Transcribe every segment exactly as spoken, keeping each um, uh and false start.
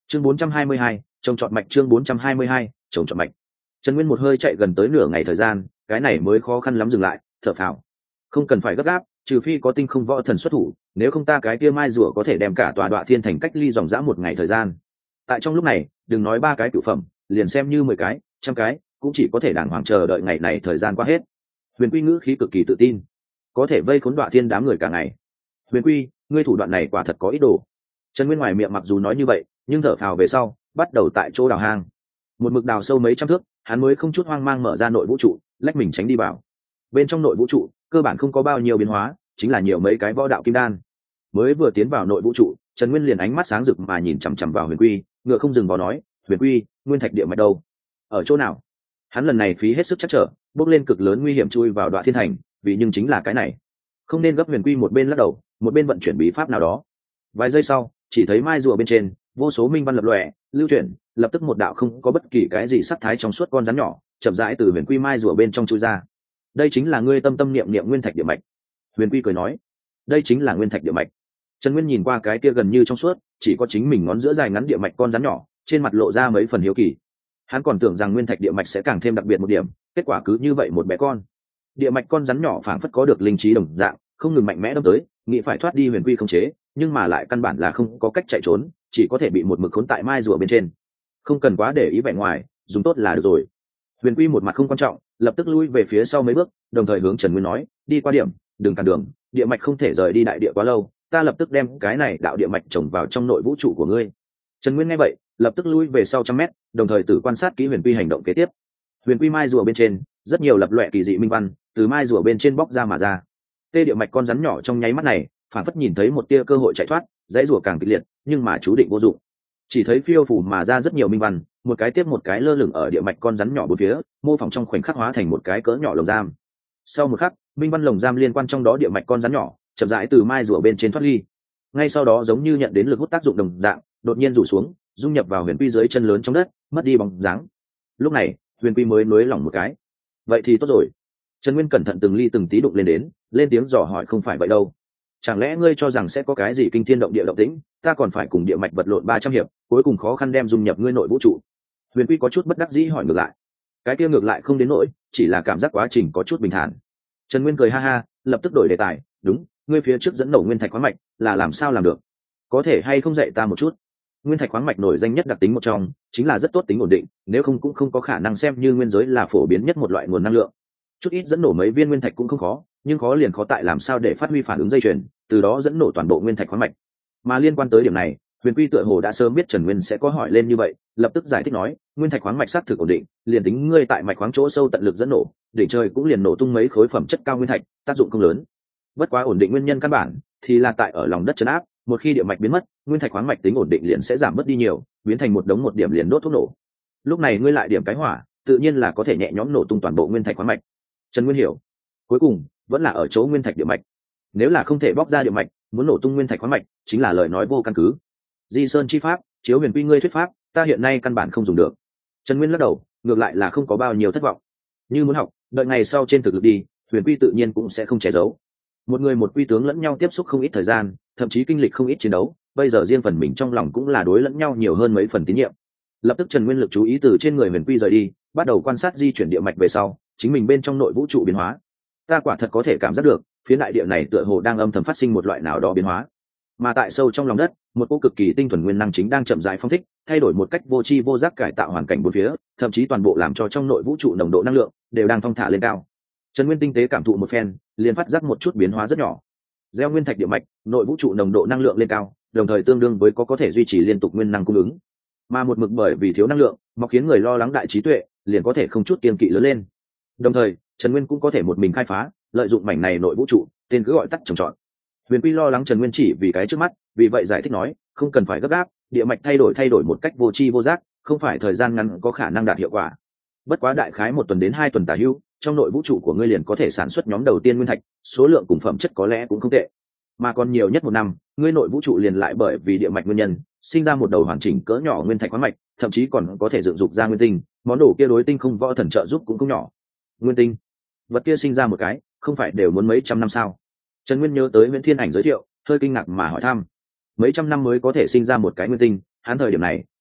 chương bốn trăm hai mươi hai, trồng trọt mạch. Chương bốn trăm hai mươi hai, trồng trọt mạch. Trần Nguyên một hơi chạy gần tới nửa ngày thời gian, cái này mới khó khăn lắm dừng lại, thở phào. Không cần phải gấp gáp, trừ phi có tinh không võ thần xuất thủ, nếu không ta cái kia mai rùa có thể đem cả tòa Đoạ Thiên thành cách ly dòng dã một ngày thời gian. Tại trong lúc này, đừng nói ba cái cửu phẩm, liền xem như mười cái, trăm cái, cũng chỉ có thể đàng hoàng chờ đợi ngày này thời gian qua hết. Huyền Quy ngữ khí cực kỳ tự tin, có thể vây khốn Đoạ Thiên đám người cả ngày. Huyền Quy, ngươi thủ đoạn này quả thật có ý đồ. Trần Nguyên ngoài miệng mặc dù nói như vậy, nhưng thở phào về sau, bắt đầu tại chỗ đào hang. Một mực đào sâu mấy trăm thước, hắn mới không chút hoang mang mở ra nội vũ trụ, lách mình tránh đi vào. Bên trong nội vũ trụ, cơ bản không có bao nhiêu biến hóa, chính là nhiều mấy cái võ đạo kim đan. Mới vừa tiến vào nội vũ trụ, Trần Nguyên liền ánh mắt sáng rực mà nhìn chằm chằm vào Huyền Quy, ngựa không dừng vào nói, "Huyền Quy, nguyên thạch địa mạch đâu? Ở chỗ nào?" Hắn lần này phí hết sức chắc trở, bước lên cực lớn nguy hiểm chui vào Đoạ Thiên thành, vì nhưng chính là cái này. Không nên gấp. Huyền Quy một bên lắc đầu, một bên vận chuyển bí pháp nào đó. Vài giây sau, chỉ thấy mai rùa bên trên vô số minh văn lập lòe, lưu chuyển, lập tức một đạo không có bất kỳ cái gì sắc thái trong suốt con rắn nhỏ chậm rãi từ Huyền Quy mai rùa bên trong chui ra. "Đây chính là ngươi tâm tâm niệm niệm nguyên thạch địa mạch." Huyền Quy cười nói. "Đây chính là nguyên thạch địa mạch." Trần Nguyên nhìn qua cái kia gần như trong suốt, chỉ có chính mình ngón giữa dài ngắn địa mạch con rắn nhỏ, trên mặt lộ ra mấy phần hiếu kỳ. Hắn còn tưởng rằng nguyên thạch địa mạch sẽ càng thêm đặc biệt một điểm, kết quả cứ như vậy một bé con. Địa mạch con rắn nhỏ phảng phất có được linh trí đồng dạng, không ngừng mạnh mẽ đâm tới, nghĩ phải thoát đi Huyền Quy khống chế, nhưng mà lại căn bản là không có cách chạy trốn, chỉ có thể bị một mực khốn tại mai rùa bên trên. Không cần quá để ý vẻ ngoài, dùng tốt là được rồi. Huyền Quy một mặt không quan trọng, lập tức lui về phía sau mấy bước, đồng thời hướng Trần Nguyên nói, "Đi qua điểm, đừng cản đường, địa mạch không thể rời đi đại địa quá lâu, ta lập tức đem cái này đạo địa mạch trồng vào trong nội vũ trụ của ngươi." Trần Nguyên nghe vậy, lập tức lui về sau trăm mét, đồng thời tự quan sát kỹ Huyền Quy hành động kế tiếp. Huyền Quy mai rùa bên trên, rất nhiều lập loè kỳ dị minh văn, từ mai rùa bên trên bóc ra mà ra. Tê địa mạch con rắn nhỏ trong nháy mắt này, phản phất nhìn thấy một tia cơ hội chạy thoát, dãy rùa càng kịch liệt, nhưng mà chú định vô dụng. Chỉ thấy phiêu phủ mà ra rất nhiều minh văn, một cái tiếp một cái lơ lửng ở địa mạch con rắn nhỏ bốn phía, mô phỏng trong khoảnh khắc hóa thành một cái cỡ nhỏ lồng giam. Sau một khắc, minh văn lồng giam liên quan trong đó địa mạch con rắn nhỏ, chậm rãi từ mai rùa bên trên thoát ly. Ngay sau đó giống như nhận đến lực hút tác dụng đồng dạng, đột nhiên rủ xuống, dung nhập vào Huyền Quy dưới chân lớn trong đất, mất đi bóng dáng. Lúc này, Huyền Quy mới nới lỏng một cái. "Vậy thì tốt rồi." Trần Nguyên cẩn thận từng ly từng tí đụng lên đến, lên tiếng dò hỏi, "Không phải vậy đâu? Chẳng lẽ ngươi cho rằng sẽ có cái gì kinh thiên động địa động tĩnh, ta còn phải cùng địa mạch vật lộn ba trăm hiệp, cuối cùng khó khăn đem dung nhập ngươi nội vũ trụ?" Huyền Quy có chút bất đắc dĩ hỏi ngược lại. Cái kia ngược lại không đến nỗi, chỉ là cảm giác quá trình có chút bình thản. Trần Nguyên cười ha ha, lập tức đổi đề tài, "Đúng, ngươi phía trước dẫn nổ nguyên thạch khoáng mạch, là làm sao làm được? Có thể hay không dạy ta một chút?" Nguyên thạch khoáng mạch nổi danh nhất đặc tính một trong chính là rất tốt tính ổn định, nếu không cũng không có khả năng xem như nguyên giới là phổ biến nhất một loại nguồn năng lượng. Chút ít dẫn nổ mấy viên nguyên thạch cũng không khó, nhưng khó liền khó tại làm sao để phát huy phản ứng dây chuyền, từ đó dẫn nổ toàn bộ nguyên thạch khoáng mạch. Mà liên quan tới điểm này, Huyền Quy tựa hồ đã sớm biết Trần Nguyên sẽ có hỏi lên như vậy, lập tức giải thích nói, "Nguyên thạch khoáng mạch xác thực ổn định, liền tính ngươi tại mạch khoáng chỗ sâu tận lực dẫn nổ, đỉnh trời cũng liền nổ tung mấy khối phẩm chất cao nguyên thạch, tác dụng không lớn. Bất quá ổn định nguyên nhân căn bản thì là tại ở lòng đất trấn áp, một khi địa mạch biến mất, nguyên thạch khoáng mạch tính ổn định liền sẽ giảm mất đi nhiều, biến thành một đống một điểm liền đốt thuốc nổ. Lúc này ngươi lại điểm cái hỏa, tự nhiên là có thể nhẹ nhõm nổ tung toàn bộ nguyên thạch khoáng mạch." Trần Nguyên hiểu, cuối cùng vẫn là ở chỗ nguyên thạch địa mạch. Nếu là không thể bóc ra địa mạch, muốn nổ tung nguyên thạch khoáng mạch, chính là lời nói vô căn cứ. Di Sơn chi pháp, chiếu Huyền Quy ngươi thuyết pháp, ta hiện nay căn bản không dùng được. Trần Nguyên lắc đầu, ngược lại là không có bao nhiêu thất vọng. Như muốn học, đợi ngày sau trên thực lực đi, Huyền Quy tự nhiên cũng sẽ không che giấu. Một người một quy tướng lẫn nhau tiếp xúc không ít thời gian, thậm chí kinh lịch không ít chiến đấu, bây giờ riêng phần mình trong lòng cũng là đối lẫn nhau nhiều hơn mấy phần tín nhiệm. Lập tức Trần Nguyên lực chú ý từ trên người Huyền Quy rời đi, bắt đầu quan sát di chuyển địa mạch về sau, chính mình bên trong nội vũ trụ biến hóa. Ta quả thật có thể cảm giác được, phía đại địa này tựa hồ đang âm thầm phát sinh một loại nào đó biến hóa. Mà tại sâu trong lòng đất, một cỗ cực kỳ tinh thuần nguyên năng chính đang chậm rãi phong thích, thay đổi một cách vô tri vô giác cải tạo hoàn cảnh bốn phía, thậm chí toàn bộ làm cho trong nội vũ trụ nồng độ năng lượng đều đang thong thả lên cao. Trần Nguyên tinh tế cảm thụ một phen, liền phát giác một chút biến hóa rất nhỏ. Gieo nguyên thạch địa mạch, nội vũ trụ nồng độ năng lượng lên cao, đồng thời tương đương với có có thể duy trì liên tục nguyên năng cung ứng. Mà một mực bởi vì thiếu năng lượng, mọc khiến người lo lắng đại trí tuệ, liền có thể không chút kiêng kỵ lớn lên. Đồng thời, Trần Nguyên cũng có thể một mình khai phá, lợi dụng mảnh này nội vũ trụ, tên cứ gọi tắt trồng trọt. Huyền Quy lo lắng Trần Nguyên chỉ vì cái trước mắt, vì vậy giải thích nói, không cần phải gấp gáp, địa mạch thay đổi thay đổi một cách vô tri vô giác, không phải thời gian ngắn có khả năng đạt hiệu quả. Bất quá đại khái một tuần đến hai tuần tả hữu, trong nội vũ trụ của ngươi liền có thể sản xuất nhóm đầu tiên nguyên thạch, số lượng cùng phẩm chất có lẽ cũng không tệ. Mà còn nhiều nhất một năm, ngươi nội vũ trụ liền lại bởi vì địa mạch nguyên nhân, sinh ra một đầu hoàn chỉnh cỡ nhỏ nguyên thạch khoáng mạch, thậm chí còn có thể dựng dục ra nguyên tinh, món đồ kia đối tinh không võ thần trợ giúp cũng không nhỏ. Nguyên tinh, vật kia sinh ra một cái, không phải đều muốn mấy trăm năm sao? Trần Nguyên nhớ tới Nguyễn Thiên Ảnh giới thiệu, hơi kinh ngạc mà hỏi thăm. Mấy trăm năm mới có thể sinh ra một cái nguyên tinh, hắn thời điểm này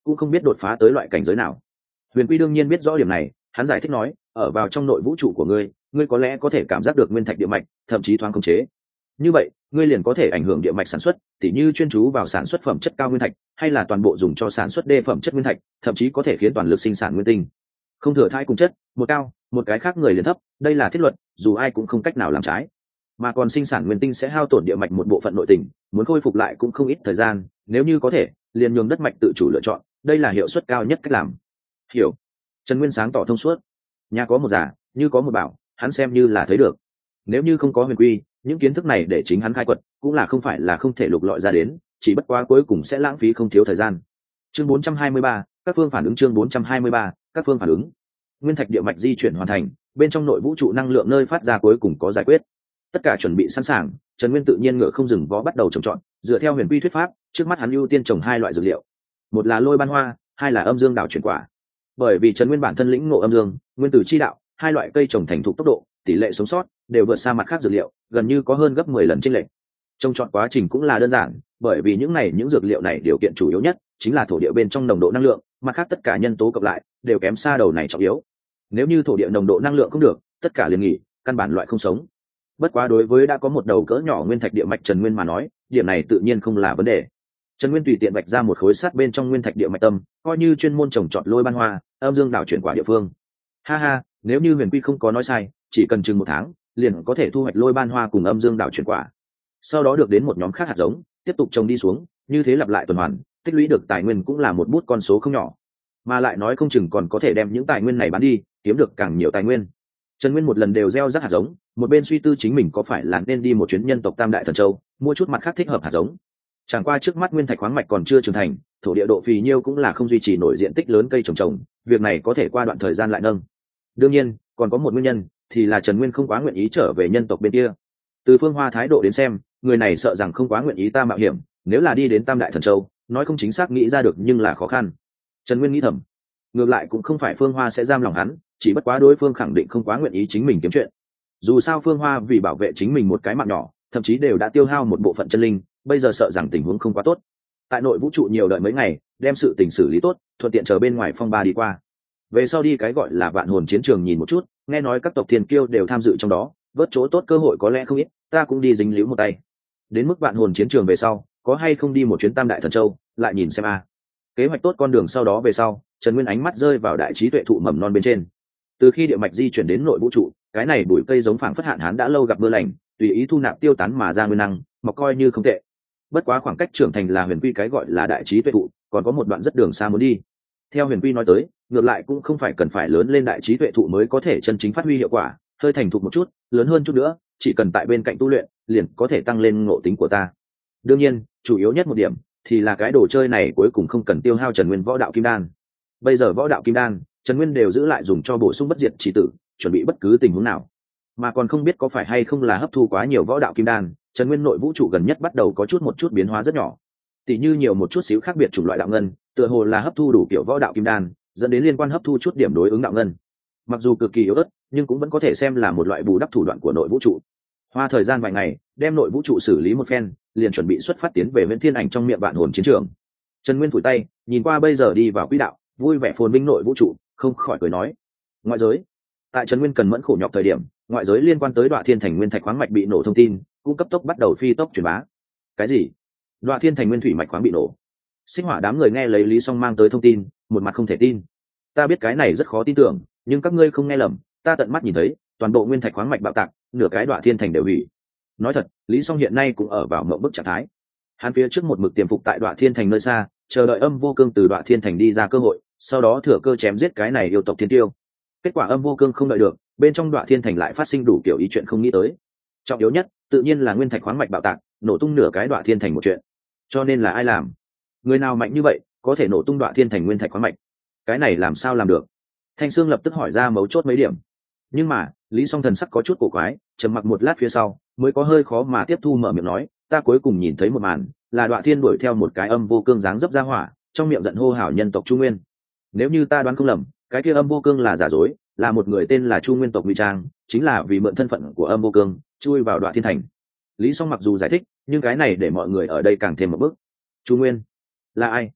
cũng không biết đột phá tới loại cảnh giới nào. Huyền Quy đương nhiên biết rõ điểm này, hắn giải thích nói, ở vào trong nội vũ trụ của ngươi, ngươi có lẽ có thể cảm giác được nguyên thạch địa mạch, thậm chí thoáng khống chế. Như vậy, ngươi liền có thể ảnh hưởng địa mạch sản xuất, tỉ như chuyên chú vào sản xuất phẩm chất cao nguyên thạch, hay là toàn bộ dùng cho sản xuất đê phẩm chất nguyên thạch, thậm chí có thể khiến toàn lực sinh sản nguyên tinh. Không thừa thãi cùng chất, một cao, một cái khác người liền thấp, đây là thiết luật, dù ai cũng không cách nào làm trái. Mà còn sinh sản nguyên tinh sẽ hao tổn địa mạch một bộ phận nội tình, muốn khôi phục lại cũng không ít thời gian, nếu như có thể, liền nhường đất mạch tự chủ lựa chọn, đây là hiệu suất cao nhất cách làm. Hiểu. Trần Nguyên sáng tỏ thông suốt. Nhà có một giả, như có một bảo, hắn xem như là thấy được. Nếu như không có Huyền Quy, những kiến thức này để chính hắn khai quật cũng là không phải là không thể lục lọi ra đến, chỉ bất quá cuối cùng sẽ lãng phí không thiếu thời gian. Chương bốn trăm hai mươi ba, các phương phản ứng. Chương bốn trăm hai mươi ba, các phương phản ứng. Nguyên thạch địa mạch di chuyển hoàn thành, bên trong nội vũ trụ năng lượng nơi phát ra cuối cùng có giải quyết. Tất cả chuẩn bị sẵn sàng, Trần Nguyên tự nhiên ngựa không dừng vó bắt đầu trồng trọt, dựa theo Huyền Quy thuyết pháp, trước mắt hắn ưu tiên trồng hai loại dược liệu, một là lôi ban hoa, hai là âm dương đảo chuyển quả. Bởi vì Trần Nguyên bản thân lĩnh ngộ âm dương, nguyên tử chi đạo, hai loại cây trồng thành thục tốc độ, tỷ lệ sống sót đều vượt xa mặt khác dược liệu, gần như có hơn gấp mười lần chênh lệch. Trồng trọt quá trình cũng là đơn giản, bởi vì những này những dược liệu này điều kiện chủ yếu nhất chính là thổ địa bên trong nồng độ năng lượng, mặt khác tất cả nhân tố cộng lại đều kém xa đầu này trọng yếu. Nếu như thổ địa nồng độ năng lượng không được, tất cả liền nghỉ, căn bản loại không sống. Bất quá đối với đã có một đầu cỡ nhỏ nguyên thạch địa mạch Trần Nguyên mà nói, điểm này tự nhiên không là vấn đề. Trần Nguyên tùy tiện vạch ra một khối sắt bên trong nguyên thạch địa mạch tâm, coi như chuyên môn trồng trọt lôi ban hoa, âm dương đảo chuyển quả địa phương. Ha ha, nếu như Huyền Quy không có nói sai, chỉ cần chừng một tháng, liền có thể thu hoạch lôi ban hoa cùng âm dương đảo chuyển quả. Sau đó được đến một nhóm khác hạt giống, tiếp tục trồng đi xuống, như thế lặp lại tuần hoàn, tích lũy được tài nguyên cũng là một bút con số không nhỏ. Mà lại nói không chừng còn có thể đem những tài nguyên này bán đi, kiếm được càng nhiều tài nguyên. Trần Nguyên một lần đều gieo rắc hạt giống, một bên suy tư chính mình có phải là nên đi một chuyến nhân tộc Tam Đại Thần Châu, mua chút mặt khác thích hợp hạt giống. Chẳng qua trước mắt nguyên thạch khoáng mạch còn chưa trưởng thành, thổ địa độ phì nhiêu cũng là không duy trì nổi diện tích lớn cây trồng trồng, việc này có thể qua đoạn thời gian lại nâng. Đương nhiên, còn có một nguyên nhân, thì là Trần Nguyên không quá nguyện ý trở về nhân tộc bên kia. Từ Phương Hoa thái độ đến xem, người này sợ rằng không quá nguyện ý ta mạo hiểm, nếu là đi đến Tam Đại Thần Châu, nói không chính xác nghĩ ra được nhưng là khó khăn. Trần Nguyên nghĩ thầm, ngược lại cũng không phải Phương Hoa sẽ giam lòng hắn, chỉ bất quá đối phương khẳng định không quá nguyện ý chính mình kiếm chuyện. Dù sao Phương Hoa vì bảo vệ chính mình một cái mạng nhỏ, thậm chí đều đã tiêu hao một bộ phận chân linh, bây giờ sợ rằng tình huống không quá tốt. Tại nội vũ trụ nhiều đợi mấy ngày, đem sự tình xử lý tốt, thuận tiện chờ bên ngoài phong ba đi qua. Về sau đi cái gọi là vạn hồn chiến trường nhìn một chút, nghe nói các tộc thiên kiêu đều tham dự trong đó, vớt chỗ tốt cơ hội có lẽ không ít, ta cũng đi dính líu một tay. Đến mức vạn hồn chiến trường về sau, có hay không đi một chuyến Tam Đại Thần Châu, lại nhìn xem a. Kế hoạch tốt con đường sau đó về sau, Trần Nguyên ánh mắt rơi vào đại trí tuệ thụ mầm non bên trên. Từ khi địa mạch di chuyển đến nội vũ trụ, cái này bụi cây giống phảng phất hạn hán đã lâu gặp mưa lành, tùy ý thu nạp tiêu tán mà ra nguyên năng, mọc coi như không tệ. Bất quá khoảng cách trưởng thành là Huyền Quy cái gọi là đại trí tuệ thụ, còn có một đoạn rất đường xa muốn đi. Theo Huyền Quy nói tới, ngược lại cũng không phải cần phải lớn lên đại trí tuệ thụ mới có thể chân chính phát huy hiệu quả, hơi thành thục một chút, lớn hơn chút nữa, chỉ cần tại bên cạnh tu luyện, liền có thể tăng lên ngộ tính của ta. Đương nhiên, chủ yếu nhất một điểm thì là cái đồ chơi này cuối cùng không cần tiêu hao Trần Nguyên võ đạo kim đan. Bây giờ võ đạo kim đan, Trần Nguyên đều giữ lại dùng cho bổ sung bất diệt chỉ tử, chuẩn bị bất cứ tình huống nào. Mà còn không biết có phải hay không là hấp thu quá nhiều võ đạo kim đan, Trần Nguyên nội vũ trụ gần nhất bắt đầu có chút một chút biến hóa rất nhỏ. Tỷ như nhiều một chút xíu khác biệt chủng loại đạo ngân, tựa hồ là hấp thu đủ kiểu võ đạo kim đan, dẫn đến liên quan hấp thu chút điểm đối ứng đạo ngân. Mặc dù cực kỳ yếu ớt, nhưng cũng vẫn có thể xem là một loại bù đắp thủ đoạn của nội vũ trụ. Hoa thời gian vài ngày, đem nội vũ trụ xử lý một phen, liền chuẩn bị xuất phát tiến về Viễn Thiên Ảnh trong miệng vạn hồn chiến trường. Trần Nguyên phủi tay, nhìn qua bây giờ đi vào quỹ đạo, vui vẻ phồn vinh nội vũ trụ, không khỏi cười nói: ngoại giới. Tại Trần Nguyên cần mẫn khổ nhọc thời điểm, ngoại giới liên quan tới Đoạ Thiên Thành nguyên thạch khoáng mạch bị nổ thông tin, cũng cấp tốc bắt đầu phi tốc truyền bá. Cái gì? Đoạ Thiên Thành nguyên thủy mạch khoáng bị nổ? Sinh Hỏa đám người nghe lấy Lý Song mang tới thông tin, một mặt không thể tin. Ta biết cái này rất khó tin tưởng, nhưng các ngươi không nghe lầm, ta tận mắt nhìn thấy, toàn bộ nguyên thạch khoáng mạch bạo tạc, nửa cái Đoạ Thiên Thành đều hủy. Nói thật, Lý Song hiện nay cũng ở vào mộng bức trạng thái. Hắn phía trước một mực tiềm phục tại Đoạ Thiên Thành nơi xa, chờ đợi Âm Vô Cương từ Đoạ Thiên Thành đi ra cơ hội, sau đó thừa cơ chém giết cái này yêu tộc thiên tiêu. Kết quả Âm Vô Cương không đợi được, bên trong Đoạ Thiên Thành lại phát sinh đủ kiểu ý chuyện không nghĩ tới. Trọng yếu nhất, tự nhiên là nguyên thạch khoáng mạch bạo tạc, nổ tung nửa cái Đoạ Thiên Thành một chuyện. Cho nên là ai làm? Người nào mạnh như vậy, có thể nổ tung Đoạ Thiên Thành nguyên thạch khoáng mạch? Cái này làm sao làm được? Thanh Sương lập tức hỏi ra mấu chốt mấy điểm. Nhưng mà, Lý Song thần sắc có chút cổ quái, trầm mặc một lát phía sau, mới có hơi khó mà tiếp thu mở miệng nói, ta cuối cùng nhìn thấy một màn, là Đoạ Thiên đuổi theo một cái Âm Vô Cương dáng dấp ra hỏa, trong miệng giận hô hào nhân tộc Chu Nguyên. Nếu như ta đoán không lầm, cái kia Âm Vô Cương là giả dối, là một người tên là Chu Nguyên tộc ngụy trang, chính là vì mượn thân phận của Âm Vô Cương, chui vào Đoạ Thiên Thành. Lý Song mặc dù giải thích, nhưng cái này để mọi người ở đây càng thêm một bước. Chu Nguyên là ai?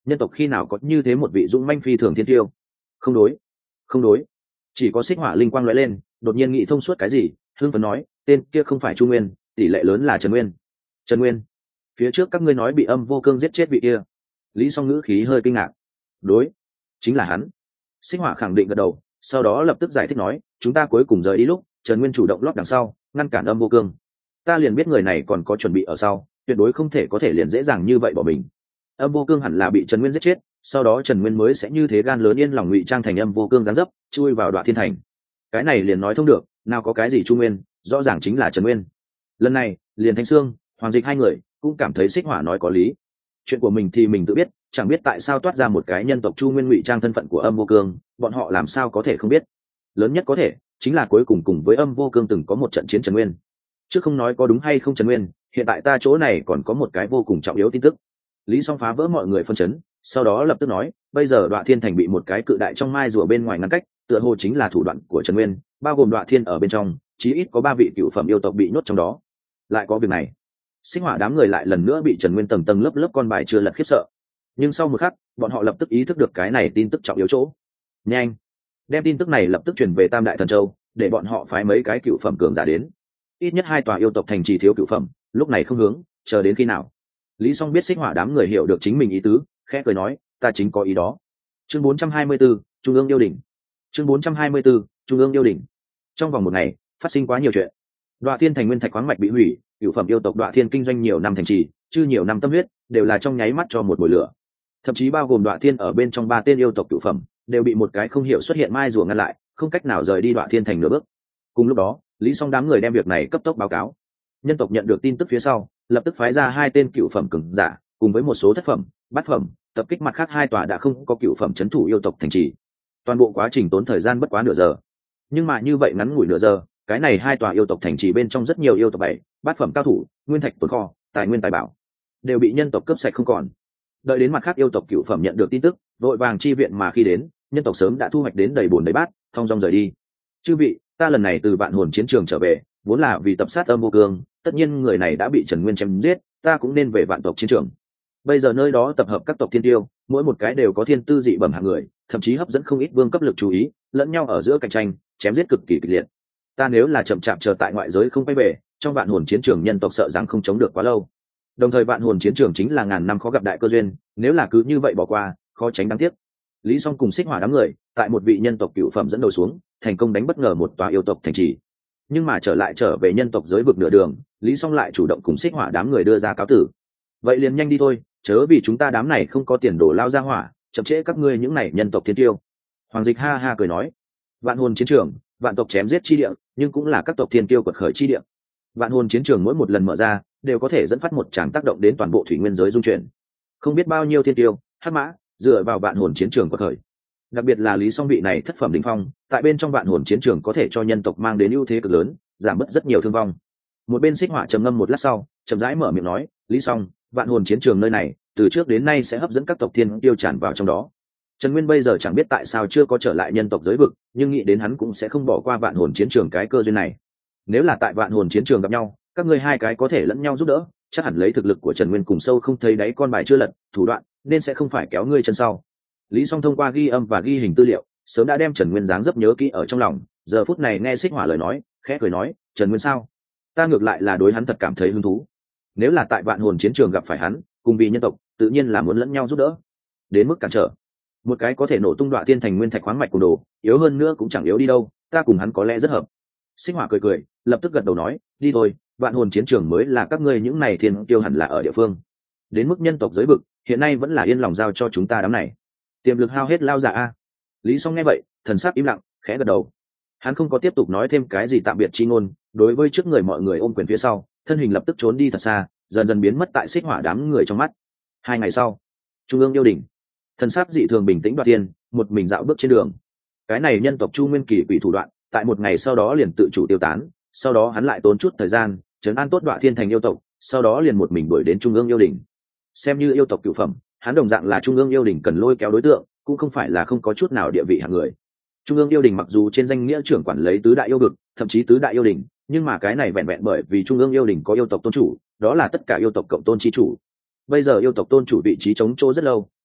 nhân tộc khi nào có như thế một vị dũng manh phi thường thiên tiêu? Không đối, không đối. Chỉ có xích hỏa linh quang lóe lên, đột nhiên nghĩ thông suốt cái gì, hưng phấn nói, tên kia không phải Chu Nguyên, tỷ lệ lớn là Trần Nguyên. Trần Nguyên? Phía trước các ngươi nói bị Âm Vô Cương giết chết vị kia. Lý Song ngữ khí hơi kinh ngạc. Đối, chính là hắn. Xích hỏa khẳng định gật đầu, sau đó lập tức giải thích nói, chúng ta cuối cùng rời đi lúc Trần Nguyên chủ động lót đằng sau ngăn cản Âm Vô Cương, ta liền biết người này còn có chuẩn bị ở sau, tuyệt đối không thể có thể liền dễ dàng như vậy bỏ mình. Âm Vô Cương hẳn là bị Trần Nguyên giết chết, sau đó Trần Nguyên mới sẽ như thế gan lớn yên lòng ngụy trang thành Âm Vô Cương giáng dấp, chui vào Đoạ Thiên Thành. Cái này liền nói thông được, nào có cái gì Chu Nguyên, rõ ràng chính là Trần Nguyên. Lần này liền Thanh Sương, Hoàng Dịch hai người cũng cảm thấy xích hỏa nói có lý. Chuyện của mình thì mình tự biết, chẳng biết tại sao toát ra một cái nhân tộc Chu Nguyên ngụy trang thân phận của Âm Vô Cương, bọn họ làm sao có thể không biết. Lớn nhất có thể chính là cuối cùng cùng với Âm Vô Cương từng có một trận chiến Trần Nguyên. Chứ không nói có đúng hay không Trần Nguyên, hiện tại ta chỗ này còn có một cái vô cùng trọng yếu tin tức. Lý Song phá vỡ mọi người phân chấn, sau đó lập tức nói, bây giờ Đoạ Thiên Thành bị một cái cự đại trong mai rùa bên ngoài ngăn cách, tựa hồ chính là thủ đoạn của Trần Nguyên, bao gồm Đoạ Thiên ở bên trong, chí ít có ba vị cựu phẩm yêu tộc bị nhốt trong đó. Lại có việc này, Xích Hỏa đám người lại lần nữa bị Trần Nguyên tầng tầng lớp lớp con bài chưa lật khiếp sợ. Nhưng sau một khắc, bọn họ lập tức ý thức được cái này tin tức trọng yếu chỗ. Nhanh, đem tin tức này lập tức truyền về Tam Đại Thần Châu, để bọn họ phái mấy cái cựu phẩm cường giả đến. Ít nhất hai tòa yêu tộc thành trì thiếu cựu phẩm, lúc này không hướng, chờ đến khi nào? Lý Song biết Xích Hỏa đám người hiểu được chính mình ý tứ, khẽ cười nói, ta chính có ý đó. Chương bốn trăm hai mươi 4, Trung ương yêu đỉnh. Chương bốn trăm hai mươi 4, Trung ương yêu đỉnh. Trong vòng một ngày, phát sinh quá nhiều chuyện. Đoạ Thiên Thành nguyên thạch khoáng mạch bị hủy, cựu phẩm yêu tộc Đoạ Thiên kinh doanh nhiều năm thành trì, chư nhiều năm tâm huyết, đều là trong nháy mắt cho một mùi lửa. Thậm chí bao gồm Đoạ Thiên ở bên trong ba tên yêu tộc cựu phẩm, đều bị một cái không hiểu xuất hiện mai rùa ngăn lại, không cách nào rời đi Đoạ Thiên Thành nửa bước. Cùng lúc đó, Lý Song đám người đem việc này cấp tốc báo cáo. Nhân tộc nhận được tin tức phía sau, lập tức phái ra hai tên cựu phẩm cường giả, cùng với một số thất phẩm, bát phẩm, tập kích mặt khác hai tòa đã không có cựu phẩm trấn thủ yêu tộc thành trì. Toàn bộ quá trình tốn thời gian bất quá nửa giờ. Nhưng mà như vậy ngắn ngủi nửa giờ, cái này hai tòa yêu tộc thành trì bên trong rất nhiều yêu tộc bảy, bát phẩm cao thủ, nguyên thạch tồn kho, tài nguyên tài bảo, đều bị nhân tộc cướp sạch không còn. Đợi đến mặt khác yêu tộc cựu phẩm nhận được tin tức, vội vàng chi viện mà khi đến, nhân tộc sớm đã thu hoạch đến đầy bồn đầy bát, thong dong rời đi. Chư vị, ta lần này từ Vạn Hồn chiến trường trở về, vốn là vì tập sát Âm Vô Cương, tất nhiên người này đã bị Trần Nguyên chém giết, ta cũng nên về Vạn tộc chiến trường. Bây giờ nơi đó tập hợp các tộc thiên tiêu, mỗi một cái đều có thiên tư dị bẩm hạng người, thậm chí hấp dẫn không ít vương cấp lực chú ý, lẫn nhau ở giữa cạnh tranh, chém giết cực kỳ kịch liệt. Ta nếu là chậm chạp chờ tại ngoại giới không quay về, trong Vạn Hồn chiến trường nhân tộc sợ rằng không chống được quá lâu. Đồng thời Vạn Hồn chiến trường chính là ngàn năm khó gặp đại cơ duyên, nếu là cứ như vậy bỏ qua, khó tránh đáng tiếc. Lý Song cùng Xích Hỏa đám người, tại một vị nhân tộc cựu phẩm dẫn đầu xuống, thành công đánh bất ngờ một tòa yêu tộc thành trì. Nhưng mà trở lại trở về nhân tộc giới vực nửa đường, Lý Song lại chủ động cùng Xích Hỏa đám người đưa ra cáo tử. Vậy liền nhanh đi thôi, chớ vì chúng ta đám này không có tiền đổ lao ra hỏa, chậm trễ các ngươi những này nhân tộc thiên tiêu. Hoàng Dịch ha ha cười nói, Vạn Hồn chiến trường, vạn tộc chém giết chi địa, nhưng cũng là các tộc thiên tiêu quật khởi chi địa. Vạn Hồn chiến trường mỗi một lần mở ra, đều có thể dẫn phát một tràng tác động đến toàn bộ thủy nguyên giới dung chuyển. Không biết bao nhiêu thiên tiêu, hắc mã, dựa vào Vạn Hồn chiến trường quật khởi. Đặc biệt là Lý Song vị này thất phẩm đỉnh phong, tại bên trong Vạn Hồn chiến trường có thể cho nhân tộc mang đến ưu thế cực lớn, giảm bớt rất nhiều thương vong. Một bên Xích Hỏa trầm ngâm một lát sau, chậm rãi mở miệng nói, Lý Song, Vạn Hồn chiến trường nơi này, từ trước đến nay sẽ hấp dẫn các tộc thiên tiêu tràn vào trong đó. Trần Nguyên bây giờ chẳng biết tại sao chưa có trở lại nhân tộc giới vực, nhưng nghĩ đến hắn cũng sẽ không bỏ qua Vạn Hồn chiến trường cái cơ duyên này. Nếu là tại Vạn Hồn chiến trường gặp nhau, các ngươi hai cái có thể lẫn nhau giúp đỡ, chắc hẳn lấy thực lực của Trần Nguyên cùng sâu không thấy đáy con bài chưa lật, thủ đoạn nên sẽ không phải kéo ngươi chân sau. Lý Song thông qua ghi âm và ghi hình tư liệu, sớm đã đem Trần Nguyên dáng dấp nhớ kỹ ở trong lòng, giờ phút này nghe Xích Hỏa lời nói, khẽ cười nói, Trần Nguyên sao? Ta ngược lại là đối hắn thật cảm thấy hứng thú. Nếu là tại Vạn Hồn chiến trường gặp phải hắn, cùng vì nhân tộc, tự nhiên là muốn lẫn nhau giúp đỡ. Đến mức cản trở, một cái có thể nổ tung Đoạ Thiên Thành nguyên thạch khoáng mạch cùng đồ, yếu hơn nữa cũng chẳng yếu đi đâu, ta cùng hắn có lẽ rất hợp. Xích Hỏa cười cười, lập tức gật đầu nói, đi thôi, Vạn Hồn chiến trường mới là các ngươi những này thiên tiêu hẳn là ở địa phương. Đến mức nhân tộc giới vực, hiện nay vẫn là yên lòng giao cho chúng ta đám này. Tiềm lực hao hết lao giả a. Lý Song nghe vậy, thần sắc im lặng, khẽ gật đầu. Hắn không có tiếp tục nói thêm cái gì tạm biệt chi ngôn, đối với trước người mọi người ôm quyền phía sau, thân hình lập tức trốn đi thật xa, dần dần biến mất tại Xích Hỏa đám người trong mắt. Hai ngày sau, Trung ương yêu đỉnh, thần sắc dị thường bình tĩnh Đoạt Thiên, một mình dạo bước trên đường. Cái này nhân tộc Chu Nguyên kỳ quỷ thủ đoạn, tại một ngày sau đó liền tự chủ tiêu tán, sau đó hắn lại tốn chút thời gian trấn an tốt Đoạ Thiên Thành yêu tộc, sau đó liền một mình đuổi đến Trung ương yêu đỉnh. Xem như yêu tộc cửu phẩm, hắn đồng dạng là Trung ương yêu đỉnh cần lôi kéo đối tượng, cũng không phải là không có chút nào địa vị hạng người. Trung ương yêu đỉnh mặc dù trên danh nghĩa trưởng quản lấy tứ đại yêu vực, thậm chí tứ đại yêu đỉnh, nhưng mà cái này vẹn vẹn bởi vì Trung ương yêu đỉnh có yêu tộc tôn chủ, đó là tất cả yêu tộc cộng tôn chi chủ. Bây giờ yêu tộc tôn chủ vị trí chống chỗ rất lâu,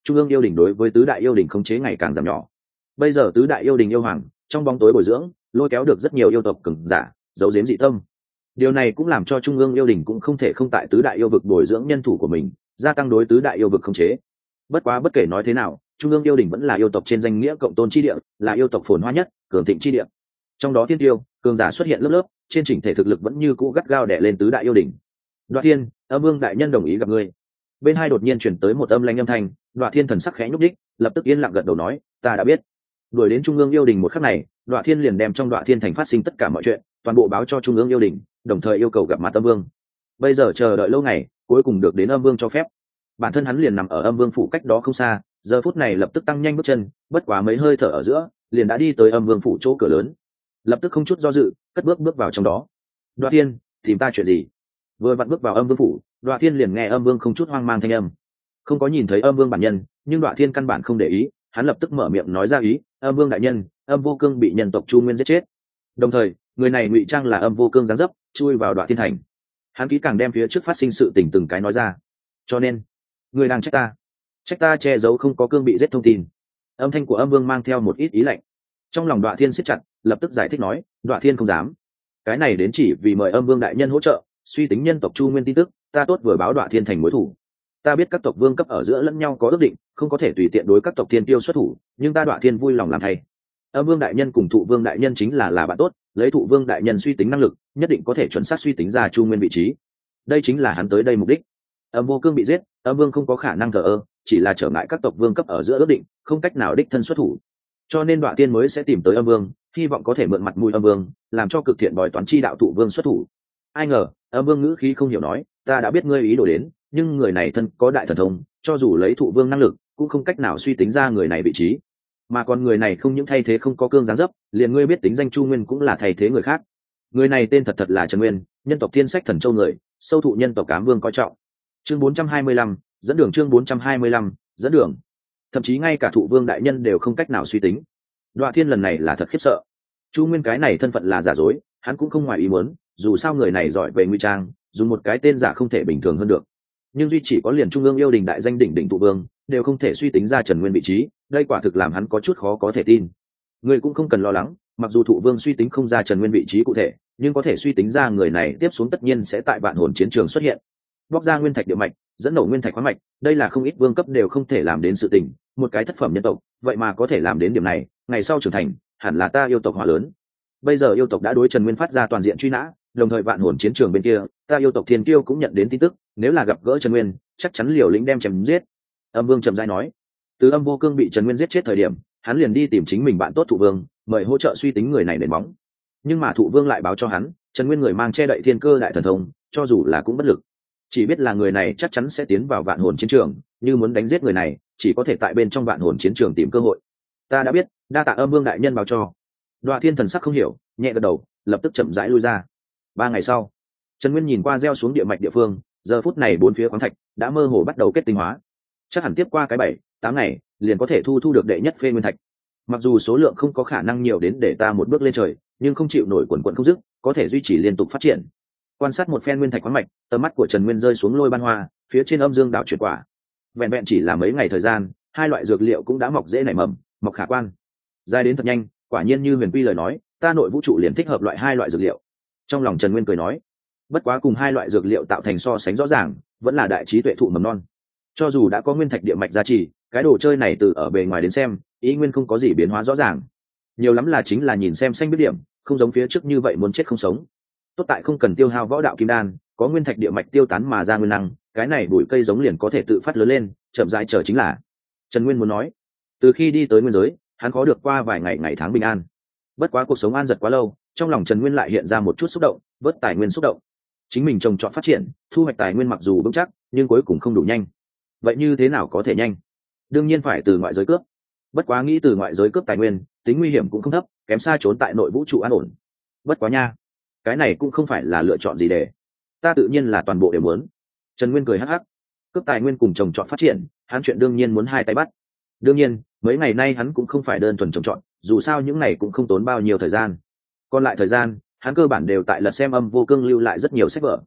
trung ương yêu đình đối với tứ đại yêu đình khống chế ngày càng giảm nhỏ. Bây giờ tứ đại yêu đình yêu hoàng trong bóng tối bồi dưỡng, lôi kéo được rất nhiều yêu tộc cường giả giấu giếm dị tâm. Điều này cũng làm cho trung ương yêu đình cũng không thể không tại tứ đại yêu vực bồi dưỡng nhân thủ của mình, gia tăng đối tứ đại yêu vực khống chế. Bất quá bất kể nói thế nào, trung ương yêu đình vẫn là yêu tộc trên danh nghĩa cộng tôn chi địa, là yêu tộc phồn hoa nhất, cường thịnh chi địa. Trong đó thiên tiêu cường giả xuất hiện lớp lớp, trên chỉnh thể thực lực vẫn như cũ gắt gao đè lên tứ đại yêu đình. Đoạ Thiên, Âm Vương đại nhân đồng ý gặp ngươi. Bên hai đột nhiên chuyển tới một âm lãnh âm thanh, Đoạ Thiên thần sắc khẽ nhúc đích, lập tức yên lặng gật đầu nói, ta đã biết. Đuổi đến trung ương yêu đình một khắc này, Đoạ Thiên liền đem trong Đoạ Thiên thành phát sinh tất cả mọi chuyện, toàn bộ báo cho trung ương yêu đình, đồng thời yêu cầu gặp mặt Âm Vương. Bây giờ chờ đợi lâu ngày, cuối cùng được đến Âm Vương cho phép. Bản thân hắn liền nằm ở Âm Vương phủ cách đó không xa, giờ phút này lập tức tăng nhanh bước chân, bất quá mấy hơi thở ở giữa, liền đã đi tới Âm Vương phủ chỗ cửa lớn. Lập tức không chút do dự, cất bước bước vào trong đó. Đoạ Thiên, tìm ta chuyện gì? Vừa vặn bước vào Âm Vương phủ, Đoạ Thiên liền nghe Âm Vương không chút hoang mang thanh âm. Không có nhìn thấy Âm Vương bản nhân, nhưng Đoạ Thiên căn bản không để ý, hắn lập tức mở miệng nói ra ý, Âm Vương đại nhân, Âm Vô Cương bị nhân tộc Chu Nguyên giết chết. Đồng thời, người này ngụy trang là Âm Vô Cương giáng dấp, chui vào Đoạ Thiên thành. Hắn kỹ càng đem phía trước phát sinh sự tình từng cái nói ra. Cho nên, người đang trách ta, trách ta che giấu không có Cương bị giết thông tin. Âm thanh của Âm Vương mang theo một ít ý lạnh. Trong lòng Đoạ Thiên siết chặt, lập tức giải thích nói, Đoạ Thiên không dám. Cái này đến chỉ vì mời Âm Vương đại nhân hỗ trợ, suy tính nhân tộc Chu Nguyên tin tức, ta tốt vừa báo Đoạ Thiên thành mối thủ. Ta biết các tộc vương cấp ở giữa lẫn nhau có ước định, không có thể tùy tiện đối các tộc thiên tiêu xuất thủ, nhưng ta Đoạ Thiên vui lòng làm thay. Âm Vương đại nhân cùng Thụ Vương đại nhân chính là là bạn tốt, lấy Thụ Vương đại nhân suy tính năng lực, nhất định có thể chuẩn xác suy tính ra Chu Nguyên vị trí. Đây chính là hắn tới đây mục đích. Âm Vô Cương bị giết, Âm Vương không có khả năng thờ ơ, chỉ là trở ngại các tộc vương cấp ở giữa ước định, không cách nào đích thân xuất thủ. Cho nên Đoạ Thiên mới sẽ tìm tới Âm Vương, hy vọng có thể mượn mặt mũi Âm Vương, làm cho cực thiện bói toán chi đạo Thụ Vương xuất thủ. Ai ngờ, Âm Vương ngữ khí không hiểu nói, ta đã biết ngươi ý đồ đến, nhưng người này thân có đại thần thông, cho dù lấy Thụ Vương năng lực, cũng không cách nào suy tính ra người này vị trí. Mà còn người này không những thay thế không có Cương dáng dấp, liền ngươi biết tính danh Chu Nguyên cũng là thay thế người khác. Người này tên thật thật là Trần Nguyên, nhân tộc Thiên Sách Thần Châu người, sâu thụ nhân tộc Ám Vương coi trọng. Chương bốn trăm hai mươi lăm, dẫn đường chương bốn trăm hai mươi lăm, dẫn đường. Thậm chí ngay cả Thụ Vương đại nhân đều không cách nào suy tính. Đoạ Thiên lần này là thật khiếp sợ. Chu Nguyên cái này thân phận là giả dối, hắn cũng không ngoài ý muốn, dù sao người này giỏi về ngụy trang, dùng một cái tên giả không thể bình thường hơn được. Nhưng duy chỉ có liền trung ương yêu đình đại danh đỉnh đỉnh Thụ Vương, đều không thể suy tính ra Trần Nguyên vị trí, đây quả thực làm hắn có chút khó có thể tin. Người cũng không cần lo lắng, mặc dù Thụ Vương suy tính không ra Trần Nguyên vị trí cụ thể, nhưng có thể suy tính ra người này tiếp xuống tất nhiên sẽ tại vạn hồn chiến trường xuất hiện. Bóc ra nguyên thạch địa mạch, dẫn nổ nguyên thạch khoáng mạch, đây là không ít vương cấp đều không thể làm đến sự tình, một cái thất phẩm nhân tộc, vậy mà có thể làm đến điểm này, ngày sau trưởng thành, hẳn là ta yêu tộc hỏa lớn. Bây giờ yêu tộc đã đối Trần Nguyên phát ra toàn diện truy nã, đồng thời vạn hồn chiến trường bên kia, ta yêu tộc Thiên Kiêu cũng nhận đến tin tức, nếu là gặp gỡ Trần Nguyên, chắc chắn liều lĩnh đem chém giết. Âm Vương trầm rãi nói, từ Âm Vô Cương bị Trần Nguyên giết chết thời điểm, hắn liền đi tìm chính mình bạn tốt Thụ Vương, mời hỗ trợ suy tính người này nền móng. Nhưng mà Thụ Vương lại báo cho hắn, Trần Nguyên người mang che đậy thiên cơ đại thần thông, cho dù là cũng bất lực. Chỉ biết là người này chắc chắn sẽ tiến vào vạn hồn chiến trường, như muốn đánh giết người này, chỉ có thể tại bên trong vạn hồn chiến trường tìm cơ hội. Ta đã biết, đa tạ Âm Vương đại nhân báo cho. Đoạ Thiên thần sắc không hiểu, nhẹ gật đầu, lập tức chậm rãi lui ra. Ba ngày sau, Trần Nguyên nhìn qua gieo xuống địa mạch địa phương, giờ phút này bốn phía khoáng thạch đã mơ hồ bắt đầu kết tinh hóa. Chắc hẳn tiếp qua cái bảy, tám ngày, liền có thể thu thu được đệ nhất phê nguyên thạch. Mặc dù số lượng không có khả năng nhiều đến để ta một bước lên trời, nhưng không chịu nổi quần quần không dứt, có thể duy trì liên tục phát triển. Quan sát một phen nguyên thạch khoáng mạch, tầm mắt của Trần Nguyên rơi xuống Lôi Ban Hoa, phía trên âm dương đạo chuyển quả. Vẹn vẹn chỉ là mấy ngày thời gian, hai loại dược liệu cũng đã mọc dễ nảy mầm, mọc khả quan. Dài đến thật nhanh, quả nhiên như Huyền Quy lời nói, ta nội vũ trụ liền thích hợp loại hai loại dược liệu. Trong lòng Trần Nguyên cười nói, bất quá cùng hai loại dược liệu tạo thành so sánh rõ ràng, vẫn là đại trí tuệ thụ mầm non. Cho dù đã có nguyên thạch địa mạch gia trì, cái đồ chơi này từ ở bề ngoài đến xem, ý nguyên không có gì biến hóa rõ ràng. Nhiều lắm là chính là nhìn xem xanh biết điểm, không giống phía trước như vậy muốn chết không sống. Tốt tại không cần tiêu hao võ đạo kim đan, có nguyên thạch địa mạch tiêu tán mà ra nguyên năng, cái này bụi cây giống liền có thể tự phát lớn lên, chậm rãi chờ chính là. Trần Nguyên muốn nói, từ khi đi tới nguyên giới, hắn có được qua vài ngày ngày tháng bình an. Bất quá cuộc sống an giật quá lâu, trong lòng Trần Nguyên lại hiện ra một chút xúc động, vớt tài nguyên xúc động. Chính mình trồng trọt phát triển, thu hoạch tài nguyên mặc dù vững chắc, nhưng cuối cùng không đủ nhanh. Vậy như thế nào có thể nhanh? Đương nhiên phải từ ngoại giới cướp. Bất quá nghĩ từ ngoại giới cướp tài nguyên, tính nguy hiểm cũng không thấp, kém xa trốn tại nội vũ trụ an ổn. Bất quá nha, cái này cũng không phải là lựa chọn gì để. Ta tự nhiên là toàn bộ đều muốn. Trần Nguyên cười hắc hắc. Cướp tài nguyên cùng trồng trọt phát triển, hắn chuyện đương nhiên muốn hai tay bắt. Đương nhiên, mấy ngày nay hắn cũng không phải đơn thuần trồng trọt, dù sao những ngày cũng không tốn bao nhiêu thời gian. Còn lại thời gian, hắn cơ bản đều tại lật xem Âm Vô Cương lưu lại rất nhiều sách vở.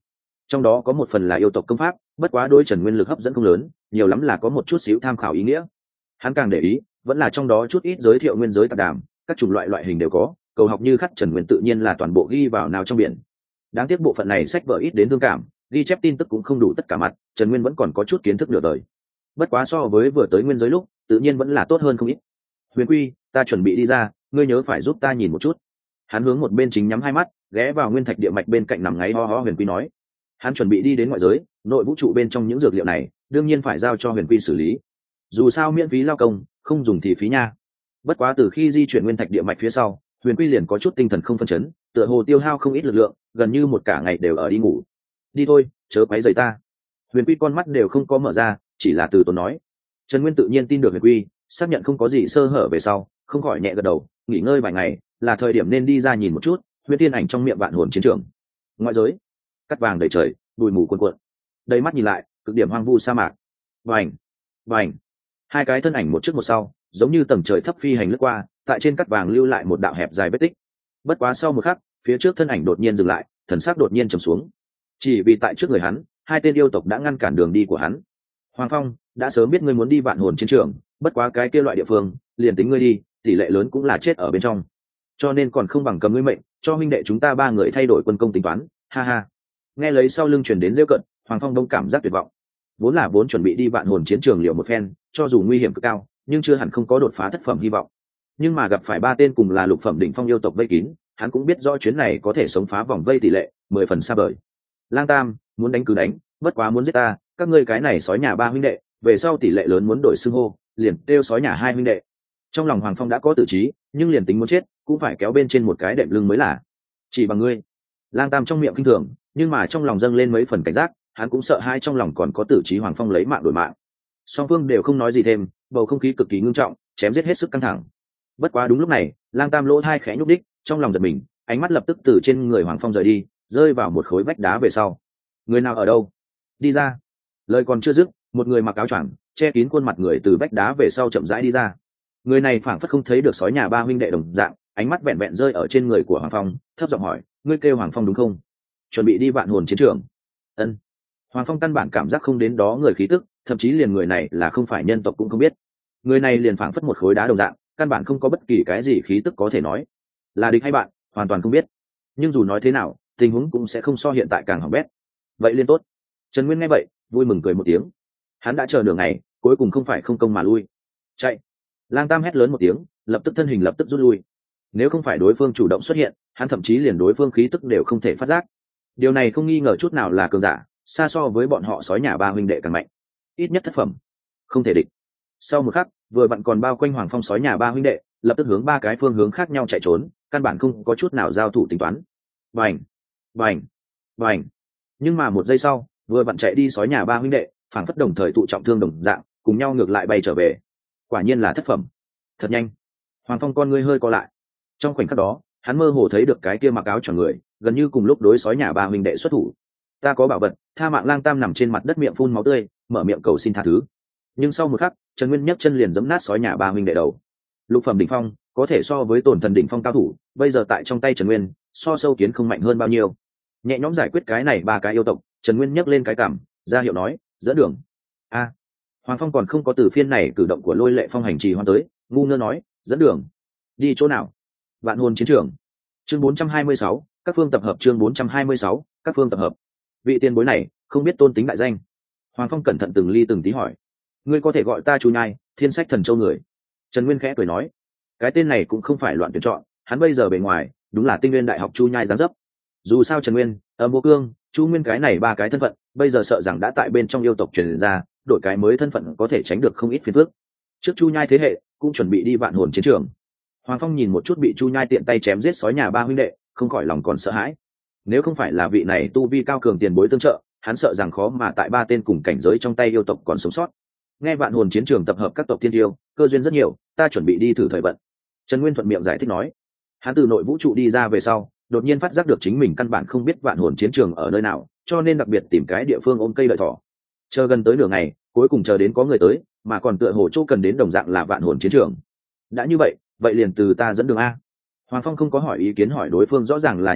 trong đó có một phần là yêu tộc công pháp, bất quá đối Trần Nguyên lực hấp dẫn không lớn, nhiều lắm là có một chút xíu tham khảo ý nghĩa. Hắn càng để ý vẫn là trong đó chút ít giới thiệu nguyên giới tạp đàm, các chủng loại loại hình đều có, cầu học như khắc Trần Nguyên tự nhiên là toàn bộ ghi vào nào trong biển. Đáng tiếc bộ phận này sách vở ít đến thương cảm, ghi chép tin tức cũng không đủ tất cả mặt, Trần Nguyên vẫn còn có chút kiến thức nửa đời. Bất quá so với vừa tới nguyên giới lúc, tự nhiên vẫn là tốt hơn không ít. Huyền Quy, ta chuẩn bị đi ra, ngươi nhớ phải giúp ta nhìn một chút. Hắn hướng một bên chính nhắm hai mắt, ghé vào nguyên thạch địa mạch bên cạnh nằm ngáy ho ho. Huyền Quy nói, hắn chuẩn bị đi đến ngoại giới, nội vũ trụ bên trong những dược liệu này, đương nhiên phải giao cho Huyền Quy xử lý. Dù sao miễn phí lao công, không dùng thì phí nha. Bất quá từ khi di chuyển nguyên thạch địa mạch phía sau, Huyền Quy liền có chút tinh thần không phân chấn, tựa hồ tiêu hao không ít lực lượng, gần như một cả ngày đều ở đi ngủ. Đi thôi, chớ quấy rầy ta. Huyền Quy con mắt đều không có mở ra, chỉ là từ tốn nói. Trần Nguyên tự nhiên tin được Huyền Quy, xác nhận không có gì sơ hở về sau, không khỏi nhẹ gật đầu, nghỉ ngơi vài ngày, là thời điểm nên đi ra nhìn một chút. Huyền Tiên ảnh trong miệng vạn hồn chiến trường. Ngoại giới, cắt vàng đầy trời, bụi mù cuồn cuộn. Đầy mắt nhìn lại, cực điểm hoang vu sa mạc. Vành, vành, hai cái thân ảnh một trước một sau, giống như tầng trời thấp phi hành lướt qua, tại trên cắt vàng lưu lại một đạo hẹp dài vết tích. Bất quá sau một khắc, phía trước thân ảnh đột nhiên dừng lại, thần sắc đột nhiên trầm xuống. Chỉ vì tại trước người hắn, hai tên yêu tộc đã ngăn cản đường đi của hắn. Hoàng Phong, đã sớm biết ngươi muốn đi vạn hồn chiến trường, bất quá cái kia loại địa phương, liền tính ngươi đi, tỷ lệ lớn cũng là chết ở bên trong. Cho nên còn không bằng cầm ngươi mệnh, cho huynh đệ chúng ta ba người thay đổi quân công tính toán, ha ha. Nghe lấy sau lưng truyền đến rêu cận, Hoàng Phong đông cảm giác tuyệt vọng. Vốn là vốn chuẩn bị đi vạn hồn chiến trường liệu một phen, cho dù nguy hiểm cực cao, nhưng chưa hẳn không có đột phá thất phẩm hy vọng. Nhưng mà gặp phải ba tên cùng là lục phẩm đỉnh phong yêu tộc vây kín, hắn cũng biết rõ chuyến này có thể sống phá vòng vây tỷ lệ mười phần xa vời. Lang Tam, muốn đánh cứ đánh, bất quá muốn giết ta, các ngươi cái này sói nhà ba huynh đệ, về sau tỷ lệ lớn muốn đổi xưng hô, liền kêu sói nhà hai huynh đệ. Trong lòng Hoàng Phong đã có tự trí, nhưng liền tính muốn chết, cũng phải kéo bên trên một cái đệm lưng mới là. Chỉ bằng ngươi. Lang Tam trong miệng kinh thường, nhưng mà trong lòng dâng lên mấy phần cảnh giác, hắn cũng sợ hai trong lòng còn có tự trí Hoàng Phong lấy mạng đổi mạng. Song phương đều không nói gì thêm, bầu không khí cực kỳ ngưng trọng, chém giết hết sức căng thẳng. Bất quá đúng lúc này, Lang Tam lỗ hai khẽ nhúc đích, trong lòng giật mình, ánh mắt lập tức từ trên người Hoàng Phong rời đi, rơi vào một khối vách đá về sau. Người nào ở đâu? Đi ra. Lời còn chưa dứt, một người mặc áo choàng che kín khuôn mặt người từ vách đá về sau chậm rãi đi ra. Người này phảng phất không thấy được sói nhà ba huynh đệ đồng dạng, ánh mắt vẹn vẹn rơi ở trên người của Hoàng Phong, thấp giọng hỏi, ngươi kêu Hoàng Phong đúng không? Chuẩn bị đi vạn hồn chiến trường. Ân. Hoàng Phong căn bản cảm giác không đến đó người khí tức, thậm chí liền người này là không phải nhân tộc cũng không biết. Người này liền phảng phất một khối đá đồng dạng, căn bản không có bất kỳ cái gì khí tức có thể nói là địch hay bạn, hoàn toàn không biết. Nhưng dù nói thế nào, tình huống cũng sẽ không so hiện tại càng hỏng bét. Vậy liên tốt. Trần Nguyên nghe vậy, vui mừng cười một tiếng. Hắn đã chờ nửa ngày, cuối cùng không phải không công mà lui. Chạy. Lang Tam hét lớn một tiếng, lập tức thân hình lập tức rút lui. Nếu không phải đối phương chủ động xuất hiện, hắn thậm chí liền đối phương khí tức đều không thể phát giác. Điều này không nghi ngờ chút nào là cường giả, xa so với bọn họ sói nhà ba huynh đệ càng mạnh, ít nhất thất phẩm, không thể địch. Sau một khắc, vừa vặn còn bao quanh Hoàng Phong sói nhà ba huynh đệ, lập tức hướng ba cái phương hướng khác nhau chạy trốn, căn bản không có chút nào giao thủ tính toán. Bành, bành, bành. Nhưng mà một giây sau, vừa vặn chạy đi sói nhà ba huynh đệ, phảng phất đồng thời tụ trọng thương đồng dạng, cùng nhau ngược lại bay trở về. Quả nhiên là thất phẩm. Thật nhanh. Hoàng Phong con ngươi hơi co lại. Trong khoảnh khắc đó, hắn mơ hồ thấy được cái kia mặc áo choàng người, gần như cùng lúc đối sói nhà ba huynh đệ xuất thủ. Ta có bảo vật, tha mạng. Lang Tam nằm trên mặt đất miệng phun máu tươi, mở miệng cầu xin tha thứ. Nhưng sau một khắc, Trần Nguyên nhấc chân liền giẫm nát sói nhà ba huynh đệ đầu. Lục phẩm đỉnh phong, có thể so với tổn thần đỉnh phong cao thủ, bây giờ tại trong tay Trần Nguyên, so sâu kiến không mạnh hơn bao nhiêu. Nhẹ nhõm giải quyết cái này ba cái yêu tộc, Trần Nguyên nhấc lên cái cằm, ra hiệu nói, dẫn đường. A. Hoàng Phong còn không có từ phiên này cử động của Lôi Lệ Phong hành trì hoan tới, ngu ngơ nói, dẫn đường. Đi chỗ nào? Vạn hồn chiến trường. Chương bốn trăm hai mươi sáu, các phương tập hợp. Chương bốn trăm hai mươi sáu, các phương tập hợp. Vị tiền bối này, không biết tôn tính đại danh. Hoàng Phong cẩn thận từng ly từng tí hỏi, ngươi có thể gọi ta Chu Nhai, Thiên Sách Thần Châu người. Trần Nguyên khẽ cười nói, cái tên này cũng không phải loạn tuyển chọn, hắn bây giờ bề ngoài đúng là Tinh Nguyên Đại học Chu Nhai dáng dấp. Dù sao Trần Nguyên, Âm Vô Cương, Chu Nguyên cái này ba cái thân phận, bây giờ sợ rằng đã tại bên trong yêu tộc truyền ra, đổi cái mới thân phận có thể tránh được không ít phiền phức. Trước Chu Nhai thế hệ cũng chuẩn bị đi vạn hồn chiến trường. Hoàng Phong nhìn một chút bị Chu Nhai tiện tay chém giết sói nhà ba huynh đệ, không khỏi lòng còn sợ hãi. Nếu không phải là vị này tu vi cao cường tiền bối tương trợ, hắn sợ rằng khó mà tại ba tên cùng cảnh giới trong tay yêu tộc còn sống sót. Nghe vạn hồn chiến trường tập hợp các tộc thiên yêu, cơ duyên rất nhiều, ta chuẩn bị đi thử thời vận. Trần Nguyên thuận miệng giải thích nói. Hắn từ nội vũ trụ đi ra về sau, đột nhiên phát giác được chính mình căn bản không biết vạn hồn chiến trường ở nơi nào, cho nên đặc biệt tìm cái địa phương ôm cây đợi thỏ. Chờ gần tới nửa ngày, cuối cùng chờ đến có người tới, mà còn tựa hồ chỗ cần đến đồng dạng là vạn hồn chiến trường. Đã như vậy, vậy liền từ ta dẫn đường a. Hoàng Phong không có hỏi ý kiến hỏi đối phương rõ ràng là nhân tộc,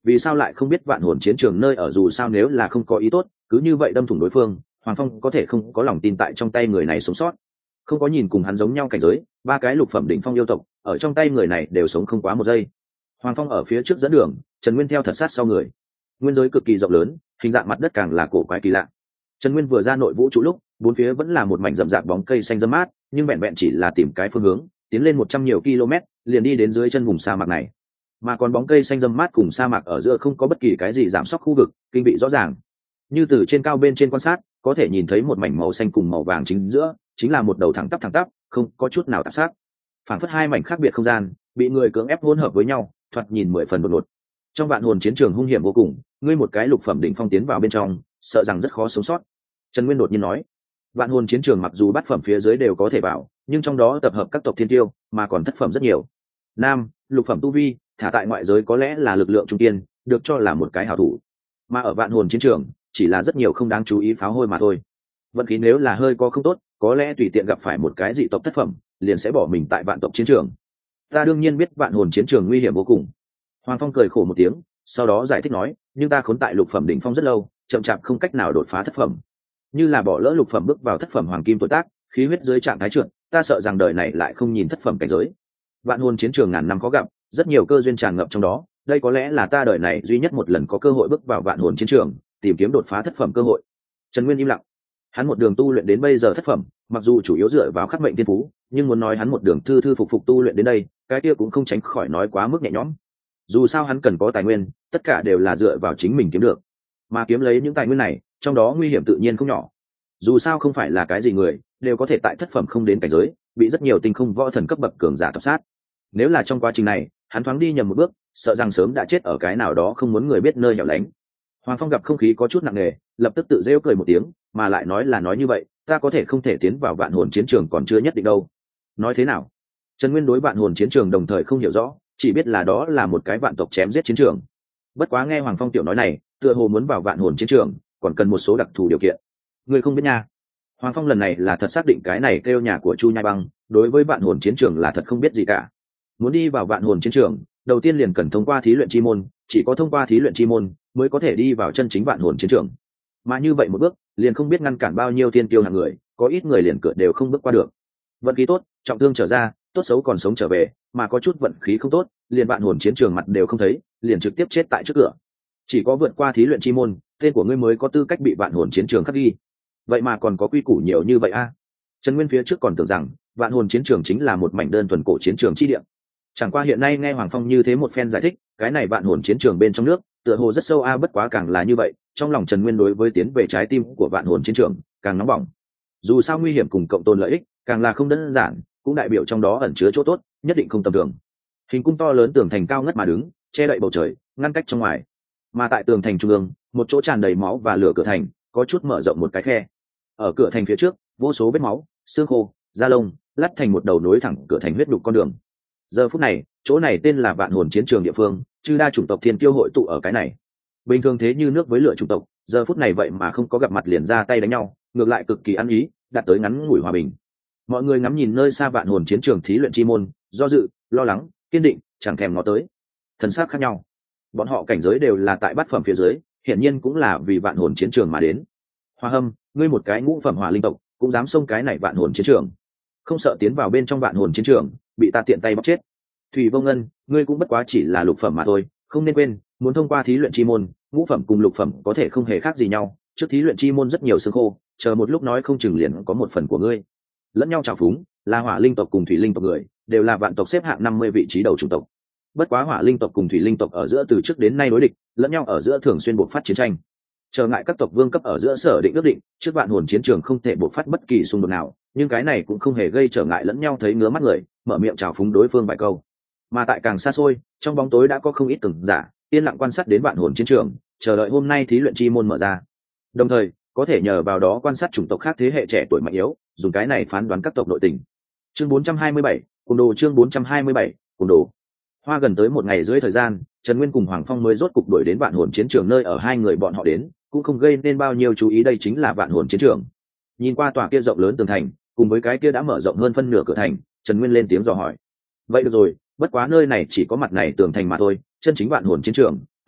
vì sao lại không biết vạn hồn chiến trường nơi ở, dù sao nếu là không có ý tốt cứ như vậy đâm thủng đối phương, Hoàng Phong có thể không có lòng tin tại trong tay người này sống sót. Không có nhìn cùng hắn giống nhau cảnh giới, ba cái lục phẩm đỉnh phong yêu tộc ở trong tay người này đều sống không quá một giây. Hoàng Phong ở phía trước dẫn đường, Trần Nguyên theo thật sát sau người. Nguyên giới cực kỳ rộng lớn, hình dạng mặt đất càng là cổ quái kỳ lạ. Trần Nguyên vừa ra nội vũ trụ lúc, bốn phía vẫn là một mảnh rậm rạp bóng cây xanh râm mát, nhưng vẹn vẹn chỉ là tìm cái phương hướng, tiến lên một trăm nhiều km, liền đi đến dưới chân vùng sa mạc này. Mà còn bóng cây xanh râm mát cùng sa mạc ở giữa không có bất kỳ cái gì giảm sóc khu vực, kinh vị rõ ràng. Như từ trên cao bên trên quan sát, có thể nhìn thấy một mảnh màu xanh cùng màu vàng chính giữa, chính là một đầu thẳng tắp thẳng tắp, không có chút nào tạp sát. Phản phất hai mảnh khác biệt không gian, bị người cưỡng ép hỗn hợp với nhau, thoạt nhìn mười phần đột ngột. Trong vạn hồn chiến trường hung hiểm vô cùng, ngươi một cái lục phẩm đỉnh phong tiến vào bên trong, sợ rằng rất khó sống sót. Trần Nguyên đột nhiên nói, vạn hồn chiến trường mặc dù bát phẩm phía dưới đều có thể vào, nhưng trong đó tập hợp các tộc thiên tiêu, mà còn thất phẩm rất nhiều. Nam, lục phẩm tu vi, thả tại ngoại giới có lẽ là lực lượng trung tiên, được cho là một cái hảo thủ. Mà ở vạn hồn chiến trường, chỉ là rất nhiều không đáng chú ý pháo hôi mà thôi. Vận khí nếu là hơi có không tốt, có lẽ tùy tiện gặp phải một cái dị tộc thất phẩm, liền sẽ bỏ mình tại vạn tộc chiến trường. Ta đương nhiên biết vạn hồn chiến trường nguy hiểm vô cùng. Hoàng Phong cười khổ một tiếng, sau đó giải thích nói, nhưng ta khốn tại lục phẩm đỉnh phong rất lâu, chậm chạp không cách nào đột phá thất phẩm. Như là bỏ lỡ lục phẩm bước vào thất phẩm hoàng kim tuổi tác, khí huyết dưới trạng thái trượt, ta sợ rằng đời này lại không nhìn thất phẩm cảnh giới. Vạn hồn chiến trường ngàn năm khó gặp, rất nhiều cơ duyên tràn ngập trong đó, đây có lẽ là ta đời này duy nhất một lần có cơ hội bước vào vạn hồn chiến trường, tìm kiếm đột phá thất phẩm cơ hội. Trần Nguyên im lặng. Hắn một đường tu luyện đến bây giờ thất phẩm, mặc dù chủ yếu dựa vào khắc mệnh thiên phú, nhưng muốn nói hắn một đường thư thư phục phục tu luyện đến đây, cái kia cũng không tránh khỏi nói quá mức nhẹ nhõm. Dù sao hắn cần có tài nguyên, tất cả đều là dựa vào chính mình kiếm được, mà kiếm lấy những tài nguyên này, trong đó nguy hiểm tự nhiên không nhỏ. Dù sao không phải là cái gì người đều có thể tại thất phẩm không đến cảnh giới, bị rất nhiều tinh không võ thần cấp bậc cường giả tập sát. Nếu là trong quá trình này, hắn thoáng đi nhầm một bước, sợ rằng sớm đã chết ở cái nào đó không muốn người biết nơi hẻo lánh. Hoàng Phong gặp không khí có chút nặng nề, lập tức tự rêu cười một tiếng, mà lại nói là nói như vậy, ta có thể không thể tiến vào vạn hồn chiến trường còn chưa nhất định đâu. Nói thế nào? Trần Nguyên đối vạn hồn chiến trường đồng thời không hiểu rõ, chỉ biết là đó là một cái vạn tộc chém giết chiến trường. Bất quá nghe Hoàng Phong tiểu nói này, tựa hồ muốn vào vạn hồn chiến trường, còn cần một số đặc thù điều kiện. Người không biết nha. Hoàng Phong lần này là thật xác định cái này kêu nhà của Chu Nhai Băng, đối với vạn hồn chiến trường là thật không biết gì cả. Muốn đi vào vạn hồn chiến trường, đầu tiên liền cần thông qua thí luyện chi môn, chỉ có thông qua thí luyện chi môn mới có thể đi vào chân chính vạn hồn chiến trường. Mà như vậy một bước, liền không biết ngăn cản bao nhiêu thiên tiêu hạng người, có ít người liền cửa đều không bước qua được. Vận khí tốt, trọng thương trở ra, tốt xấu còn sống trở về, mà có chút vận khí không tốt, liền vạn hồn chiến trường mặt đều không thấy, liền trực tiếp chết tại trước cửa. Chỉ có vượt qua thí luyện chi môn, tên của ngươi mới có tư cách bị vạn hồn chiến trường khắc ghi. Vậy mà còn có quy củ nhiều như vậy a? À? Trần Nguyên phía trước còn tưởng rằng vạn hồn chiến trường chính là một mảnh đơn thuần cổ chiến trường chi địa. Chẳng qua hiện nay nghe Hoàng Phong như thế một phen giải thích, cái này vạn hồn chiến trường bên trong nước, tựa hồ rất sâu a, à, bất quá càng là như vậy, trong lòng Trần Nguyên đối với tiến về trái tim của vạn hồn chiến trường càng nóng bỏng. Dù sao nguy hiểm cùng cộng tồn lợi ích, càng là không đơn giản, cũng đại biểu trong đó ẩn chứa chỗ tốt, nhất định không tầm thường. Hình cung to lớn tường thành cao ngất mà đứng, che đậy bầu trời, ngăn cách trong ngoài. Mà tại tường thành trung ương, một chỗ tràn đầy máu và lửa cửa thành, có chút mở rộng một cái khe. Ở cửa thành phía trước, vô số vết máu, xương khô, da lông, lắt thành một đầu nối thẳng cửa thành huyết đục con đường. Giờ phút này, chỗ này tên là vạn hồn chiến trường địa phương, chư đa chủng tộc thiên kiêu hội tụ ở cái này. Bình thường thế như nước với lửa chủng tộc, giờ phút này vậy mà không có gặp mặt liền ra tay đánh nhau, ngược lại cực kỳ ăn ý, đạt tới ngắn ngủi hòa bình. Mọi người ngắm nhìn nơi xa vạn hồn chiến trường thí luyện chi môn, do dự, lo lắng, kiên định, chẳng thèm ngó tới. Thần sắc khác nhau. Bọn họ cảnh giới đều là tại bát phẩm phía dưới, hiển nhiên cũng là vì vạn hồn chiến trường mà đến. Hoa Hâm, ngươi một cái ngũ phẩm hỏa linh tộc, cũng dám xông cái này vạn hồn chiến trường, không sợ tiến vào bên trong vạn hồn chiến trường bị ta tiện tay bóc chết. Thủy Vô Ngân, ngươi cũng bất quá chỉ là lục phẩm mà thôi, không nên quên, muốn thông qua thí luyện chi môn, ngũ phẩm cùng lục phẩm có thể không hề khác gì nhau, trước thí luyện chi môn rất nhiều xương khô, chờ một lúc nói không chừng liền có một phần của ngươi. Lẫn nhau trào phúng, là hỏa linh tộc cùng thủy linh tộc người, đều là vạn tộc xếp hạng năm mươi vị trí đầu chủng tộc. Bất quá hỏa linh tộc cùng thủy linh tộc ở giữa từ trước đến nay đối địch, lẫn nhau ở giữa thường xuyên buộc phát chiến tranh. Trở ngại các tộc vương cấp ở giữa sở định ước định, trước vạn hồn chiến trường không thể buộc phát bất kỳ xung đột nào, nhưng cái này cũng không hề gây trở ngại lẫn nhau thấy ngứa mắt người, mở miệng trào phúng đối phương vài câu. Mà tại càng xa xôi, trong bóng tối đã có không ít từng giả, yên lặng quan sát đến vạn hồn chiến trường, chờ đợi hôm nay thí luyện chi môn mở ra. Đồng thời, có thể nhờ vào đó quan sát chủng tộc khác thế hệ trẻ tuổi mạnh yếu, dùng cái này phán đoán các tộc nội tình. Chương bốn trăm hai mươi bảy, cùng đồ chương bốn trăm hai mươi bảy, cùng đồ. Hoa gần tới một ngày dưới thời gian, Trần Nguyên cùng Hoàng Phong mới rốt cục đuổi đến vạn hồn chiến trường nơi ở hai người bọn họ đến, cũng không gây nên bao nhiêu chú ý, đây chính là vạn hồn chiến trường. Nhìn qua tòa kia rộng lớn tường thành, cùng với cái kia đã mở rộng hơn phân nửa cửa thành, Trần Nguyên lên tiếng dò hỏi. Vậy được rồi, bất quá nơi này chỉ có mặt này tường thành mà thôi, chân chính vạn hồn chiến trường,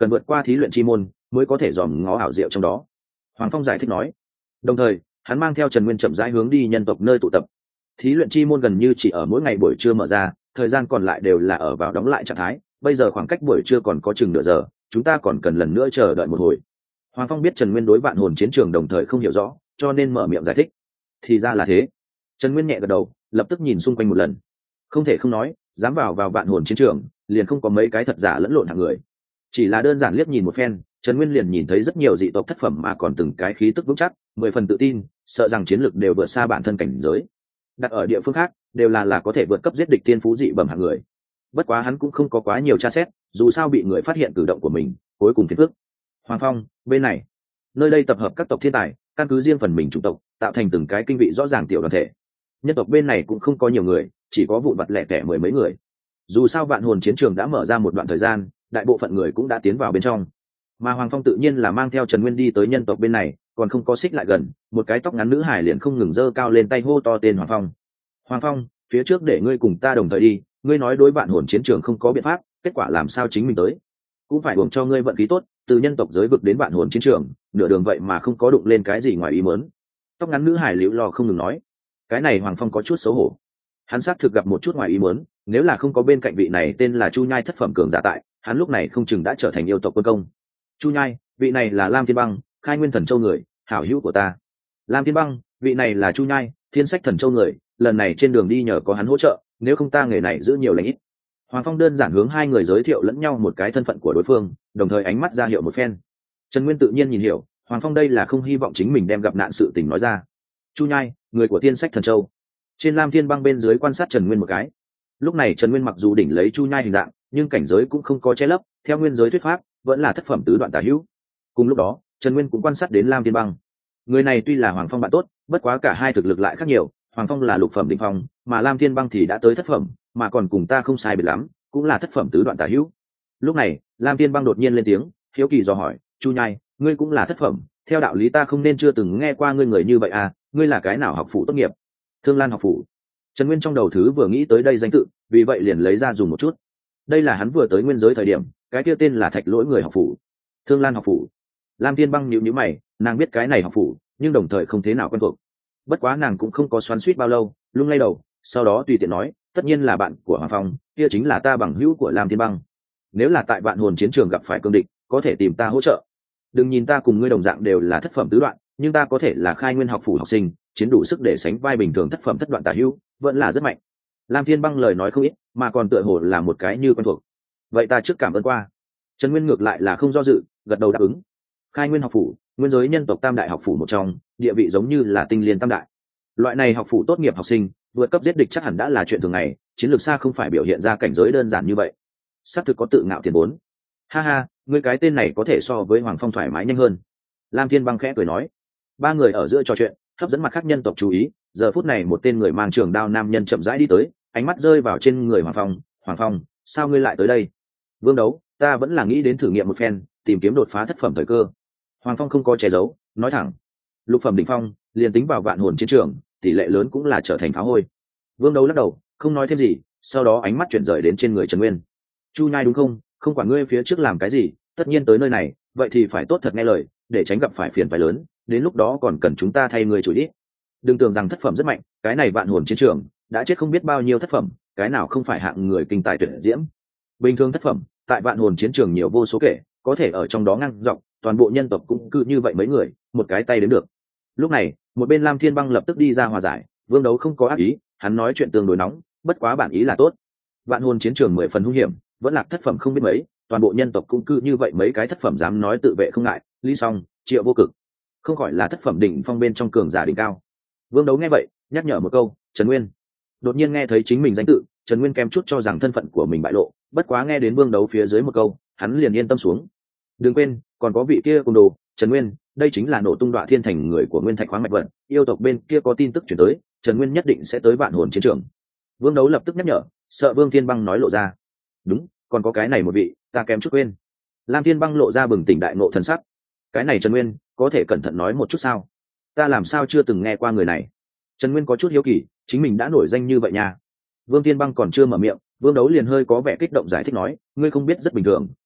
cần vượt qua thí luyện chi môn mới có thể dòm ngó ảo diệu trong đó. Hoàng Phong giải thích nói. Đồng thời hắn mang theo Trần Nguyên chậm rãi hướng đi nhân tộc nơi tụ tập. Thí luyện chi môn gần như chỉ ở mỗi ngày buổi trưa mở ra, thời gian còn lại đều là ở vào đóng lại trạng thái. Bây giờ khoảng cách buổi trưa còn có chừng nửa giờ, chúng ta còn cần lần nữa chờ đợi một hồi. Hoàng Phong biết Trần Nguyên đối vạn hồn chiến trường đồng thời không hiểu rõ, cho nên mở miệng giải thích. Thì ra là thế. Trần Nguyên nhẹ gật đầu, lập tức nhìn xung quanh một lần. Không thể không nói, dám vào vào vạn hồn chiến trường, liền không có mấy cái thật giả lẫn lộn hạng người. Chỉ là đơn giản liếc nhìn một phen, Trần Nguyên liền nhìn thấy rất nhiều dị tộc thất phẩm mà còn từng cái khí tức vững chắc, mười phần tự tin, sợ rằng chiến lực đều vượt xa bản thân cảnh giới. Đặt ở địa phương khác, đều là là có thể vượt cấp giết địch tiên phú dị bẩm hạng người. Bất quá hắn cũng không có quá nhiều tra xét, dù sao bị người phát hiện cử động của mình, cuối cùng phiền phức. Hoàng Phong, bên này, nơi đây tập hợp các tộc thiên tài, căn cứ riêng phần mình chủng tộc, tạo thành từng cái kinh vị rõ ràng tiểu đoàn thể. Nhân tộc bên này cũng không có nhiều người, chỉ có vụn vặt lẻ tẻ mười mấy người. Dù sao vạn hồn chiến trường đã mở ra một đoạn thời gian, đại bộ phận người cũng đã tiến vào bên trong. Mà Hoàng Phong tự nhiên là mang theo Trần Nguyên đi tới nhân tộc bên này, còn không có xích lại gần, một cái tóc ngắn nữ hải liền không ngừng giơ cao lên tay hô to tên Hoàng Phong. Hoàng Phong, phía trước để ngươi cùng ta đồng thời đi, ngươi nói đối vạn hồn chiến trường không có biện pháp, kết quả làm sao chính mình tới? Cũng phải buồng cho ngươi vận khí tốt, từ nhân tộc giới vực đến vạn hồn chiến trường, nửa đường vậy mà không có đụng lên cái gì ngoài ý muốn. Tóc ngắn nữ hải liễu lo không ngừng nói. Cái này Hoàng Phong có chút xấu hổ. Hắn xác thực gặp một chút ngoài ý muốn, nếu là không có bên cạnh vị này tên là Chu Nhai thất phẩm cường giả tại, hắn lúc này không chừng đã trở thành yêu tộc quân công. Chu Nhai, vị này là Lam Thiên Băng, khai nguyên thần châu người, hảo hữu của ta. Lam Thiên Băng, vị này là Chu Nhai, thiên sách thần châu người, lần này trên đường đi nhờ có hắn hỗ trợ, nếu không ta nghề này giữ nhiều lãnh ít. Hoàng Phong đơn giản hướng hai người giới thiệu lẫn nhau một cái thân phận của đối phương, đồng thời ánh mắt ra hiệu một phen. Trần Nguyên tự nhiên nhìn hiểu, Hoàng Phong đây là không hy vọng chính mình đem gặp nạn sự tình nói ra. Chu Nhai, người của thiên sách thần châu. Trên Lam Thiên Băng bên dưới quan sát Trần Nguyên một cái. Lúc này Trần Nguyên mặc dù đỉnh lấy Chu Nhai hình dạng, nhưng cảnh giới cũng không có che lấp, theo nguyên giới thuyết pháp, vẫn là thất phẩm tứ đoạn tả hữu. Cùng lúc đó, Trần Nguyên cũng quan sát đến Lam Thiên Băng. Người này tuy là Hoàng Phong bạn tốt, bất quá cả hai thực lực lại khác nhiều, Hoàng Phong là lục phẩm đỉnh phong, mà Lam Thiên Băng thì đã tới thất phẩm, mà còn cùng ta không sai biệt lắm, cũng là thất phẩm tứ đoạn tả hữu. Lúc này, Lam Thiên Băng đột nhiên lên tiếng, hiếu kỳ dò hỏi, "Chu Nhai, ngươi cũng là thất phẩm, theo đạo lý ta không nên chưa từng nghe qua ngươi người như vậy à, ngươi là cái nào học phủ tốt nghiệp?" Thương Lan học phủ. Trần Nguyên trong đầu thứ vừa nghĩ tới đây danh tự, vì vậy liền lấy ra dùng một chút. Đây là hắn vừa tới nguyên giới thời điểm, cái kia tên là Thạch Lỗi người học phủ. Thương Lan học phủ. Lam Thiên Băng nhíu nhíu mày, nàng biết cái này học phủ, nhưng đồng thời không thế nào quen thuộc. Bất quá nàng cũng không có xoắn xuýt bao lâu, lung lay đầu, sau đó tùy tiện nói, tất nhiên là bạn của Hoàng Phong, kia chính là ta bằng hữu của Lam Thiên Băng. Nếu là tại vạn hồn chiến trường gặp phải cương địch, có thể tìm ta hỗ trợ. Đừng nhìn ta cùng ngươi đồng dạng đều là thất phẩm tứ đoạn, nhưng ta có thể là khai nguyên học phủ học sinh, chiến đủ sức để sánh vai bình thường thất phẩm thất đoạn tả hữu, vẫn là rất mạnh. Lam Thiên Băng lời nói không ít, mà còn tựa hồ là một cái như quen thuộc. Vậy ta trước cảm ơn qua. Trần Nguyên ngược lại là không do dự, gật đầu đáp ứng. Khai nguyên học phủ, nguyên giới nhân tộc tam đại học phủ một trong, địa vị giống như là tinh liên tam đại. Loại này học phủ tốt nghiệp học sinh, vượt cấp giết địch chắc hẳn đã là chuyện thường ngày, chiến lược xa không phải biểu hiện ra cảnh giới đơn giản như vậy. Sắp thực có tự ngạo tiền vốn. Ha ha, ngươi cái tên này có thể so với Hoàng Phong thoải mái nhanh hơn. Lam Thiên Băng khẽ cười nói. Ba người ở giữa trò chuyện, hấp dẫn mặt khác nhân tộc chú ý. Giờ phút này một tên người mang trường đao nam nhân chậm rãi đi tới, ánh mắt rơi vào trên người Hoàng Phong. Hoàng Phong, sao ngươi lại tới đây? Vương Đấu, ta vẫn là nghĩ đến thử nghiệm một phen, tìm kiếm đột phá thất phẩm thời cơ. Hoàng Phong không có che giấu, nói thẳng. Lục phẩm đỉnh phong, liền tính vào vạn hồn chiến trường, tỷ lệ lớn cũng là trở thành phá hôi. Vương Đấu lắc đầu, không nói thêm gì, sau đó ánh mắt chuyển rời đến trên người Trần Nguyên. Chu Nhai đúng không? Không quản ngươi phía trước làm cái gì, tất nhiên tới nơi này, vậy thì phải tốt thật nghe lời, để tránh gặp phải phiền phái lớn, đến lúc đó còn cần chúng ta thay người chửi đi. Đừng tưởng rằng thất phẩm rất mạnh, cái này vạn hồn chiến trường đã chết không biết bao nhiêu thất phẩm, cái nào không phải hạng người kinh tài tuyệt diễm. Bình thường thất phẩm, tại vạn hồn chiến trường nhiều vô số kể, có thể ở trong đó ngang dọc, toàn bộ nhân tộc cũng cứ như vậy mấy người, một cái tay đến được. Lúc này, một bên Lam Thiên Băng lập tức đi ra hòa giải, Vương Đấu không có ác ý, hắn nói chuyện tương đối nóng, bất quá bản ý là tốt. Vạn hồn chiến trường mười phần hung hiểm, vẫn là thất phẩm không biết mấy, toàn bộ nhân tộc cũng cứ như vậy mấy cái thất phẩm dám nói tự vệ không ngại, Lý Song, Triệu Vô Cực, không khỏi là thất phẩm đỉnh phong bên trong cường giả đỉnh cao. Vương Đấu nghe vậy, nhắc nhở một câu, Trần Nguyên. Đột nhiên nghe thấy chính mình danh tự, Trần Nguyên kém chút cho rằng thân phận của mình bại lộ, bất quá nghe đến Vương Đấu phía dưới một câu, hắn liền yên tâm xuống. Đừng quên, còn có vị kia cùng đồ, Trần Nguyên, đây chính là nổ tung đoạ thiên thành người của Nguyên Thạch khoáng mạch vận, yêu tộc bên kia có tin tức chuyển tới, Trần Nguyên nhất định sẽ tới vạn hồn chiến trường. Vương Đấu lập tức nhắc nhở, sợ Vương Thiên Băng nói lộ ra. Đúng, còn có cái này một vị, ta kém chút quên. Lam Thiên Băng lộ ra bừng tỉnh đại ngộ thần sắc. Cái này Trần Nguyên, có thể cẩn thận nói một chút sao? Ta làm sao chưa từng nghe qua người này? Trần Nguyên có chút hiếu kỳ, chính mình đã nổi danh như vậy nha. Vương Thiên Băng còn chưa mở miệng, Vương Đấu liền hơi có vẻ kích động giải thích nói, ngươi không biết rất bình thường,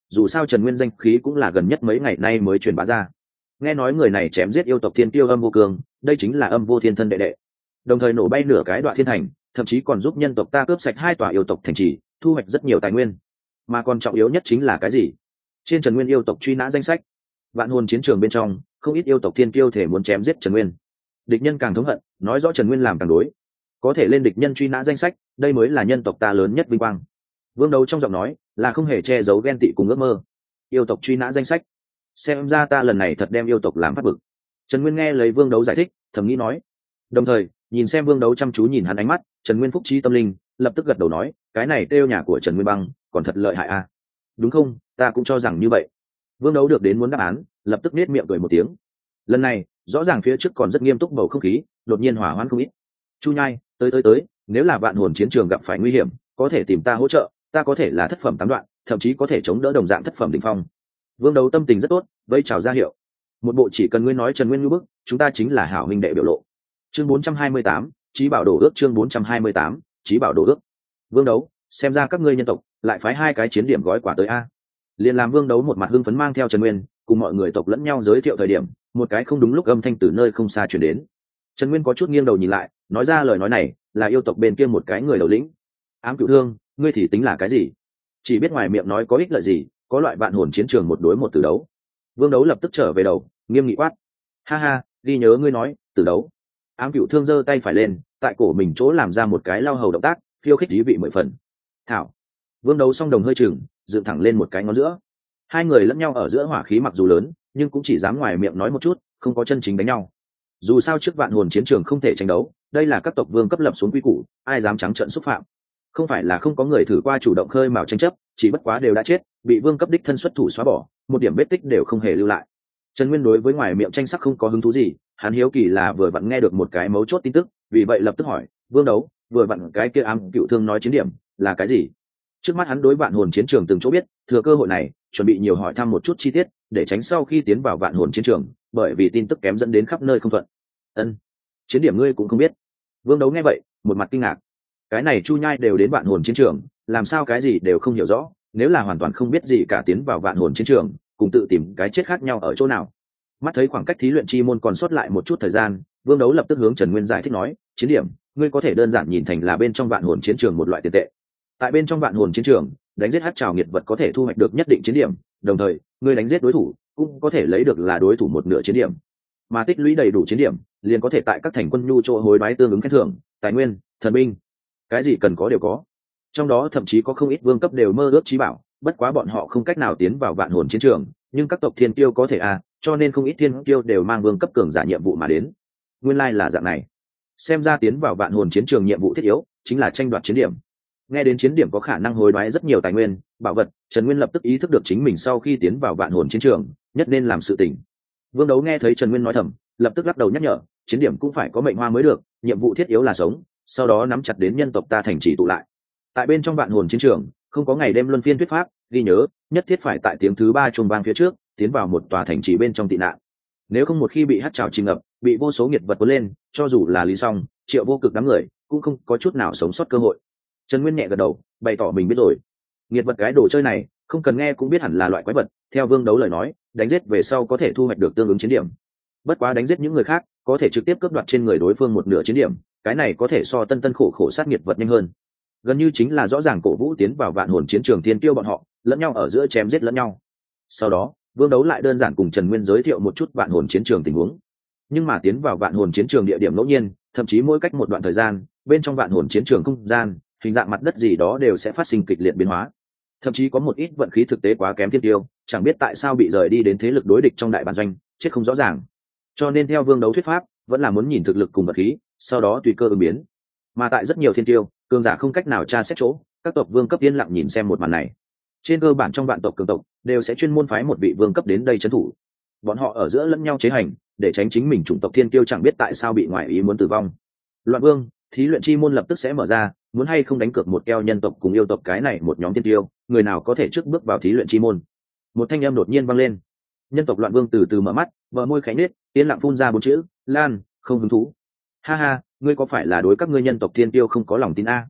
dù sao Trần Nguyên danh khí cũng là gần nhất mấy ngày nay mới truyền bá ra. Nghe nói người này chém giết yêu tộc thiên tiêu Âm Vô Cường, đây chính là Âm Vô Thiên thân đệ đệ, đồng thời nổ bay nửa cái Đoạ Thiên Thành, thậm chí còn giúp nhân tộc ta cướp sạch hai tòa yêu tộc thành trì, thu hoạch rất nhiều tài nguyên. Mà còn trọng yếu nhất chính là cái gì? Trên Trần Nguyên yêu tộc truy nã danh sách, Vạn Hồn chiến trường bên trong không ít yêu tộc thiên tiêu thể muốn chém giết Trần Nguyên. Địch nhân càng thống hận, nói rõ Trần Nguyên làm càng đối, có thể lên địch nhân truy nã danh sách, đây mới là nhân tộc ta lớn nhất vinh quang. Vương Đấu trong giọng nói là không hề che giấu ghen tị cùng ước mơ. Yêu tộc truy nã danh sách, xem ra ta lần này thật đem yêu tộc làm phát bực. Trần Nguyên nghe lấy Vương Đấu giải thích, thầm nghĩ nói, đồng thời nhìn xem Vương Đấu chăm chú nhìn hắn ánh mắt, Trần Nguyên phúc trí tâm linh, lập tức gật đầu nói, cái này kêu nhà của Trần Nguyên Băng còn thật lợi hại a. À? Đúng không, ta cũng cho rằng như vậy. Vương Đấu được đến muốn đáp án, lập tức nết miệng cười một tiếng. Lần này rõ ràng phía trước còn rất nghiêm túc bầu không khí, đột nhiên hỏa hoãn không ít. Chu Nhai, tới tới tới, nếu là Vạn Hồn chiến trường gặp phải nguy hiểm, có thể tìm ta hỗ trợ, ta có thể là thất phẩm tám đoạn, thậm chí có thể chống đỡ đồng dạng thất phẩm đỉnh phong. Vương Đấu tâm tình rất tốt, vây chào ra hiệu. Một bộ chỉ cần ngươi nói Trần Nguyên như bức, chúng ta chính là hảo huynh đệ biểu lộ. Chương bốn trăm hai mươi tám, Chí Bảo Đồ Ước. Chương bốn trăm hai mươi tám, Chí Bảo Đồ Ước. Vương Đấu, xem ra các ngươi nhân tộc lại phái hai cái chiến điểm gói quả tới a. Liên làm Vương Đấu một mặt hưng phấn mang theo Trần Nguyên, cùng mọi người tộc lẫn nhau giới thiệu thời điểm, một cái không đúng lúc âm thanh từ nơi không xa truyền đến. Trần Nguyên có chút nghiêng đầu nhìn lại, nói ra lời nói này là yêu tộc bên kia một cái người đầu lĩnh. Ám Cửu Thương, ngươi thì tính là cái gì? Chỉ biết ngoài miệng nói có ích lợi gì, có loại Vạn Hồn chiến trường một đối một từ đấu. Vương Đấu lập tức trở về đầu, nghiêm nghị quát, ha ha, ghi nhớ ngươi nói từ đấu. Ám Cửu Thương giơ tay phải lên, tại cổ mình chỗ làm ra một cái lao hầu động tác, khiêu khích dí vị mười phần. Thảo. Vương Đấu song đồng hơi chừng, dựng thẳng lên một cái ngón giữa. Hai người lẫn nhau ở giữa hỏa khí mặc dù lớn, nhưng cũng chỉ dám ngoài miệng nói một chút, không có chân chính đánh nhau. Dù sao trước Vạn Hồn chiến trường không thể tranh đấu, đây là các tộc vương cấp lập xuống quy củ, ai dám trắng trợn xúc phạm. Không phải là không có người thử qua chủ động khơi mào tranh chấp, chỉ bất quá đều đã chết, bị vương cấp đích thân xuất thủ xóa bỏ, một điểm vết tích đều không hề lưu lại. Trần Nguyên đối với ngoài miệng tranh sắc không có hứng thú gì, hắn hiếu kỳ là vừa vặn nghe được một cái mấu chốt tin tức, vì vậy lập tức hỏi, Vương Đấu, vừa vặn cái kia Ám Cửu Thương nói chiến điểm là cái gì? Trước mắt hắn đối Vạn Hồn chiến trường từng chỗ biết, thừa cơ hội này chuẩn bị nhiều hỏi thăm một chút chi tiết, để tránh sau khi tiến vào Vạn Hồn chiến trường, bởi vì tin tức kém dẫn đến khắp nơi không thuận. Ân, chiến điểm ngươi cũng không biết? Vương Đấu nghe vậy, một mặt kinh ngạc. Cái này Chu Nhai đều đến Vạn Hồn chiến trường, làm sao cái gì đều không hiểu rõ? Nếu là hoàn toàn không biết gì cả tiến vào Vạn Hồn chiến trường, cùng tự tìm cái chết khác nhau ở chỗ nào? Mắt thấy khoảng cách thí luyện chi môn còn sót lại một chút thời gian, Vương Đấu lập tức hướng Trần Nguyên giải thích nói, chiến điểm, ngươi có thể đơn giản nhìn thành là bên trong Vạn Hồn chiến trường một loại tiền tệ. Tại bên trong Vạn Hồn chiến trường, đánh giết hắc trảo nghiệt vật có thể thu hoạch được nhất định chiến điểm, đồng thời, ngươi đánh giết đối thủ cũng có thể lấy được là đối thủ một nửa chiến điểm. Mà tích lũy đầy đủ chiến điểm, liền có thể tại các thành quân nhu chỗ hối đoái tương ứng khen thưởng, tài nguyên, thần binh, cái gì cần có đều có. Trong đó thậm chí có không ít vương cấp đều mơ ước chí bảo, bất quá bọn họ không cách nào tiến vào Vạn Hồn chiến trường, nhưng các tộc thiên tiêu có thể à, cho nên không ít thiên tiêu đều mang vương cấp cường giả nhiệm vụ mà đến. Nguyên lai like là dạng này. Xem ra tiến vào Vạn Hồn chiến trường nhiệm vụ thiết yếu chính là tranh đoạt chiến điểm. Nghe đến chiến điểm có khả năng hối đoái rất nhiều tài nguyên, bảo vật, Trần Nguyên lập tức ý thức được chính mình sau khi tiến vào Vạn Hồn chiến trường, nhất nên làm sự tình. Vương Đấu nghe thấy Trần Nguyên nói thầm, lập tức lắc đầu nhắc nhở, chiến điểm cũng phải có mệnh hoa mới được, nhiệm vụ thiết yếu là sống, sau đó nắm chặt đến nhân tộc ta thành trì tụ lại. Tại bên trong Vạn Hồn chiến trường, không có ngày đêm luân phiên thuyết pháp, ghi nhớ, nhất thiết phải tại tiếng thứ ba chuông vang phía trước, tiến vào một tòa thành trì bên trong tị nạn. Nếu không một khi bị hắc trảo chìm ngập, bị vô số nghiệt vật cuốn lên, cho dù là Lý Song, Triệu Vô Cực đám người, cũng không có chút nào sống sót cơ hội. Trần Nguyên nhẹ gật đầu, bày tỏ mình biết rồi. Nghiệt vật cái đồ chơi này, không cần nghe cũng biết hẳn là loại quái vật, theo Vương Đấu lời nói, đánh giết về sau có thể thu hoạch được tương ứng chiến điểm. Bất quá đánh giết những người khác, có thể trực tiếp cướp đoạt trên người đối phương một nửa chiến điểm, cái này có thể so tân tân khổ khổ sát nghiệt vật nhanh hơn. Gần như chính là rõ ràng cổ vũ tiến vào Vạn Hồn chiến trường thiên tiêu bọn họ, lẫn nhau ở giữa chém giết lẫn nhau. Sau đó, Vương Đấu lại đơn giản cùng Trần Nguyên giới thiệu một chút Vạn Hồn chiến trường tình huống. Nhưng mà tiến vào Vạn Hồn chiến trường địa điểm ngẫu nhiên, thậm chí mỗi cách một đoạn thời gian, bên trong Vạn Hồn chiến trường không gian, hình dạng mặt đất gì đó đều sẽ phát sinh kịch liệt biến hóa. Thậm chí có một ít vận khí thực tế quá kém thiên tiêu, chẳng biết tại sao bị rời đi đến thế lực đối địch trong đại bản doanh, chết không rõ ràng. Cho nên theo Vương Đấu thuyết pháp, vẫn là muốn nhìn thực lực cùng vận khí, sau đó tùy cơ ứng biến. Mà tại rất nhiều thiên tiêu, cường giả không cách nào tra xét chỗ, các tộc vương cấp yên lặng nhìn xem một màn này. Trên cơ bản trong vạn tộc cường tộc đều sẽ chuyên môn phái một vị vương cấp đến đây trấn thủ. Bọn họ ở giữa lẫn nhau chế hành, để tránh chính mình chủng tộc thiên kiêu chẳng biết tại sao bị ngoại ý muốn tử vong. Loạn vương, thí luyện chi môn lập tức sẽ mở ra, muốn hay không đánh cược một keo nhân tộc cùng yêu tộc cái này một nhóm thiên kiêu, người nào có thể trước bước vào thí luyện chi môn. Một thanh âm đột nhiên vang lên. Nhân tộc Loạn Vương từ từ mở mắt, bờ môi khẽ nết, tiến lặng phun ra bốn chữ, "Lan, không hứng thú." Ha ha, ngươi có phải là đối các ngươi nhân tộc thiên kiêu không có lòng tin a?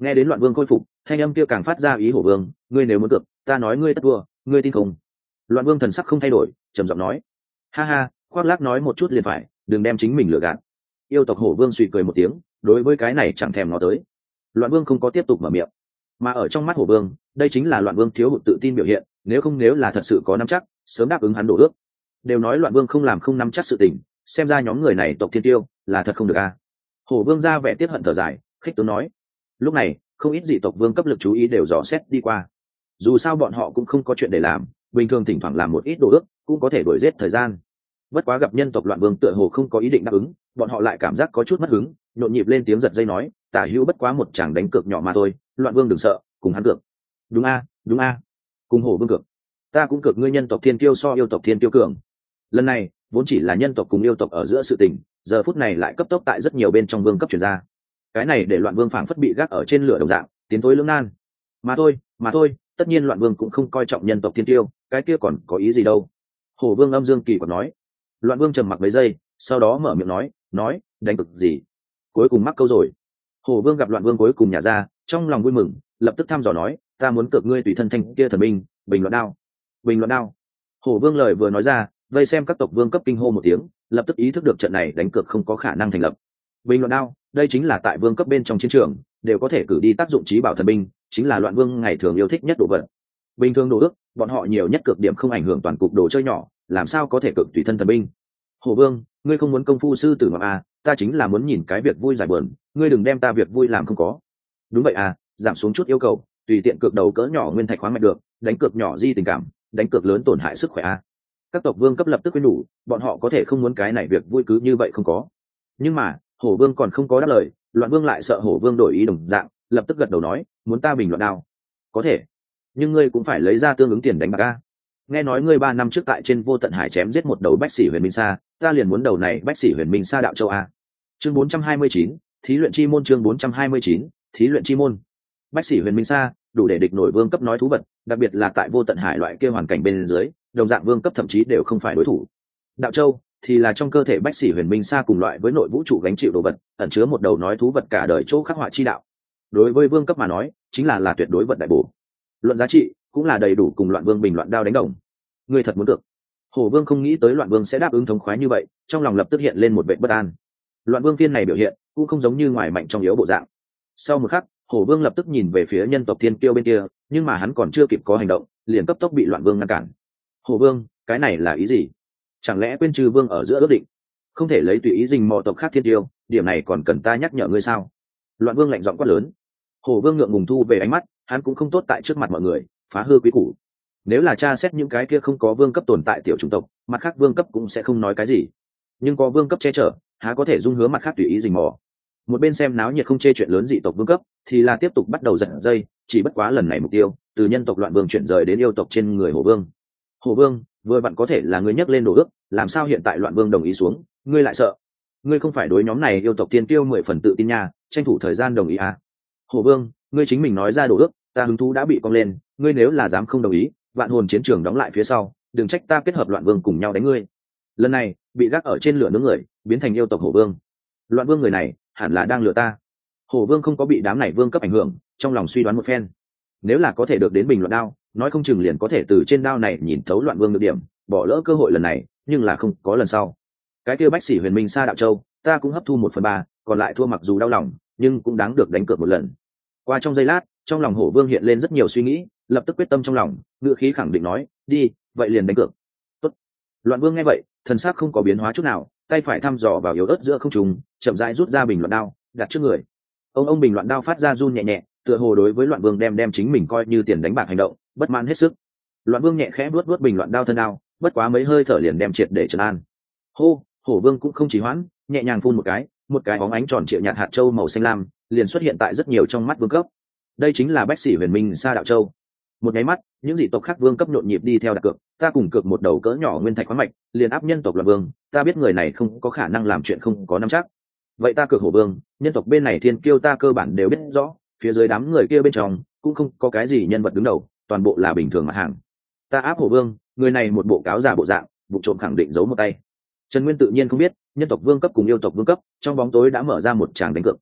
Nghe đến Loạn Vương khôi phục, thanh âm kia càng phát ra ý Hổ Vương, ngươi nếu muốn cược, ta nói ngươi tất thua, ngươi tin không? Loạn Vương thần sắc không thay đổi, trầm giọng nói, ha ha, khoác lác nói một chút liền phải, đừng đem chính mình lừa gạt. Yêu tộc Hổ Vương suy cười một tiếng, đối với cái này chẳng thèm nó tới. Loạn Vương không có tiếp tục mở miệng, mà ở trong mắt Hổ Vương, đây chính là Loạn Vương thiếu hụt tự tin biểu hiện, nếu không nếu là thật sự có nắm chắc, sớm đáp ứng hắn đổ ước. Đều nói Loạn Vương không làm không nắm chắc sự tình, xem ra nhóm người này tộc Thiên Tiêu là thật không được a. Hổ Vương ra vẻ tiếc hận thở dài, khích tướng nói. Lúc này, không ít dị tộc vương cấp lực chú ý đều dò xét đi qua. Dù sao bọn họ cũng không có chuyện để làm, bình thường thỉnh thoảng làm một ít đồ ước, cũng có thể đuổi giết thời gian. Bất quá gặp nhân tộc Loạn Vương tựa hồ không có ý định đáp ứng, bọn họ lại cảm giác có chút mất hứng, nhộn nhịp lên tiếng giật dây nói, tả hữu bất quá một chàng đánh cược nhỏ mà thôi, Loạn Vương đừng sợ, cùng hắn cược. Đúng a, đúng a. Cùng Hổ Vương cược. Ta cũng cược ngươi nhân tộc Thiên Tiêu so yêu tộc Thiên Tiêu cường. Lần này, vốn chỉ là nhân tộc cùng yêu tộc ở giữa sự tình, giờ phút này lại cấp tốc tại rất nhiều bên trong vương cấp truyền ra. Cái này để Loạn Vương phảng phất bị gác ở trên lửa đồng dạng, tiến tối lưỡng nan. Mà thôi, mà thôi, tất nhiên Loạn Vương cũng không coi trọng nhân tộc Thiên Tiêu, cái kia còn có ý gì đâu. Hổ Vương âm dương kỳ quặc nói. Loạn Vương trầm mặc mấy giây, sau đó mở miệng nói, nói, đánh cược gì? Cuối cùng mắc câu rồi. Hổ Vương gặp Loạn Vương cuối cùng nhả ra, trong lòng vui mừng, lập tức thăm dò nói, ta muốn cược ngươi tùy thân thanh kia thần binh, Bình Loạn Đao. Bình Loạn Đao. Hổ Vương lời vừa nói ra, vây xem các tộc vương cấp kinh hô một tiếng, lập tức ý thức được trận này đánh cược không có khả năng thành lập. Bình Loạn Đao, đây chính là tại vương cấp bên trong chiến trường đều có thể cử đi tác dụng trí bảo thần binh, chính là Loạn Vương ngày thường yêu thích nhất đồ vật. Bình thường đồ ước, bọn họ nhiều nhất cực điểm không ảnh hưởng toàn cục đồ chơi nhỏ, làm sao có thể cực tùy thân thần binh. Hổ Vương, ngươi không muốn công phu sư tử mà à, ta chính là muốn nhìn cái việc vui giải buồn, ngươi đừng đem ta việc vui làm không có. Đúng vậy à, giảm xuống chút yêu cầu, tùy tiện cược đầu cỡ nhỏ nguyên thạch khoáng mạch được, đánh cược nhỏ di tình cảm, đánh cược lớn tổn hại sức khỏe à. Các tộc vương cấp lập tức khuyên nhủ, bọn họ có thể không muốn cái này việc vui cứ như vậy không có. Nhưng mà Hổ Vương còn không có đáp lời, Loạn Vương lại sợ Hổ Vương đổi ý đồng dạng, lập tức gật đầu nói, muốn ta Bình Loạn Đao, có thể, nhưng ngươi cũng phải lấy ra tương ứng tiền đánh bạc a. Nghe nói ngươi ba năm trước tại trên Vô Tận Hải chém giết một đầu bách sĩ huyền minh sa, ta liền muốn đầu này bách sĩ huyền minh sa đạo châu a. Chương bốn trăm hai mươi chín, thí luyện chi môn. Chương bốn trăm hai mươi chín, thí luyện chi môn. Bách sĩ huyền minh sa đủ để địch nổi vương cấp nói thú vật, đặc biệt là tại Vô Tận Hải loại kia hoàn cảnh bên dưới, đồng dạng vương cấp thậm chí đều không phải đối thủ. Đạo châu thì là trong cơ thể bách sĩ huyền minh sa cùng loại với nội vũ trụ gánh chịu đồ vật, ẩn chứa một đầu nói thú vật cả đời chỗ khắc họa chi đạo. Đối với vương cấp mà nói, chính là là tuyệt đối vật đại bổ. Luận giá trị cũng là đầy đủ cùng Loạn Vương Bình Loạn Đao đánh đồng. Ngươi thật muốn được? Hổ Vương không nghĩ tới Loạn Vương sẽ đáp ứng thống khoái như vậy, trong lòng lập tức hiện lên một vẻ bất an. Loạn Vương phiên này biểu hiện cũng không giống như ngoài mạnh trong yếu bộ dạng. Sau một khắc, Hổ Vương lập tức nhìn về phía nhân tộc Thiên Kiêu bên kia, nhưng mà hắn còn chưa kịp có hành động, liền cấp tốc bị Loạn Vương ngăn cản. Hổ Vương, cái này là ý gì? Chẳng lẽ quên trừ vương ở giữa ước định, không thể lấy tùy ý dình mò tộc khác Thiên Tiêu, điểm này còn cần ta nhắc nhở ngươi sao? Loạn Vương lạnh giọng quát lớn. Hổ Vương ngượng ngùng thu về ánh mắt, hắn cũng không tốt tại trước mặt mọi người phá hư quý củ. Nếu là tra xét những cái kia không có vương cấp tồn tại tiểu chủng tộc, mặt khác vương cấp cũng sẽ không nói cái gì, nhưng có vương cấp che chở, há có thể dung hứa mặt khác tùy ý rình mò. Một bên xem náo nhiệt không chê chuyện lớn dị tộc vương cấp thì là tiếp tục bắt đầu giật dây, chỉ bất quá lần này mục tiêu từ nhân tộc Loạn Vương chuyển rời đến yêu tộc trên người Hổ Vương. Hổ Vương, vừa vặn có thể là ngươi nhắc lên đồ ước, làm sao hiện tại Loạn Vương đồng ý xuống, ngươi lại sợ? Ngươi không phải đối nhóm này yêu tộc tiên tiêu mười phần tự tin nha, tranh thủ thời gian đồng ý à? Hổ Vương, ngươi chính mình nói ra đồ ước, ta hứng thú đã bị cong lên, ngươi nếu là dám không đồng ý, vạn hồn chiến trường đóng lại phía sau, đừng trách ta kết hợp Loạn Vương cùng nhau đánh ngươi. Lần này bị gác ở trên lửa nướng người biến thành yêu tộc Hổ Vương. Loạn Vương người này hẳn là đang lừa ta. Hổ Vương không có bị đám này vương cấp ảnh hưởng, trong lòng suy đoán một phen, nếu là có thể được đến Bình Loạn Đao, nói không chừng liền có thể từ trên đao này nhìn thấu Loạn Vương được điểm, bỏ lỡ cơ hội lần này, nhưng là không có lần sau. Cái kia bách sĩ huyền minh sa đạo châu, ta cũng hấp thu một phần ba, còn lại thua mặc dù đau lòng, nhưng cũng đáng được đánh cược một lần. Qua trong giây lát, trong lòng Hổ Vương hiện lên rất nhiều suy nghĩ, lập tức quyết tâm trong lòng, ngữ khí khẳng định nói, đi, vậy liền đánh cược. Tốt. Loạn Vương nghe vậy, thần sắc không có biến hóa chút nào, tay phải thăm dò vào yếu ớt giữa không trung, chậm rãi rút ra Bình Loạn Đao, đặt trước người. Ông ông Bình Loạn Đao phát ra run nhẹ nhẹ, tựa hồ đối với Loạn Vương đem đem chính mình coi như tiền đánh bạc hành động, bất mãn hết sức. Loạn Vương nhẹ khẽ vuốt vuốt Bình Loạn Đao thân đao, bất quá mấy hơi thở liền đem triệt để trấn an. Hô, Hổ Vương cũng không trì hoãn, nhẹ nhàng phun một cái, một cái bóng ánh tròn trịa nhạt hạt châu màu xanh lam liền xuất hiện tại rất nhiều trong mắt vương cấp. Đây chính là bách sĩ huyền minh sa đạo châu. Một nháy mắt, những dị tộc khác vương cấp nhộn nhịp đi theo đặt cược, ta cùng cược một đầu cỡ nhỏ nguyên thạch khoáng mạch, liền áp nhân tộc Loạn Vương, ta biết người này không có khả năng làm chuyện không có nắm chắc. Vậy ta cược Hổ Vương, nhân tộc bên này thiên kiêu ta cơ bản đều biết rõ, phía dưới đám người kia bên trong cũng không có cái gì nhân vật đứng đầu, toàn bộ là bình thường mặt hàng. Ta áp Hổ Vương, người này một bộ cáo giả bộ dạng, vụ trộm khẳng định giấu một tay. Trần Nguyên tự nhiên không biết, nhân tộc vương cấp cùng yêu tộc vương cấp trong bóng tối đã mở ra một tràng đánh cược.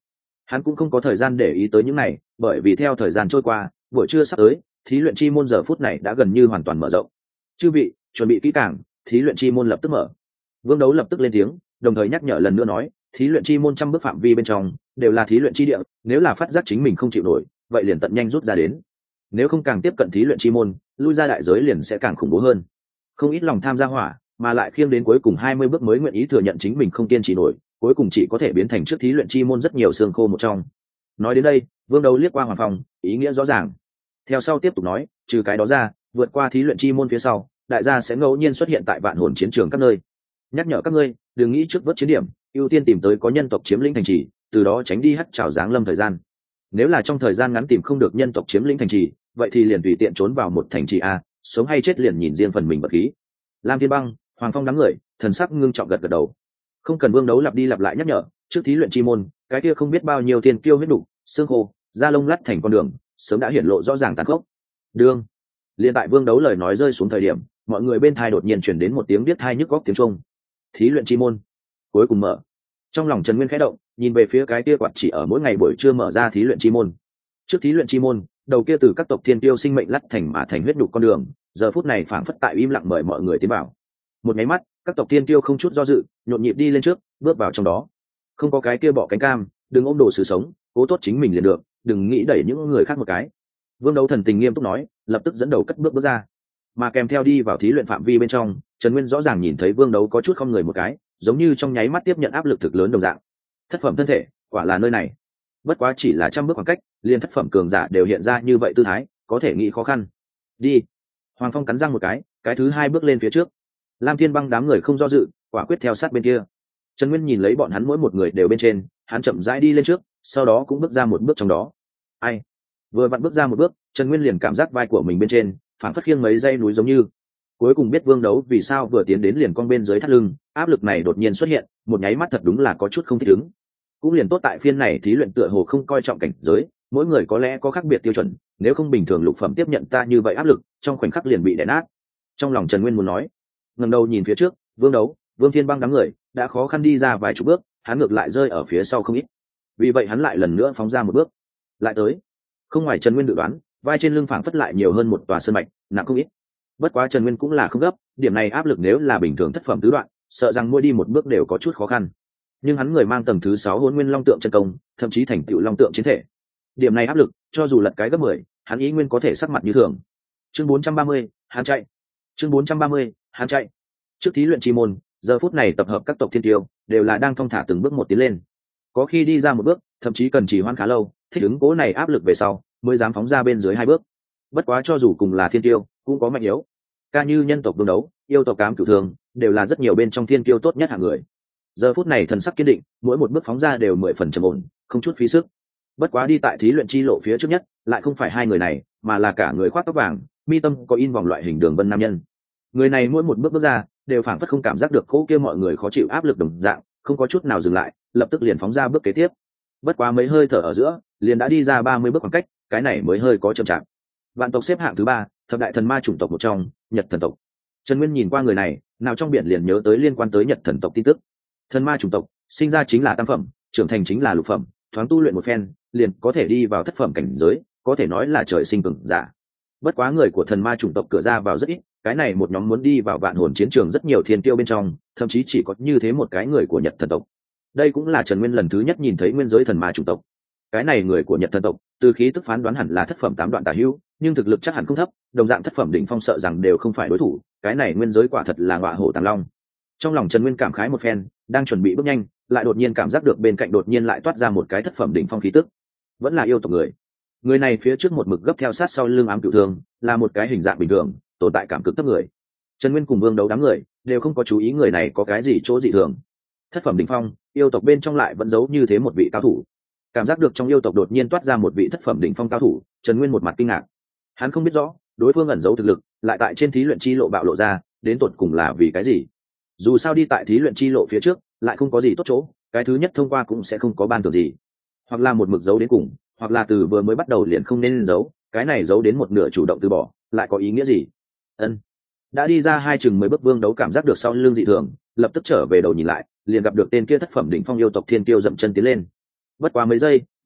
Hắn cũng không có thời gian để ý tới những này, bởi vì theo thời gian trôi qua, buổi trưa sắp tới, thí luyện chi môn giờ phút này đã gần như hoàn toàn mở rộng. Chư vị, chuẩn bị kỹ càng, thí luyện chi môn lập tức mở. Vương Đấu lập tức lên tiếng, đồng thời nhắc nhở lần nữa nói, thí luyện chi môn trăm bước phạm vi bên trong đều là thí luyện chi địa, nếu là phát giác chính mình không chịu nổi, vậy liền tận nhanh rút ra đến. Nếu không càng tiếp cận thí luyện chi môn, lui ra đại giới liền sẽ càng khủng bố hơn. Không ít lòng tham gia hỏa, mà lại khiêng đến cuối cùng hai mươi bước mới nguyện ý thừa nhận chính mình không kiên trì nổi, cuối cùng chỉ có thể biến thành trước thí luyện chi môn rất nhiều xương khô một trong. Nói đến đây, Vương Đấu liếc qua Hoàng Phong, ý nghĩa rõ ràng. Theo sau tiếp tục nói, trừ cái đó ra, vượt qua thí luyện chi môn phía sau, đại gia sẽ ngẫu nhiên xuất hiện tại vạn hồn chiến trường các nơi. Nhắc nhở các ngươi, đừng nghĩ trước vớt chiến điểm, ưu tiên tìm tới có nhân tộc chiếm lĩnh thành trì, từ đó tránh đi hắc trảo giáng lâm thời gian. Nếu là trong thời gian ngắn tìm không được nhân tộc chiếm lĩnh thành trì, vậy thì liền tùy tiện trốn vào một thành trì a, sống hay chết liền nhìn riêng phần mình bật khí. Lam Thiên Băng, Hoàng Phong đám người, thần sắc ngưng trọng gật gật đầu. Không cần Vương Đấu lặp đi lặp lại nhắc nhở, trước thí luyện chi môn, cái kia không biết bao nhiêu tiền kiêu huyết đủ, xương khô, da lông lắt thành con đường, sớm đã hiển lộ rõ ràng tàn khốc. Đường. Liên tại Vương Đấu lời nói rơi xuống thời điểm, mọi người bên thai đột nhiên truyền đến một tiếng biết thai nhức góc tiếng trung. Thí luyện chi môn cuối cùng mở. Trong lòng Trần Nguyên khẽ động, nhìn về phía cái kia quạt chỉ ở mỗi ngày buổi trưa mở ra thí luyện chi môn. Trước thí luyện chi môn, đầu kia từ các tộc thiên tiêu sinh mệnh lắt thành mà thành huyết nhục con đường, giờ phút này phảng phất tại im lặng mời mọi người tiến vào. Một máy mắt, các tộc thiên tiêu không chút do dự, nhộn nhịp đi lên trước, bước vào trong đó. Không có cái kia bỏ cánh cam, đừng ôm đồ sự sống, cố tốt chính mình liền được, đừng nghĩ đẩy những người khác một cái. Vương Đấu thần tình nghiêm túc nói, lập tức dẫn đầu cất bước bước ra. Mà kèm theo đi vào thí luyện phạm vi bên trong, Trần Nguyên rõ ràng nhìn thấy Vương Đấu có chút không người một cái, giống như trong nháy mắt tiếp nhận áp lực thực lớn đồng dạng. Thất phẩm thân thể, quả là nơi này. Bất quá chỉ là trăm bước khoảng cách, liền thất phẩm cường giả đều hiện ra như vậy tư thái, có thể nghĩ khó khăn. Đi. Hoàng Phong cắn răng một cái, cái thứ hai bước lên phía trước. Lam Thiên Băng đám người không do dự, quả quyết theo sát bên kia. Trần Nguyên nhìn lấy bọn hắn mỗi một người đều bên trên, hắn chậm rãi đi lên trước, sau đó cũng bước ra một bước trong đó. Ai? Vừa vặn bước ra một bước, Trần Nguyên liền cảm giác vai của mình bên trên, phản phất khiêng mấy dây núi giống như. Cuối cùng biết Vương Đấu vì sao vừa tiến đến liền con bên dưới thắt lưng, áp lực này đột nhiên xuất hiện, một nháy mắt thật đúng là có chút không thích ứng. Cũng liền tốt tại phiên này thí luyện tựa hồ không coi trọng cảnh giới, mỗi người có lẽ có khác biệt tiêu chuẩn, nếu không bình thường lục phẩm tiếp nhận ta như vậy áp lực, trong khoảnh khắc liền bị đè nát. Trong lòng Trần Nguyên muốn nói, ngẩng đầu nhìn phía trước, Vương Đấu, Vương Thiên Băng đám người đã khó khăn đi ra vài chục bước, hắn ngược lại rơi ở phía sau không ít. Vì vậy hắn lại lần nữa phóng ra một bước, lại tới. Không ngoài Trần Nguyên dự đoán, vai trên lưng phảng phất lại nhiều hơn một tòa sơn mạch, nặng không ít. Bất quá Trần Nguyên cũng là không gấp, điểm này áp lực nếu là bình thường thất phẩm tứ đoạn, sợ rằng mỗi đi một bước đều có chút khó khăn. Nhưng hắn người mang tầng thứ sáu Hỗn Nguyên Long tượng chân công, thậm chí thành tựu Long tượng chiến thể. Điểm này áp lực, cho dù lật cái gấp mười, hắn ý nguyên có thể sắc mặt như thường. Chương bốn trăm ba mươi, hắn chạy. Chương bốn trăm ba mươi, hắn chạy. Trước thí luyện chi môn, giờ phút này tập hợp các tộc thiên tiêu, đều là đang thong thả từng bước một tiến lên. Có khi đi ra một bước, thậm chí cần trì hoãn khá lâu, thích ứng cố này áp lực về sau, mới dám phóng ra bên dưới hai bước. Bất quá cho dù cùng là thiên tiêu, cũng có mạnh yếu. Ca như nhân tộc đương đấu, yêu tộc cám cửu thường, đều là rất nhiều bên trong thiên tiêu tốt nhất hạng người. Giờ phút này thần sắc kiên định, mỗi một bước phóng ra đều mười phần trầm ổn, không chút phí sức. Bất quá đi tại thí luyện chi lộ phía trước nhất, lại không phải hai người này, mà là cả người khoác tóc vàng, mi tâm có in vòng loại hình đường vân nam nhân. Người này mỗi một bước bước ra, đều phảng phất không cảm giác được cỗ kia mọi người khó chịu áp lực đồng dạng, không có chút nào dừng lại, lập tức liền phóng ra bước kế tiếp. Bất quá mấy hơi thở ở giữa, liền đã đi ra ba mươi bước khoảng cách, cái này mới hơi có chậm chạp. Vạn tộc xếp hạng thứ ba, thập đại thần ma chủng tộc một trong, Nhật thần tộc. Trần Nguyên nhìn qua người này, nào trong biển liền nhớ tới liên quan tới Nhật thần tộc tin tức. Thần ma chủng tộc, sinh ra chính là tam phẩm, trưởng thành chính là lục phẩm, thoáng tu luyện một phen, liền có thể đi vào thất phẩm cảnh giới, có thể nói là trời sinh cường giả. Bất quá người của thần ma chủng tộc cửa ra vào rất ít, cái này một nhóm muốn đi vào vạn hồn chiến trường rất nhiều thiên tiêu bên trong, thậm chí chỉ có như thế một cái người của Nhật thần tộc. Đây cũng là Trần Nguyên lần thứ nhất nhìn thấy nguyên giới thần ma chủng tộc. Cái này người của Nhật thần tộc, từ khí tức phán đoán hẳn là thất phẩm tám đoạn tả hữu, nhưng thực lực chắc hẳn không thấp, đồng dạng thất phẩm đỉnh phong sợ rằng đều không phải đối thủ, cái này nguyên giới quả thật là ngọa hổ tàng long. Trong lòng Trần Nguyên cảm khái một phen, đang chuẩn bị bước nhanh, lại đột nhiên cảm giác được bên cạnh đột nhiên lại toát ra một cái thất phẩm đỉnh phong khí tức. Vẫn là yêu tộc người. Người này phía trước một mực gấp theo sát sau lưng ám cửu thương, là một cái hình dạng bình thường, tồn tại cảm cực thấp người. Trần Nguyên cùng Vương Đấu đám người đều không có chú ý người này có cái gì chỗ dị thường. Thất phẩm đỉnh phong, yêu tộc bên trong lại vẫn giấu như thế một vị cao thủ. Cảm giác được trong yêu tộc đột nhiên toát ra một vị thất phẩm đỉnh phong cao thủ, Trần Nguyên một mặt kinh ngạc. Hắn không biết rõ, đối phương ẩn giấu thực lực, lại tại trên thí luyện chi lộ bạo lộ ra, đến tột cùng là vì cái gì? Dù sao đi tại thí luyện chi lộ phía trước, lại không có gì tốt chỗ, cái thứ nhất thông qua cũng sẽ không có ban thưởng gì. Hoặc là một mực giấu đến cùng, hoặc là từ vừa mới bắt đầu liền không nên giấu, cái này giấu đến một nửa chủ động từ bỏ, lại có ý nghĩa gì? Ân. Đã đi ra hai chừng mười bước Vương Đấu cảm giác được sau lưng dị thường, lập tức trở về đầu nhìn lại, liền gặp được tên kia thất phẩm đỉnh phong yêu tộc thiên tiêu dậm chân tiến lên. Bất quá mấy giây,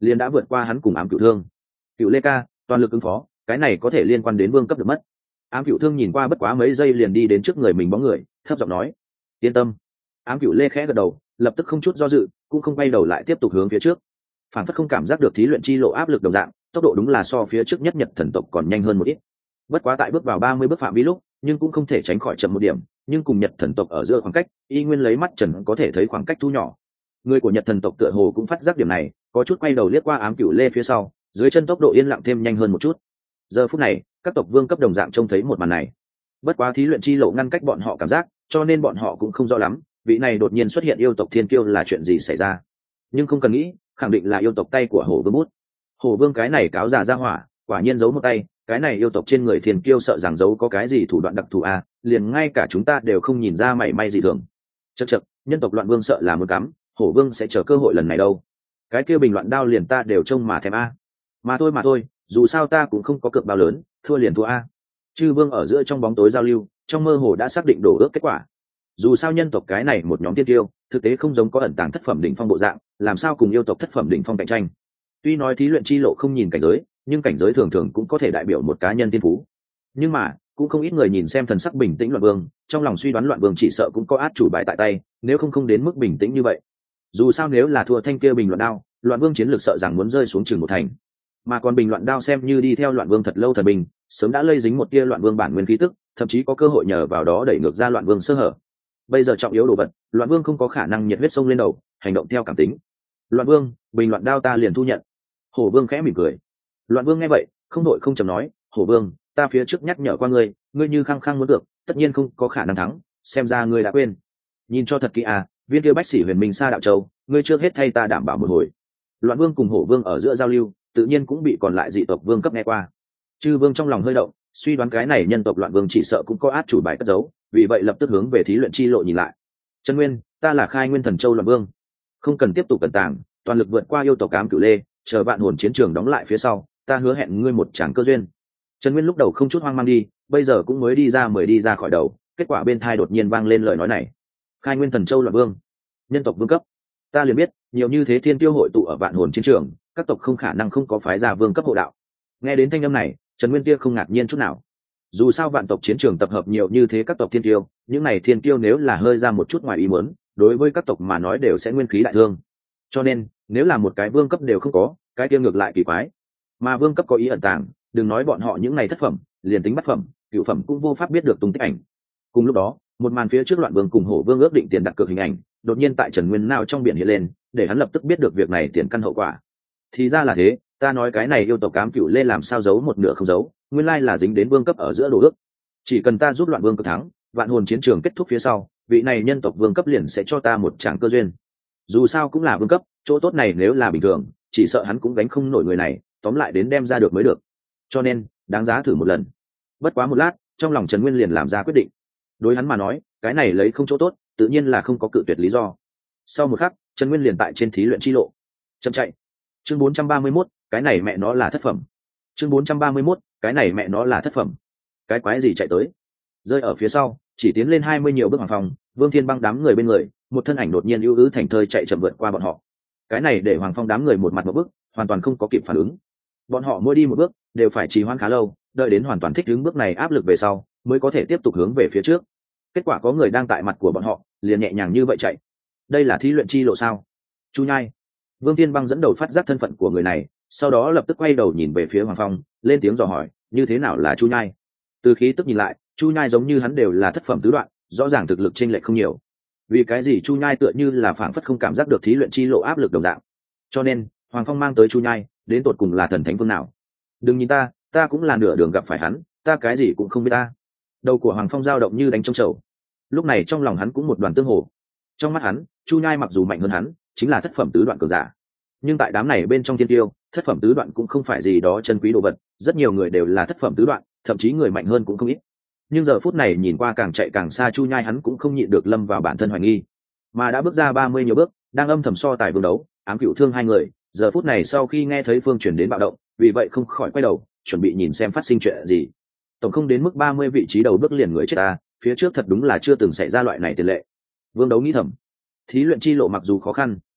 liền đã vượt qua hắn cùng ám cửu thương. Cựu lê ca, toàn lực ứng phó, cái này có thể liên quan đến vương cấp được mất. Ám cửu thương nhìn qua bất quá mấy giây liền đi đến trước người mình bóng người, thấp giọng nói: yên tâm. Ám cửu lê khẽ gật đầu, lập tức không chút do dự, cũng không quay đầu lại tiếp tục hướng phía trước. Phản phất không cảm giác được thí luyện chi lộ áp lực đồng dạng, tốc độ đúng là so phía trước nhất Nhật thần tộc còn nhanh hơn một ít. Bất quá tại bước vào ba mươi bước phạm vi lúc, nhưng cũng không thể tránh khỏi chậm một điểm, nhưng cùng Nhật thần tộc ở giữa khoảng cách, y nguyên lấy mắt trần có thể thấy khoảng cách thu nhỏ. Người của Nhật thần tộc tựa hồ cũng phát giác điểm này, có chút quay đầu liếc qua ám cửu lê phía sau, dưới chân tốc độ yên lặng thêm nhanh hơn một chút. Giờ phút này, các tộc vương cấp đồng dạng trông thấy một màn này. Bất quá thí luyện chi lộ ngăn cách bọn họ cảm giác, cho nên bọn họ cũng không rõ lắm, vị này đột nhiên xuất hiện yêu tộc thiên kiêu là chuyện gì xảy ra. Nhưng không cần nghĩ, khẳng định là yêu tộc tay của Hổ Vương bút. Hổ Vương cái này cáo già ra hỏa, quả nhiên giấu một tay, cái này yêu tộc trên người thiên kiêu sợ rằng giấu có cái gì thủ đoạn đặc thù a, liền ngay cả chúng ta đều không nhìn ra mảy may gì thường. Chậc chậc, nhân tộc loạn vương sợ là muốn cắm, Hổ Vương sẽ chờ cơ hội lần này đâu. Cái kia bình loạn đao liền ta đều trông mà thèm a. Mà thôi mà thôi, dù sao ta cũng không có cược bao lớn, thua liền thua a. Chư vương ở giữa trong bóng tối giao lưu, trong mơ hồ đã xác định đổ ước kết quả. Dù sao nhân tộc cái này một nhóm tiên tiêu, thực tế không giống có ẩn tàng thất phẩm đỉnh phong bộ dạng, làm sao cùng yêu tộc thất phẩm đỉnh phong cạnh tranh. Tuy nói thí luyện chi lộ không nhìn cảnh giới, nhưng cảnh giới thường thường cũng có thể đại biểu một cá nhân tiên phú. Nhưng mà cũng không ít người nhìn xem thần sắc bình tĩnh loạn vương, trong lòng suy đoán loạn vương chỉ sợ cũng có át chủ bài tại tay, nếu không không đến mức bình tĩnh như vậy. Dù sao nếu là thua thanh kia bình loạn đao, loạn vương chiến lược sợ rằng muốn rơi xuống chừng một thành. Mà còn bình loạn đao xem như đi theo loạn vương thật lâu thần bình, sớm đã lây dính một tia loạn vương bản nguyên khí tức, thậm chí có cơ hội nhờ vào đó đẩy ngược ra loạn vương sơ hở. Bây giờ trọng yếu đồ vật, loạn vương không có khả năng nhiệt huyết sông lên đầu, hành động theo cảm tính. Loạn vương, bình loạn đao ta liền thu nhận. Hổ vương khẽ mỉm cười. Loạn vương nghe vậy, không đội không chầm nói: Hổ vương, ta phía trước nhắc nhở qua ngươi, ngươi như khăng khăng muốn được, tất nhiên không có khả năng thắng, xem ra ngươi đã quên. Nhìn cho thật kỹ à, viên kia bách sĩ huyền minh sa đạo châu, ngươi trước hết thay ta đảm bảo một hồi. Loạn vương cùng Hổ vương ở giữa giao lưu, tự nhiên cũng bị còn lại dị tộc vương cấp nghe qua. Chư vương trong lòng hơi động, suy đoán cái này nhân tộc loạn vương chỉ sợ cũng có át chủ bài cất giấu, vì vậy lập tức hướng về thí luyện chi lộ nhìn lại. Trần Nguyên, ta là khai nguyên thần châu loạn vương, không cần tiếp tục cẩn tàng, toàn lực vượt qua yêu tộc ám cửu lê, chờ vạn hồn chiến trường đóng lại phía sau, ta hứa hẹn ngươi một tràng cơ duyên. Trần Nguyên lúc đầu không chút hoang mang đi, bây giờ cũng mới đi ra mới đi ra khỏi đầu, kết quả bên thai đột nhiên vang lên lời nói này: khai nguyên thần châu loạn vương, nhân tộc vương cấp. Ta liền biết, nhiều như thế thiên tiêu hội tụ ở vạn hồn chiến trường, các tộc không khả năng không có phái gia vương cấp hộ đạo. Nghe đến thanh âm này, Trần Nguyên Tia không ngạc nhiên chút nào. Dù sao vạn tộc chiến trường tập hợp nhiều như thế các tộc thiên tiêu, những này thiên tiêu nếu là hơi ra một chút ngoài ý muốn, đối với các tộc mà nói đều sẽ nguyên khí đại thương. Cho nên, nếu là một cái vương cấp đều không có, cái kia ngược lại kỳ quái. Mà vương cấp có ý ẩn tàng, đừng nói bọn họ những này thất phẩm, liền tính bát phẩm, cửu phẩm cũng vô pháp biết được tung tích ảnh. Cùng lúc đó, một màn phía trước loạn vương cùng Hổ Vương ước định tiền đặt cược hình ảnh, đột nhiên tại Trần Nguyên nào trong biển hiện lên, để hắn lập tức biết được việc này tiền căn hậu quả. Thì ra là thế, ta nói cái này yêu tộc cám cửu lê làm sao giấu một nửa không giấu, nguyên lai là dính đến vương cấp ở giữa đồ ước. Chỉ cần ta giúp loạn vương cực thắng, vạn hồn chiến trường kết thúc phía sau, vị này nhân tộc vương cấp liền sẽ cho ta một tràng cơ duyên. Dù sao cũng là vương cấp, chỗ tốt này nếu là bình thường, chỉ sợ hắn cũng gánh không nổi người này, tóm lại đến đem ra được mới được. Cho nên, đáng giá thử một lần. Bất quá một lát, trong lòng Trần Nguyên liền làm ra quyết định. Đối hắn mà nói, cái này lấy không chỗ tốt, tự nhiên là không có cự tuyệt lý do. Sau một khắc, Trần Nguyên liền tại trên thí luyện chi lộ chậm chạy. Chương bốn trăm ba mươi mốt, cái này mẹ nó là thất phẩm. Chương bốn trăm ba mươi mốt, cái này mẹ nó là thất phẩm. Cái quái gì chạy tới? Rơi ở phía sau, chỉ tiến lên hai mươi nhiều bước Hoàng Phong, Vương Thiên Băng đám người bên người, một thân ảnh đột nhiên ưu ứ thành thơi chạy chậm vượt qua bọn họ. Cái này để Hoàng Phong đám người một mặt một bước, hoàn toàn không có kịp phản ứng. Bọn họ mỗi đi một bước, đều phải trì hoãn khá lâu, đợi đến hoàn toàn thích ứng bước này áp lực về sau, mới có thể tiếp tục hướng về phía trước. Kết quả có người đang tại mặt của bọn họ, liền nhẹ nhàng như vậy chạy. Đây là thí luyện chi lộ sao? Chu Nhai. Vương Thiên Băng dẫn đầu phát giác thân phận của người này, sau đó lập tức quay đầu nhìn về phía Hoàng Phong, lên tiếng dò hỏi, như thế nào là Chu Nhai? Từ khí tức nhìn lại, Chu Nhai giống như hắn đều là thất phẩm tứ đoạn, rõ ràng thực lực chênh lệch không nhiều. Vì cái gì Chu Nhai tựa như là phảng phất không cảm giác được thí luyện chi lộ áp lực đồng dạng? Cho nên, Hoàng Phong mang tới Chu Nhai, đến tột cùng là thần thánh phương nào? Đừng nhìn ta, ta cũng là nửa đường gặp phải hắn, ta cái gì cũng không biết ta. Đầu của Hoàng Phong dao động như đánh trong chậu. Lúc này trong lòng hắn cũng một đoàn tương hồ. Trong mắt hắn, Chu Nhai mặc dù mạnh hơn hắn, chính là thất phẩm tứ đoạn cường giả. Nhưng tại đám này bên trong thiên tiêu, thất phẩm tứ đoạn cũng không phải gì đó chân quý đồ vật, rất nhiều người đều là thất phẩm tứ đoạn, thậm chí người mạnh hơn cũng không ít. Nhưng giờ phút này nhìn qua càng chạy càng xa Chu Nhai hắn cũng không nhịn được lâm vào bản thân hoài nghi. Mà đã bước ra ba mươi nhiều bước, đang âm thầm so tài vương đấu, ám cửu thương hai người, giờ phút này sau khi nghe thấy phương truyền đến bạo động, vì vậy không khỏi quay đầu, chuẩn bị nhìn xem phát sinh chuyện gì. Tổng không đến mức ba mươi vị trí đầu bước liền người chết ta, phía trước thật đúng là chưa từng xảy ra loại này tiền lệ. Vương đấu nghĩ thầm, thí luyện chi lộ mặc dù khó khăn,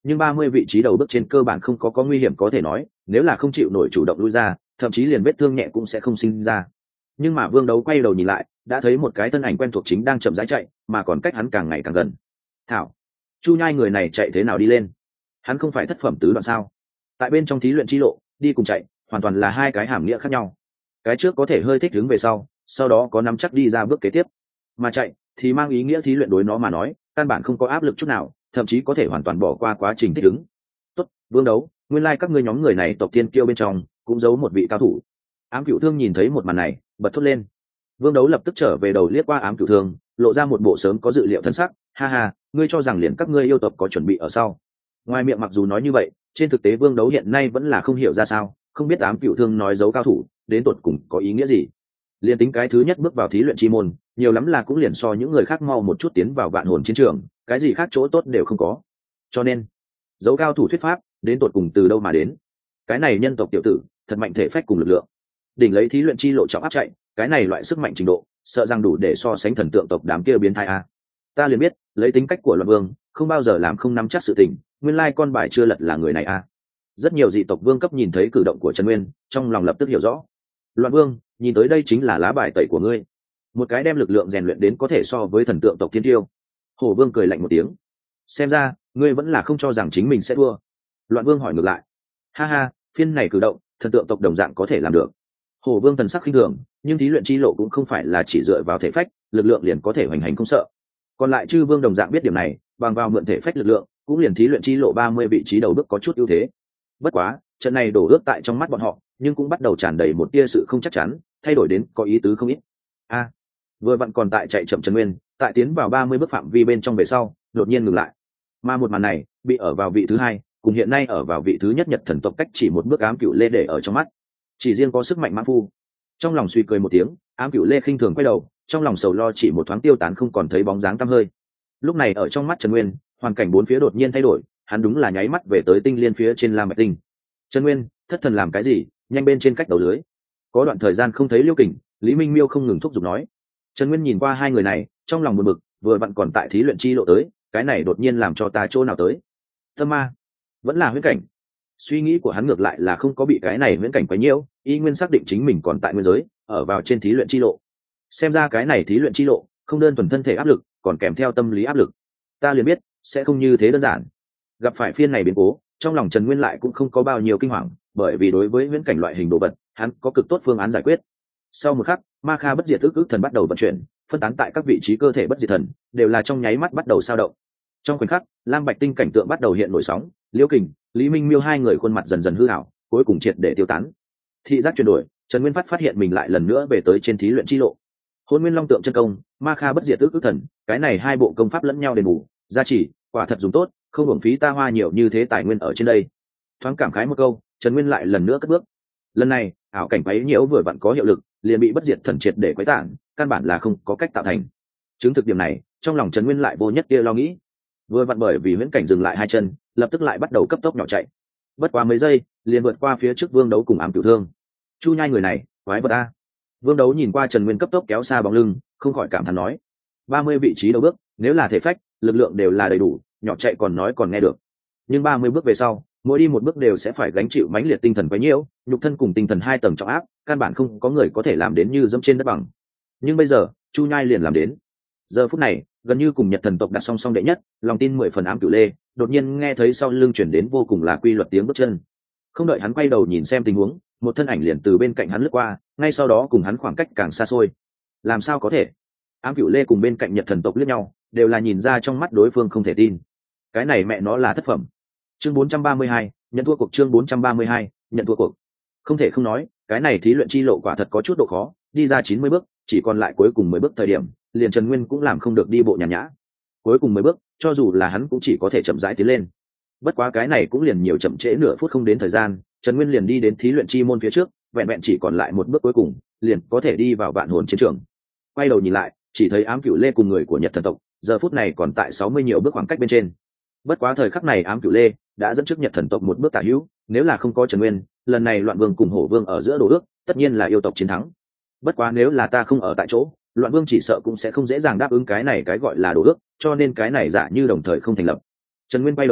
nhưng ba mươi vị trí đầu bước trên cơ bản không có có nguy hiểm có thể nói, nếu là không chịu nổi chủ động lui ra, thậm chí liền vết thương nhẹ cũng sẽ không sinh ra. Nhưng mà Vương Đấu quay đầu nhìn lại, đã thấy một cái thân ảnh quen thuộc chính đang chậm rãi chạy, mà còn cách hắn càng ngày càng gần. Thảo, Chu Nhai người này chạy thế nào đi lên? Hắn không phải thất phẩm tứ đoạn sao? Tại bên trong thí luyện chi lộ, đi cùng chạy, hoàn toàn là hai cái hàm nghĩa khác nhau. Cái trước có thể hơi thích đứng về sau, sau đó có nắm chắc đi ra bước kế tiếp. Mà chạy thì mang ý nghĩa thí luyện đối nó mà nói, căn bản không có áp lực chút nào, thậm chí có thể hoàn toàn bỏ qua quá trình thích ứng. Tốt, Vương Đấu, nguyên lai like các ngươi nhóm người này tộc tiên kiêu bên trong cũng giấu một vị cao thủ. Ám Cửu Thương nhìn thấy một màn này, bật thốt lên. Vương Đấu lập tức trở về đầu liếc qua Ám Cửu Thương, lộ ra một bộ sớm có dự liệu thân sắc. Ha ha, ngươi cho rằng liền các ngươi yêu tộc có chuẩn bị ở sau? Ngoài miệng mặc dù nói như vậy, trên thực tế Vương Đấu hiện nay vẫn là không hiểu ra sao, không biết Ám Cửu Thương nói giấu cao thủ đến tột cùng có ý nghĩa gì. Liên tính cái thứ nhất bước vào thí luyện chi môn, nhiều lắm là cũng liền so những người khác mau một chút tiến vào vạn hồn chiến trường, cái gì khác chỗ tốt đều không có. Cho nên, giấu cao thủ thuyết pháp đến tột cùng từ đâu mà đến? Cái này nhân tộc tiểu tử thật mạnh thể phách cùng lực lượng, đỉnh lấy thí luyện chi lộ trọng áp chạy, cái này loại sức mạnh trình độ sợ rằng đủ để so sánh thần tượng tộc đám kia biến thái a. Ta liền biết, lấy tính cách của Loạn Vương, không bao giờ làm không nắm chắc sự tình, nguyên lai con bài chưa lật là người này a. Rất nhiều dị tộc vương cấp nhìn thấy cử động của Trần Nguyên, trong lòng lập tức hiểu rõ. Loạn Vương, nhìn tới đây chính là lá bài tẩy của ngươi, một cái đem lực lượng rèn luyện đến có thể so với thần tượng tộc thiên tiêu. Hổ Vương cười lạnh một tiếng, xem ra ngươi vẫn là không cho rằng chính mình sẽ thua. Loạn Vương hỏi ngược lại, ha ha, phiên này cử động thần tượng tộc đồng dạng có thể làm được. Hổ Vương thần sắc khinh thường, nhưng thí luyện chi lộ cũng không phải là chỉ dựa vào thể phách, lực lượng liền có thể hoành hành không sợ. Còn lại chư vương đồng dạng biết điểm này, bằng vào mượn thể phách lực lượng, cũng liền thí luyện chi lộ ba mươi vị trí đầu bước có chút ưu thế. Bất quá, trận này đổ ước tại trong mắt bọn họ, nhưng cũng bắt đầu tràn đầy một tia sự không chắc chắn, thay đổi đến có ý tứ không ít. A, à, vừa vặn còn tại chạy chậm Trần Nguyên, tại tiến vào ba mươi bước phạm vi bên trong về sau, đột nhiên ngừng lại. Mà một màn này, bị ở vào vị thứ hai, cùng hiện nay ở vào vị thứ nhất Nhật thần tộc cách chỉ một bước Ám Cửu Lê để ở trong mắt. Chỉ riêng có sức mạnh mãn phu. Trong lòng suy cười một tiếng, Ám Cửu Lê khinh thường quay đầu, trong lòng sầu lo chỉ một thoáng tiêu tán không còn thấy bóng dáng tăm hơi. Lúc này ở trong mắt Trần Nguyên, hoàn cảnh bốn phía đột nhiên thay đổi, hắn đúng là nháy mắt về tới tinh liên phía trên Lam Bạch Tinh. Trần Nguyên, thất thần làm cái gì, nhanh bên trên cách đầu lưới. Có đoạn thời gian không thấy Liêu Kình, Lý Minh Miêu không ngừng thúc giục nói. Trần Nguyên nhìn qua hai người này, trong lòng buồn bực, vừa vặn còn tại thí luyện chi lộ tới, cái này đột nhiên làm cho ta chỗ nào tới. Tâm ma, vẫn là huyễn cảnh. Suy nghĩ của hắn ngược lại là không có bị cái này huyễn cảnh quấy nhiễu, y nguyên xác định chính mình còn tại nguyên giới, ở vào trên thí luyện chi lộ. Xem ra cái này thí luyện chi lộ không đơn thuần thân thể áp lực, còn kèm theo tâm lý áp lực. Ta liền biết sẽ không như thế đơn giản. Gặp phải phiên này biến cố, trong lòng Trần Nguyên lại cũng không có bao nhiêu kinh hoàng, bởi vì đối với huyễn cảnh loại hình đồ vật, hắn có cực tốt phương án giải quyết. Sau một khắc, ma kha bất diệt ức ức thần bắt đầu vận chuyển, phân tán tại các vị trí cơ thể bất diệt thần, đều là trong nháy mắt bắt đầu sao động. Trong khoảnh khắc, Lam Bạch Tinh cảnh tượng bắt đầu hiện nổi sóng, Liễu Kình, Lý Minh Miêu hai người khuôn mặt dần dần hư ảo, cuối cùng triệt để tiêu tán. Thị giác chuyển đổi, Trần Nguyên phát phát hiện mình lại lần nữa về tới trên thí luyện chi lộ. Hôn Nguyên Long tượng chân công, ma kha bất diệt ức ức thần, cái này hai bộ công pháp lẫn nhau đền bù, gia trì, quả thật dùng tốt, không hưởng phí ta hoa nhiều như thế tài nguyên ở trên đây. Thoáng cảm khái một câu, Trần Nguyên lại lần nữa cất bước. Lần này, ảo cảnh quấy nhiễu vừa vặn có hiệu lực, liền bị bất diệt thần triệt để quấy tản, căn bản là không có cách tạo thành. Chứng thực điểm này, trong lòng Trần Nguyên lại vô nhất kia lo nghĩ. Vừa vặn bởi vì huyễn cảnh dừng lại hai chân, lập tức lại bắt đầu cấp tốc nhỏ chạy. Bất quá mấy giây, liền vượt qua phía trước Vương Đấu cùng Ám Cửu Thương. Chu Nhai người này, quái vật a. Vương Đấu nhìn qua Trần Nguyên cấp tốc kéo xa bóng lưng, không khỏi cảm thán nói: ba mươi vị trí đầu bước, nếu là thể phách, lực lượng đều là đầy đủ, nhỏ chạy còn nói còn nghe được. Nhưng ba mươi bước về sau, mỗi đi một bước đều sẽ phải gánh chịu mãnh liệt tinh thần quấy nhiễu, nhục thân cùng tinh thần hai tầng trọng áp, căn bản không có người có thể làm đến như dẫm trên đất bằng. Nhưng bây giờ, Chu Nhai liền làm đến. Giờ phút này, gần như cùng Nhật thần tộc đặt song song đệ nhất, lòng tin mười phần Ám Cửu Lê, đột nhiên nghe thấy sau lưng chuyển đến vô cùng là quy luật tiếng bước chân. Không đợi hắn quay đầu nhìn xem tình huống, một thân ảnh liền từ bên cạnh hắn lướt qua, ngay sau đó cùng hắn khoảng cách càng xa xôi. Làm sao có thể? Ám Cửu Lê cùng bên cạnh Nhật thần tộc liếc nhau, đều là nhìn ra trong mắt đối phương không thể tin. Cái này mẹ nó là thất phẩm. Chương bốn trăm ba mươi hai, nhận thua cuộc. Chương bốn trăm ba mươi hai, nhận thua cuộc. Không thể không nói, cái này thí luyện chi lộ quả thật có chút độ khó, đi ra chín mươi bước, chỉ còn lại cuối cùng mười bước thời điểm, liền Trần Nguyên cũng làm không được đi bộ nhàn nhã. Cuối cùng mười bước, cho dù là hắn cũng chỉ có thể chậm rãi tiến lên. Bất quá cái này cũng liền nhiều chậm trễ nửa phút không đến thời gian, Trần Nguyên liền đi đến thí luyện chi môn phía trước, vẹn vẹn chỉ còn lại một bước cuối cùng, liền có thể đi vào vạn hồn chiến trường. Quay đầu nhìn lại, chỉ thấy Ám Cửu Lê cùng người của Nhật thần tộc, giờ phút này còn tại sáu mươi nhiều bước khoảng cách bên trên. Bất quá thời khắc này Ám Cửu Lê đã dẫn trước Nhật thần tộc một bước tả hữu, nếu là không có Trần Nguyên, lần này Loạn Vương cùng Hổ Vương ở giữa đồ ước, tất nhiên là yêu tộc chiến thắng. Bất quá nếu là ta không ở tại chỗ, Loạn Vương chỉ sợ cũng sẽ không dễ dàng đáp ứng cái này cái gọi là đồ ước, cho nên cái này giả như đồng thời không thành lập. Trần Nguyên quay đầu lại,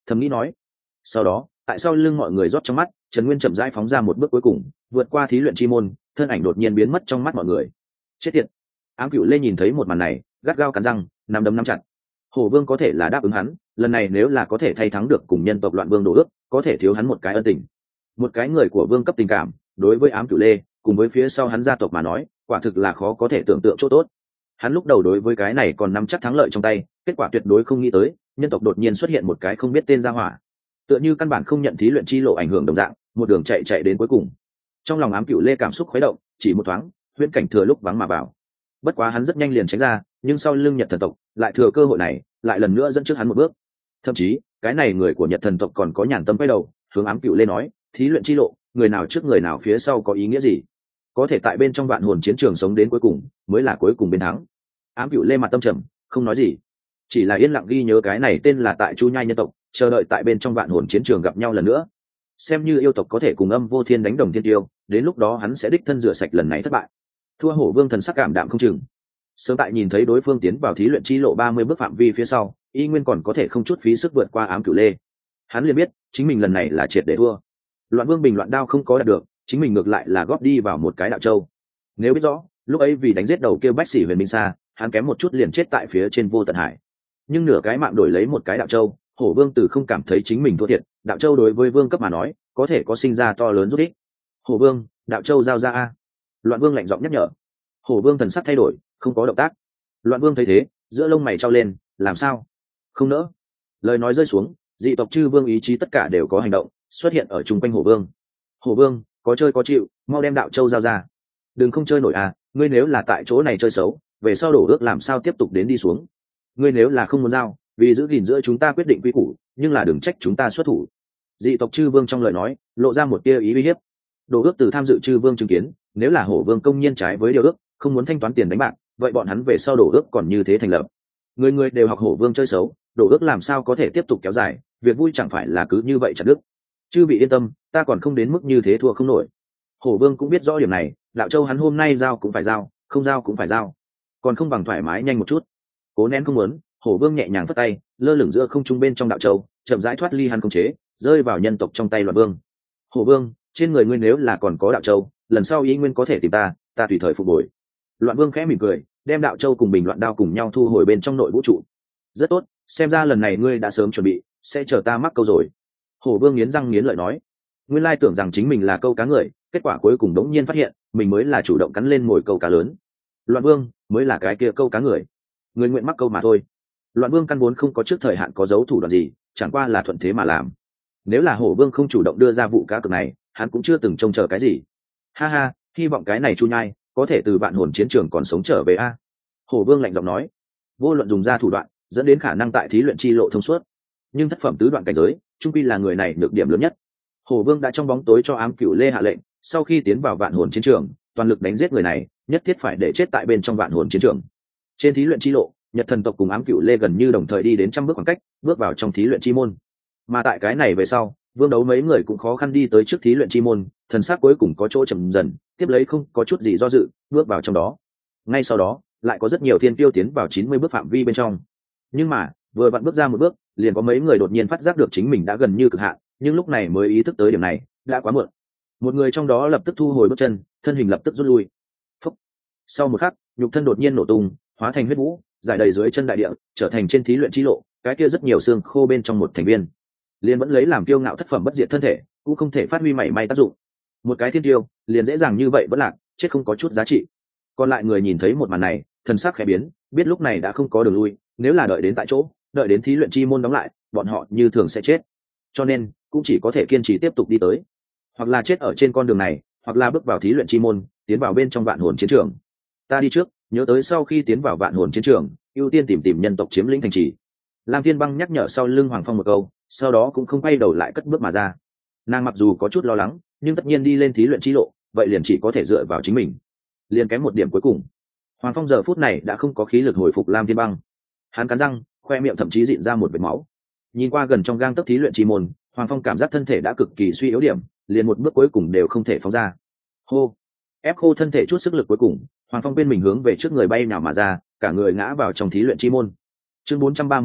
thầm nghĩ nói. Sau đó tại sao lưng mọi người rót trong mắt, Trần Nguyên chậm rãi phóng ra một bước cuối cùng, vượt qua thí luyện chi môn, thân ảnh đột nhiên biến mất trong mắt mọi người. Chết tiệt. Ám Cửu Lê nhìn thấy một màn này, gắt gao cắn răng, nắm đấm nắm chặt. Hổ Vương có thể là đáp ứng hắn, lần này nếu là có thể thay thắng được cùng nhân tộc Loạn Vương đổ ước, có thể thiếu hắn một cái ân tình. Một cái người của vương cấp tình cảm, đối với Ám Cửu Lê, cùng với phía sau hắn gia tộc mà nói, quả thực là khó có thể tưởng tượng chỗ tốt. Hắn lúc đầu đối với cái này còn nắm chắc thắng lợi trong tay, kết quả tuyệt đối không nghĩ tới, nhân tộc đột nhiên xuất hiện một cái không biết tên gia hỏa. Tựa như căn bản không nhận thí luyện chi lộ ảnh hưởng đồng dạng, một đường chạy chạy đến cuối cùng. Trong lòng Ám Cửu Lê cảm xúc khuấy động, chỉ một thoáng, huyễn cảnh thừa lúc vắng mà vào. Bất quá hắn rất nhanh liền tránh ra, nhưng sau lưng Nhật thần tộc lại thừa cơ hội này, lại lần nữa dẫn trước hắn một bước. Thậm chí, cái này người của Nhật thần tộc còn có nhàn tâm quay đầu, hướng Ám Cửu Lê nói, thí luyện chi lộ, người nào trước người nào phía sau có ý nghĩa gì? Có thể tại bên trong vạn hồn chiến trường sống đến cuối cùng, mới là cuối cùng bên thắng. Ám Cửu Lê mặt tâm trầm, không nói gì, chỉ là yên lặng ghi nhớ cái này tên là tại Chu Nhai nhân tộc, chờ đợi tại bên trong vạn hồn chiến trường gặp nhau lần nữa. Xem như yêu tộc có thể cùng Âm Vô Thiên đánh đồng thiên tiêu, đến lúc đó hắn sẽ đích thân rửa sạch lần này thất bại. Thua Hổ Vương thần sắc cảm đạm không chừng. Sớm tại nhìn thấy đối phương tiến vào thí luyện chi lộ ba mươi bước phạm vi phía sau, y nguyên còn có thể không chút phí sức vượt qua Ám Cửu Lê. Hắn liền biết, chính mình lần này là triệt để thua. Loạn Vương bình loạn đao không có đạt được, chính mình ngược lại là góp đi vào một cái đạo châu. Nếu biết rõ, lúc ấy vì đánh giết đầu kia Bách Sĩ Huyền Minh Sa, hắn kém một chút liền chết tại phía trên Vô Tận Hải. Nhưng nửa cái mạng đổi lấy một cái đạo châu, Hổ Vương từ không cảm thấy chính mình thua thiệt, đạo châu đối với vương cấp mà nói, có thể có sinh ra to lớn giúp ích. Hổ Vương, đạo châu giao ra a. Loạn Vương lạnh giọng nhắc nhở. Hổ Vương thần sắc thay đổi, không có động tác. Loạn Vương thấy thế, giữa lông mày trao lên, làm sao? Không nỡ. Lời nói rơi xuống, dị tộc chư vương ý chí tất cả đều có hành động, xuất hiện ở chung quanh Hổ Vương. Hổ Vương, có chơi có chịu, mau đem đạo châu giao ra. Đừng không chơi nổi à, ngươi nếu là tại chỗ này chơi xấu, về sau đổ ước làm sao tiếp tục đến đi xuống. Ngươi nếu là không muốn giao, vì giữ gìn giữa chúng ta quyết định quy củ, nhưng là đừng trách chúng ta xuất thủ. Dị tộc chư vương trong lời nói lộ ra một tia ý uy hiếp. Đổ ước từ tham dự chư vương chứng kiến, nếu là Hổ Vương công nhiên trái với điều ước, không muốn thanh toán tiền đánh bạc, vậy bọn hắn về sau đổ ước còn như thế thành lập. Người người đều học Hổ Vương chơi xấu, đổ ước làm sao có thể tiếp tục kéo dài, việc vui chẳng phải là cứ như vậy chặt đứt. Chư vị yên tâm, ta còn không đến mức như thế thua không nổi. Hổ Vương cũng biết rõ điểm này, đạo châu hắn hôm nay giao cũng phải giao, không giao cũng phải giao, còn không bằng thoải mái nhanh một chút. Cố nén không muốn, Hổ Vương nhẹ nhàng phất tay, lơ lửng giữa không trung bên trong đạo châu, chậm rãi thoát ly hắn khống chế, rơi vào nhân tộc trong tay Loạn Vương. Hổ Vương, trên người ngươi nếu là còn có đạo châu, lần sau ý nguyên có thể tìm ta, ta tùy thời phục hồi. Loạn Vương khẽ mỉm cười, đem đạo châu cùng bình loạn đao cùng nhau thu hồi bên trong nội vũ trụ. Rất tốt, xem ra lần này ngươi đã sớm chuẩn bị, sẽ chờ ta mắc câu rồi. Hổ Vương nghiến răng nghiến lợi nói. Nguyên lai tưởng rằng chính mình là câu cá người, kết quả cuối cùng đống nhiên phát hiện mình mới là chủ động cắn lên ngồi câu cá lớn. Loạn Vương mới là cái kia câu cá người, người nguyện mắc câu mà thôi. Loạn Vương căn vốn không có trước thời hạn có dấu thủ đoạn gì, chẳng qua là thuận thế mà làm. Nếu là Hổ Vương không chủ động đưa ra vụ cá cược này, hắn cũng chưa từng trông chờ cái gì. Ha ha, hy vọng cái này Chu Nhai có thể từ vạn hồn chiến trường còn sống trở về a. Hổ Vương lạnh giọng nói. Vô luận dùng ra thủ đoạn, dẫn đến khả năng tại thí luyện chi lộ thông suốt, nhưng thất phẩm tứ đoạn cảnh giới, trung quy là người này nhược điểm lớn nhất. Hổ Vương đã trong bóng tối cho Ám Cửu Lê hạ lệnh, sau khi tiến vào vạn hồn chiến trường, toàn lực đánh giết người này, nhất thiết phải để chết tại bên trong vạn hồn chiến trường. Trên thí luyện chi lộ, Nhật thần tộc cùng Ám Cửu Lê gần như đồng thời đi đến trăm bước khoảng cách, bước vào trong thí luyện chi môn. Mà tại cái này về sau, vương đấu mấy người cũng khó khăn đi tới trước thí luyện chi môn, thần sắc cuối cùng có chỗ chậm dần, tiếp lấy không có chút gì do dự, bước vào trong đó. Ngay sau đó, lại có rất nhiều thiên tiêu tiến vào chín mươi bước phạm vi bên trong. Nhưng mà, vừa vặn bước ra một bước, liền có mấy người đột nhiên phát giác được chính mình đã gần như cực hạn, nhưng lúc này mới ý thức tới điểm này, đã quá muộn. Một người trong đó lập tức thu hồi bước chân, thân hình lập tức rút lui. Phúc. Sau một khắc, nhục thân đột nhiên nổ tung, hóa thành huyết vũ, giải đầy dưới chân đại địa, trở thành trên thí luyện chi lộ, cái kia rất nhiều xương khô bên trong một thành viên. Liền vẫn lấy làm kiêu ngạo thất phẩm bất diệt thân thể, cũng không thể phát huy mảy may tác dụng. Một cái thiên tiêu, liền dễ dàng như vậy vẫn lạc, chết không có chút giá trị. Còn lại người nhìn thấy một màn này, thần sắc khẽ biến, biết lúc này đã không có đường lui, nếu là đợi đến tại chỗ, đợi đến thí luyện chi môn đóng lại, bọn họ như thường sẽ chết. Cho nên, cũng chỉ có thể kiên trì tiếp tục đi tới, hoặc là chết ở trên con đường này, hoặc là bước vào thí luyện chi môn, tiến vào bên trong vạn hồn chiến trường. Ta đi trước, nhớ tới sau khi tiến vào vạn hồn chiến trường, ưu tiên tìm tìm nhân tộc chiếm lĩnh thành trì. Lam Thiên Băng nhắc nhở sau lưng Hoàng Phong một câu, sau đó cũng không quay đầu lại cất bước mà ra. Nàng mặc dù có chút lo lắng, nhưng tất nhiên đi lên thí luyện chi lộ, vậy liền chỉ có thể dựa vào chính mình. Liền kém một điểm cuối cùng. Hoàng Phong giờ phút này đã không có khí lực hồi phục Lam Thiên Băng. Hắn cắn răng, khoe miệng thậm chí rịn ra một vệt máu. Nhìn qua gần trong gang tấc thí luyện chi môn, Hoàng Phong cảm giác thân thể đã cực kỳ suy yếu điểm, liền một bước cuối cùng đều không thể phóng ra. Hô, ép khô thân thể chút sức lực cuối cùng, Hoàng Phong bên mình hướng về trước người bay nào mà ra, cả người ngã vào trong thí luyện chi môn. Chương bốn trăm ba mươi ba,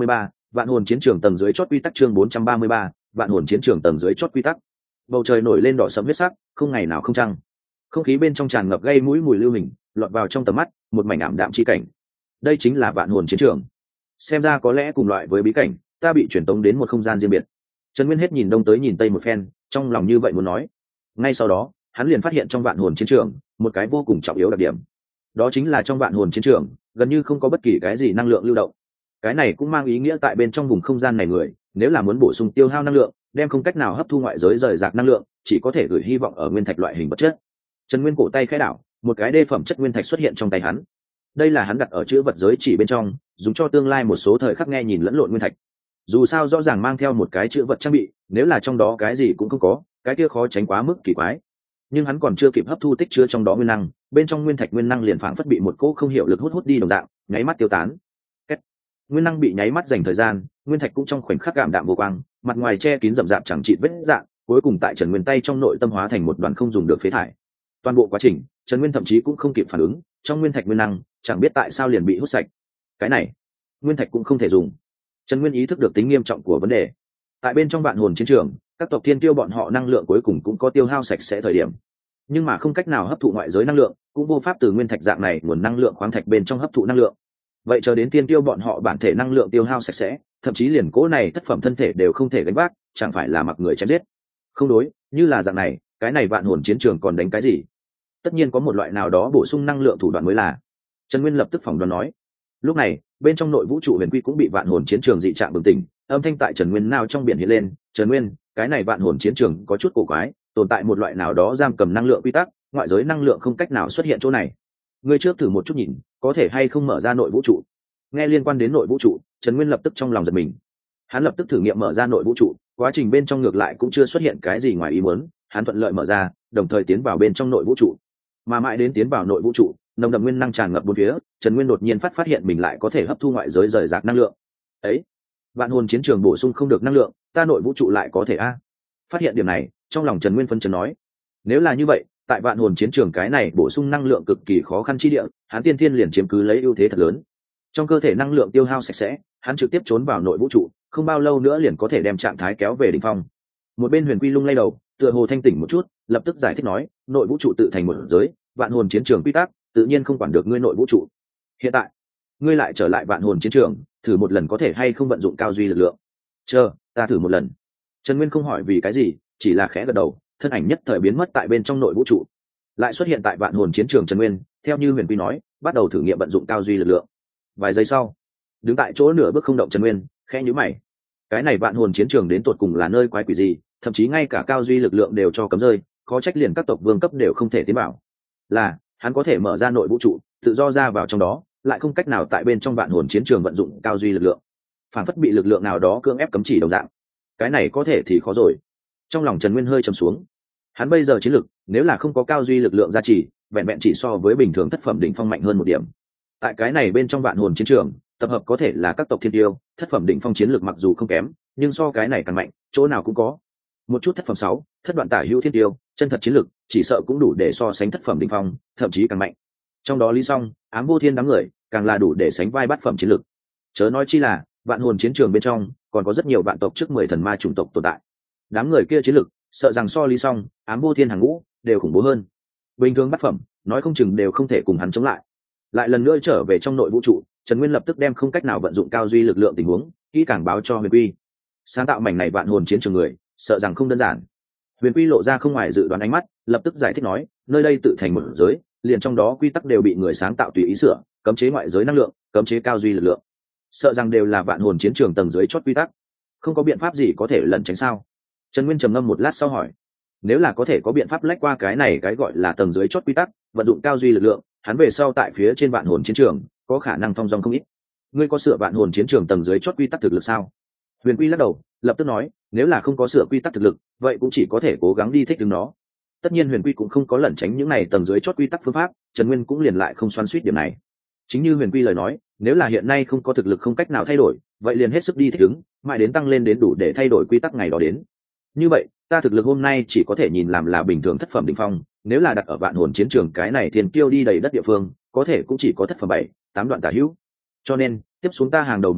Vạn hồn chiến trường tầng dưới chót quy tắc chương bốn trăm ba mươi ba, vạn hồn chiến trường tầng dưới chót quy tắc. Bầu trời nổi lên đỏ sẫm huyết sắc, không ngày nào không trăng. Không khí bên trong tràn ngập gây mũi mùi lưu hình, lọt vào trong tầm mắt, một mảnh ảm đạm chi cảnh. Đây chính là vạn hồn chiến trường. Xem ra có lẽ cùng loại với bí cảnh, ta bị truyền tống đến một không gian riêng biệt. Trần Nguyên hết nhìn đông tới nhìn tây một phen, trong lòng như vậy muốn nói. Ngay sau đó, hắn liền phát hiện trong vạn hồn chiến trường, một cái vô cùng trọng yếu đặc điểm. Đó chính là trong vạn hồn chiến trường, gần như không có bất kỳ cái gì năng lượng lưu động. Cái này cũng mang ý nghĩa tại bên trong vùng không gian này người, nếu là muốn bổ sung tiêu hao năng lượng, đem không cách nào hấp thu ngoại giới rời rạc năng lượng, chỉ có thể gửi hy vọng ở nguyên thạch loại hình vật chất. Trần Nguyên cổ tay khẽ đảo, một cái đê phẩm chất nguyên thạch xuất hiện trong tay hắn. Đây là hắn đặt ở chữ vật giới chỉ bên trong, dùng cho tương lai một số thời khắc nghe nhìn lẫn lộn nguyên thạch. Dù sao rõ ràng mang theo một cái chữ vật trang bị, nếu là trong đó cái gì cũng không có, cái kia khó tránh quá mức kỳ quái. Nhưng hắn còn chưa kịp hấp thu tích chứa trong đó nguyên năng, bên trong nguyên thạch nguyên năng liền phảng phất bị một cỗ không hiểu lực hút hút đi đồng dạng, nháy mắt tiêu tán. Kết. Nguyên năng bị nháy mắt dành thời gian, nguyên thạch cũng trong khoảnh khắc cảm đạm vô quang, mặt ngoài che kín rậm rạp chẳng chịt vết dạng, cuối cùng tại Trần Nguyên tay trong nội tâm hóa thành một đoàn không dùng được phế thải. Toàn bộ quá trình, Trần Nguyên thậm chí cũng không kịp phản ứng, trong nguyên thạch nguyên năng chẳng biết tại sao liền bị hút sạch. Cái này, nguyên thạch cũng không thể dùng. Trần Nguyên ý thức được tính nghiêm trọng của vấn đề. Tại bên trong vạn hồn chiến trường, các tộc thiên tiêu bọn họ năng lượng cuối cùng cũng có tiêu hao sạch sẽ thời điểm, nhưng mà không cách nào hấp thụ ngoại giới năng lượng, cũng vô pháp từ nguyên thạch dạng này nguồn năng lượng khoáng thạch bên trong hấp thụ năng lượng. Vậy chờ đến thiên tiêu bọn họ bản thể năng lượng tiêu hao sạch sẽ, thậm chí liền cố này thất phẩm thân thể đều không thể gánh vác, chẳng phải là mặc người chém giết. Không đối, như là dạng này, cái này vạn hồn chiến trường còn đánh cái gì? Tất nhiên có một loại nào đó bổ sung năng lượng thủ đoạn mới là. Trần Nguyên lập tức phỏng đoán nói. Lúc này, bên trong nội vũ trụ huyền quy cũng bị vạn hồn chiến trường dị trạng bừng tỉnh, âm thanh tại Trần Nguyên nào trong biển hiện lên, "Trần Nguyên, cái này vạn hồn chiến trường có chút cổ quái, tồn tại một loại nào đó giam cầm năng lượng quy tắc, ngoại giới năng lượng không cách nào xuất hiện chỗ này. Ngươi trước thử một chút nhìn, có thể hay không mở ra nội vũ trụ?" Nghe liên quan đến nội vũ trụ, Trần Nguyên lập tức trong lòng giật mình. Hắn lập tức thử nghiệm mở ra nội vũ trụ, quá trình bên trong ngược lại cũng chưa xuất hiện cái gì ngoài ý muốn, hắn thuận lợi mở ra, đồng thời tiến vào bên trong nội vũ trụ. Mà mãi đến tiến vào nội vũ trụ, nồng đậm nguyên năng tràn ngập bốn phía, Trần Nguyên đột nhiên phát phát hiện mình lại có thể hấp thu ngoại giới rời rạc năng lượng. Ấy, vạn hồn chiến trường bổ sung không được năng lượng, ta nội vũ trụ lại có thể a? Phát hiện điểm này, trong lòng Trần Nguyên phân chấn nói, nếu là như vậy, tại vạn hồn chiến trường cái này bổ sung năng lượng cực kỳ khó khăn chi địa, hắn tiên thiên liền chiếm cứ lấy ưu thế thật lớn. Trong cơ thể năng lượng tiêu hao sạch sẽ, hắn trực tiếp trốn vào nội vũ trụ, không bao lâu nữa liền có thể đem trạng thái kéo về đỉnh phong. Một bên Huyền Quy lung lay đầu, tựa hồ thanh tỉnh một chút, lập tức giải thích nói, nội vũ trụ tự thành một giới, vạn hồn chiến trường quy tắc, tự nhiên không quản được ngươi nội vũ trụ. Hiện tại, ngươi lại trở lại vạn hồn chiến trường, thử một lần có thể hay không vận dụng cao duy lực lượng. Chờ, ta thử một lần. Trần Nguyên không hỏi vì cái gì, chỉ là khẽ gật đầu, thân ảnh nhất thời biến mất tại bên trong nội vũ trụ. Lại xuất hiện tại vạn hồn chiến trường Trần Nguyên, theo như Huyền Quy nói, bắt đầu thử nghiệm vận dụng cao duy lực lượng. Vài giây sau, đứng tại chỗ nửa bước không động Trần Nguyên, khẽ nhíu mày. Cái này vạn hồn chiến trường đến tột cùng là nơi quái quỷ gì, thậm chí ngay cả cao duy lực lượng đều cho cấm rơi, khó trách liền các tộc vương cấp đều không thể tiến vào. Là, hắn có thể mở ra nội vũ trụ, tự do ra vào trong đó, lại không cách nào tại bên trong vạn hồn chiến trường vận dụng cao duy lực lượng. Phản phất bị lực lượng nào đó cưỡng ép cấm chỉ đồng dạng. Cái này có thể thì khó rồi. Trong lòng Trần Nguyên hơi trầm xuống. Hắn bây giờ chiến lực, nếu là không có cao duy lực lượng gia trì, vẹn vẹn chỉ so với bình thường thất phẩm đỉnh phong mạnh hơn một điểm. Tại cái này bên trong vạn hồn chiến trường, tập hợp có thể là các tộc thiên tiêu, thất phẩm đỉnh phong chiến lực mặc dù không kém, nhưng so cái này càng mạnh, chỗ nào cũng có. Một chút thất phẩm sáu, thất đoạn tả hữu thiên tiêu, chân thật chiến lực, chỉ sợ cũng đủ để so sánh thất phẩm đỉnh phong, thậm chí càng mạnh. Trong đó Lý Song, Ám Vô Thiên đám người, càng là đủ để sánh vai bát phẩm chiến lực. Chớ nói chi là, vạn hồn chiến trường bên trong, còn có rất nhiều vạn tộc trước mười thần ma chủng tộc tồn tại. Đám người kia chiến lực, sợ rằng so Lý Song, Ám Vô Thiên hàng ngũ, đều khủng bố hơn. Bình thường bát phẩm, nói không chừng đều không thể cùng hắn chống lại. Lại lần nữa trở về trong nội vũ trụ, Trần Nguyên lập tức đem không cách nào vận dụng cao duy lực lượng tình huống, kỹ càng báo cho Huyền Quy. Sáng tạo mảnh này vạn hồn chiến trường người, sợ rằng không đơn giản. Huyền Quy lộ ra không ngoài dự đoán ánh mắt, lập tức giải thích nói, nơi đây tự thành một giới, liền trong đó quy tắc đều bị người sáng tạo tùy ý sửa, cấm chế ngoại giới năng lượng, cấm chế cao duy lực lượng, sợ rằng đều là vạn hồn chiến trường tầng dưới chót quy tắc, không có biện pháp gì có thể lẩn tránh sao? Trần Nguyên trầm ngâm một lát sau hỏi, nếu là có thể có biện pháp lách qua cái này cái gọi là tầng dưới chót quy tắc, vận dụng cao duy lực lượng, hắn về sau tại phía trên vạn hồn chiến trường có khả năng thông dong không ít. Ngươi có sửa vạn hồn chiến trường tầng dưới chót quy tắc thực lực sao? Huyền Quy lắc đầu, lập tức nói, nếu là không có sửa quy tắc thực lực, vậy cũng chỉ có thể cố gắng đi thích ứng nó. Tất nhiên Huyền Quy cũng không có lẩn tránh những này tầng dưới chót quy tắc phương pháp, Trần Nguyên cũng liền lại không xoắn xuýt điểm này. Chính như Huyền Quy lời nói, nếu là hiện nay không có thực lực không cách nào thay đổi, vậy liền hết sức đi thích ứng, mãi đến tăng lên đến đủ để thay đổi quy tắc ngày đó đến. Như vậy, ta thực lực hôm nay chỉ có thể nhìn làm là bình thường thất phẩm đỉnh phong, nếu là đặt ở vạn hồn chiến trường cái này thiên kiêu đi đầy đất địa phương, có thể cũng chỉ có thất phẩm bảy, tám đoạn tả hữu. Cho nên, tiếp xuống ta hàng đầu mục tiêu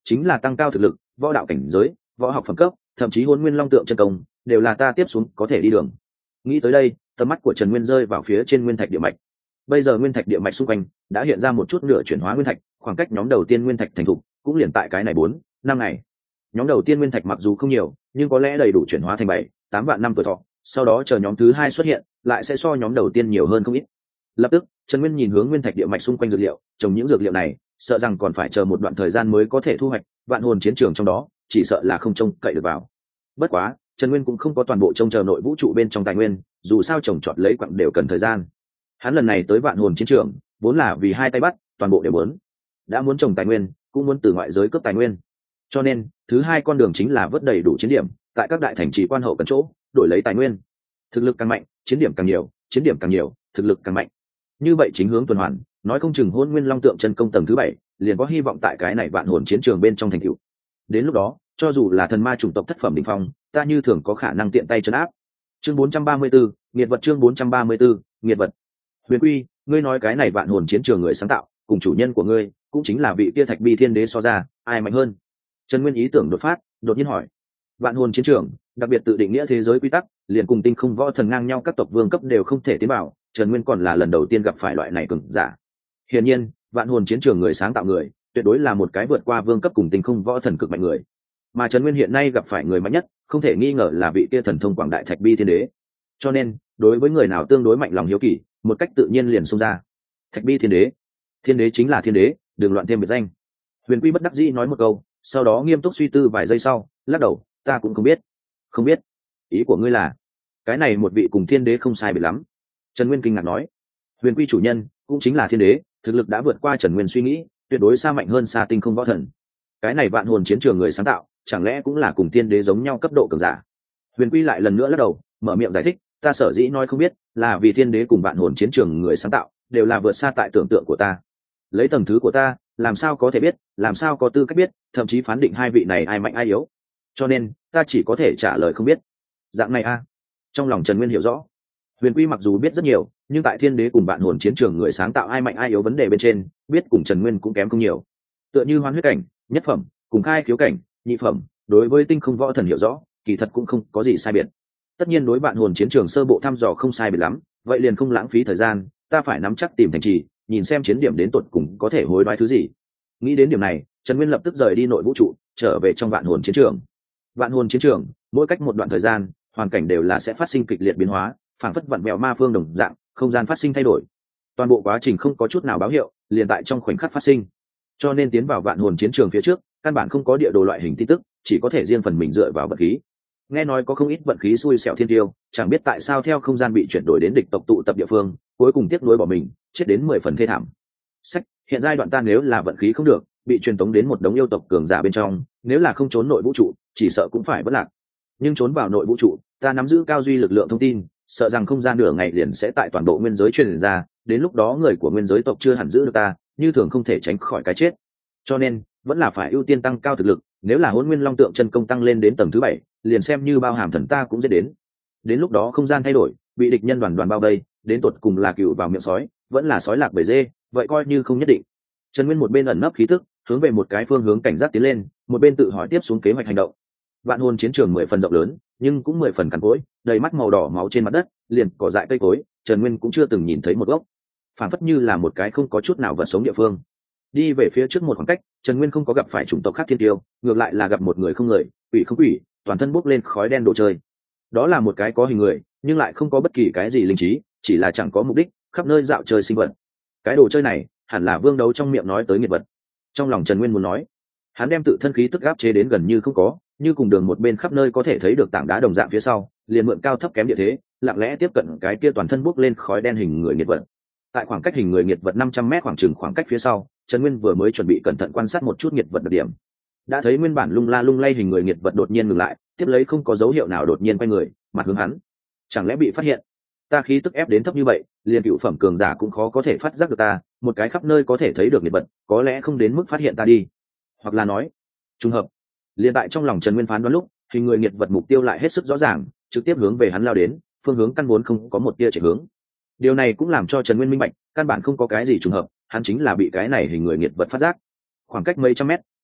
chính là tăng cao thực lực, võ đạo cảnh giới, võ học phẩm cấp, thậm chí hôn nguyên long tượng chân công đều là ta tiếp xuống có thể đi đường. Nghĩ tới đây, tầm mắt của Trần Nguyên rơi vào phía trên nguyên thạch địa mạch. Bây giờ nguyên thạch địa mạch xung quanh đã hiện ra một chút nửa chuyển hóa nguyên thạch, khoảng cách nhóm đầu tiên nguyên thạch thành thục cũng liền tại cái này bốn năm ngày. Nhóm đầu tiên nguyên thạch mặc dù không nhiều, nhưng có lẽ đầy đủ chuyển hóa thành bảy tám vạn năm tuổi thọ, sau đó chờ nhóm thứ hai xuất hiện lại sẽ so nhóm đầu tiên nhiều hơn không ít. Lập tức Trần Nguyên nhìn hướng nguyên thạch địa mạch xung quanh dược liệu, trồng những dược liệu này sợ rằng còn phải chờ một đoạn thời gian mới có thể thu hoạch, vạn hồn chiến trường trong đó chỉ sợ là không trông cậy được vào. Bất quá Trần Nguyên cũng không có toàn bộ trông chờ nội vũ trụ bên trong tài nguyên, dù sao trồng trọt lấy quặng đều cần thời gian. Hắn lần này tới vạn hồn chiến trường vốn là vì hai tay bắt toàn bộ đều muốn, đã muốn trồng tài nguyên cũng muốn từ ngoại giới cướp tài nguyên, cho nên thứ hai con đường chính là vớt đầy đủ chiến điểm tại các đại thành trì quan hậu cần chỗ đổi lấy tài nguyên. Thực lực càng mạnh chiến điểm càng nhiều, chiến điểm càng nhiều thực lực càng mạnh, như vậy chính hướng tuần hoàn, nói không chừng hôn nguyên long tượng chân công tầng thứ bảy liền có hy vọng tại cái này vạn hồn chiến trường bên trong thành cựu. Đến lúc đó cho dù là thần ma chủng tộc thất phẩm đỉnh phong, ta như thường có khả năng tiện tay trấn áp. Chương bốn trăm ba mươi 4, nghiệt vật. Chương bốn trăm ba mươi 4, nghiệt vật. Huyền Quy, ngươi nói cái này vạn hồn chiến trường người sáng tạo cùng chủ nhân của ngươi cũng chính là vị kia Thạch Bi Thiên Đế so ra, ai mạnh hơn? Trần Nguyên ý tưởng đột phát, đột nhiên hỏi. Vạn hồn chiến trường đặc biệt tự định nghĩa thế giới quy tắc, liền cùng tinh không võ thần ngang nhau các tộc vương cấp đều không thể tiến vào, Trần Nguyên còn là lần đầu tiên gặp phải loại này cường giả. Hiển nhiên, vạn hồn chiến trường người sáng tạo người, tuyệt đối là một cái vượt qua vương cấp cùng tinh không võ thần cực mạnh người. Mà Trần Nguyên hiện nay gặp phải người mạnh nhất, không thể nghi ngờ là vị kia thần thông quảng đại Thạch Bi Thiên Đế. Cho nên, đối với người nào tương đối mạnh lòng hiếu kỳ, một cách tự nhiên liền xông ra. Thạch Bi Thiên Đế, Thiên Đế chính là Thiên Đế, đừng loạn thêm biệt danh. Huyền Quy bất đắc dĩ nói một câu, sau đó nghiêm túc suy tư vài giây sau, lắc đầu, ta cũng không biết. Không biết? Ý của ngươi là, cái này một vị cùng Thiên Đế không sai biệt lắm. Trần Nguyên kinh ngạc nói. Huyền Quy chủ nhân cũng chính là Thiên Đế, thực lực đã vượt qua Trần Nguyên suy nghĩ, tuyệt đối xa mạnh hơn xa tinh không võ thần. Cái này vạn hồn chiến trường người sáng tạo, chẳng lẽ cũng là cùng Thiên Đế giống nhau cấp độ cường giả? Huyền Quy lại lần nữa lắc đầu, mở miệng giải thích, ta sở dĩ nói không biết, là vì Thiên Đế cùng vạn hồn chiến trường người sáng tạo đều là vượt xa tại tưởng tượng của ta. Lấy tầng thứ của ta, làm sao có thể biết, làm sao có tư cách biết, thậm chí phán định hai vị này ai mạnh ai yếu. Cho nên, ta chỉ có thể trả lời không biết. Dạng này a. À. Trong lòng Trần Nguyên hiểu rõ, Huyền Quy mặc dù biết rất nhiều, nhưng tại Thiên Đế cùng vạn hồn chiến trường người sáng tạo ai mạnh ai yếu vấn đề bên trên, biết cùng Trần Nguyên cũng kém không nhiều. Tựa như hoán huyết cảnh, nhất phẩm, cùng khai khiếu cảnh, nhị phẩm, đối với tinh không võ thần hiểu rõ, kỳ thật cũng không có gì sai biệt. Tất nhiên đối vạn hồn chiến trường sơ bộ thăm dò không sai biệt lắm, vậy liền không lãng phí thời gian, ta phải nắm chắc tìm thành trì, nhìn xem chiến điểm đến tột cùng có thể hối đoái thứ gì. Nghĩ đến điểm này, Trần Nguyên lập tức rời đi nội vũ trụ, trở về trong vạn hồn chiến trường. Vạn hồn chiến trường, mỗi cách một đoạn thời gian, hoàn cảnh đều là sẽ phát sinh kịch liệt biến hóa, phảng phất vặn vẹo ma phương đồng dạng, không gian phát sinh thay đổi. Toàn bộ quá trình không có chút nào báo hiệu, liền tại trong khoảnh khắc phát sinh. Cho nên tiến vào vạn hồn chiến trường phía trước, căn bản không có địa đồ loại hình tin tức, chỉ có thể riêng phần mình dựa vào vận khí. Nghe nói có không ít vận khí xui xẻo thiên tiêu, chẳng biết tại sao theo không gian bị chuyển đổi đến địch tộc tụ tập địa phương, cuối cùng tiếc nuối bỏ mình, chết đến mười phần thê thảm. Sách, hiện giai đoạn ta nếu là vận khí không được, bị truyền tống đến một đống yêu tộc cường giả bên trong, nếu là không trốn nội vũ trụ, chỉ sợ cũng phải bất lạc. Nhưng trốn vào nội vũ trụ, ta nắm giữ cao duy lực lượng thông tin, sợ rằng không gian nửa ngày liền sẽ tại toàn bộ nguyên giới truyền ra, đến lúc đó người của nguyên giới tộc chưa hẳn giữ được ta, như thường không thể tránh khỏi cái chết. Cho nên, vẫn là phải ưu tiên tăng cao thực lực, nếu là Hỗn Nguyên Long Tượng chân công tăng lên đến tầng thứ bảy, liền xem như bao hàm thần ta cũng dễ đến. Đến lúc đó không gian thay đổi, bị địch nhân đoàn đoàn bao vây, đến tột cùng là cừu vào miệng sói, vẫn là sói lạc bầy dê, vậy coi như không nhất định. Trần Nguyên một bên ẩn nấp khí tức, hướng về một cái phương hướng cảnh giác tiến lên, một bên tự hỏi tiếp xuống kế hoạch hành động. Vạn hồn chiến trường mười phần rộng lớn, nhưng cũng mười phần cằn cỗi, đầy mắt màu đỏ máu trên mặt đất, liền cỏ dại cây cối, Trần Nguyên cũng chưa từng nhìn thấy một gốc, phản phất như là một cái không có chút nào vật sống địa phương. Đi về phía trước một khoảng cách, Trần Nguyên không có gặp phải chủng tộc khác thiên tiêu, ngược lại là gặp một người không người, quỷ không quỷ, toàn thân bốc lên khói đen đồ chơi. Đó là một cái có hình người, nhưng lại không có bất kỳ cái gì linh trí, chỉ là chẳng có mục đích, khắp nơi dạo chơi sinh vật. Cái đồ chơi này, hẳn là Vương Đấu trong miệng nói tới nghiệt vật. Trong lòng Trần Nguyên muốn nói, hắn đem tự thân khí tức áp chế đến gần như không có, như cùng đường một bên khắp nơi có thể thấy được tảng đá đồng dạng phía sau, liền mượn cao thấp kém địa thế, lặng lẽ tiếp cận cái kia toàn thân bốc lên khói đen hình người nghiệt vật. Tại khoảng cách hình người nghiệt vật năm trăm mét khoảng chừng khoảng cách phía sau, Trần Nguyên vừa mới chuẩn bị cẩn thận quan sát một chút nghiệt vật đặc điểm, đã thấy nguyên bản lung la lung lay hình người nghiệt vật đột nhiên ngừng lại, tiếp lấy không có dấu hiệu nào đột nhiên quay người, mặt hướng hắn. Chẳng lẽ bị phát hiện? Ta khí tức ép đến thấp như vậy, liền cựu phẩm cường giả cũng khó có thể phát giác được ta, một cái khắp nơi có thể thấy được nghiệt vật, có lẽ không đến mức phát hiện ta đi. Hoặc là nói, trùng hợp. Liên tại trong lòng Trần Nguyên phán đoán lúc, hình người nghiệt vật mục tiêu lại hết sức rõ ràng, trực tiếp hướng về hắn lao đến, phương hướng căn vốn không có một tia chỉ hướng. Điều này cũng làm cho Trần Nguyên minh bạch, căn bản không có cái gì trùng hợp, hắn chính là bị cái này hình người nghiệt vật phát giác. Khoảng cách mấy trăm mét,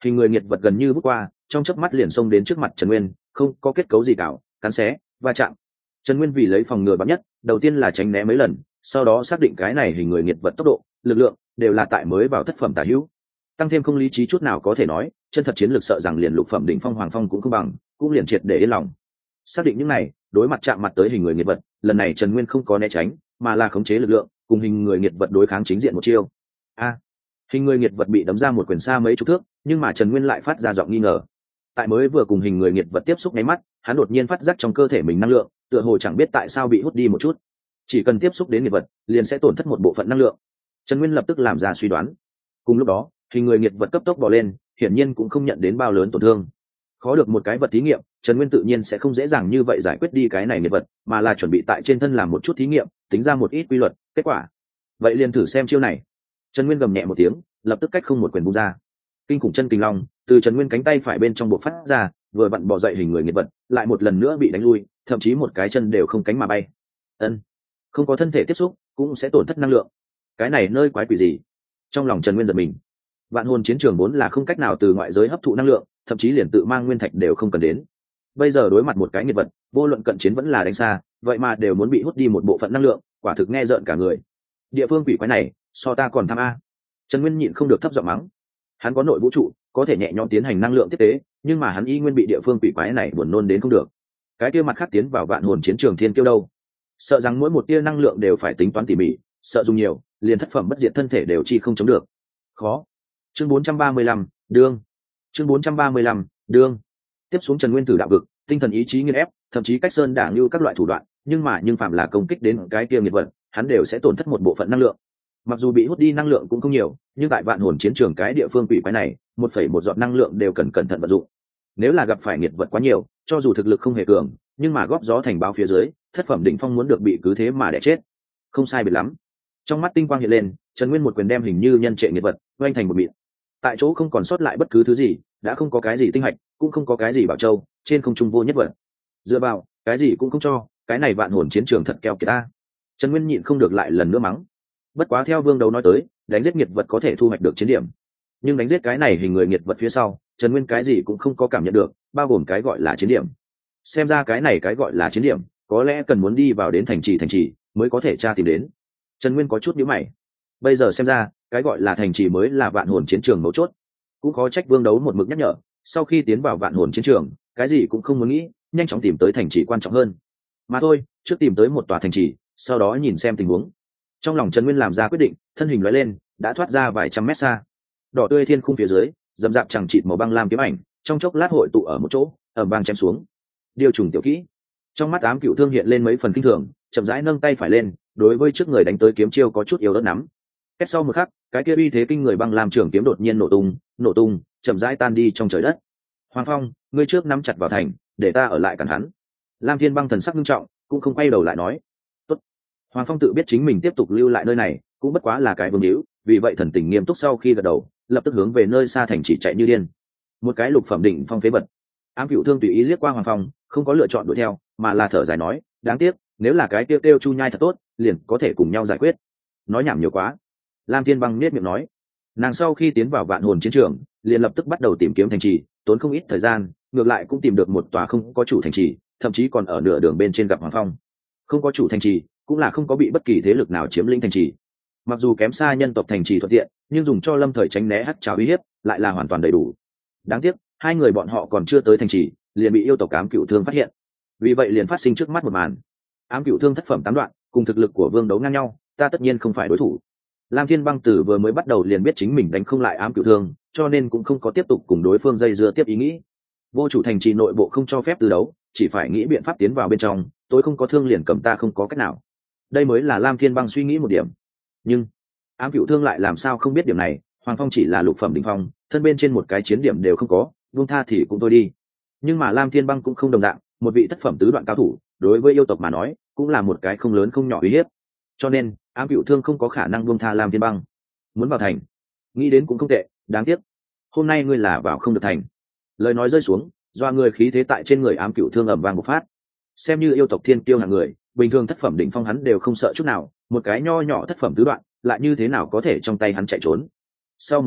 hình người nghiệt vật gần như bước qua, trong chớp mắt liền xông đến trước mặt Trần Nguyên, không có kết cấu gì cào, cắn xé, va chạm. Trần Nguyên vì lấy phòng ngừa bắn nhất, đầu tiên là tránh né mấy lần, sau đó xác định cái này hình người nghiệt vật tốc độ, lực lượng đều là tại mới vào thất phẩm tả hữu, tăng thêm không lý trí chút nào có thể nói, chân thật chiến lược sợ rằng liền lục phẩm đỉnh phong Hoàng Phong cũng không bằng, cũng liền triệt để yên lòng. Xác định những này, đối mặt chạm mặt tới hình người nghiệt vật, lần này Trần Nguyên không có né tránh, mà là khống chế lực lượng, cùng hình người nghiệt vật đối kháng chính diện một chiêu. A, hình người nghiệt vật bị đấm ra một quyền xa mấy chục thước, nhưng mà Trần Nguyên lại phát ra giọng nghi ngờ. Tại mới vừa cùng hình người nghiệt vật tiếp xúc nháy mắt, hắn đột nhiên phát giác trong cơ thể mình năng lượng, tựa hồ chẳng biết tại sao bị hút đi một chút. Chỉ cần tiếp xúc đến nghiệt vật, liền sẽ tổn thất một bộ phận năng lượng. Trần Nguyên lập tức làm ra suy đoán. Cùng lúc đó, hình người nghiệt vật cấp tốc bò lên, hiển nhiên cũng không nhận đến bao lớn tổn thương. Khó được một cái vật thí nghiệm, Trần Nguyên tự nhiên sẽ không dễ dàng như vậy giải quyết đi cái này nghiệt vật, mà là chuẩn bị tại trên thân làm một chút thí nghiệm, tính ra một ít quy luật, kết quả. Vậy liền thử xem chiêu này. Trần Nguyên gầm nhẹ một tiếng, lập tức cách không một quyền bung ra. Kinh khủng chân kinh long từ Trần Nguyên cánh tay phải bên trong bộc phát ra, vừa vặn bò dậy hình người nghiệt vật, lại một lần nữa bị đánh lui, thậm chí một cái chân đều không cánh mà bay. Ân, không có thân thể tiếp xúc, cũng sẽ tổn thất năng lượng. Cái này nơi quái quỷ gì? Trong lòng Trần Nguyên giật mình. Vạn hồn chiến trường vốn là không cách nào từ ngoại giới hấp thụ năng lượng, thậm chí liền tự mang nguyên thạch đều không cần đến. Bây giờ đối mặt một cái nghiệt vật, vô luận cận chiến vẫn là đánh xa, vậy mà đều muốn bị hút đi một bộ phận năng lượng, quả thực nghe rợn cả người. Địa phương quỷ quái này, so ta còn tham a. Trần Nguyên nhịn không được thấp giọng mắng. Hắn có nội vũ trụ, có thể nhẹ nhõm tiến hành năng lượng tiếp tế, nhưng mà hắn y nguyên bị địa phương quỷ quái này buồn nôn đến không được. Cái kia mặt khác tiến vào vạn hồn chiến trường thiên kiêu đâu, sợ rằng mỗi một tia năng lượng đều phải tính toán tỉ mỉ, sợ dùng nhiều, liền thất phẩm bất diệt thân thể đều chi không chống được. Khó. Chương bốn trăm ba mươi lăm, đương. Chương bốn trăm ba mươi lăm, đương. Tiếp xuống Trần Nguyên tử đạo vực, tinh thần ý chí nghiền ép, thậm chí cách sơn đả như các loại thủ đoạn, nhưng mà nhưng phạm là công kích đến cái kia nghiệt vật, hắn đều sẽ tổn thất một bộ phận năng lượng. Mặc dù bị hút đi năng lượng cũng không nhiều, nhưng tại vạn hồn chiến trường cái địa phương quỷ quái này, một phẩy một giọt năng lượng đều cần cẩn thận vận dụng. Nếu là gặp phải nghiệt vật quá nhiều, cho dù thực lực không hề cường, nhưng mà góp gió thành báo phía dưới, thất phẩm đỉnh phong muốn được bị cứ thế mà đẻ chết. Không sai biệt lắm. Trong mắt tinh quang hiện lên, Trần Nguyên một quyền đem hình như nhân trệ nghiệt vật oanh thành một mịn. Tại chỗ không còn sót lại bất cứ thứ gì, đã không có cái gì tinh hạch, cũng không có cái gì bảo châu, trên không trung vô nhất vật. Dựa vào, cái gì cũng không cho, cái này vạn hồn chiến trường thật keo kiệt ta. Trần Nguyên nhịn không được lại lần nữa mắng. Bất quá theo Vương Đấu nói tới, đánh giết nghiệt vật có thể thu hoạch được chiến điểm, nhưng đánh giết cái này hình người nghiệt vật phía sau, Trần Nguyên cái gì cũng không có cảm nhận được, bao gồm cái gọi là chiến điểm. Xem ra cái này cái gọi là chiến điểm, có lẽ cần muốn đi vào đến thành trì thành trì mới có thể tra tìm đến. Trần Nguyên có chút nhíu mày. Bây giờ xem ra, cái gọi là thành trì mới là vạn hồn chiến trường mấu chốt. Cũng khó trách Vương Đấu một mực nhắc nhở, sau khi tiến vào vạn hồn chiến trường, cái gì cũng không muốn nghĩ, nhanh chóng tìm tới thành trì quan trọng hơn. Mà thôi, trước tìm tới một tòa thành trì, sau đó nhìn xem tình huống. Trong lòng Trần Nguyên làm ra quyết định, thân hình lóe lên, đã thoát ra vài trăm mét xa. Đỏ tươi thiên khung phía dưới, dầm dạp chẳng chịt màu băng lam kiếm ảnh, trong chốc lát hội tụ ở một chỗ, ầm vang chém xuống. Điều trùng tiểu kỹ. Trong mắt Ám Cửu Thương hiện lên mấy phần kinh thường, chậm rãi nâng tay phải lên, đối với trước người đánh tới kiếm chiêu có chút yếu ớt nắm. Kết sau một khắc, cái kia uy thế kinh người băng lam trường kiếm đột nhiên nổ tung, nổ tung, chậm rãi tan đi trong trời đất. Hoàng Phong, ngươi trước nắm chặt vào thành, để ta ở lại cản hắn. Lam Thiên Băng thần sắc nghiêm trọng, cũng không quay đầu lại nói. Tốt. Hoàng Phong tự biết chính mình tiếp tục lưu lại nơi này, cũng bất quá là cái vương hữu, vì vậy thần tình nghiêm túc sau khi gật đầu, lập tức hướng về nơi xa thành chỉ chạy như điên. Một cái lục phẩm đỉnh phong phế vật. Ám Cửu Thương tùy ý liếc qua Hoàng Phong, không có lựa chọn đuổi theo, mà là thở dài nói, đáng tiếc, nếu là cái tiêu tiêu chu nhai thật tốt, liền có thể cùng nhau giải quyết. Nói nhảm nhiều quá. Lam Thiên Băng nhếch miệng nói. Nàng sau khi tiến vào vạn hồn chiến trường, liền lập tức bắt đầu tìm kiếm thành trì, tốn không ít thời gian, ngược lại cũng tìm được một tòa không có chủ thành trì, thậm chí còn ở nửa đường bên trên gặp Hoàng Phong. Không có chủ thành trì, cũng là không có bị bất kỳ thế lực nào chiếm lĩnh thành trì. Mặc dù kém xa nhân tộc thành trì thuận tiện, nhưng dùng cho lâm thời tránh né hắc trào uy hiếp, lại là hoàn toàn đầy đủ. Đáng tiếc, hai người bọn họ còn chưa tới thành trì, liền bị yêu tộc Ám Cửu Thương phát hiện. Vì vậy liền phát sinh trước mắt một màn. Ám Cửu Thương thất phẩm tám đoạn, cùng thực lực của Vương Đấu ngang nhau, ta tất nhiên không phải đối thủ. Lam Thiên Băng Tử vừa mới bắt đầu liền biết chính mình đánh không lại Ám Cửu Thương, cho nên cũng không có tiếp tục cùng đối phương dây dưa tiếp ý nghĩ. Vô chủ thành trì nội bộ không cho phép từ đấu, chỉ phải nghĩ biện pháp tiến vào bên trong, tôi không có thương liền cầm ta không có cách nào. Đây mới là Lam Thiên Băng suy nghĩ một điểm. Nhưng Ám Cửu Thương lại làm sao không biết điểm này, Hoàng Phong chỉ là lục phẩm đỉnh phong, thân bên trên một cái chiến điểm đều không có, buông tha thì cũng thôi đi. Nhưng mà Lam Thiên Băng cũng không đồng dạng, một vị thất phẩm tứ đoạn cao thủ, đối với yêu tộc mà nói, cũng là một cái không lớn không nhỏ uy hiếp. Cho nên, Ám Cửu Thương không có khả năng buông tha Lam Thiên Băng. Muốn vào thành, nghĩ đến cũng không tệ, đáng tiếc, hôm nay ngươi là vào không được thành. Lời nói rơi xuống, doa người khí thế tại trên người Ám Cửu Thương ầm vang bộc phát. Xem như yêu tộc thiên kiêu hạng người, bình thường thất phẩm đỉnh phong hắn đều không sợ chút nào, một cái nho nhỏ thất phẩm tứ đoạn, lại như thế nào có thể trong tay hắn chạy trốn. Sau một khắc,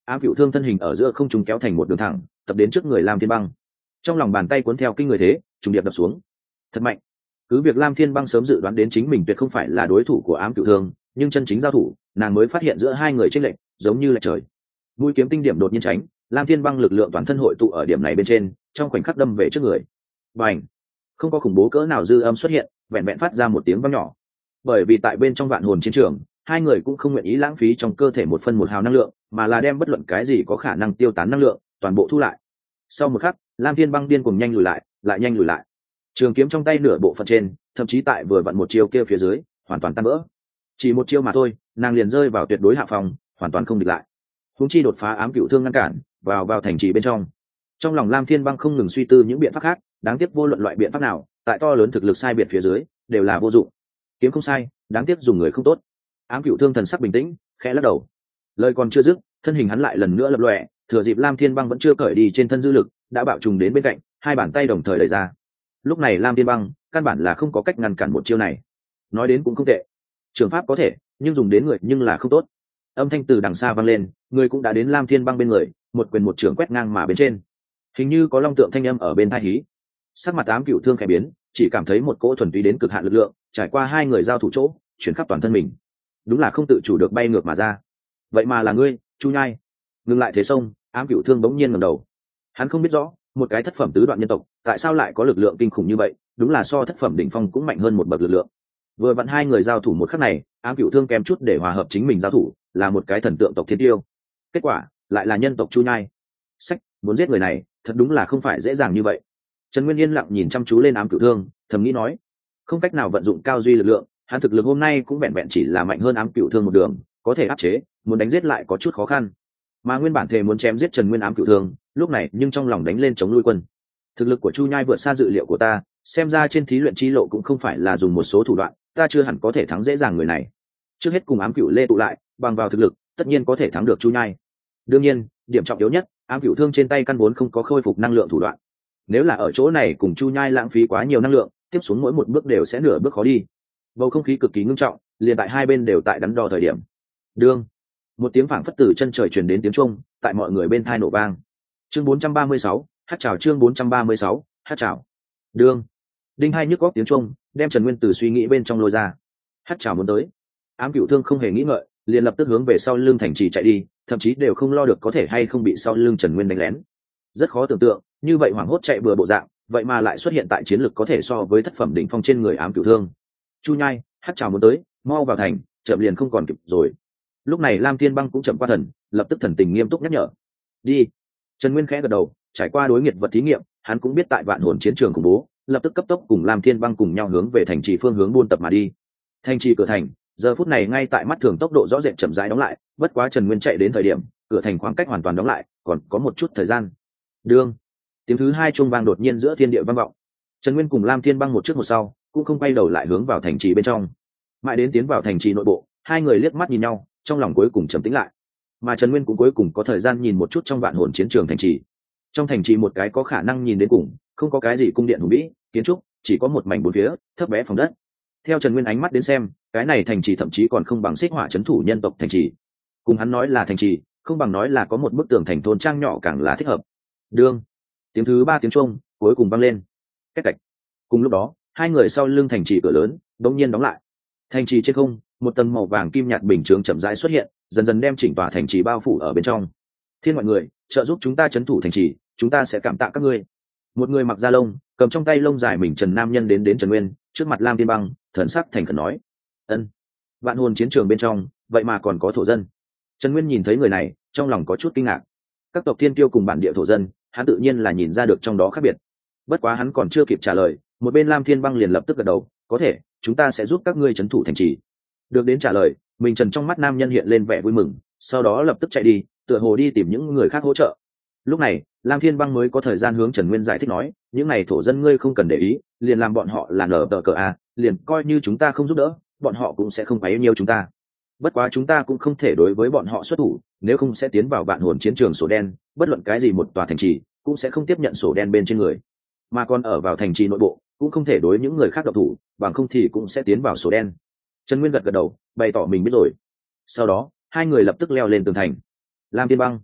Ám Cửu Thương thân hình ở giữa không trung kéo thành một đường thẳng, tập đến trước người Lam Thiên Băng. Trong lòng bàn tay cuốn theo kinh người thế, trùng điệp đập xuống. Thật mạnh. Cứ việc Lam Thiên Băng sớm dự đoán đến chính mình tuyệt không phải là đối thủ của Ám Cửu Thương, nhưng chân chính giao thủ, nàng mới phát hiện giữa hai người chênh lệch, giống như là trời. Mũi kiếm tinh điểm đột nhiên tránh, Lam Thiên Băng lực lượng toàn thân hội tụ ở điểm này bên trên, trong khoảnh khắc đâm về trước người. Bành! Không có khủng bố cỡ nào dư âm xuất hiện, vẹn vẹn phát ra một tiếng vang nhỏ. Bởi vì tại bên trong vạn hồn chiến trường, hai người cũng không nguyện ý lãng phí trong cơ thể một phân một hào năng lượng, mà là đem bất luận cái gì có khả năng tiêu tán năng lượng toàn bộ thu lại. Sau một khắc, Lam Thiên Băng điên cuồng nhanh lùi lại, lại nhanh lùi lại. Trường kiếm trong tay nửa bộ phận trên, thậm chí tại vừa vặn một chiêu kia phía dưới, hoàn toàn tan vỡ. Chỉ một chiêu mà thôi, nàng liền rơi vào tuyệt đối hạ phòng, hoàn toàn không địch lại. Huống chi đột phá Ám Cửu Thương ngăn cản, vào vào thành trì bên trong. Trong lòng Lam Thiên Băng không ngừng suy tư những biện pháp khác, đáng tiếc vô luận loại biện pháp nào, tại to lớn thực lực sai biệt phía dưới, đều là vô dụng. Kiếm không sai, đáng tiếc dùng người không tốt. Ám Cửu Thương thần sắc bình tĩnh, khẽ lắc đầu. Lời còn chưa dứt, thân hình hắn lại lần nữa lập lòe, thừa dịp Lam Thiên Băng vẫn chưa cởi đi trên thân dư lực, đã bạo trùng đến bên cạnh, hai bàn tay đồng thời đẩy ra. Lúc này Lam Thiên Băng căn bản là không có cách ngăn cản một chiêu này. Nói đến cũng không tệ, trường pháp có thể, nhưng dùng đến người nhưng là không tốt. Âm thanh từ đằng xa vang lên, người cũng đã đến Lam Thiên Băng bên người, một quyền một trường quét ngang mà bên trên. Hình như có long tượng thanh âm ở bên tai hí. Sắc mặt Ám Cửu Thương khẽ biến, chỉ cảm thấy một cỗ thuần túy đến cực hạn lực lượng, trải qua hai người giao thủ chỗ, chuyển khắp toàn thân mình. Đúng là không tự chủ được bay ngược mà ra. Vậy mà là ngươi, Chu Nhai. Ngừng lại thế sông, Ám Cửu Thương bỗng nhiên ngẩng đầu. Hắn không biết rõ, một cái thất phẩm tứ đoạn nhân tộc, tại sao lại có lực lượng kinh khủng như vậy, đúng là so thất phẩm đỉnh phong cũng mạnh hơn một bậc lực lượng. Vừa vặn hai người giao thủ một khắc này, Ám Cửu Thương kém chút để hòa hợp chính mình giao thủ, là một cái thần tượng tộc thiên tiêu. Kết quả, lại là nhân tộc Chu Nhai. Sách, muốn giết người này, thật đúng là không phải dễ dàng như vậy. Trần Nguyên yên lặng nhìn chăm chú lên Ám Cửu Thương, thầm nghĩ nói, không cách nào vận dụng cao duy lực lượng, hắn thực lực hôm nay cũng vẹn vẹn chỉ là mạnh hơn Ám Cửu Thương một đường, có thể áp chế, muốn đánh giết lại có chút khó khăn. Mà nguyên bản thề muốn chém giết Trần Nguyên Ám Cửu Thương, lúc này nhưng trong lòng đánh lên chống nuôi quân. Thực lực của Chu Nhai vượt xa dự liệu của ta, xem ra trên thí luyện chi lộ cũng không phải là dùng một số thủ đoạn, ta chưa hẳn có thể thắng dễ dàng người này. Trước hết cùng Ám Cửu Lê tụ lại, bằng vào thực lực, tất nhiên có thể thắng được Chu Nhai. Đương nhiên, điểm trọng yếu nhất, Ám Cửu Thương trên tay căn vốn không có khôi phục năng lượng thủ đoạn. Nếu là ở chỗ này cùng Chu Nhai lãng phí quá nhiều năng lượng, tiếp xuống mỗi một bước đều sẽ nửa bước khó đi. Bầu không khí cực kỳ ngưng trọng, liền tại hai bên đều tại đắn đo thời điểm. Đương, một tiếng phảng phất từ chân trời truyền đến tiếng chuông, tại mọi người bên tai nổ vang. Chương bốn trăm ba mươi sáu, hát chào chương bốn trăm ba mươi sáu, hát chào. Đương, đinh hai nhức góc tiếng chuông, đem Trần Nguyên từ suy nghĩ bên trong lôi ra. Hát chào muốn tới. Ám Cửu Thương không hề nghĩ ngợi, liền lập tức hướng về sau lưng thành trì chạy đi, thậm chí đều không lo được có thể hay không bị sau lưng Trần Nguyên đánh lén. Rất khó tưởng tượng, như vậy hoảng hốt chạy bừa bộ dạng, vậy mà lại xuất hiện tại chiến lực có thể so với thất phẩm đỉnh phong trên người Ám Cửu Thương. Chu Nhai, hát chào muốn tới, mau vào thành, chậm liền không còn kịp rồi. Lúc này Lam Thiên Băng cũng chậm qua thần, lập tức thần tình nghiêm túc nhắc nhở. Đi. Trần Nguyên khẽ gật đầu, trải qua đối nghiệt vật thí nghiệm, hắn cũng biết tại vạn hồn chiến trường khủng bố, lập tức cấp tốc cùng Lam Thiên Băng cùng nhau hướng về thành trì phương hướng buôn tập mà đi. Thành trì cửa thành, giờ phút này ngay tại mắt thường tốc độ rõ rệt chậm rãi đóng lại, bất quá Trần Nguyên chạy đến thời điểm, cửa thành khoảng cách hoàn toàn đóng lại, còn có một chút thời gian. Đương, tiếng thứ hai chuông vang đột nhiên giữa thiên địa vang vọng. Trần Nguyên cùng Lam Thiên Băng một trước một sau, cũng không quay đầu lại hướng vào thành trì bên trong. Mãi đến tiến vào thành trì nội bộ, hai người liếc mắt nhìn nhau, trong lòng cuối cùng trầm tĩnh lại. Mà Trần Nguyên cũng cuối cùng có thời gian nhìn một chút trong vạn hồn chiến trường thành trì. Trong thành trì một cái có khả năng nhìn đến cùng, không có cái gì cung điện hùng vĩ, kiến trúc, chỉ có một mảnh bốn phía, thấp bé phòng đất. Theo Trần Nguyên ánh mắt đến xem, cái này thành trì thậm chí còn không bằng Xích Hỏa trấn thủ nhân tộc thành trì. Cùng hắn nói là thành trì, không bằng nói là có một bức tường thành thôn trang nhỏ càng là thích hợp. Đương, tiếng thứ ba tiếng chuông cuối cùng vang lên. Cách cạch. Cùng lúc đó, hai người sau lưng thành trì cửa lớn đột nhiên đóng lại. Thành trì trên không, một tầng màu vàng kim nhạt bình chướng chậm rãi xuất hiện, dần dần đem chỉnh tòa thành trì bao phủ ở bên trong. Thiên mọi người, trợ giúp chúng ta trấn thủ thành trì, chúng ta sẽ cảm tạ các ngươi. Một người mặc da lông, cầm trong tay lông dài mình trần nam nhân đến đến Trần Nguyên, trước mặt Lam Thiên Băng, thần sắc thành khẩn nói: "Ân." Vạn hồn chiến trường bên trong, vậy mà còn có thổ dân. Trần Nguyên nhìn thấy người này, trong lòng có chút kinh ngạc. Các tộc thiên tiêu cùng bản địa thổ dân, hắn tự nhiên là nhìn ra được trong đó khác biệt. Bất quá hắn còn chưa kịp trả lời, một bên Lam Thiên Băng liền lập tức gật đầu: "Có thể, chúng ta sẽ giúp các ngươi trấn thủ thành trì." Được đến trả lời, mình trần trong mắt nam nhân hiện lên vẻ vui mừng, sau đó lập tức chạy đi, tựa hồ đi tìm những người khác hỗ trợ. Lúc này, Lam Thiên Băng mới có thời gian hướng Trần Nguyên giải thích nói: "Những này thổ dân ngươi không cần để ý, liền làm bọn họ là nở tờ cờ a, liền coi như chúng ta không giúp đỡ, bọn họ cũng sẽ không quấy nhiêu chúng ta. Bất quá chúng ta cũng không thể đối với bọn họ xuất thủ, nếu không sẽ tiến vào vạn hồn chiến trường sổ đen, bất luận cái gì một tòa thành trì cũng sẽ không tiếp nhận sổ đen bên trên người. Mà còn ở vào thành trì nội bộ, cũng không thể đối những người khác độc thủ, bằng không thì cũng sẽ tiến vào sổ đen." Trần Nguyên gật gật đầu, bày tỏ mình biết rồi. Sau đó, hai người lập tức leo lên tường thành. Lam Thiên Băng,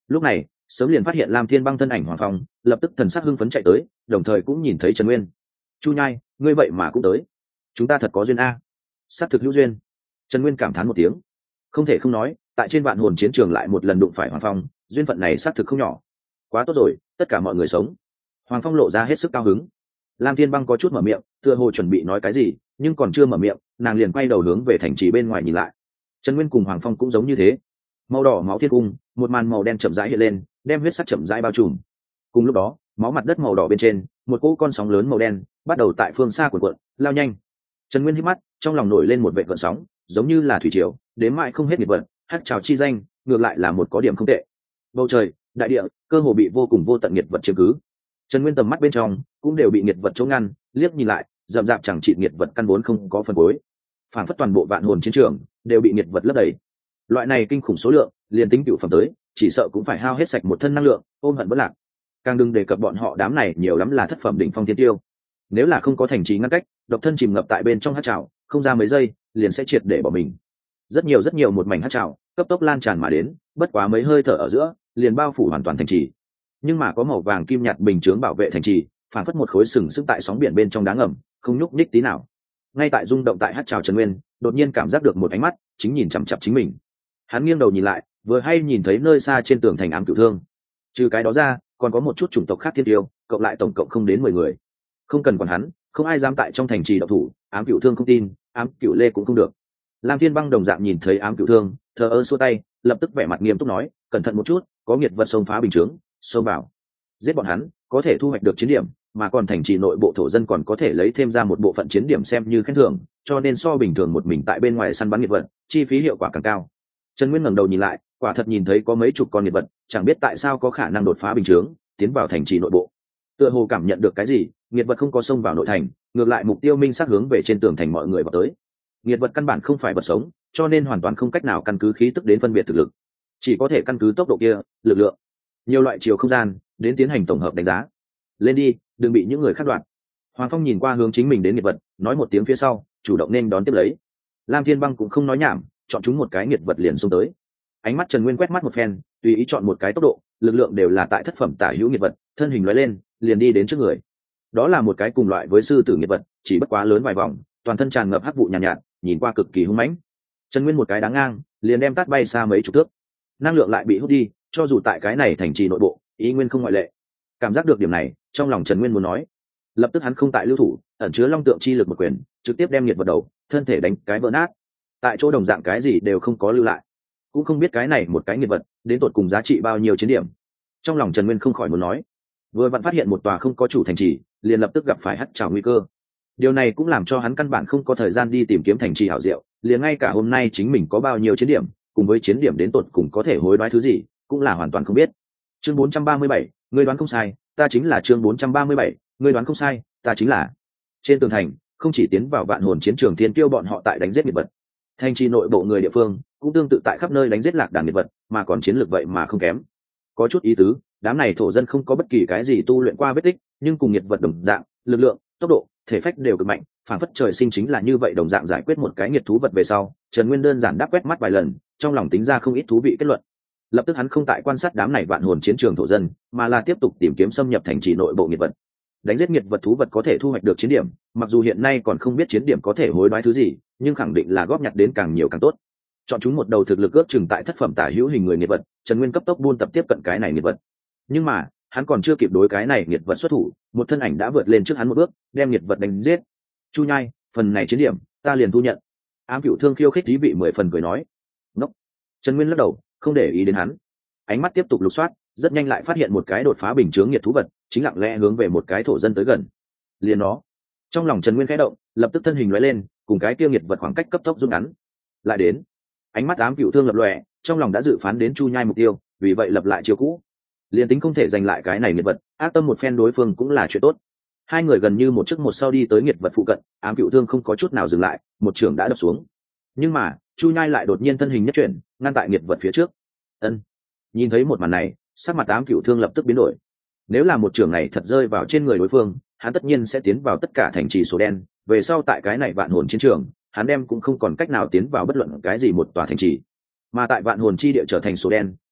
Lúc này sớm liền phát hiện Lam Thiên Băng thân ảnh Hoàng Phong, lập tức thần sắc hưng phấn chạy tới, đồng thời cũng nhìn thấy Trần Nguyên. Chu Nhai, ngươi vậy mà cũng tới, chúng ta thật có duyên a. Sát thực hữu duyên. Trần Nguyên cảm thán một tiếng, không thể không nói, tại trên vạn hồn chiến trường lại một lần đụng phải Hoàng Phong, duyên phận này sát thực không nhỏ. Quá tốt rồi, tất cả mọi người sống. Hoàng Phong lộ ra hết sức cao hứng. Lam Thiên Băng có chút mở miệng, tựa hồ chuẩn bị nói cái gì, nhưng còn chưa mở miệng, nàng liền quay đầu hướng về thành trì bên ngoài nhìn lại. Trần Nguyên cùng Hoàng Phong cũng giống như thế. Màu đỏ máu thiên cung, một màn màu đen chậm rãi hiện lên, đem huyết sắc chậm rãi bao trùm. Cùng lúc đó, máu mặt đất màu đỏ bên trên, một cỗ con sóng lớn màu đen bắt đầu tại phương xa cuộn cuộn, lao nhanh. Trần Nguyên hít mắt, trong lòng nổi lên một vệt gợn sóng, giống như là thủy triều, đến mãi không hết nghiệp vật, hắc trào chi danh, ngược lại là một có điểm không tệ. Bầu trời, đại địa, cơ hồ bị vô cùng vô tận nghiệp vật chiếm cứ. Trần Nguyên tầm mắt bên trong cũng đều bị nghiệp vật chống ngăn, liếc nhìn lại, rậm rạp chẳng trị nghiệp vật căn vốn không có phần cuối. Phản phất toàn bộ vạn hồn chiến trường đều bị nghiệp vật lấp đầy. Loại này kinh khủng số lượng, liền tính cựu phẩm tới, chỉ sợ cũng phải hao hết sạch một thân năng lượng, ôm hận bất lạc. Càng đừng đề cập bọn họ đám này nhiều lắm là thất phẩm đỉnh phong thiên tiêu. Nếu là không có thành trì ngăn cách, độc thân chìm ngập tại bên trong hắc trảo, không ra mấy giây, liền sẽ triệt để bỏ mình. Rất nhiều rất nhiều một mảnh hắc trảo, cấp tốc lan tràn mà đến, bất quá mấy hơi thở ở giữa, liền bao phủ hoàn toàn thành trì. Nhưng mà có màu vàng kim nhạt bình chướng bảo vệ thành trì, phản phất một khối sừng sững tại sóng biển bên trong đá ngầm, không nhúc nhích tí nào. Ngay tại rung động tại hắc trảo Trần Nguyên, đột nhiên cảm giác được một ánh mắt, chính nhìn chằm chằm chính mình. Hắn nghiêng đầu nhìn lại, vừa hay nhìn thấy nơi xa trên tường thành ám cửu thương. Trừ cái đó ra, còn có một chút chủng tộc khác thiên tiêu, cộng lại tổng cộng không đến mười người. Không cần còn hắn, không ai dám tại trong thành trì độc thủ, ám cửu thương không tin, ám cửu lê cũng không được. Lam Thiên Băng đồng dạng nhìn thấy ám cửu thương, thờ ơ xua tay, lập tức vẻ mặt nghiêm túc nói, cẩn thận một chút, có nghiệt vật xông phá bình chướng, xông vào, giết bọn hắn, có thể thu hoạch được chiến điểm, mà còn thành trì nội bộ thổ dân còn có thể lấy thêm ra một bộ phận chiến điểm xem như khen thưởng, cho nên so bình thường một mình tại bên ngoài săn bắn nghiệt vật, chi phí hiệu quả càng cao. Trần Nguyên ngẩng đầu nhìn lại, quả thật nhìn thấy có mấy chục con nghiệt vật, chẳng biết tại sao có khả năng đột phá bình chướng, tiến vào thành trì nội bộ. Tựa hồ cảm nhận được cái gì, nghiệt vật không có xông vào nội thành, ngược lại mục tiêu minh xác hướng về trên tường thành mọi người vào tới. Nghiệt vật căn bản không phải vật sống, cho nên hoàn toàn không cách nào căn cứ khí tức đến phân biệt thực lực, chỉ có thể căn cứ tốc độ kia, lực lượng, nhiều loại chiều không gian đến tiến hành tổng hợp đánh giá. Lên đi, đừng bị những người khác đoạt. Hoàng Phong nhìn qua hướng chính mình đến nghiệt vật, nói một tiếng phía sau, chủ động nên đón tiếp lấy. Lam Thiên Băng cũng không nói nhảm, chọn chúng một cái nghiệt vật liền xông tới. Ánh mắt Trần Nguyên quét mắt một phen, tùy ý chọn một cái tốc độ, lực lượng đều là tại thất phẩm tả hữu nghiệt vật, thân hình lóe lên, liền đi đến trước người. Đó là một cái cùng loại với sư tử nghiệt vật, chỉ bất quá lớn vài vòng, toàn thân tràn ngập hắc vụ nhàn nhạt, nhạt, nhìn qua cực kỳ hung mãnh. Trần Nguyên một cái đáng ngang, liền đem tát bay xa mấy chục thước. Năng lượng lại bị hút đi, cho dù tại cái này thành trì nội bộ, ý nguyên không ngoại lệ. Cảm giác được điểm này, trong lòng Trần Nguyên muốn nói, lập tức hắn không tại lưu thủ, ẩn chứa long tượng chi lực một quyền, trực tiếp đem nghiệt vật đầu, thân thể đánh cái vỡ nát. Tại chỗ đồng dạng cái gì đều không có lưu lại, cũng không biết cái này một cái nghiệt vật đến tột cùng giá trị bao nhiêu chiến điểm. Trong lòng Trần Nguyên không khỏi muốn nói, vừa vặn phát hiện một tòa không có chủ thành trì, liền lập tức gặp phải hắc trảo nguy cơ. Điều này cũng làm cho hắn căn bản không có thời gian đi tìm kiếm thành trì hảo diệu, liền ngay cả hôm nay chính mình có bao nhiêu chiến điểm, cùng với chiến điểm đến tột cùng có thể hối đoái thứ gì, cũng là hoàn toàn không biết. Chương bốn trăm ba mươi bảy, ngươi đoán không sai, ta chính là chương bốn trăm ba mươi bảy, ngươi đoán không sai, ta chính là. Trên tường thành, không chỉ tiến vào vạn hồn chiến trường thiên kiêu bọn họ tại đánh giết nghiệt vật, thành trì nội bộ người địa phương cũng tương tự tại khắp nơi đánh giết lạc đàn nghiệt vật, mà còn chiến lược vậy mà không kém. Có chút ý tứ, đám này thổ dân không có bất kỳ cái gì tu luyện qua vết tích, nhưng cùng nghiệt vật đồng dạng, lực lượng, tốc độ, thể phách đều cực mạnh, phản phất trời sinh chính là như vậy đồng dạng giải quyết một cái nghiệt thú vật về sau, Trần Nguyên đơn giản đáp quét mắt vài lần, trong lòng tính ra không ít thú vị kết luận. Lập tức hắn không tại quan sát đám này vạn hồn chiến trường thổ dân, mà là tiếp tục tìm kiếm xâm nhập thành trì nội bộ nghiệt vật. Đánh giết nghiệt vật thú vật có thể thu hoạch được chiến điểm, mặc dù hiện nay còn không biết chiến điểm có thể hối đoái thứ gì, nhưng khẳng định là góp nhặt đến càng nhiều càng tốt. Chọn chúng một đầu thực lực ước chừng tại thất phẩm tả hữu hình người nghiệt vật, Trần Nguyên cấp tốc buôn tập tiếp cận cái này nghiệt vật. Nhưng mà, hắn còn chưa kịp đối cái này nghiệt vật xuất thủ, một thân ảnh đã vượt lên trước hắn một bước, đem nghiệt vật đánh giết. Chu Nhai, phần này chiến điểm, ta liền thu nhận. Ám Cửu Thương khiêu khích thí vị mười phần cười nói. Ngốc. Trần Nguyên lắc đầu, không để ý đến hắn. Ánh mắt tiếp tục lục soát, rất nhanh lại phát hiện một cái đột phá bình chướng nghiệt thú vật, chính lặng lẽ hướng về một cái thổ dân tới gần. Liền nó. Trong lòng Trần Nguyên khẽ động, lập tức thân hình lóe lên, cùng cái kia nghiệt vật khoảng cách cấp tốc rút ngắn. Lại đến. Ánh mắt Ám Cửu Thương lập lòe, trong lòng đã dự phán đến Chu Nhai mục tiêu, vì vậy lập lại chiều cũ. Liên tính không thể giành lại cái này nghiệt vật, ác tâm một phen đối phương cũng là chuyện tốt. Hai người gần như một trước một sau đi tới nghiệt vật phụ cận, Ám Cửu Thương không có chút nào dừng lại, một trường đã đập xuống. Nhưng mà, Chu Nhai lại đột nhiên thân hình nhất chuyển, ngăn tại nghiệt vật phía trước. Ân. Nhìn thấy một màn này, sắc mặt Ám Cửu Thương lập tức biến đổi. Nếu là một trường này thật rơi vào trên người đối phương, hắn tất nhiên sẽ tiến vào tất cả thành trì số đen, về sau tại cái này vạn hồn chiến trường, hắn đem cũng không còn cách nào tiến vào bất luận cái gì một tòa thành trì. Mà tại vạn hồn chi địa trở thành số đen,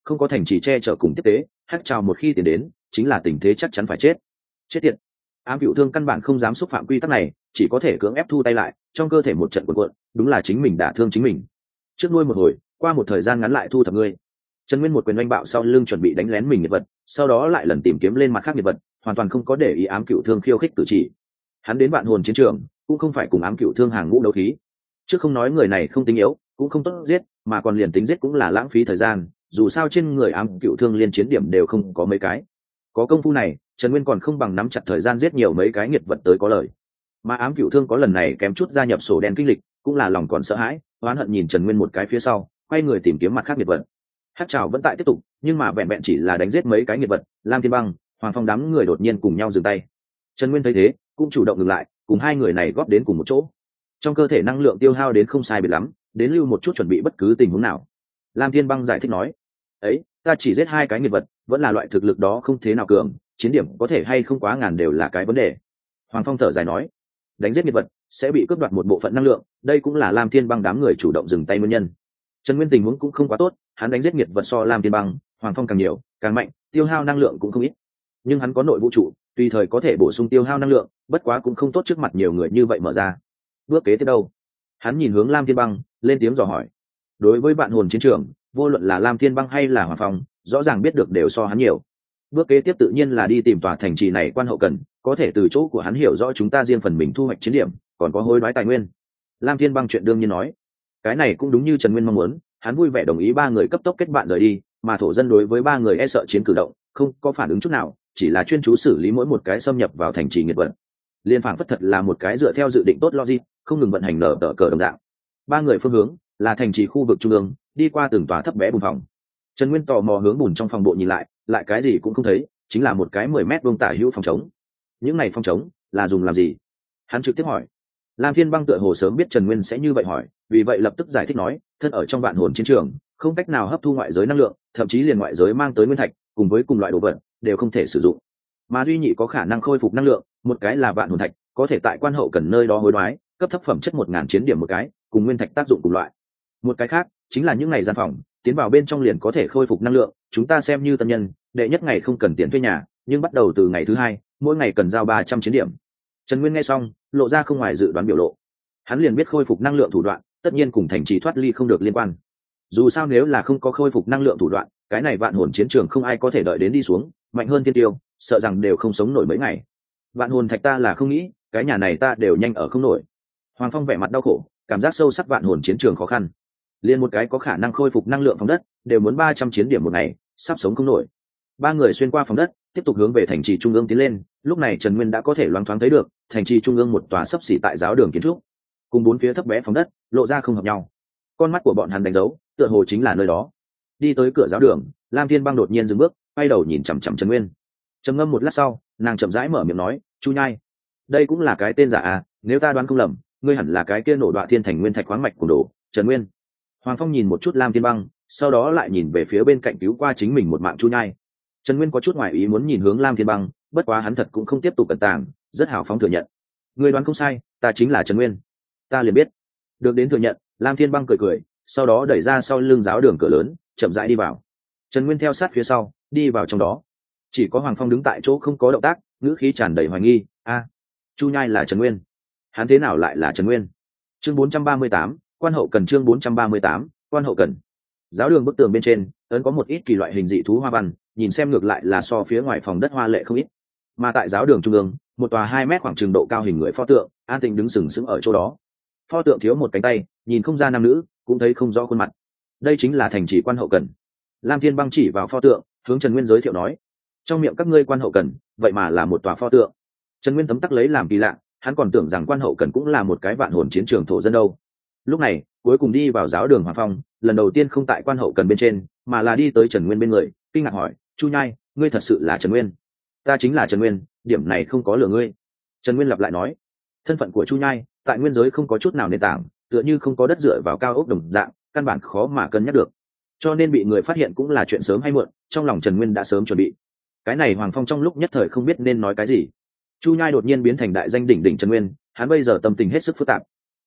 không có thành trì che chở cùng tiếp tế, hắc trào một khi tiến đến chính là tình thế chắc chắn phải chết. Chết tiệt. Ám Cửu Thương căn bản không dám xúc phạm quy tắc này, chỉ có thể cưỡng ép thu tay lại, trong cơ thể một trận cuộn cuộn, đúng là chính mình đả thương chính mình. Trước nuôi một hồi, qua một thời gian ngắn lại thu thập ngươi. Trần Nguyên một quyền oanh bạo sau lưng chuẩn bị đánh lén mình nghiệt vật, sau đó lại lần tìm kiếm lên mặt khác nghiệt vật, hoàn toàn không có để ý Ám Cửu Thương khiêu khích cử chỉ. Hắn đến Vạn Hồn chiến trường, cũng không phải cùng Ám Cửu Thương hàng ngũ đấu khí. Trước không nói người này không tính yếu, cũng không tốt giết, mà còn liền tính giết cũng là lãng phí thời gian, dù sao trên người Ám Cửu Thương liên chiến điểm đều không có mấy cái. Có công phu này, Trần Nguyên còn không bằng nắm chặt thời gian giết nhiều mấy cái nghiệt vật tới có lời. Mà Ám Cửu Thương có lần này kém chút gia nhập sổ đen kinh lịch, cũng là lòng còn sợ hãi, oán hận nhìn Trần Nguyên một cái phía sau, quay người tìm kiếm mặt khác nghiệt vật. Hắc trào vẫn tại tiếp tục, nhưng mà vẹn vẹn chỉ là đánh giết mấy cái nghiệt vật, Lam Thiên Băng, Hoàng Phong đám người đột nhiên cùng nhau dừng tay. Trần Nguyên thấy thế, cũng chủ động dừng lại, cùng hai người này góp đến cùng một chỗ. Trong cơ thể năng lượng tiêu hao đến không sai biệt lắm, đến lưu một chút chuẩn bị bất cứ tình huống nào. Lam Thiên Băng giải thích nói: "Ấy, ta chỉ giết hai cái nghiệt vật, vẫn là loại thực lực đó không thế nào cường, chiến điểm có thể hay không quá ngàn đều là cái vấn đề." Hoàng Phong thở dài nói: "Đánh giết nghiệt vật sẽ bị cướp đoạt một bộ phận năng lượng, đây cũng là Lam Thiên Băng đám người chủ động dừng tay nguyên nhân." Trần Nguyên tình huống cũng không quá tốt, hắn đánh giết nghiệt vật so Lam Thiên Băng, Hoàng Phong càng nhiều, càng mạnh, tiêu hao năng lượng cũng không ít. Nhưng hắn có nội vũ trụ, tùy thời có thể bổ sung tiêu hao năng lượng, bất quá cũng không tốt trước mặt nhiều người như vậy mở ra. Bước kế tiếp đâu? Hắn nhìn hướng Lam Thiên Băng, lên tiếng dò hỏi. Đối với Vạn Hồn chiến trường, vô luận là Lam Thiên Băng hay là Hoàng Phong, rõ ràng biết được đều so hắn nhiều. Bước kế tiếp tự nhiên là đi tìm tòa thành trì này quan hậu cần, có thể từ chỗ của hắn hiểu rõ chúng ta riêng phần mình thu hoạch chiến điểm, còn có hối đoái tài nguyên. Lam Thiên Băng chuyện đương nhiên nói. Cái này cũng đúng như Trần Nguyên mong muốn, hắn vui vẻ đồng ý ba người cấp tốc kết bạn rời đi, mà thổ dân đối với ba người e sợ chiến cử động, không có phản ứng chút nào, chỉ là chuyên chú xử lý mỗi một cái xâm nhập vào thành trì nghiệt vật. Liên phảng phất thật là một cái dựa theo dự định tốt logic, không ngừng vận hành nở tờ cờ đồng dạng. Ba người phương hướng là thành trì khu vực trung ương, đi qua từng tòa thấp bé bùn phòng. Trần Nguyên tò mò hướng bùn trong phòng bộ nhìn lại, lại cái gì cũng không thấy, chính là một cái mười mét vuông tả hữu phòng trống. Những này phòng trống là dùng làm gì? Hắn trực tiếp hỏi. Lam Thiên Băng tựa hồ sớm biết Trần Nguyên sẽ như vậy hỏi, vì vậy lập tức giải thích nói, thân ở trong Vạn Hồn chiến trường, không cách nào hấp thu ngoại giới năng lượng, thậm chí liền ngoại giới mang tới nguyên thạch, cùng với cùng loại đồ vật, đều không thể sử dụng. Mà duy nhị có khả năng khôi phục năng lượng, một cái là Vạn Hồn thạch, có thể tại quan hậu cần nơi đó hối đoái, cấp thấp phẩm chất một ngàn chiến điểm một cái, cùng nguyên thạch tác dụng cùng loại. Một cái khác, chính là những ngày gian phòng, tiến vào bên trong liền có thể khôi phục năng lượng, chúng ta xem như tân nhân, đệ nhất ngày không cần tiền thuê nhà, nhưng bắt đầu từ ngày thứ hai, mỗi ngày cần giao ba trăm chiến điểm. Trần Nguyên nghe xong, lộ ra không ngoài dự đoán biểu lộ. Hắn liền biết khôi phục năng lượng thủ đoạn, tất nhiên cùng thành trì thoát ly không được liên quan. Dù sao nếu là không có khôi phục năng lượng thủ đoạn, cái này Vạn Hồn chiến trường không ai có thể đợi đến đi xuống, mạnh hơn thiên tiêu, sợ rằng đều không sống nổi mấy ngày. Vạn Hồn thạch ta là không nghĩ, cái nhà này ta đều nhanh ở không nổi. Hoàng Phong vẻ mặt đau khổ, cảm giác sâu sắc Vạn Hồn chiến trường khó khăn. Liên một cái có khả năng khôi phục năng lượng phòng đất, đều muốn ba trăm chiến điểm một ngày, sắp sống không nổi. Ba người xuyên qua phòng đất, tiếp tục hướng về thành trì trung ương tiến lên, lúc này Trần Nguyên đã có thể loáng thoáng thấy được, thành trì trung ương một tòa sấp xỉ tại giáo đường kiến trúc, cùng bốn phía thấp bé phòng đất, lộ ra không hợp nhau. Con mắt của bọn hắn đánh dấu, tựa hồ chính là nơi đó. Đi tới cửa giáo đường, Lam Thiên Băng đột nhiên dừng bước, quay đầu nhìn chằm chằm Trần Nguyên. Trầm ngâm một lát sau, nàng chậm rãi mở miệng nói, "Chu Nhai, đây cũng là cái tên giả à, nếu ta đoán không lầm, ngươi hẳn là cái kia nổ đoạn thiên thành nguyên thạch khoáng mạch của đồ, Trần Nguyên." Hoàng Phong nhìn một chút Lam Thiên Băng, sau đó lại nhìn về phía bên cạnh cứu qua chính mình một mạng Chu Nhai. Trần Nguyên có chút ngoài ý muốn nhìn hướng Lam Thiên Băng, bất quá hắn thật cũng không tiếp tục cẩn tàng, rất hào phóng thừa nhận. "Ngươi đoán không sai, ta chính là Trần Nguyên." "Ta liền biết." Được đến thừa nhận, Lam Thiên Băng cười cười, sau đó đẩy ra sau lưng giáo đường cửa lớn, chậm rãi đi vào. Trần Nguyên theo sát phía sau, đi vào trong đó. Chỉ có Hoàng Phong đứng tại chỗ không có động tác, ngữ khí tràn đầy hoài nghi, "A, Chu Nhai là Trần Nguyên? Hắn thế nào lại là Trần Nguyên?" Chương bốn trăm ba mươi tám, quan hậu cần chương bốn trăm ba mươi tám, quan hậu cần. Giáo đường bức tường bên trên, ấn có một ít kỳ loại hình dị thú hoa văn, nhìn xem ngược lại là so phía ngoài phòng đất hoa lệ không ít. Mà tại giáo đường trung ương, một tòa hai mét khoảng trường độ cao hình người pho tượng, an tĩnh đứng sừng sững ở chỗ đó. Pho tượng thiếu một cánh tay, nhìn không ra nam nữ, cũng thấy không rõ khuôn mặt. Đây chính là thành trì quan hậu cần. Lam Thiên Băng chỉ vào pho tượng, hướng Trần Nguyên giới thiệu nói, trong miệng các ngươi quan hậu cần, vậy mà là một tòa pho tượng. Trần Nguyên tấm tắc lấy làm kỳ lạ, hắn còn tưởng rằng quan hậu cần cũng là một cái Vạn Hồn chiến trường thổ dân đâu. Lúc này, cuối cùng đi vào giáo đường Hoàng Phong, lần đầu tiên không tại quan hậu cần bên trên, mà là đi tới Trần Nguyên bên người, kinh ngạc hỏi, "Chu Nhai, ngươi thật sự là Trần Nguyên?" "Ta chính là Trần Nguyên, điểm này không có lừa ngươi." Trần Nguyên lặp lại nói. Thân phận của Chu Nhai tại nguyên giới không có chút nào nền tảng, tựa như không có đất dựa vào cao ốc đồng dạng, căn bản khó mà cân nhắc được, cho nên bị người phát hiện cũng là chuyện sớm hay muộn, trong lòng Trần Nguyên đã sớm chuẩn bị. Cái này Hoàng Phong trong lúc nhất thời không biết nên nói cái gì. Chu Nhai đột nhiên biến thành đại danh đỉnh đỉnh Trần Nguyên, hắn bây giờ tâm tình hết sức phức tạp.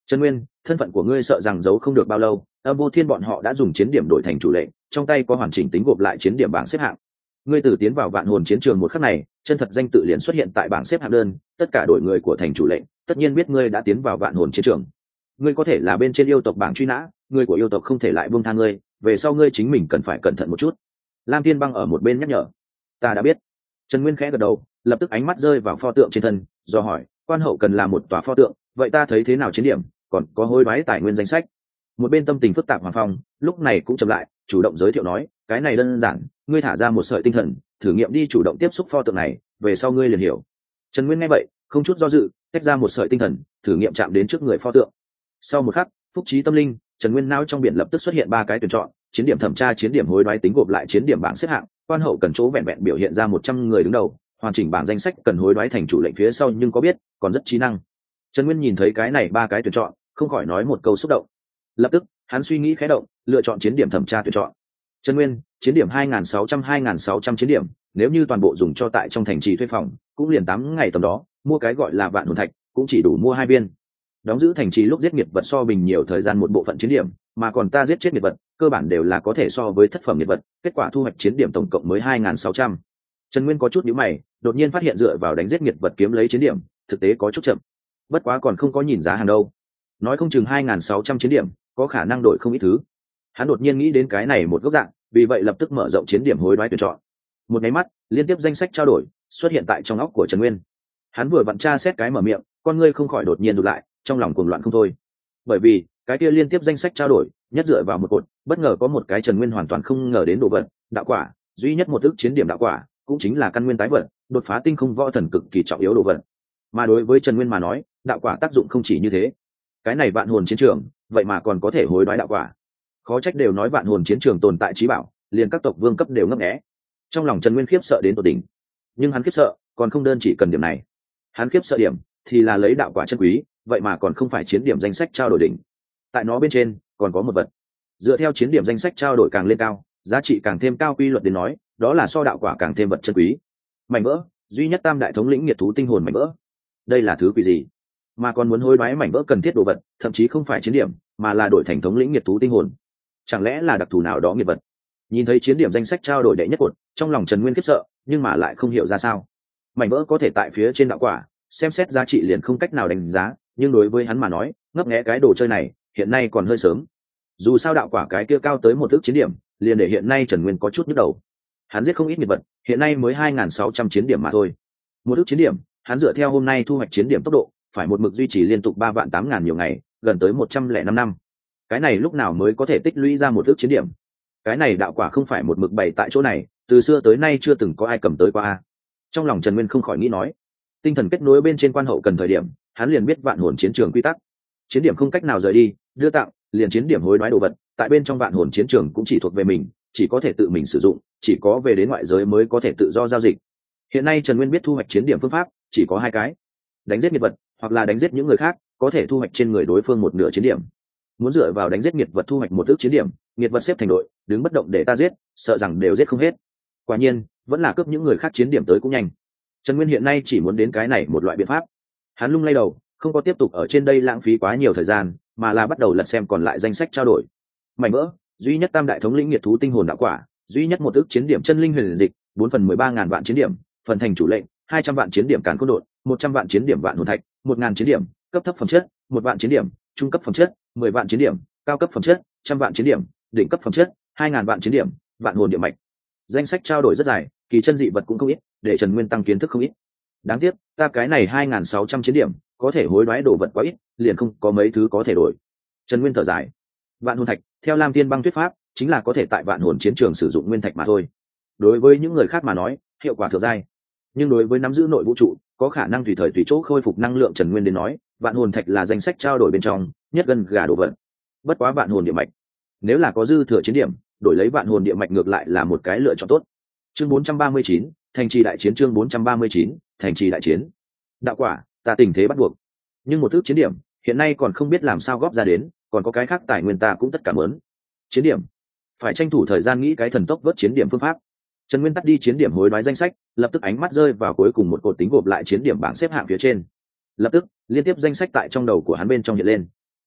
Trần Nguyên, thân phận của ngươi sợ rằng giấu không được bao lâu, Âm Vô Thiên bọn họ đã dùng chiến điểm đổi thành chủ lệnh, trong tay có hoàn chỉnh tính gộp lại chiến điểm bảng xếp hạng. Ngươi từ tiến vào Vạn Hồn chiến trường một khắc này, chân thật danh tự liền xuất hiện tại bảng xếp hạng đơn, tất cả đội người của thành chủ lệnh, tất nhiên biết ngươi đã tiến vào Vạn Hồn chiến trường. Ngươi có thể là bên trên yêu tộc bảng truy nã, người của yêu tộc không thể lại buông tha ngươi, về sau ngươi chính mình cần phải cẩn thận một chút. Lam Thiên Băng ở một bên nhắc nhở. Ta đã biết. Trần Nguyên khẽ gật đầu, lập tức ánh mắt rơi vào pho tượng trên thân, do hỏi, quan hậu cần là một tòa pho tượng, vậy ta thấy thế nào chiến điểm, còn có hối đoái tài nguyên danh sách. Một bên tâm tình phức tạp Hoàng Phong lúc này cũng chậm lại, chủ động giới thiệu nói, cái này đơn giản, ngươi thả ra một sợi tinh thần, thử nghiệm đi chủ động tiếp xúc pho tượng này, về sau ngươi liền hiểu. Trần Nguyên nghe vậy, không chút do dự, tách ra một sợi tinh thần, thử nghiệm chạm đến trước người pho tượng. Sau một khắc, phúc trí tâm linh, Trần Nguyên não trong biển lập tức xuất hiện ba cái tuyển chọn, chiến điểm thẩm tra, chiến điểm hối đoái tính gộp lại chiến điểm bảng xếp hạng, quan hậu cần chỗ vẹn vẹn biểu hiện ra một trăm người đứng đầu, hoàn chỉnh bảng danh sách cần hối đoái thành chủ lệnh phía sau nhưng có biết, còn rất trí năng. Trần Nguyên nhìn thấy cái này ba cái tuyển chọn, không khỏi nói một câu xúc động. Lập tức, hắn suy nghĩ khẽ động, lựa chọn chiến điểm thẩm tra tuyển chọn. Trần Nguyên, chiến điểm hai nghìn sáu trăm hai nghìn sáu trăm chiến điểm, nếu như toàn bộ dùng cho tại trong thành trì thuê phòng, cũng liền tám ngày tầm đó, mua cái gọi là vạn hồn thạch, cũng chỉ đủ mua hai viên. Đóng giữ thành trì lúc giết nghiệt vật so bình nhiều thời gian một bộ phận chiến điểm, mà còn ta giết chết nghiệt vật, cơ bản đều là có thể so với thất phẩm nghiệt vật, kết quả thu hoạch chiến điểm tổng cộng mới hai nghìn sáu trăm. Trần Nguyên có chút nhíu mày, đột nhiên phát hiện dựa vào đánh giết nghiệt vật kiếm lấy chiến điểm, thực tế có chút chậm. Bất quá còn không có nhìn giá hàng đâu. Nói không chừng hai nghìn sáu trăm chiến điểm, có khả năng đổi không ít thứ. Hắn đột nhiên nghĩ đến cái này một góc dạng, vì vậy lập tức mở rộng chiến điểm hối đoái tuyển chọn. Một cái mắt, liên tiếp danh sách trao đổi xuất hiện tại trong óc của Trần Nguyên. Hắn vừa vặn tra xét cái mở miệng, con ngươi không khỏi đột nhiên rụt lại, trong lòng cuồng loạn không thôi. Bởi vì, cái kia liên tiếp danh sách trao đổi, nhất dựa vào một cột, bất ngờ có một cái Trần Nguyên hoàn toàn không ngờ đến đồ vật, đạo quả, duy nhất một ức chiến điểm đạo quả, cũng chính là căn nguyên tái vật, đột phá tinh không võ thần cực kỳ trọng yếu đồ vật. Mà đối với Trần Nguyên mà nói, đạo quả tác dụng không chỉ như thế. Cái này vạn hồn chiến trường, vậy mà còn có thể hối đoái đạo quả. Khó trách đều nói vạn hồn chiến trường tồn tại trí bảo, liền các tộc vương cấp đều ngấp nghé. Trong lòng Trần Nguyên khiếp sợ đến tột đỉnh. Nhưng hắn khiếp sợ, còn không đơn chỉ cần điểm này. Hắn khiếp sợ điểm thì là lấy đạo quả chân quý, vậy mà còn không phải chiến điểm danh sách trao đổi đỉnh. Tại nó bên trên còn có một vật. Dựa theo chiến điểm danh sách trao đổi càng lên cao, giá trị càng thêm cao quy luật đến nói, đó là so đạo quả càng thêm vật chân quý. Mảnh vỡ, duy nhất tam đại thống lĩnh nghiệt thú tinh hồn mảnh vỡ. Đây là thứ quỷ gì? Mà còn muốn hối đoái mảnh vỡ cần thiết đồ vật, thậm chí không phải chiến điểm, mà là đổi thành thống lĩnh nghiệt thú tinh hồn. Chẳng lẽ là đặc thù nào đó nghiệt vật? Nhìn thấy chiến điểm danh sách trao đổi đệ nhất cột, trong lòng Trần Nguyên khiếp sợ, nhưng mà lại không hiểu ra sao. Mảnh vỡ có thể tại phía trên đạo quả, xem xét giá trị liền không cách nào đánh giá, nhưng đối với hắn mà nói, ngấp nghé cái đồ chơi này, hiện nay còn hơi sớm. Dù sao đạo quả cái kia cao tới một ước chiến điểm, liền để hiện nay Trần Nguyên có chút nhức đầu. Hắn giết không ít nghiệt vật, hiện nay mới hai nghìn sáu trăm chiến điểm mà thôi. Một ước chiến điểm, hắn dựa theo hôm nay thu hoạch chiến điểm tốc độ, phải một mực duy trì liên tục ba vạn tám ngàn nhiều ngày, gần tới một trăm lẻ năm năm. Cái này lúc nào mới có thể tích lũy ra một ước chiến điểm? Cái này đạo quả không phải một mực bày tại chỗ này, từ xưa tới nay chưa từng có ai cầm tới qua. Trong lòng Trần Nguyên không khỏi nghĩ nói, tinh thần kết nối bên trên quan hậu cần thời điểm, hắn liền biết vạn hồn chiến trường quy tắc. Chiến điểm không cách nào rời đi, đưa tặng, liền chiến điểm hối đoái đồ vật, tại bên trong vạn hồn chiến trường cũng chỉ thuộc về mình, chỉ có thể tự mình sử dụng, chỉ có về đến ngoại giới mới có thể tự do giao dịch. Hiện nay Trần Nguyên biết thu hoạch chiến điểm phương pháp chỉ có hai cái: đánh giết nghiệt vật, hoặc là đánh giết những người khác, có thể thu hoạch trên người đối phương một nửa chiến điểm. Muốn dựa vào đánh giết nghiệt vật thu hoạch một ước chiến điểm, nghiệt vật xếp thành đội, đứng bất động để ta giết, sợ rằng đều giết không hết. Quả nhiên, vẫn là cướp những người khác chiến điểm tới cũng nhanh. Trần Nguyên hiện nay chỉ muốn đến cái này một loại biện pháp. Hắn lung lay đầu, không có tiếp tục ở trên đây lãng phí quá nhiều thời gian, mà là bắt đầu lật xem còn lại danh sách trao đổi. Mảnh vỡ, duy nhất tam đại thống lĩnh nghiệt thú tinh hồn đạo quả, duy nhất một ước chiến điểm chân linh huyền dịch, bốn phần mười ba ngàn vạn chiến điểm, phần thành chủ lệnh, hai trăm vạn chiến điểm càn khôn đột, một trăm vạn chiến điểm vạn hồn thạch, một ngàn chiến điểm, cấp thấp phẩm chất, một vạn chiến điểm, trung cấp phẩm chất, mười vạn chiến điểm, cao cấp phẩm chất, trăm vạn chiến điểm, đỉnh cấp phẩm chất, hai ngàn vạn chiến điểm, vạn hồn địa mạch. Danh sách trao đổi rất dài, kỳ chân dị vật cũng không ít, để Trần Nguyên tăng kiến thức không ít. Đáng tiếc, ta cái này hai nghìn sáu trăm chiến điểm, có thể hối đoái đồ vật quá ít, liền không có mấy thứ có thể đổi. Trần Nguyên thở dài. Vạn hồn thạch, theo Lam Tiên Băng thuyết pháp, chính là có thể tại vạn hồn chiến trường sử dụng nguyên thạch mà thôi. Đối với những người khác mà nói, hiệu quả thượng giai. Nhưng đối với nắm giữ nội vũ trụ, có khả năng tùy thời tùy chỗ khôi phục năng lượng Trần Nguyên đến nói, vạn hồn thạch là danh sách trao đổi bên trong nhất gần gà đồ vật. Bất quá vạn hồn địa mạch, nếu là có dư thừa chiến điểm, đổi lấy vạn hồn địa mạch ngược lại là một cái lựa chọn tốt. Chương bốn trăm ba mươi chín, thành trì đại chiến. Chương bốn trăm ba mươi chín, thành trì đại chiến. Đạo quả, ta tình thế bắt buộc. Nhưng một thước chiến điểm, hiện nay còn không biết làm sao góp ra đến, còn có cái khác tài nguyên ta cũng tất cả muốn. Chiến điểm, phải tranh thủ thời gian nghĩ cái thần tốc vớt chiến điểm phương pháp. Trần Nguyên tắt đi chiến điểm hối đoái danh sách, lập tức ánh mắt rơi vào cuối cùng một cột tính gộp lại chiến điểm bảng xếp hạng phía trên. Lập tức, liên tiếp danh sách tại trong đầu của hắn bên trong hiện lên.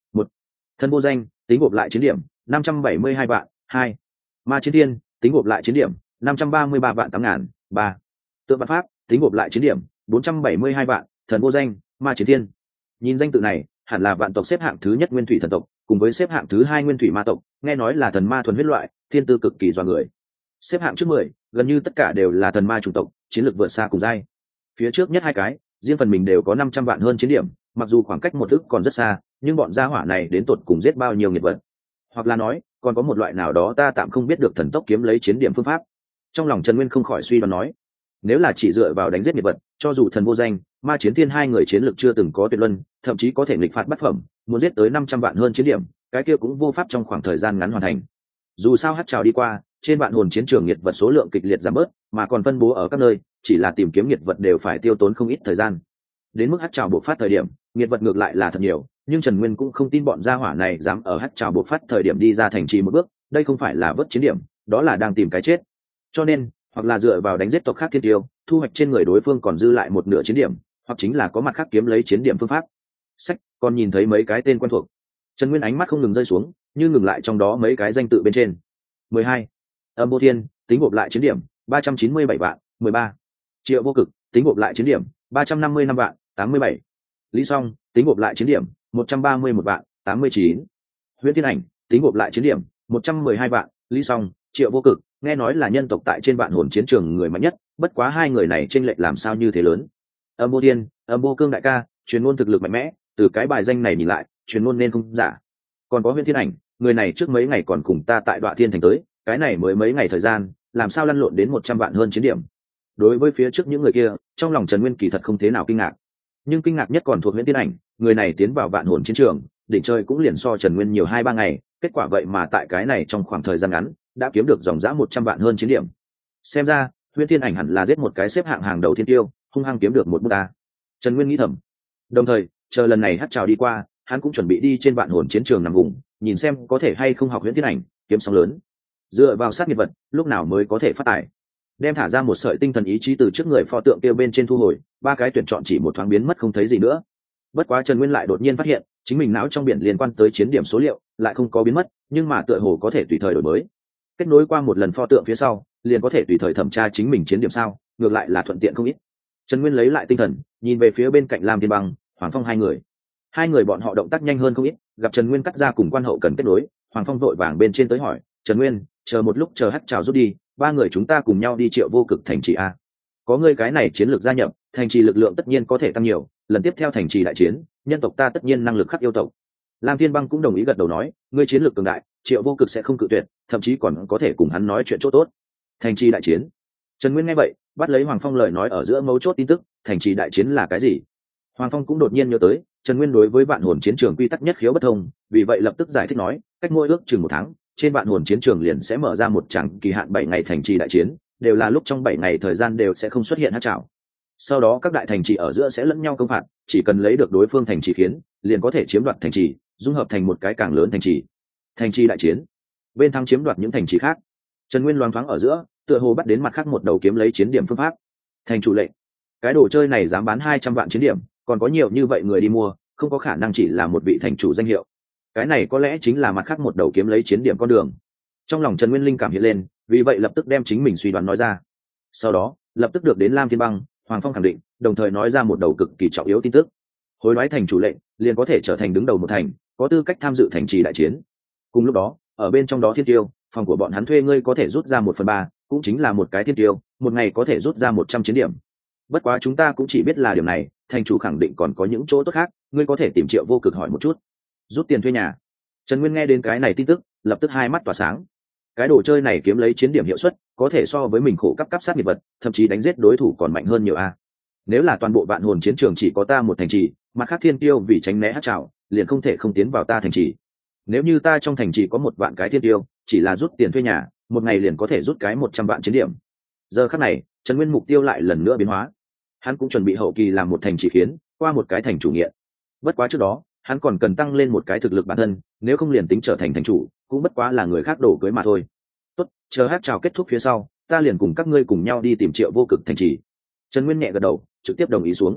Thần vô danh tính gộp lại chiến điểm năm trăm bảy mươi hai vạn hai. Ma chiến thiên tính gộp lại chiến điểm năm trăm ba mươi ba vạn tám ngàn ba. Tượng Vạn Pháp tính gộp lại chiến điểm bốn trăm bảy mươi hai vạn. Thần vô danh Ma chiến thiên. Nhìn danh tự này hẳn là vạn tộc xếp hạng thứ nhất nguyên thủy thần tộc, cùng với xếp hạng thứ hai nguyên thủy ma tộc, nghe nói là thần ma thuần huyết loại, thiên tư cực kỳ dọa người. Xếp hạng trước mười gần như tất cả đều là thần ma chủng tộc, chiến lược vượt xa cùng giai. Phía trước nhất hai cái riêng phần mình đều có năm trăm vạn hơn chiến điểm, mặc dù khoảng cách một ức còn rất xa, nhưng bọn gia hỏa này đến tột cùng giết bao nhiêu nghiệt vật, hoặc là nói còn có một loại nào đó ta tạm không biết được thần tốc kiếm lấy chiến điểm phương pháp. Trong lòng Trần Nguyên không khỏi suy đoán nói, nếu là chỉ dựa vào đánh giết nghiệt vật, cho dù thần vô danh Ma chiến thiên hai người chiến lược chưa từng có tuyệt luân, thậm chí có thể nghịch phạt bát phẩm, muốn giết tới năm trăm vạn hơn chiến điểm, cái kia cũng vô pháp trong khoảng thời gian ngắn hoàn thành. Dù sao hắc trào đi qua, trên vạn hồn chiến trường nghiệt vật số lượng kịch liệt giảm bớt, mà còn phân bố ở các nơi, chỉ là tìm kiếm nghiệt vật đều phải tiêu tốn không ít thời gian. Đến mức hắc trào bộc phát thời điểm, nghiệt vật ngược lại là thật nhiều, nhưng Trần Nguyên cũng không tin bọn gia hỏa này dám ở hắc trào bộc phát thời điểm đi ra thành trì một bước, đây không phải là vớt chiến điểm, đó là đang tìm cái chết. Cho nên, hoặc là dựa vào đánh giết tộc khác thiên tiêu, thu hoạch trên người đối phương còn dư lại một nửa chiến điểm, hoặc chính là có mặt khác kiếm lấy chiến điểm phương pháp. Sách, còn nhìn thấy mấy cái tên quen thuộc. Trần Nguyên ánh mắt không ngừng rơi xuống, như ngừng lại trong đó mấy cái danh tự bên trên. mười hai. Âm Vô Thiên, tính gộp lại chiến điểm ba trăm chín mươi bảy vạn mười ba. Triệu Vô Cực, tính gộp lại chiến điểm ba trăm năm mươi lăm vạn tám mươi bảy. Lý Song, tính gộp lại chiến điểm một trăm ba mươi mốt vạn tám mươi chín. Huyễn Thiên Ảnh, tính gộp lại chiến điểm một trăm mười hai vạn. Lý Song, Triệu Vô Cực, nghe nói là nhân tộc tại trên vạn hồn chiến trường người mạnh nhất, bất quá hai người này chênh lệch làm sao như thế lớn. Âm Vô Thiên, Âm Vô Cương đại ca, truyền ngôn thực lực mạnh mẽ, từ cái bài danh này nhìn lại, truyền ngôn nên không giả. Còn có Huyễn Thiên Ảnh, người này trước mấy ngày còn cùng ta tại Đoạ Thiên thành tới, cái này mới mấy ngày thời gian, làm sao lăn lộn đến một trăm vạn hơn chiến điểm. Đối với phía trước những người kia, trong lòng Trần Nguyên kỳ thật không thế nào kinh ngạc, nhưng kinh ngạc nhất còn thuộc Huyễn Thiên Ảnh, người này tiến vào vạn hồn chiến trường, đỉnh chơi cũng liền so Trần Nguyên nhiều hai ba ngày, kết quả vậy mà tại cái này trong khoảng thời gian ngắn đã kiếm được dòng dã một trăm vạn hơn chiến điểm. Xem ra Huyễn Thiên Ảnh hẳn là giết một cái xếp hạng hàng đầu thiên tiêu, hung hăng kiếm được một bút ta. Trần Nguyên nghĩ thầm. Đồng thời, chờ lần này hất trào đi qua, hắn cũng chuẩn bị đi trên vạn hồn chiến trường nằm vùng, nhìn xem có thể hay không học Huyễn Thiên Ảnh, kiếm sóng lớn. Dựa vào sát nghiệp vật, lúc nào mới có thể phát tài. Đem thả ra một sợi tinh thần ý chí từ trước người pho tượng tiêu bên trên thu hồi, ba cái tuyển chọn chỉ một thoáng biến mất không thấy gì nữa. Bất quá Trần Nguyên lại đột nhiên phát hiện, chính mình não trong biển liên quan tới chiến điểm số liệu lại không có biến mất, nhưng mà tựa hồ có thể tùy thời đổi mới. Kết nối qua một lần pho tượng phía sau, liền có thể tùy thời thẩm tra chính mình chiến điểm sao, ngược lại là thuận tiện không ít. Trần Nguyên lấy lại tinh thần, nhìn về phía bên cạnh Lam Thiên Băng, Hoàng Phong hai người. Hai người bọn họ động tác nhanh hơn không ít, gặp Trần Nguyên cắt ra cùng quan hậu cần kết nối, Hoàng Phong vội vàng bên trên tới hỏi, "Trần Nguyên, chờ một lúc chờ hắt chào rút đi, ba người chúng ta cùng nhau đi Triệu Vô Cực thành trì a. Có ngươi cái này chiến lược gia nhập, thành trì lực lượng tất nhiên có thể tăng nhiều, lần tiếp theo thành trì đại chiến, nhân tộc ta tất nhiên năng lực khắc yêu tộc." Lam Thiên Băng cũng đồng ý gật đầu nói, ngươi chiến lược cường đại, Triệu Vô Cực sẽ không cự tuyệt, thậm chí còn có thể cùng hắn nói chuyện chỗ tốt. Thành trì đại chiến. Trần Nguyên nghe vậy, bắt lấy Hoàng Phong lời nói ở giữa mấu chốt tin tức, thành trì đại chiến là cái gì? Hoàng Phong cũng đột nhiên nhớ tới, Trần Nguyên đối với vạn hồn chiến trường quy tắc nhất khiếu bất thông, vì vậy lập tức giải thích nói, cách mỗi ước chừng một tháng, trên vạn hồn chiến trường liền sẽ mở ra một tràng kỳ hạn bảy ngày thành trì đại chiến, đều là lúc trong bảy ngày thời gian đều sẽ không xuất hiện hắc trảo. Sau đó các đại thành trì ở giữa sẽ lẫn nhau công phạt, chỉ cần lấy được đối phương thành trì khiến, liền có thể chiếm đoạt thành trì, dung hợp thành một cái càng lớn thành trì. Thành trì đại chiến, bên thắng chiếm đoạt những thành trì khác. Trần Nguyên loáng thoáng ở giữa, tựa hồ bắt đến mặt khác một đầu kiếm lấy chiến điểm phương pháp. Thành chủ lệnh, cái đồ chơi này dám bán hai trăm vạn chiến điểm, còn có nhiều như vậy người đi mua, không có khả năng chỉ là một vị thành chủ danh hiệu. Cái này có lẽ chính là mặt khác một đầu kiếm lấy chiến điểm con đường. Trong lòng Trần Nguyên linh cảm hiện lên, vì vậy lập tức đem chính mình suy đoán nói ra. Sau đó, lập tức được đến Lam Thiên Băng, Hoàng Phong khẳng định, đồng thời nói ra một đầu cực kỳ trọng yếu tin tức. Hối đoái thành chủ lệnh, liền có thể trở thành đứng đầu một thành, có tư cách tham dự thành trì đại chiến. Cùng lúc đó, ở bên trong đó thiên tiêu, phòng của bọn hắn thuê ngươi có thể rút ra một phần ba, cũng chính là một cái thiên tiêu, một ngày có thể rút ra một trăm chiến điểm. Bất quá chúng ta cũng chỉ biết là điểm này, thành chủ khẳng định còn có những chỗ tốt khác, ngươi có thể tìm Triệu Vô Cực hỏi một chút. Rút tiền thuê nhà. Trần Nguyên nghe đến cái này tin tức, lập tức hai mắt tỏa sáng. Cái đồ chơi này kiếm lấy chiến điểm hiệu suất, có thể so với mình khổ cấp cấp sát nghiệp vật, thậm chí đánh giết đối thủ còn mạnh hơn nhiều a. Nếu là toàn bộ vạn hồn chiến trường chỉ có ta một thành trì, mặt khác thiên tiêu vì tránh né hắc trảo, liền không thể không tiến vào ta thành trì. Nếu như ta trong thành trì có một vạn cái thiên tiêu, chỉ là rút tiền thuê nhà, một ngày liền có thể rút cái một trăm vạn chiến điểm. Giờ khắc này, Trần Nguyên mục tiêu lại lần nữa biến hóa. Hắn cũng chuẩn bị hậu kỳ làm một thành trì khiến, qua một cái thành chủ nghiện. Bất quá trước đó, hắn còn cần tăng lên một cái thực lực bản thân, nếu không liền tính trở thành thành chủ, cũng bất quá là người khác đổ cưới mà thôi. Tốt, chờ hát chào kết thúc phía sau, ta liền cùng các ngươi cùng nhau đi tìm Triệu Vô Cực thành trì. Trần Nguyên nhẹ gật đầu, trực tiếp đồng ý xuống.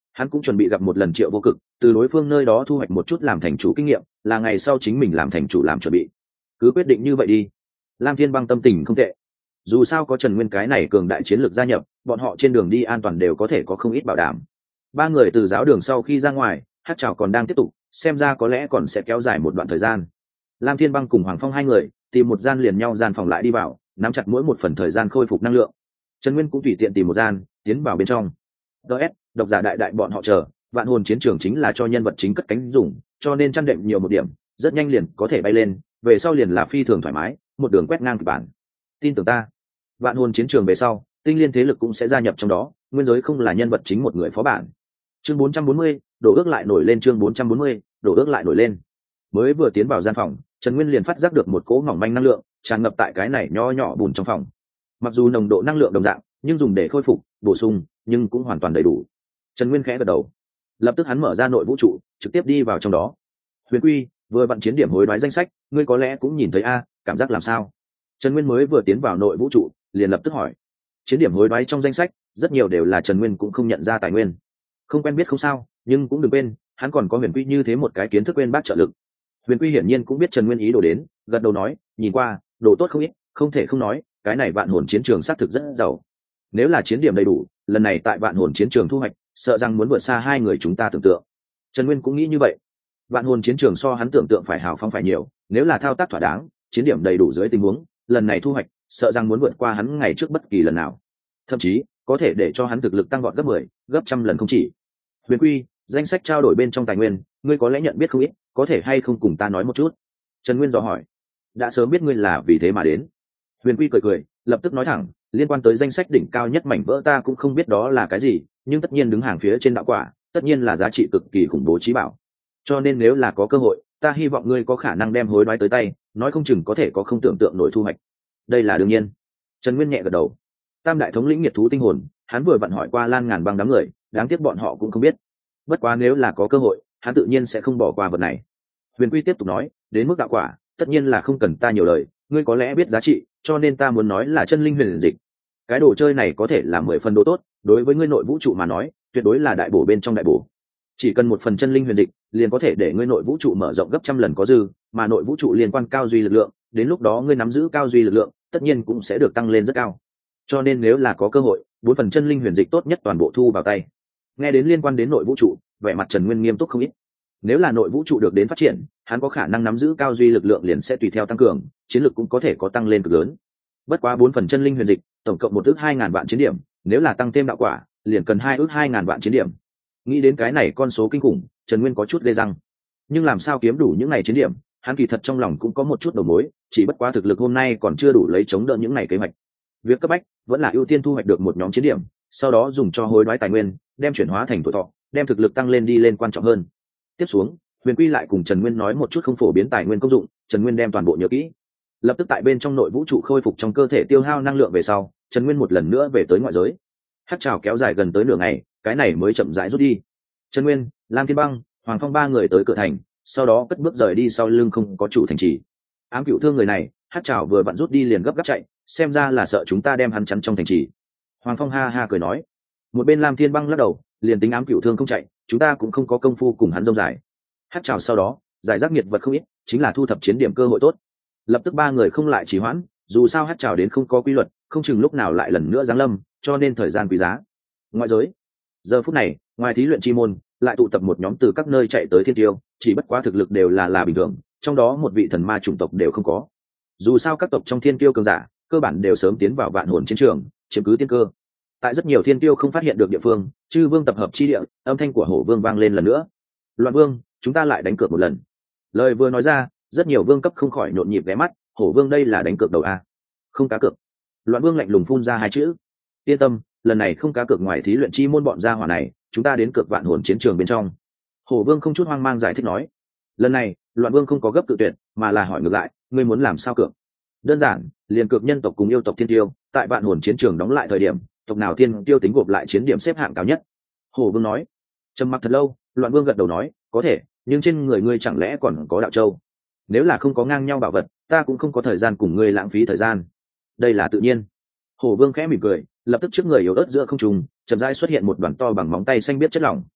Hắn cũng chuẩn bị gặp một lần Triệu Vô Cực, từ đối phương nơi đó thu hoạch một chút làm thành chủ kinh nghiệm, là ngày sau chính mình làm thành chủ làm chuẩn bị. Cứ quyết định như vậy đi. Lam Thiên Băng tâm tình không tệ, dù sao có Trần Nguyên cái này cường đại chiến lược gia nhập, bọn họ trên đường đi an toàn đều có thể có không ít bảo đảm. Ba người từ giáo đường sau khi ra ngoài, hát chào còn đang tiếp tục, xem ra có lẽ còn sẽ kéo dài một đoạn thời gian. Lam Thiên Băng cùng Hoàng Phong hai người tìm một gian liền nhau gian phòng lại đi vào, nắm chặt mỗi một phần thời gian khôi phục năng lượng. Trần Nguyên cũng tùy tiện tìm một gian tiến vào bên trong. ds độc giả đại đại bọn họ chờ, vạn hồn chiến trường chính là cho nhân vật chính cất cánh dùng, cho nên chăn đệm nhiều một điểm, rất nhanh liền có thể bay lên, về sau liền là phi thường thoải mái, một đường quét ngang kịch bản. Tin tưởng ta, vạn hồn chiến trường về sau, tinh liên thế lực cũng sẽ gia nhập trong đó, nguyên giới không là nhân vật chính một người phó bản. Chương bốn trăm bốn mươi, đổ ước lại nổi lên. Chương bốn trăm bốn mươi, đổ ước lại nổi lên. Mới vừa tiến vào gian phòng, Trần Nguyên liền phát giác được một cỗ mỏng manh năng lượng tràn ngập tại cái này nho nhỏ bùn trong phòng. Mặc dù nồng độ năng lượng đồng dạng, nhưng dùng để khôi phục, bổ sung, nhưng cũng hoàn toàn đầy đủ. Trần Nguyên khẽ gật đầu, lập tức hắn mở ra nội vũ trụ, trực tiếp đi vào trong đó. Huyền Quy, vừa vận chiến điểm hối đoái danh sách, ngươi có lẽ cũng nhìn thấy a, cảm giác làm sao? Trần Nguyên mới vừa tiến vào nội vũ trụ, liền lập tức hỏi. Chiến điểm hối đoái trong danh sách, rất nhiều đều là Trần Nguyên cũng không nhận ra tài nguyên. Không quen biết không sao, nhưng cũng đừng quên, hắn còn có Huyền Quy như thế một cái kiến thức quên bác trợ lực. Huyền Quy hiển nhiên cũng biết Trần Nguyên ý đồ đến, gật đầu nói, nhìn qua, đồ tốt không ít, không thể không nói, cái này vạn hồn chiến trường xác thực rất giàu. Nếu là chiến điểm đầy đủ, lần này tại vạn hồn chiến trường thu hoạch, sợ rằng muốn vượt xa hai người chúng ta tưởng tượng. Trần Nguyên cũng nghĩ như vậy. Vạn hồn chiến trường so hắn tưởng tượng phải hào phóng phải nhiều, nếu là thao tác thỏa đáng, chiến điểm đầy đủ dưới tình huống, lần này thu hoạch, sợ rằng muốn vượt qua hắn ngày trước bất kỳ lần nào. Thậm chí, có thể để cho hắn thực lực tăng vọt gấp mười, gấp trăm lần không chỉ. Huyền Quy, danh sách trao đổi bên trong tài nguyên, ngươi có lẽ nhận biết không ít, có thể hay không cùng ta nói một chút? Trần Nguyên dò hỏi. Đã sớm biết ngươi là vì thế mà đến. Huyền Quy cười cười, lập tức nói thẳng, liên quan tới danh sách đỉnh cao nhất mảnh vỡ ta cũng không biết đó là cái gì, nhưng tất nhiên đứng hàng phía trên đạo quả, tất nhiên là giá trị cực kỳ khủng bố trí bảo. Cho nên nếu là có cơ hội, ta hy vọng ngươi có khả năng đem hối đoái tới tay, nói không chừng có thể có không tưởng tượng nổi thu hoạch. Đây là đương nhiên. Trần Nguyên nhẹ gật đầu. Tam đại thống lĩnh nghiệt thú tinh hồn, hắn vừa vặn hỏi qua Lan Ngàn Băng đám người, đáng tiếc bọn họ cũng không biết. Bất quá nếu là có cơ hội, hắn tự nhiên sẽ không bỏ qua vật này. Huyền Quy tiếp tục nói, đến mức đạo quả, tất nhiên là không cần ta nhiều lời, ngươi có lẽ biết giá trị, cho nên ta muốn nói là chân linh huyền dịch. Cái đồ chơi này có thể là mười phần đồ tốt, đối với ngươi nội vũ trụ mà nói, tuyệt đối là đại bổ bên trong đại bổ. Chỉ cần một phần chân linh huyền dịch, liền có thể để ngươi nội vũ trụ mở rộng gấp trăm lần có dư, mà nội vũ trụ liên quan cao duy lực lượng, đến lúc đó ngươi nắm giữ cao duy lực lượng, tất nhiên cũng sẽ được tăng lên rất cao. Cho nên nếu là có cơ hội, bốn phần chân linh huyền dịch tốt nhất toàn bộ thu vào tay. Nghe đến liên quan đến nội vũ trụ, vẻ mặt Trần Nguyên nghiêm túc không ít. Nếu là nội vũ trụ được đến phát triển, hắn có khả năng nắm giữ cao duy lực lượng liền sẽ tùy theo tăng cường, chiến lược cũng có thể có tăng lên cực lớn. Bất quá bốn phần chân linh huyền dịch, tổng cộng một ước hai ngàn vạn chiến điểm, nếu là tăng thêm đạo quả, liền cần hai ước hai ngàn vạn chiến điểm. Nghĩ đến cái này con số kinh khủng, Trần Nguyên có chút ghê răng. Nhưng làm sao kiếm đủ những này chiến điểm, hắn kỳ thật trong lòng cũng có một chút đầu mối, chỉ bất quá thực lực hôm nay còn chưa đủ lấy chống đỡ những này kế hoạch. Việc cấp bách vẫn là ưu tiên thu hoạch được một nhóm chiến điểm, sau đó dùng cho hối đoái tài nguyên, đem chuyển hóa thành tuổi thọ, đem thực lực tăng lên đi lên quan trọng hơn. Tiếp xuống, Huyền Quy lại cùng Trần Nguyên nói một chút không phổ biến tài nguyên công dụng, Trần Nguyên đem toàn bộ nhớ kỹ. Lập tức tại bên trong nội vũ trụ khôi phục trong cơ thể tiêu hao năng lượng về sau, Trần Nguyên một lần nữa về tới ngoại giới. Hát trào kéo dài gần tới nửa ngày, cái này mới chậm rãi rút đi. Trần Nguyên, Lam Thiên Băng, Hoàng Phong ba người tới cửa thành, sau đó cất bước rời đi sau lưng không có chủ thành trì. Ám Cửu Thương người này, Hát trào vừa vặn rút đi liền gấp gáp chạy, xem ra là sợ chúng ta đem hắn chắn trong thành trì. Hoàng Phong ha ha cười nói. Một bên Lam Thiên Băng lắc đầu, liền tính Ám Cửu Thương không chạy, chúng ta cũng không có công phu cùng hắn dông dài. Hát trào sau đó, giải rác nhiệt vật không ít, chính là thu thập chiến điểm cơ hội tốt. Lập tức ba người không lại trì hoãn, dù sao Hát trào đến không có quy luật, không chừng lúc nào lại lần nữa giáng lâm, cho nên thời gian quý giá. Ngoại giới, giờ phút này, ngoài thí luyện chi môn, lại tụ tập một nhóm từ các nơi chạy tới thiên tiêu, chỉ bất quá thực lực đều là là bình thường, trong đó một vị thần ma chủng tộc đều không có. Dù sao các tộc trong thiên tiêu cường giả, cơ bản đều sớm tiến vào vạn hồn chiến trường, chiếm cứ tiên cơ. Tại rất nhiều thiên tiêu không phát hiện được địa phương, chư vương tập hợp chi địa, âm thanh của Hổ Vương vang lên lần nữa. Loạn Vương, chúng ta lại đánh cược một lần. Lời vừa nói ra, rất nhiều vương cấp không khỏi nhộn nhịp ghé mắt, Hổ Vương đây là đánh cược đầu a? Không cá cược. Loạn Vương lạnh lùng phun ra hai chữ. Yên tâm, lần này không cá cược ngoài thí luyện chi môn bọn gia hỏa này, chúng ta đến cược vạn hồn chiến trường bên trong. Hổ Vương không chút hoang mang giải thích nói. Lần này, Loạn Vương không có gấp cự tuyệt, mà là hỏi ngược lại, ngươi muốn làm sao cược? Đơn giản, liền cược nhân tộc cùng yêu tộc thiên tiêu, tại vạn hồn chiến trường đóng lại thời điểm, tộc nào thiên tiêu tính gộp lại chiến điểm xếp hạng cao nhất. Hổ Vương nói. Trầm mặc thật lâu, Loạn Vương gật đầu nói, có thể, nhưng trên người ngươi chẳng lẽ còn có đạo châu? Nếu là không có ngang nhau bảo vật, ta cũng không có thời gian cùng ngươi lãng phí thời gian. Đây là tự nhiên. Hổ Vương khẽ mỉm cười, lập tức trước người yếu ớt giữa không trung, chậm rãi xuất hiện một đoàn to bằng móng tay xanh biết chất lỏng,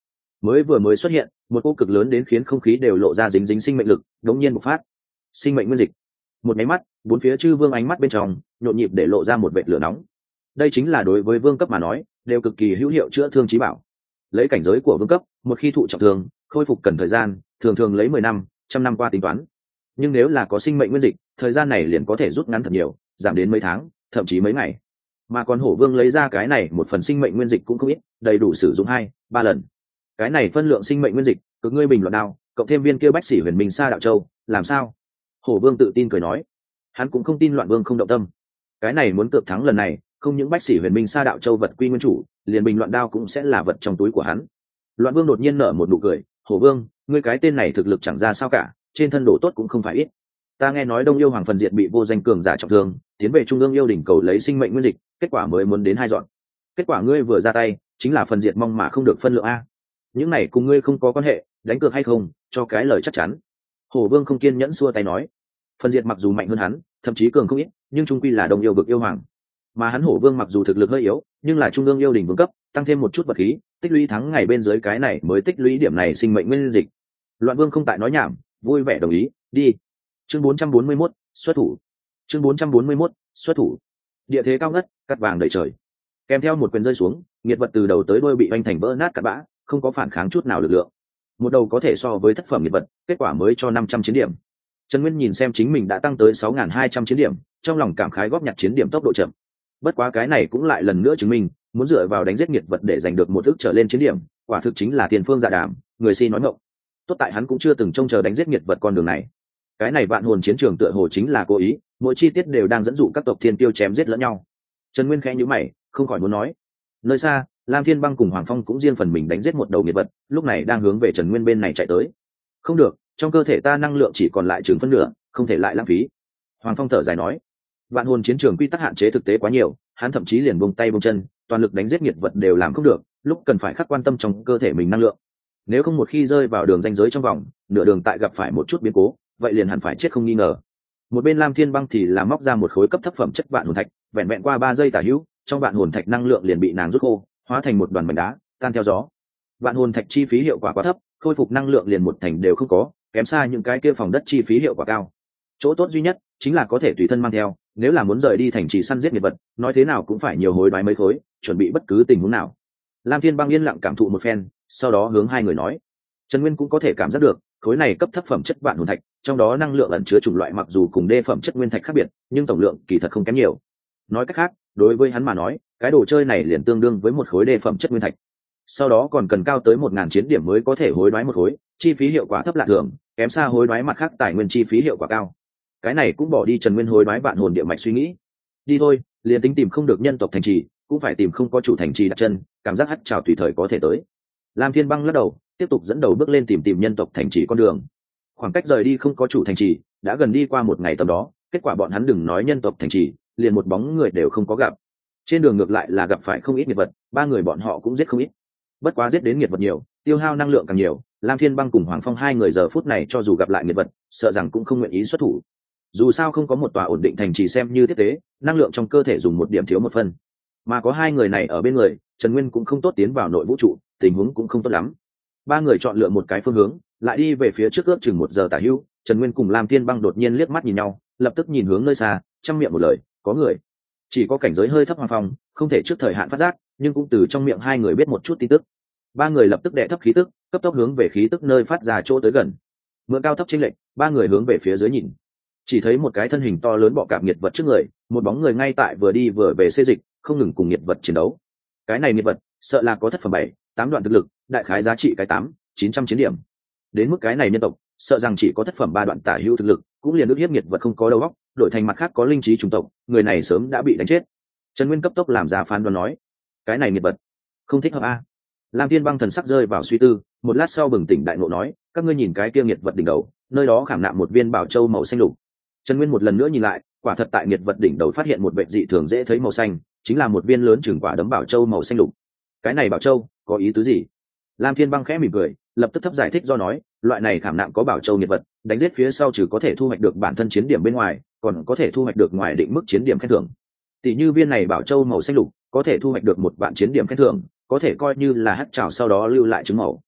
mới vừa mới xuất hiện một cô cực lớn đến khiến không khí đều lộ ra dính dính sinh mệnh lực đống nhiên bộc phát sinh mệnh nguyên dịch. Một máy mắt bốn phía chư vương ánh mắt bên trong nhộn nhịp để lộ ra một vệt lửa nóng. Đây chính là đối với vương cấp mà nói đều cực kỳ hữu hiệu chữa thương chí bảo. Lấy cảnh giới của vương cấp, một khi thụ trọng thương khôi phục cần thời gian, thường thường lấy mười năm trăm năm qua tính toán. Nhưng nếu là có sinh mệnh nguyên dịch, thời gian này liền có thể rút ngắn thật nhiều, giảm đến mấy tháng thậm chí mấy ngày. Mà còn hổ vương lấy ra cái này một phần sinh mệnh nguyên dịch cũng không ít, đầy đủ sử dụng hai ba lần. Cái này phân lượng sinh mệnh nguyên dịch cực ngươi bình luận đao cộng thêm viên kia bách sĩ huyền minh sa đạo châu làm sao? Hổ vương tự tin cười nói, hắn cũng không tin loạn vương không động tâm. Cái này muốn cược thắng lần này, không những bách sĩ huyền minh sa đạo châu vật quy nguyên chủ, liền bình loạn đao cũng sẽ là vật trong túi của hắn. Loạn vương đột nhiên nở một nụ cười, hổ vương, ngươi cái tên này thực lực chẳng ra sao cả, trên thân độ tốt cũng không phải ít. Ta nghe nói đông yêu hoàng phần diệt bị vô danh cường giả trọng thương, tiến về trung ương yêu đỉnh cầu lấy sinh mệnh nguyên dịch, kết quả mới muốn đến hai dọn. Kết quả ngươi vừa ra tay chính là phần diệt mong mà không được phân lượng a. Những này cùng ngươi không có quan hệ, đánh cược hay không cho cái lời chắc chắn. Hổ vương không kiên nhẫn xua tay nói, phần diệt mặc dù mạnh hơn hắn, thậm chí cường không ít, nhưng trung quy là đông yêu vực yêu hoàng. Mà hắn hổ vương mặc dù thực lực hơi yếu, nhưng là trung ương yêu đỉnh vương cấp, tăng thêm một chút vật khí, tích lũy thắng ngày bên dưới cái này mới tích lũy điểm này sinh mệnh nguyên dịch. Loạn vương không tại nói nhảm, vui vẻ đồng ý, đi. Chương bốn trăm bốn mươi mốt, xuất thủ. Chương bốn trăm bốn mươi mốt, xuất thủ. Địa thế cao ngất, cắt vàng đầy trời. Kèm theo một quyền rơi xuống, nghiệt vật từ đầu tới đuôi bị vành thành vỡ nát cát bã, không có phản kháng chút nào lực lượng. Một đầu có thể so với thất phẩm nghiệt vật, kết quả mới cho năm trăm chiến điểm. Trần Nguyên nhìn xem chính mình đã tăng tới sáu nghìn hai trăm chiến điểm, trong lòng cảm khái góp nhặt chiến điểm tốc độ chậm. Bất quá cái này cũng lại lần nữa chứng minh, muốn dựa vào đánh giết nghiệt vật để giành được một ức trở lên chiến điểm, quả thực chính là tiền phương dạ đàm, người si nói ngọng. Tốt tại hắn cũng chưa từng trông chờ đánh giết nghiệt vật con đường này. Cái này vạn hồn chiến trường tựa hồ chính là cố ý, mỗi chi tiết đều đang dẫn dụ các tộc thiên tiêu chém giết lẫn nhau. Trần Nguyên khẽ nhíu mày, không khỏi muốn nói. Nơi xa, Lam Thiên Băng cùng Hoàng Phong cũng riêng phần mình đánh giết một đầu nghiệt vật, lúc này đang hướng về Trần Nguyên bên này chạy tới. Không được, trong cơ thể ta năng lượng chỉ còn lại chừng phân nửa, không thể lại lãng phí. Hoàng Phong thở dài nói, vạn hồn chiến trường quy tắc hạn chế thực tế quá nhiều, hắn thậm chí liền buông tay buông chân, toàn lực đánh giết nghiệt vật đều làm không được, lúc cần phải khắc quan tâm trong cơ thể mình năng lượng. Nếu không một khi rơi vào đường ranh giới trong vòng, nửa đường tại gặp phải một chút biến cố, vậy liền hẳn phải chết không nghi ngờ. Một bên Lam Thiên Băng thì là móc ra một khối cấp thấp phẩm chất vạn hồn thạch, vẹn vẹn qua ba giây tả hữu, trong vạn hồn thạch năng lượng liền bị nàng rút khô, hóa thành một đoàn mảnh đá, tan theo gió. Vạn hồn thạch chi phí hiệu quả quá thấp, khôi phục năng lượng liền một thành đều không có, kém xa những cái kia phòng đất chi phí hiệu quả cao. Chỗ tốt duy nhất chính là có thể tùy thân mang theo, nếu là muốn rời đi thành trì săn giết nghiệt vật, nói thế nào cũng phải nhiều hối đoái mấy khối, chuẩn bị bất cứ tình huống nào. Lam Thiên Băng yên lặng cảm thụ một phen, sau đó hướng hai người nói, Trần Nguyên cũng có thể cảm giác được, khối này cấp thấp phẩm chất vạn hồn thạch, trong đó năng lượng ẩn chứa chủng loại mặc dù cùng đê phẩm chất nguyên thạch khác biệt, nhưng tổng lượng kỳ thật không kém nhiều. Nói cách khác, đối với hắn mà nói, cái đồ chơi này liền tương đương với một khối đê phẩm chất nguyên thạch. Sau đó còn cần cao tới một ngàn chiến điểm mới có thể hối đoái một khối, chi phí hiệu quả thấp lạ thường, kém xa hối đoái mặt khác tài nguyên chi phí hiệu quả cao. Cái này cũng bỏ đi Trần Nguyên hối đoái vạn hồn địa mạch suy nghĩ. Đi thôi, liền tính tìm không được nhân tộc thành trì, cũng phải tìm không có chủ thành trì đặt chân, cảm giác hắt trào tùy thời có thể tới. Lam Thiên Băng lắc đầu, tiếp tục dẫn đầu bước lên tìm tìm nhân tộc thành trì con đường. Khoảng cách rời đi không có chủ thành trì đã gần đi qua một ngày tầm đó, kết quả bọn hắn đừng nói nhân tộc thành trì, liền một bóng người đều không có gặp. Trên đường ngược lại là gặp phải không ít nghiệt vật, ba người bọn họ cũng giết không ít. Bất quá giết đến nghiệt vật nhiều, tiêu hao năng lượng càng nhiều, Lam Thiên Băng cùng Hoàng Phong hai người giờ phút này cho dù gặp lại nghiệt vật, sợ rằng cũng không nguyện ý xuất thủ. Dù sao không có một tòa ổn định thành trì xem như tiếp tế, năng lượng trong cơ thể dùng một điểm thiếu một phần. Mà có hai người này ở bên người, Trần Nguyên cũng không tốt tiến vào nội vũ trụ, tình huống cũng không tốt lắm. Ba người chọn lựa một cái phương hướng, lại đi về phía trước ước chừng một giờ tả hữu. Trần Nguyên cùng Lam Thiên Băng đột nhiên liếc mắt nhìn nhau, lập tức nhìn hướng nơi xa, trong miệng một lời, có người. Chỉ có cảnh giới hơi thấp Hoàng Phong không thể trước thời hạn phát giác, nhưng cũng từ trong miệng hai người biết một chút tin tức. Ba người lập tức đệ thấp khí tức, cấp tốc hướng về khí tức nơi phát ra chỗ tới gần. Mượn cao thấp chênh lệch, ba người hướng về phía dưới nhìn, chỉ thấy một cái thân hình to lớn bọ cạp nghiệt vật trước người, một bóng người ngay tại vừa đi vừa về xê dịch, không ngừng cùng nghiệt vật chiến đấu. Cái này nghiệt vật sợ là có thất phẩm bảy tám đoạn thực lực, đại khái giá trị cái tám chín trăm chiến điểm. Đến mức cái này nhân tộc sợ rằng chỉ có thất phẩm ba đoạn tả hữu thực lực, cũng liền ước hiếp nghiệt vật không có đầu óc, đổi thành mặt khác có linh trí chủng tộc, người này sớm đã bị đánh chết. Trần Nguyên cấp tốc làm ra phán đoán nói, cái này nghiệt vật không thích hợp a. Lam Thiên Băng thần sắc rơi vào suy tư, một lát sau bừng tỉnh đại ngộ nói, các ngươi nhìn cái kia nghiệt vật đỉnh đầu, nơi đó khảm nạm một viên bảo châu màu xanh lục. Trần Nguyên một lần nữa nhìn lại, quả thật tại nghiệt vật đỉnh đầu phát hiện một vệt dị thường dễ thấy màu xanh, chính là một viên lớn chừng quả đấm bảo châu màu xanh lục. Cái này bảo châu có ý tứ gì? Lam Thiên Băng khẽ mỉm cười, lập tức thấp giải thích do nói, loại này khảm nạm có bảo châu nghiệt vật, đánh giết phía sau trừ có thể thu hoạch được bản thân chiến điểm bên ngoài, còn có thể thu hoạch được ngoài định mức chiến điểm khen thưởng. Tỷ như viên này bảo châu màu xanh lục, có thể thu hoạch được một vạn chiến điểm khen thưởng, có thể coi như là hắc trảo sau đó lưu lại chứng màu.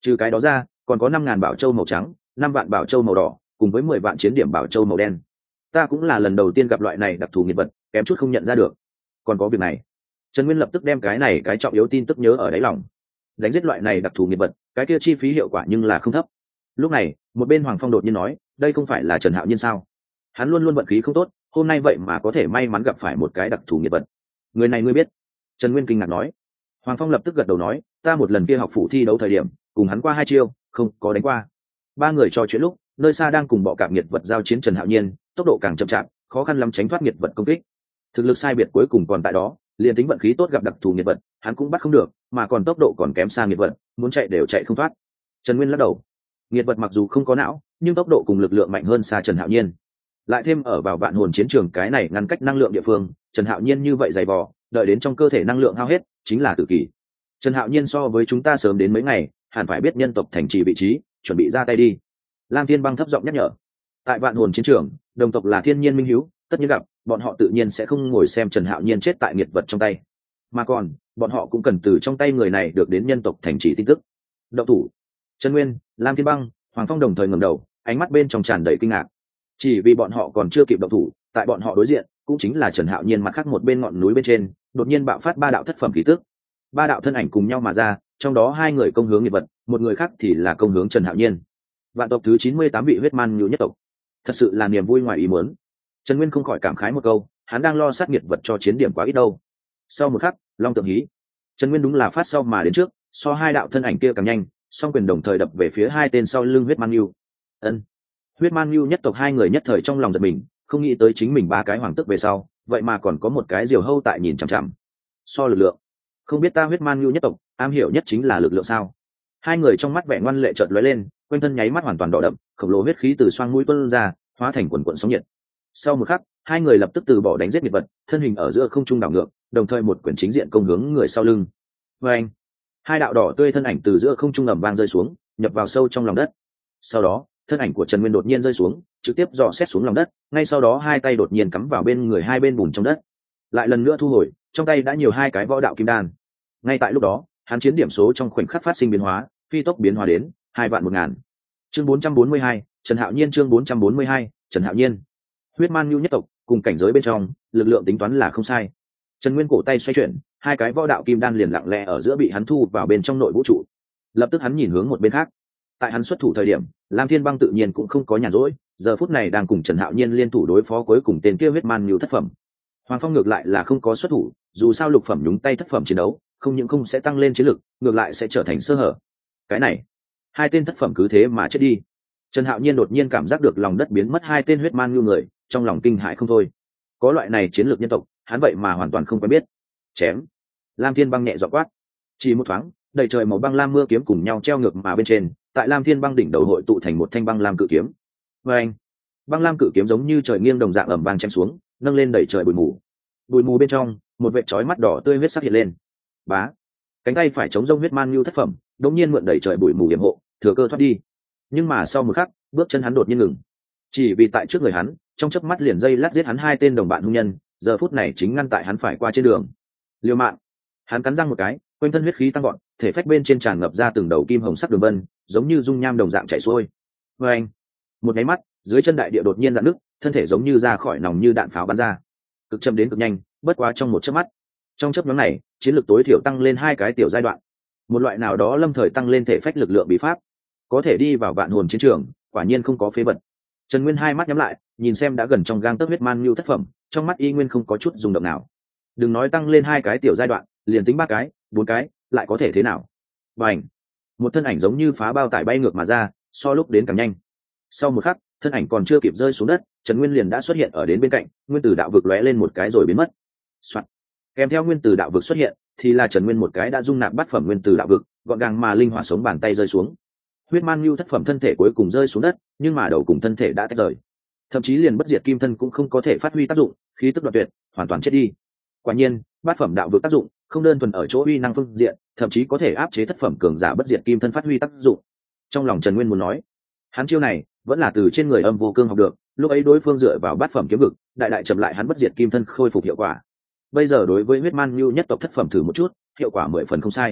Trừ cái đó ra còn có năm ngàn bảo châu màu trắng, năm vạn bảo châu màu đỏ, cùng với mười vạn chiến điểm bảo châu màu đen. Ta cũng là lần đầu tiên gặp loại này đặc thù nghiệt vật, kém chút không nhận ra được. Còn có việc này, Trần Nguyên lập tức đem cái này cái trọng yếu tin tức nhớ ở đáy lòng. Đánh giết loại này đặc thù nghiệt vật, cái kia chi phí hiệu quả nhưng là không thấp. Lúc này một bên Hoàng Phong đột nhiên nói, đây không phải là Trần Hạo Nhiên sao? Hắn luôn luôn vận khí không tốt, hôm nay vậy mà có thể may mắn gặp phải một cái đặc thù nghiệt vật. Người này ngươi biết? Trần Nguyên kinh ngạc nói. Hoàng Phong lập tức gật đầu nói, ta một lần kia học phủ thi đấu thời điểm cùng hắn qua hai chiêu, không có đánh qua. Ba người trò chuyện lúc, nơi xa đang cùng bọ cạp nghiệt vật giao chiến Trần Hạo Nhiên, tốc độ càng chậm chạp, khó khăn lắm tránh thoát nghiệt vật công kích. Thực lực sai biệt cuối cùng còn tại đó, liền tính vận khí tốt gặp đặc thù nghiệt vật, hắn cũng bắt không được, mà còn tốc độ còn kém xa nghiệt vật, muốn chạy đều chạy không thoát. Trần Nguyên lắc đầu. Nghiệt vật mặc dù không có não, nhưng tốc độ cùng lực lượng mạnh hơn xa Trần Hạo Nhiên. Lại thêm ở vào vạn hồn chiến trường cái này ngăn cách năng lượng địa phương, Trần Hạo Nhiên như vậy dày vò, đợi đến trong cơ thể năng lượng hao hết, chính là tử kỳ. Trần Hạo Nhiên so với chúng ta sớm đến mấy ngày, hẳn phải biết nhân tộc thành trì vị trí, chuẩn bị ra tay đi. Lam Thiên Băng thấp giọng nhắc nhở. Tại vạn hồn chiến trường, đồng tộc là thiên nhiên minh hiếu, tất nhiên gặp, bọn họ tự nhiên sẽ không ngồi xem Trần Hạo Nhiên chết tại nghiệt vật trong tay, mà còn bọn họ cũng cần từ trong tay người này được đến nhân tộc thành trì tin tức. Động thủ. Trần Nguyên, Lam Thiên Băng, Hoàng Phong đồng thời ngẩng đầu, ánh mắt bên trong tràn đầy kinh ngạc. Chỉ vì bọn họ còn chưa kịp động thủ, tại bọn họ đối diện cũng chính là Trần Hạo Nhiên mặt khác một bên ngọn núi bên trên, đột nhiên bạo phát ba đạo thất phẩm khí tức. Ba đạo thân ảnh cùng nhau mà ra, trong đó hai người công hướng nghiệt vật, một người khác thì là công hướng Trần Hạo Nhiên. Vạn tộc thứ chín mươi tám vị huyết man nhu nhất tộc, thật sự là niềm vui ngoài ý muốn. Trần Nguyên không khỏi cảm khái một câu, hắn đang lo sát nghiệt vật cho chiến điểm quá ít đâu. Sau một khắc, long tượng hí. Trần Nguyên đúng là phát sau mà đến trước, so hai đạo thân ảnh kia càng nhanh, song quyền đồng thời đập về phía hai tên sau lưng huyết man nhu. Ân. Huyết man nhu nhất tộc hai người nhất thời trong lòng giật mình, không nghĩ tới chính mình ba cái hoàng tức về sau, vậy mà còn có một cái diều hâu tại nhìn chằm chằm. So lực lượng, không biết ta huyết man nhu nhất tộc am hiểu nhất chính là lực lượng sao? Hai người trong mắt vẻ ngoan lệ chợt lóe lên, quanh thân nháy mắt hoàn toàn đỏ đậm, khổng lồ huyết khí từ xoang mũi tuôn ra, hóa thành quần quần sóng nhiệt. Sau một khắc, hai người lập tức từ bỏ đánh giết nghiệt vật, thân hình ở giữa không trung đảo ngược, đồng thời một quyền chính diện công hướng người sau lưng. Oeng! Hai đạo đỏ tươi thân ảnh từ giữa không trung ầm vang rơi xuống, nhập vào sâu trong lòng đất. Sau đó, thân ảnh của Trần Nguyên đột nhiên rơi xuống, trực tiếp dò xét xuống lòng đất, ngay sau đó hai tay đột nhiên cắm vào bên người hai bên bùn trong đất. Lại lần nữa thu hồi, trong tay đã nhiều hai cái võ đạo kim đan. Ngay tại lúc đó, hắn chiến điểm số trong khoảnh khắc phát sinh biến hóa, phi tốc biến hóa đến hai vạn một ngàn. Chương bốn trăm bốn mươi hai, Trần Hạo Nhiên chương bốn trăm bốn mươi hai, Trần Hạo Nhiên. Huyết man nhu nhất tộc, cùng cảnh giới bên trong, lực lượng tính toán là không sai. Trần Nguyên cổ tay xoay chuyển, hai cái võ đạo kim đan liền lặng lẽ ở giữa bị hắn thu vào bên trong nội vũ trụ. Lập tức hắn nhìn hướng một bên khác. Tại hắn xuất thủ thời điểm, Lam Thiên Băng tự nhiên cũng không có nhàn rỗi, giờ phút này đang cùng Trần Hạo Nhiên liên thủ đối phó cuối cùng tên kia huyết man nhu thất phẩm. Hoàng Phong ngược lại là không có xuất thủ, dù sao lục phẩm nhúng tay thất phẩm chiến đấu, không những không sẽ tăng lên chiến lực, ngược lại sẽ trở thành sơ hở. Cái này, hai tên thất phẩm cứ thế mà chết đi. Trần Hạo Nhiên đột nhiên cảm giác được lòng đất biến mất hai tên huyết man nhu người, trong lòng kinh hãi không thôi. Có loại này chiến lược nhân tộc, hắn vậy mà hoàn toàn không quen biết. Chém. Lam Thiên Băng nhẹ giọng quát. Chỉ một thoáng, đầy trời màu băng lam mưa kiếm cùng nhau treo ngược mà bên trên, tại Lam Thiên Băng đỉnh đầu hội tụ thành một thanh băng lam cự kiếm. Và anh, băng lam cự kiếm giống như trời nghiêng đồng dạng ầm vang chém xuống, nâng lên đầy trời bụi mù. Bụi mù bên trong, một vệt chói mắt đỏ tươi huyết sắc hiện lên. Bá. Cánh tay phải chống rông huyết man nhu thất phẩm, đột nhiên mượn đầy trời bụi mù yểm hộ, thừa cơ thoát đi. Nhưng mà sau một khắc, bước chân hắn đột nhiên ngừng. Chỉ vì tại trước người hắn, trong chớp mắt liền dây lát giết hắn hai tên đồng bạn hung nhân, giờ phút này chính ngăn tại hắn phải qua trên đường. Liều mạng. Hắn cắn răng một cái, quanh thân huyết khí tăng vọt, thể phách bên trên tràn ngập ra từng đầu kim hồng sắc đường vân, giống như dung nham đồng dạng chảy xuôi. Và anh, một cái mắt, dưới chân đại địa đột nhiên dạn nứt, thân thể giống như ra khỏi nòng như đạn pháo bắn ra, cực chậm đến cực nhanh, bất quá trong một chớp mắt. Trong chớp nhoáng này, chiến lược tối thiểu tăng lên hai cái tiểu giai đoạn. Một loại nào đó lâm thời tăng lên thể phách lực lượng bí pháp, có thể đi vào vạn hồn chiến trường, quả nhiên không có phế vật. Trần Nguyên hai mắt nhắm lại, nhìn xem đã gần trong gang tấc huyết man nhu thất phẩm, trong mắt y nguyên không có chút rung động nào. Đừng nói tăng lên hai cái tiểu giai đoạn, liền tính ba cái, bốn cái, lại có thể thế nào? Bành! Một thân ảnh giống như phá bao tải bay ngược mà ra, so lúc đến càng nhanh. Sau một khắc, thân ảnh còn chưa kịp rơi xuống đất, Trần Nguyên liền đã xuất hiện ở đến bên cạnh, nguyên tử đạo vực lóe lên một cái rồi biến mất. Soạn. Kèm theo nguyên tử đạo vực xuất hiện, thì là Trần Nguyên một cái đã dung nạp bát phẩm nguyên tử đạo vực, gọn gàng mà linh hoạt sống bàn tay rơi xuống. Huyết man nhu thất phẩm thân thể cuối cùng rơi xuống đất, nhưng mà đầu cùng thân thể đã tách rời, thậm chí liền bất diệt kim thân cũng không có thể phát huy tác dụng, khí tức đoạn tuyệt, hoàn toàn chết đi. Quả nhiên, bát phẩm đạo vực tác dụng không đơn thuần ở chỗ uy năng phương diện, thậm chí có thể áp chế thất phẩm cường giả bất diệt kim thân phát huy tác dụng. Trong lòng Trần Nguyên muốn nói, hắn chiêu này vẫn là từ trên người âm vô cương học được, lúc ấy đối phương dựa vào bát phẩm kiếm vực, đại đại chậm lại hắn bất diệt kim thân khôi phục hiệu quả. Bây giờ đối với huyết man nhu nhất tộc thất phẩm thử một chút, hiệu quả mười phần không sai.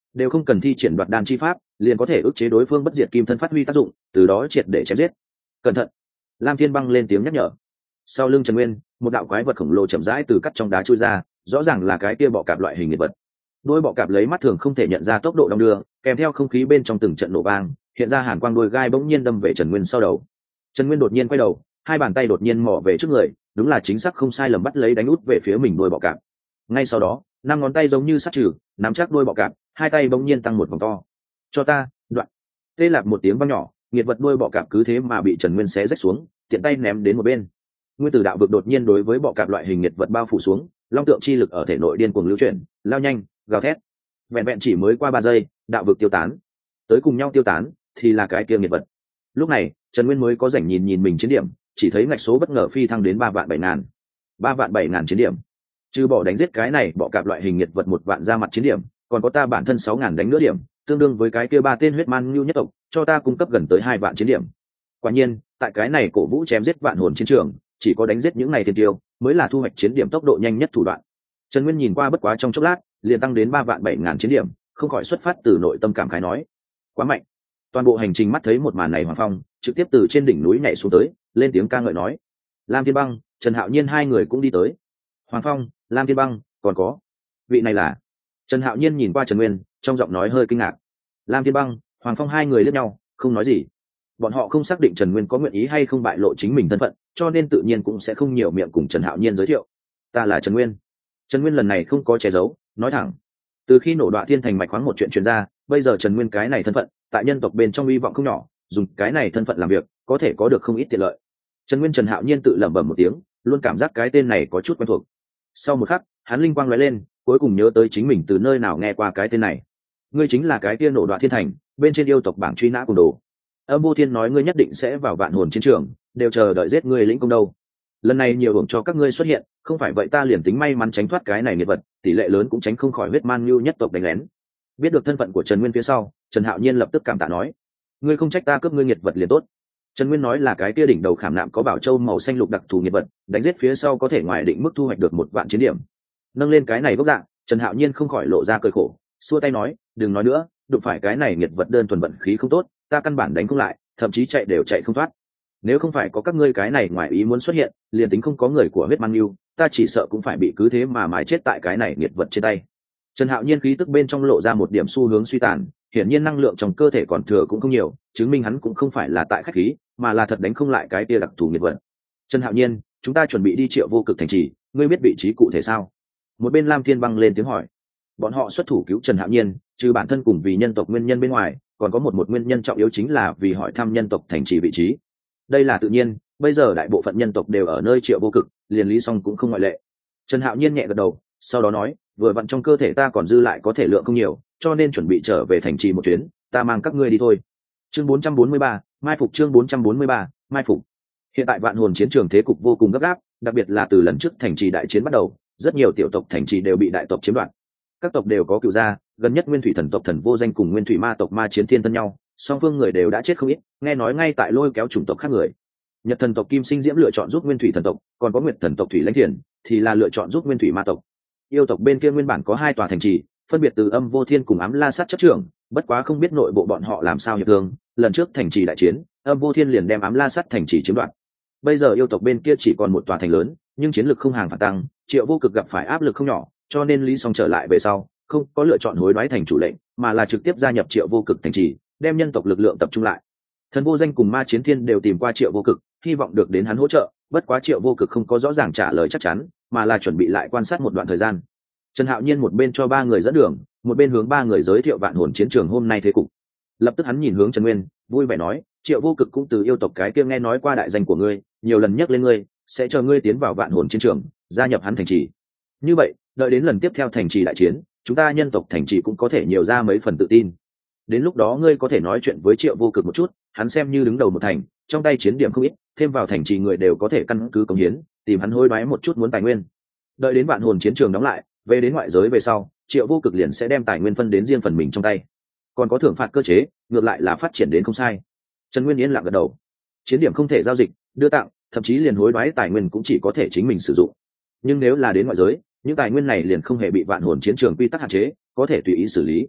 đều không cần thi triển đoạt đan chi pháp, liền có thể ức chế đối phương bất diệt kim thân phát huy tác dụng, từ đó triệt để chém giết. Cẩn thận! Lam Thiên Băng lên tiếng nhắc nhở. Sau lưng Trần Nguyên, một đạo quái vật khổng lồ chậm rãi từ cắt trong đá chui ra, rõ ràng là cái kia bọ cạp loại hình nghiệt vật. Đôi bọ cạp lấy mắt thường không thể nhận ra tốc độ đong đưa, kèm theo không khí bên trong từng trận nổ vang, hiện ra hàn quang đôi gai bỗng nhiên đâm về Trần Nguyên sau đầu. Trần Nguyên đột nhiên quay đầu, hai bàn tay đột nhiên mò về trước người, đúng là chính xác không sai lầm bắt lấy đánh út về phía mình đôi bọ cạp. Ngay sau đó, năm ngón tay giống như sắt trừ, nắm chắc đôi bọ cạp, hai tay bỗng nhiên tăng một vòng to. Cho ta, đoạn. Tê lạp một tiếng vang nhỏ, nghiệt vật đôi bọ cạp cứ thế mà bị Trần Nguyên xé rách xuống, tiện tay ném đến một bên. Nguyên tử đạo vực đột nhiên đối với bọ cạp loại hình nghiệt vật bao phủ xuống, long tượng chi lực ở thể nội điên cuồng lưu chuyển, lao nhanh, gào thét. Vẹn vẹn chỉ mới qua ba giây, đạo vực tiêu tán. Tới cùng nhau tiêu tán, thì là cái kia nghiệt vật. Lúc này, Trần Nguyên mới có rảnh nhìn nhìn mình chiến điểm, chỉ thấy ngạch số bất ngờ phi thăng đến ba vạn bảy ngàn. Ba vạn bảy ngàn chiến điểm. Trừ bỏ đánh giết cái này bọ cạp loại hình nghiệt vật một vạn ra mặt chiến điểm, còn có ta bản thân sáu ngàn đánh nữa điểm, tương đương với cái kia ba tên huyết man nhu nhất tộc, cho ta cung cấp gần tới hai vạn chiến điểm. Quả nhiên, tại cái này cổ vũ chém giết vạn hồn chiến trường, chỉ có đánh giết những này thiên tiêu mới là thu hoạch chiến điểm tốc độ nhanh nhất thủ đoạn. Trần Nguyên nhìn qua bất quá trong chốc lát, liền tăng đến ba vạn bảy ngàn chiến điểm, không khỏi xuất phát từ nội tâm cảm khái nói: quá mạnh. Toàn bộ hành trình mắt thấy một màn này, Hoàng Phong trực tiếp từ trên đỉnh núi nhảy xuống tới, lên tiếng ca ngợi nói. Lam Thiên Băng, Trần Hạo Nhiên hai người cũng đi tới. Hoàng Phong, Lam Thiên Băng, còn có vị này là... Trần Hạo Nhiên nhìn qua Trần Nguyên, trong giọng nói hơi kinh ngạc. Lam Thiên Băng, Hoàng Phong hai người liếc nhau, không nói gì. Bọn họ không xác định Trần Nguyên có nguyện ý hay không bại lộ chính mình thân phận, cho nên tự nhiên cũng sẽ không nhiều miệng cùng Trần Hạo Nhiên giới thiệu. Ta là Trần Nguyên. Trần Nguyên lần này không có che giấu, nói thẳng. Từ khi nổ đoạn thiên thành mạch khoáng một chuyện truyền ra, bây giờ Trần Nguyên cái này thân phận tại nhân tộc bên trong hy vọng không nhỏ, dùng cái này thân phận làm việc có thể có được không ít tiện lợi. Trần Nguyên Trần Hạo Nhiên tự lẩm bẩm một tiếng, luôn cảm giác cái tên này có chút quen thuộc. Sau một khắc, hắn linh quang lóe lên, cuối cùng nhớ tới chính mình từ nơi nào nghe qua cái tên này. Ngươi chính là cái kia nổ đoạn thiên thành bên trên yêu tộc bảng truy nã cùng đồ. Âm Vô Thiên nói ngươi nhất định sẽ vào vạn hồn chiến trường, đều chờ đợi giết ngươi lĩnh công đâu. Lần này nhiều hưởng cho các ngươi xuất hiện, không phải vậy ta liền tính may mắn tránh thoát cái này nghiệt vật, tỷ lệ lớn cũng tránh không khỏi huyết man nhu nhất tộc đánh lén. Biết được thân phận của Trần Nguyên phía sau, Trần Hạo Nhiên lập tức cảm tạ nói: ngươi không trách ta cướp ngươi nghiệt vật liền tốt. Trần Nguyên nói là cái kia đỉnh đầu khảm nạm có bảo châu màu xanh lục đặc thù nghiệt vật, đánh giết phía sau có thể ngoài định mức thu hoạch được một vạn chiến điểm. Nâng lên cái này gốc dạng, Trần Hạo Nhiên không khỏi lộ ra cười khổ, xua tay nói: đừng nói nữa, đụng phải cái này nghiệt vật đơn thuần vận khí không tốt, ta căn bản đánh không lại, thậm chí chạy đều chạy không thoát. Nếu không phải có các ngươi cái này ngoài ý muốn xuất hiện, liền tính không có người của huyết man nhu, ta chỉ sợ cũng phải bị cứ thế mà mài chết tại cái này nghiệt vật trên tay. Trần Hạo Nhiên khí tức bên trong lộ ra một điểm xu hướng suy tàn, hiển nhiên năng lượng trong cơ thể còn thừa cũng không nhiều, chứng minh hắn cũng không phải là tại khách khí, mà là thật đánh không lại cái kia đặc thù nghiệt vật. Trần Hạo Nhiên, chúng ta chuẩn bị đi Triệu Vô Cực thành trì, ngươi biết vị trí cụ thể sao? Một bên Lam Thiên Băng lên tiếng hỏi. Bọn họ xuất thủ cứu Trần Hạo Nhiên, trừ bản thân cùng vì nhân tộc nguyên nhân bên ngoài, còn có một một nguyên nhân trọng yếu chính là vì hỏi thăm nhân tộc thành trì vị trí. Đây là tự nhiên, bây giờ đại bộ phận nhân tộc đều ở nơi Triệu Vô Cực, liền Lý Song cũng không ngoại lệ. Trần Hạo Nhiên nhẹ gật đầu, sau đó nói: vừa vặn trong cơ thể ta còn dư lại có thể lượng không nhiều, cho nên chuẩn bị trở về thành trì một chuyến, ta mang các ngươi đi thôi. Chương bốn trăm bốn mươi ba, mai phục. Chương bốn trăm bốn mươi ba, mai phục. Hiện tại vạn hồn chiến trường thế cục vô cùng gấp gáp, đặc biệt là từ lần trước thành trì đại chiến bắt đầu, rất nhiều tiểu tộc thành trì đều bị đại tộc chiếm đoạt. Các tộc đều có cựu gia, gần nhất Nguyên Thủy thần tộc Thần Vô Danh cùng Nguyên Thủy ma tộc Ma Chiến Thiên thân nhau, song phương người đều đã chết không ít, nghe nói ngay tại lôi kéo chủng tộc khác người. Nhật thần tộc Kim Sinh Diễm lựa chọn giúp Nguyên Thủy thần tộc, còn có Nguyệt thần tộc Thủy Lãnh Thiền thì là lựa chọn giúp Nguyên Thủy ma tộc. Yêu tộc bên kia nguyên bản có hai tòa thành trì, phân biệt từ Âm Vô Thiên cùng Ám La Sát chấp trưởng, bất quá không biết nội bộ bọn họ làm sao hiệp thương, lần trước thành trì đại chiến, Âm Vô Thiên liền đem Ám La Sát thành trì chiếm đoạt. Bây giờ yêu tộc bên kia chỉ còn một tòa thành lớn, nhưng chiến lực không hàng phản tăng, Triệu Vô Cực gặp phải áp lực không nhỏ, cho nên Lý Song trở lại về sau, không có lựa chọn hối đoái thành chủ lệnh, mà là trực tiếp gia nhập Triệu Vô Cực thành trì, đem nhân tộc lực lượng tập trung lại. Thần Vô Danh cùng Ma Chiến Thiên đều tìm qua Triệu Vô Cực, hy vọng được đến hắn hỗ trợ, bất quá Triệu Vô Cực không có rõ ràng trả lời chắc chắn, mà là chuẩn bị lại quan sát một đoạn thời gian. Trần Hạo Nhiên một bên cho ba người dẫn đường, một bên hướng ba người giới thiệu vạn hồn chiến trường hôm nay thế cục. Lập tức hắn nhìn hướng Trần Nguyên, vui vẻ nói: Triệu Vô Cực cũng từ yêu tộc cái kia nghe nói qua đại danh của ngươi, nhiều lần nhắc lên ngươi, sẽ chờ ngươi tiến vào vạn hồn chiến trường, gia nhập hắn thành trì. Như vậy, đợi đến lần tiếp theo thành trì đại chiến, chúng ta nhân tộc thành trì cũng có thể nhiều ra mấy phần tự tin. Đến lúc đó ngươi có thể nói chuyện với Triệu Vô Cực một chút, hắn xem như đứng đầu một thành, trong tay chiến điểm không ít, thêm vào thành trì người đều có thể căn cứ cống hiến, tìm hắn hối đoái một chút muốn tài nguyên. Đợi đến vạn hồn chiến trường đóng lại, về đến ngoại giới về sau, Triệu Vô Cực liền sẽ đem tài nguyên phân đến riêng phần mình trong tay. Còn có thưởng phạt cơ chế, ngược lại là phát triển đến không sai. Trần Nguyên yên lặng gật đầu. Chiến điểm không thể giao dịch, đưa tặng, thậm chí liền hối đoái tài nguyên cũng chỉ có thể chính mình sử dụng. Nhưng nếu là đến ngoại giới, những tài nguyên này liền không hề bị vạn hồn chiến trường quy tắc hạn chế, có thể tùy ý xử lý.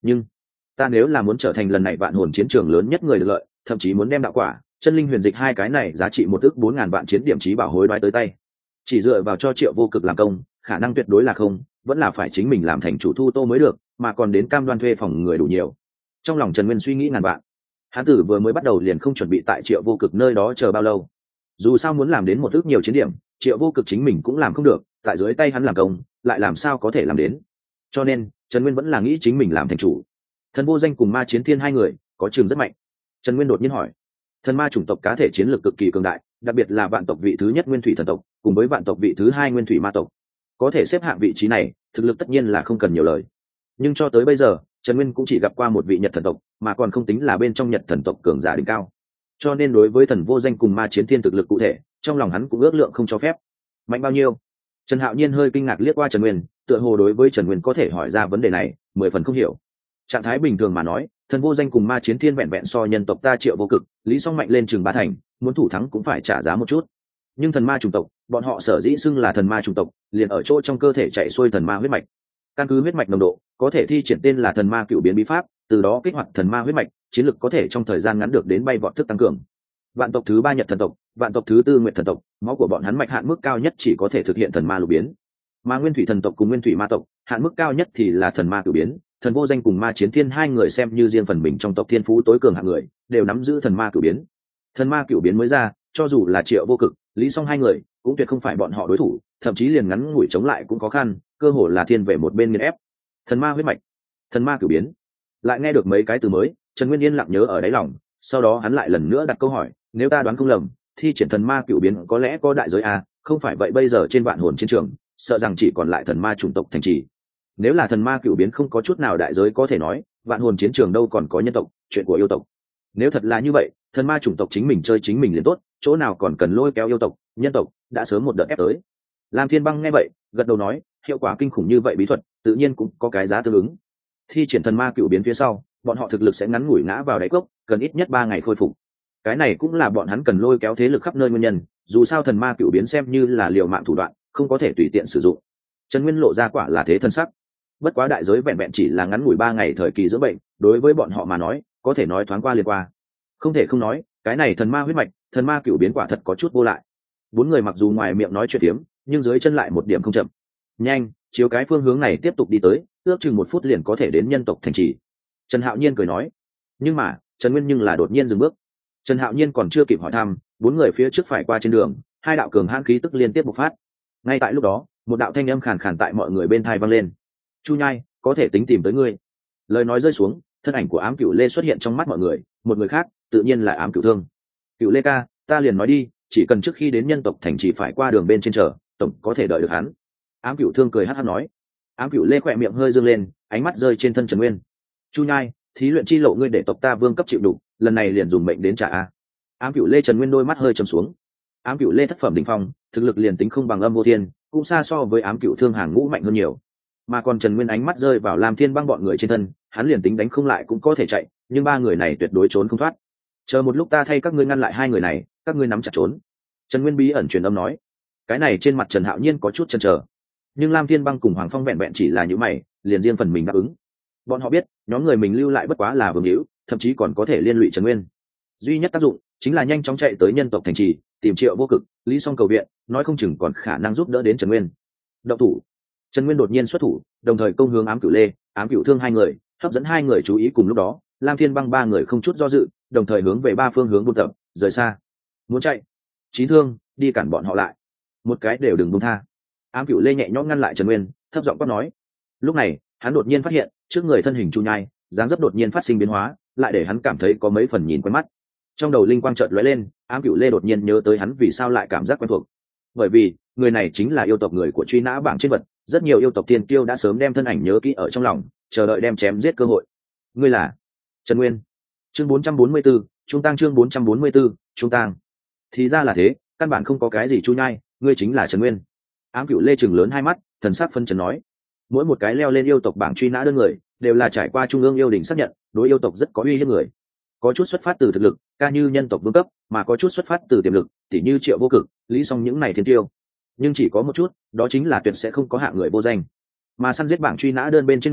nhưng ta nếu là muốn trở thành lần này vạn hồn chiến trường lớn nhất người được lợi, thậm chí muốn đem đạo quả chân linh huyền dịch hai cái này giá trị một ước bốn ngàn vạn chiến điểm trí bảo hối đoái tới tay, chỉ dựa vào cho Triệu Vô Cực làm công khả năng tuyệt đối là không, vẫn là phải chính mình làm thành chủ thu tô mới được, mà còn đến cam đoan thuê phòng người đủ nhiều. Trong lòng Trần Nguyên suy nghĩ ngàn vạn. Hán tử vừa mới bắt đầu liền không chuẩn bị tại Triệu Vô Cực nơi đó chờ bao lâu, dù sao muốn làm đến một ước nhiều chiến điểm, Triệu Vô Cực chính mình cũng làm không được, tại dưới tay hắn làm công lại làm sao có thể làm đến. Cho nên Trần Nguyên vẫn là nghĩ chính mình làm thành chủ. Thần Vô Danh cùng Ma Chiến Thiên hai người có trường rất mạnh. Trần Nguyên đột nhiên hỏi, thần ma chủng tộc cá thể chiến lược cực kỳ cường đại, đặc biệt là vạn tộc vị thứ nhất nguyên thủy thần tộc cùng với vạn tộc vị thứ hai nguyên thủy ma tộc, có thể xếp hạng vị trí này thực lực tất nhiên là không cần nhiều lời. Nhưng cho tới bây giờ Trần Nguyên cũng chỉ gặp qua một vị Nhật thần tộc, mà còn không tính là bên trong Nhật thần tộc cường giả đỉnh cao, cho nên đối với Thần Vô Danh cùng Ma Chiến Thiên thực lực cụ thể trong lòng hắn cũng ước lượng không cho phép. Mạnh bao nhiêu? Trần Hạo Nhiên hơi kinh ngạc liếc qua Trần Nguyên, tựa hồ đối với Trần Nguyên có thể hỏi ra vấn đề này mười phần không hiểu. Trạng thái bình thường mà nói, Thần Vô Danh cùng Ma Chiến Thiên vẹn vẹn so nhân tộc ta Triệu Vô Cực, Lý Song mạnh lên chừng ba thành, muốn thủ thắng cũng phải trả giá một chút. Nhưng thần ma chủng tộc, bọn họ sở dĩ xưng là thần ma chủng tộc, liền ở chỗ trong cơ thể chạy xuôi thần ma huyết mạch. Căn cứ huyết mạch nồng độ, có thể thi triển tên là thần ma cựu biến bí pháp, từ đó kích hoạt thần ma huyết mạch, chiến lực có thể trong thời gian ngắn được đến bay vọt thức tăng cường. Vạn tộc thứ ba Nhật thần tộc, vạn tộc thứ tư Nguyệt thần tộc, máu của bọn hắn mạch hạn mức cao nhất chỉ có thể thực hiện thần ma lục biến. Mà Nguyên thủy thần tộc cùng Nguyên thủy ma tộc, hạn mức cao nhất thì là thần ma cửu biến. Thần Vô Danh cùng Ma Chiến Thiên hai người xem như riêng phần mình trong tộc thiên phú tối cường hạng người, đều nắm giữ thần ma cửu biến. Thần ma cửu biến mới ra, cho dù là Triệu Vô Cực, Lý Song hai người cũng tuyệt không phải bọn họ đối thủ, thậm chí liền ngắn ngủi chống lại cũng khó khăn, cơ hồ là thiên về một bên nghiền ép. Thần ma huyết mạch, thần ma cửu biến. Lại nghe được mấy cái từ mới, Trần Nguyên yên lặng nhớ ở đáy lòng, sau đó hắn lại lần nữa đặt câu hỏi, nếu ta đoán không lầm, thi triển thần ma cửu biến có lẽ có đại giới à, không phải vậy bây giờ trên vạn hồn chiến trường, sợ rằng chỉ còn lại thần ma chủng tộc thành trì. Nếu là thần ma cửu biến không có chút nào đại giới có thể nói, vạn hồn chiến trường đâu còn có nhân tộc, chuyện của yêu tộc. Nếu thật là như vậy, thần ma chủng tộc chính mình chơi chính mình liền tốt, chỗ nào còn cần lôi kéo yêu tộc, nhân tộc, đã sớm một đợt ép tới. Lam Thiên Băng nghe vậy, gật đầu nói, hiệu quả kinh khủng như vậy bí thuật, tự nhiên cũng có cái giá tương ứng. Thi triển thần ma cửu biến phía sau, bọn họ thực lực sẽ ngắn ngủi ngã vào đáy cốc, cần ít nhất ba ngày khôi phục. Cái này cũng là bọn hắn cần lôi kéo thế lực khắp nơi nguyên nhân, dù sao thần ma cửu biến xem như là liều mạng thủ đoạn, không có thể tùy tiện sử dụng. Trần Nguyên lộ ra quả là thế thân sắc. Bất quá đại giới vẹn vẹn chỉ là ngắn ngủi ba ngày thời kỳ dưỡng bệnh, đối với bọn họ mà nói, có thể nói thoáng qua liền qua. Không thể không nói, cái này thần ma huyết mạch, thần ma cửu biến quả thật có chút vô lại. Bốn người mặc dù ngoài miệng nói chuyện tiếm, nhưng dưới chân lại một điểm không chậm. Nhanh, chiếu cái phương hướng này tiếp tục đi tới, ước chừng một phút liền có thể đến nhân tộc thành trì. Trần Hạo Nhiên cười nói. Nhưng mà, Trần Nguyên nhưng là đột nhiên dừng bước. Trần Hạo Nhiên còn chưa kịp hỏi thăm, bốn người phía trước phải qua trên đường, hai đạo cường hãn khí tức liên tiếp bộc phát. Ngay tại lúc đó, một đạo thanh âm khàn khàn tại mọi người bên tai vang lên. Chu Nhai, có thể tính tìm tới ngươi. Lời nói rơi xuống, thân ảnh của Ám Cửu Lê xuất hiện trong mắt mọi người, một người khác, tự nhiên là Ám Cửu Thương. Cửu Lê ca, ta liền nói đi, chỉ cần trước khi đến nhân tộc thành trì phải qua đường bên trên chờ, tổng có thể đợi được hắn. Ám Cửu Thương cười hắc hắc nói. Ám Cửu Lê khỏe miệng hơi dương lên, ánh mắt rơi trên thân Trần Nguyên. Chu Nhai, thí luyện chi lộ ngươi để tộc ta vương cấp chịu đủ, lần này liền dùng mệnh đến trả a. Ám Cửu Lê Trần Nguyên đôi mắt hơi trầm xuống. Ám Cửu Lê thất phẩm đỉnh phong, thực lực liền tính không bằng Âm Vô Thiên, cũng xa so với Ám Cửu Thương hàng ngũ mạnh hơn nhiều. Mà còn Trần Nguyên ánh mắt rơi vào Lam Thiên Băng bọn người trên thân, hắn liền tính đánh không lại cũng có thể chạy, nhưng ba người này tuyệt đối trốn không thoát. Chờ một lúc ta thay các ngươi ngăn lại hai người này, các ngươi nắm chặt trốn. Trần Nguyên bí ẩn truyền âm nói. Cái này trên mặt Trần Hạo Nhiên có chút chần chờ, nhưng Lam Thiên Băng cùng Hoàng Phong vẹn vẹn chỉ là những mày, liền riêng phần mình đáp ứng. Bọn họ biết, nhóm người mình lưu lại bất quá là vương hữu, thậm chí còn có thể liên lụy Trần Nguyên. Duy nhất tác dụng chính là nhanh chóng chạy tới nhân tộc thành trì, tìm Triệu Vô Cực, Lý Song cầu viện, nói không chừng còn khả năng giúp đỡ đến Trần Nguyên. Động thủ. Trần Nguyên đột nhiên xuất thủ, đồng thời công hướng Ám Cửu Lê, Ám Cửu Thương hai người, hấp dẫn hai người chú ý. Cùng lúc đó, Lam Thiên Băng ba người không chút do dự, đồng thời hướng về ba phương hướng buôn tập, rời xa. Muốn chạy, Chí Thương, đi cản bọn họ lại, một cái đều đừng buông tha. Ám Cửu Lê nhẹ nhõm ngăn lại Trần Nguyên, thấp giọng quát nói. Lúc này, hắn đột nhiên phát hiện, trước người thân hình Chu Nhai, dáng dấp đột nhiên phát sinh biến hóa, lại để hắn cảm thấy có mấy phần nhìn quen mắt. Trong đầu linh quang chợt lóe lên, Ám Cửu Lê đột nhiên nhớ tới hắn vì sao lại cảm giác quen thuộc. Bởi vì, người này chính là yêu tộc người của truy nã bảng trên vật, rất nhiều yêu tộc tiên kiêu đã sớm đem thân ảnh nhớ kỹ ở trong lòng, chờ đợi đem chém giết cơ hội. Ngươi là Trần Nguyên. Chương bốn trăm bốn mươi 4, Trung Tăng chương bốn trăm bốn mươi 4, Trung Tăng. Thì ra là thế, căn bản không có cái gì Chu Nhai, ngươi chính là Trần Nguyên. Ám Cửu Lê trừng lớn hai mắt, thần sắc phân trần nói. Mỗi một cái leo lên yêu tộc bảng truy nã đơn người, đều là trải qua trung ương yêu đình xác nhận, đối yêu tộc rất có uy hiếp người. Có chút xuất phát từ thực lực, ca như nhân tộc vương cấp, mà có chút xuất phát từ tiềm lực, tỉ như Triệu Vô Cực, Lý Song những này thiên tiêu. Nhưng chỉ có một chút, đó chính là tuyệt sẽ không có hạng người vô danh. Mà săn giết bảng truy nã đơn bên trên người,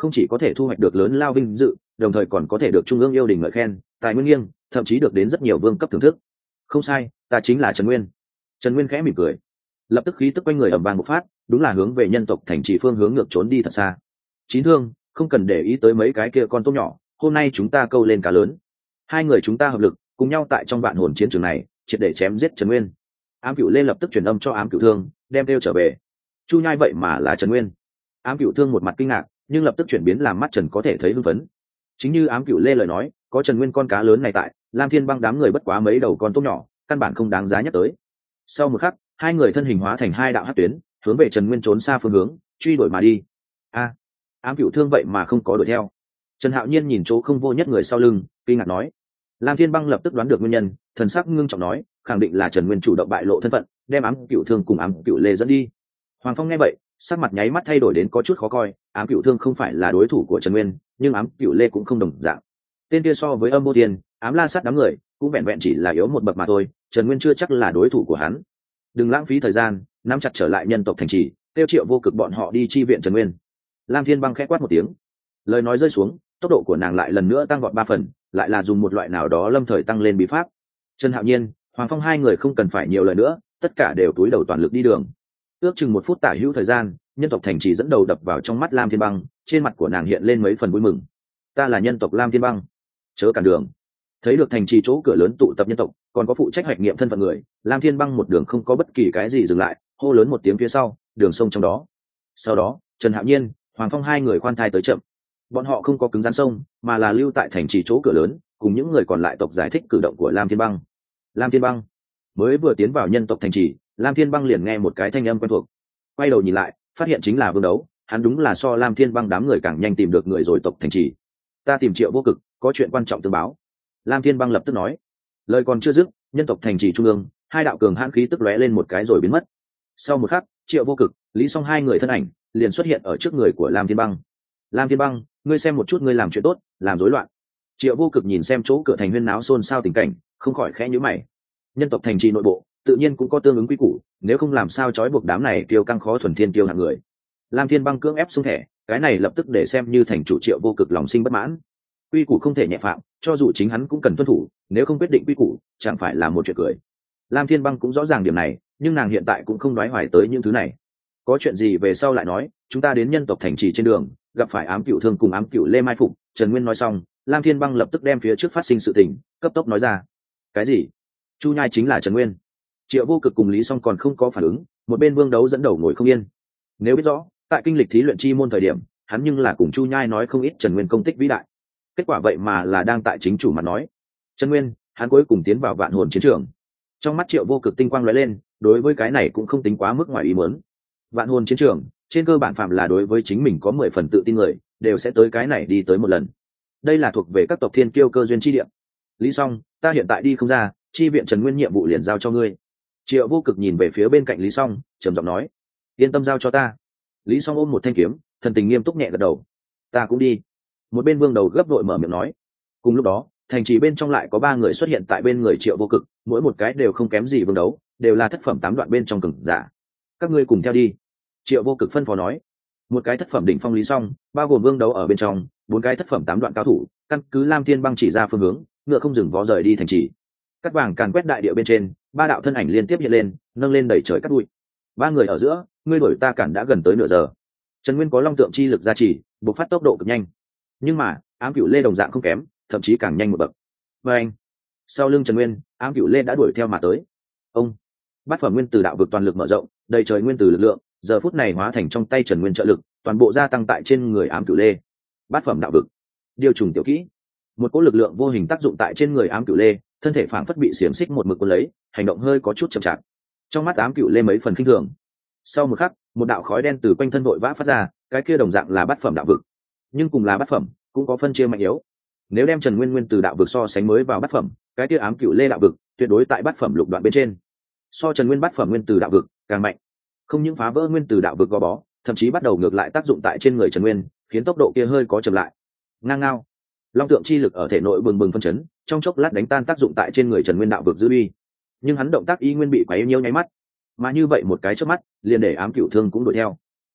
không chỉ có thể thu hoạch được lớn lao vinh dự, đồng thời còn có thể được trung ương yêu đình ngợi khen, tài nguyên nghiêng, thậm chí được đến rất nhiều vương cấp thưởng thức. Không sai, ta chính là Trần Nguyên. Trần Nguyên khẽ mỉm cười, lập tức khí tức quanh người ầm vang một phát, đúng là hướng về nhân tộc thành trì phương hướng ngược trốn đi thật xa. Chín thương, không cần để ý tới mấy cái kia con tôm nhỏ, hôm nay chúng ta câu lên cá lớn. Hai người chúng ta hợp lực, cùng nhau tại trong vạn hồn chiến trường này, triệt để chém giết Trần Nguyên. Ám Cửu Lê lập tức truyền âm cho Ám Cửu Thương, đem kêu trở về. Chu Nhai vậy mà là Trần Nguyên. Ám Cửu Thương một mặt kinh ngạc, nhưng lập tức chuyển biến làm mắt Trần có thể thấy hưng phấn. Chính như Ám Cửu Lê lời nói, có Trần Nguyên con cá lớn này tại, Lam Thiên Băng đám người bất quá mấy đầu con tôm nhỏ, căn bản không đáng giá nhắc tới. Sau một khắc, hai người thân hình hóa thành hai đạo hắc tuyến, hướng về Trần Nguyên trốn xa phương hướng, truy đuổi mà đi. A, Ám Cửu Thương vậy mà không có đuổi theo. Trần Hạo Nhiên nhìn chỗ không vô nhất người sau lưng, kinh ngạc nói. Lam Thiên Băng lập tức đoán được nguyên nhân, thần sắc ngưng trọng nói, khẳng định là Trần Nguyên chủ động bại lộ thân phận, đem Ám Cửu Thương cùng Ám Cửu Lê dẫn đi. Hoàng Phong nghe vậy, sắc mặt nháy mắt thay đổi đến có chút khó coi. Ám Cửu Thương không phải là đối thủ của Trần Nguyên, nhưng Ám Cửu Lê cũng không đồng dạng. Tên kia so với Âm Vô Tiên, Ám La Sát đám người, cũng vẹn vẹn chỉ là yếu một bậc mà thôi. Trần Nguyên chưa chắc là đối thủ của hắn. Đừng lãng phí thời gian, nắm chặt trở lại nhân tộc thành trì, tiêu Triệu Vô Cực bọn họ đi chi viện Trần Nguyên. Lam Thiên Băng khẽ quát một tiếng, lời nói rơi xuống, tốc độ của nàng lại lần nữa tăng vọt ba phần, lại là dùng một loại nào đó lâm thời tăng lên bí pháp. Trần Hạo Nhiên, Hoàng Phong hai người không cần phải nhiều lời nữa, tất cả đều túi đầu toàn lực đi đường. Ước chừng một phút tả hữu thời gian, nhân tộc thành trì dẫn đầu đập vào trong mắt Lam Thiên Băng, trên mặt của nàng hiện lên mấy phần vui mừng. Ta là nhân tộc Lam Thiên Băng, chớ cản đường. Thấy được thành trì chỗ cửa lớn tụ tập nhân tộc, còn có phụ trách hoạch nghiệm thân phận người, Lam Thiên Băng một đường không có bất kỳ cái gì dừng lại, hô lớn một tiếng phía sau, đường sông trong đó. Sau đó, Trần Hạo Nhiên, Hoàng Phong hai người khoan thai tới chậm. Bọn họ không có cứng rắn sông, mà là lưu tại thành trì chỗ cửa lớn, cùng những người còn lại tộc giải thích cử động của Lam Thiên Băng. Lam Thiên Băng mới vừa tiến vào nhân tộc thành trì, Lam Thiên Băng liền nghe một cái thanh âm quen thuộc. Quay đầu nhìn lại, phát hiện chính là Vương Đấu, hắn đúng là so Lam Thiên Băng đám người càng nhanh tìm được người rồi tộc thành trì. Ta tìm Triệu Vô Cực, có chuyện quan trọng tương báo. Lam Thiên Băng lập tức nói. Lời còn chưa dứt, nhân tộc thành trì trung ương, hai đạo cường hãn khí tức lóe lên một cái rồi biến mất. Sau một khắc, Triệu Vô Cực, Lý Song hai người thân ảnh liền xuất hiện ở trước người của Lam Thiên Băng. Lam Thiên Băng, ngươi xem một chút ngươi làm chuyện tốt, làm rối loạn. Triệu Vô Cực nhìn xem chỗ cửa thành huyên náo xôn xao tình cảnh, không khỏi khẽ nhíu mày. Nhân tộc thành trì nội bộ, tự nhiên cũng có tương ứng quy củ, nếu không làm sao trói buộc đám này kiêu căng khó thuần thiên kiêu hạng người. Lam Thiên Băng cưỡng ép xuống thẻ, cái này lập tức để xem như thành chủ Triệu Vô Cực lòng sinh bất mãn. Quy củ không thể nhẹ phạm, cho dù chính hắn cũng cần tuân thủ, nếu không quyết định quy củ, chẳng phải là một chuyện cười. Lam Thiên Băng cũng rõ ràng điểm này, nhưng nàng hiện tại cũng không đoái hoài tới những thứ này. Có chuyện gì về sau lại nói, chúng ta đến nhân tộc thành trì trên đường, gặp phải Ám Cửu Thương cùng Ám Cửu Lê mai phục. Trần Nguyên nói xong, Lam Thiên Băng lập tức đem phía trước phát sinh sự tình cấp tốc nói ra. Cái gì? Chu Nhai chính là Trần Nguyên? Triệu Vô Cực cùng Lý Song còn không có phản ứng, một bên Vương Đấu dẫn đầu ngồi không yên. Nếu biết rõ, tại kinh lịch thí luyện chi môn thời điểm, hắn nhưng là cùng Chu Nhai nói không ít Trần Nguyên công tích vĩ đại. Kết quả vậy mà là đang tại chính chủ mặt nói. Trần Nguyên, hắn cuối cùng tiến vào vạn hồn chiến trường. Trong mắt Triệu Vô Cực tinh quang lóe lên, đối với cái này cũng không tính quá mức ngoài ý muốn. Vạn hồn chiến trường, trên cơ bản phạm là đối với chính mình có mười phần tự tin người, đều sẽ tới cái này đi tới một lần. Đây là thuộc về các tộc thiên kiêu cơ duyên chi địa. Lý Song, ta hiện tại đi không ra, chi viện Trần Nguyên nhiệm vụ liền giao cho ngươi. Triệu Vô Cực nhìn về phía bên cạnh Lý Song, trầm giọng nói. Yên tâm giao cho ta. Lý Song ôm một thanh kiếm, thần tình nghiêm túc nhẹ gật đầu. Ta cũng đi. Một bên Vương Đầu gấp đội mở miệng nói. Cùng lúc đó, thành trì bên trong lại có ba người xuất hiện tại bên người Triệu Vô Cực, mỗi một cái đều không kém gì Vương Đấu, đều là thất phẩm tám đoạn bên trong cường giả. Các ngươi cùng theo đi. Triệu Vô Cực phân phó nói. Một cái thất phẩm đỉnh phong Lý Song, bao gồm Vương Đấu ở bên trong, bốn cái thất phẩm tám đoạn cao thủ, căn cứ Lam Thiên Băng chỉ ra phương hướng, ngựa không dừng vó rời đi thành trì. Cắt vàng càn quét đại địa bên trên, ba đạo thân ảnh liên tiếp hiện lên, nâng lên đẩy trời cắt bụi. Ba người ở giữa, ngươi đuổi ta cản đã gần tới nửa giờ. Trần Nguyên có long tượng chi lực gia trì, bộc phát tốc độ cực nhanh. Nhưng mà, Ám Cửu Lê đồng dạng không kém, thậm chí càng nhanh một bậc. Và anh, sau lưng Trần Nguyên, Ám Cửu Lê đã đuổi theo mà tới. Ông, bát phẩm nguyên tử đạo vực toàn lực mở rộng, đầy trời nguyên tử lực lượng, giờ phút này hóa thành trong tay Trần Nguyên trợ lực, toàn bộ gia tăng tại trên người Ám Cửu Lê. Bát phẩm đạo vực, điều trùng tiểu kỹ, một cỗ lực lượng vô hình tác dụng tại trên người Ám Cửu Lê, thân thể phảng phất bị xiềng xích một mực cuốn lấy, hành động hơi có chút chậm chạp. Trong mắt Ám Cửu Lê mấy phần kinh thường. Sau một khắc, một đạo khói đen từ quanh thân vội vã phát ra, cái kia đồng dạng là bát phẩm đạo vực, nhưng cùng là bát phẩm, cũng có phân chia mạnh yếu. Nếu đem Trần Nguyên nguyên từ đạo vực so sánh mới vào bát phẩm, cái kia Ám Cửu Lê đạo vực tuyệt đối tại bát phẩm lục đoạn bên trên. So Trần Nguyên bát phẩm nguyên từ đạo vực càng mạnh, không những phá vỡ nguyên từ đạo vực gò bó, thậm chí bắt đầu ngược lại tác dụng tại trên người Trần Nguyên, khiến tốc độ kia hơi có chậm lại. Ngang ngao, long tượng chi lực ở thể nội bừng bừng phân chấn, trong chốc lát đánh tan tác dụng tại trên người Trần Nguyên đạo vực dư uy. Nhưng hắn động tác y nguyên bị quấy nhiễu nháy mắt, mà như vậy một cái chớp mắt, liền để Ám Cửu Thương cũng đuổi theo.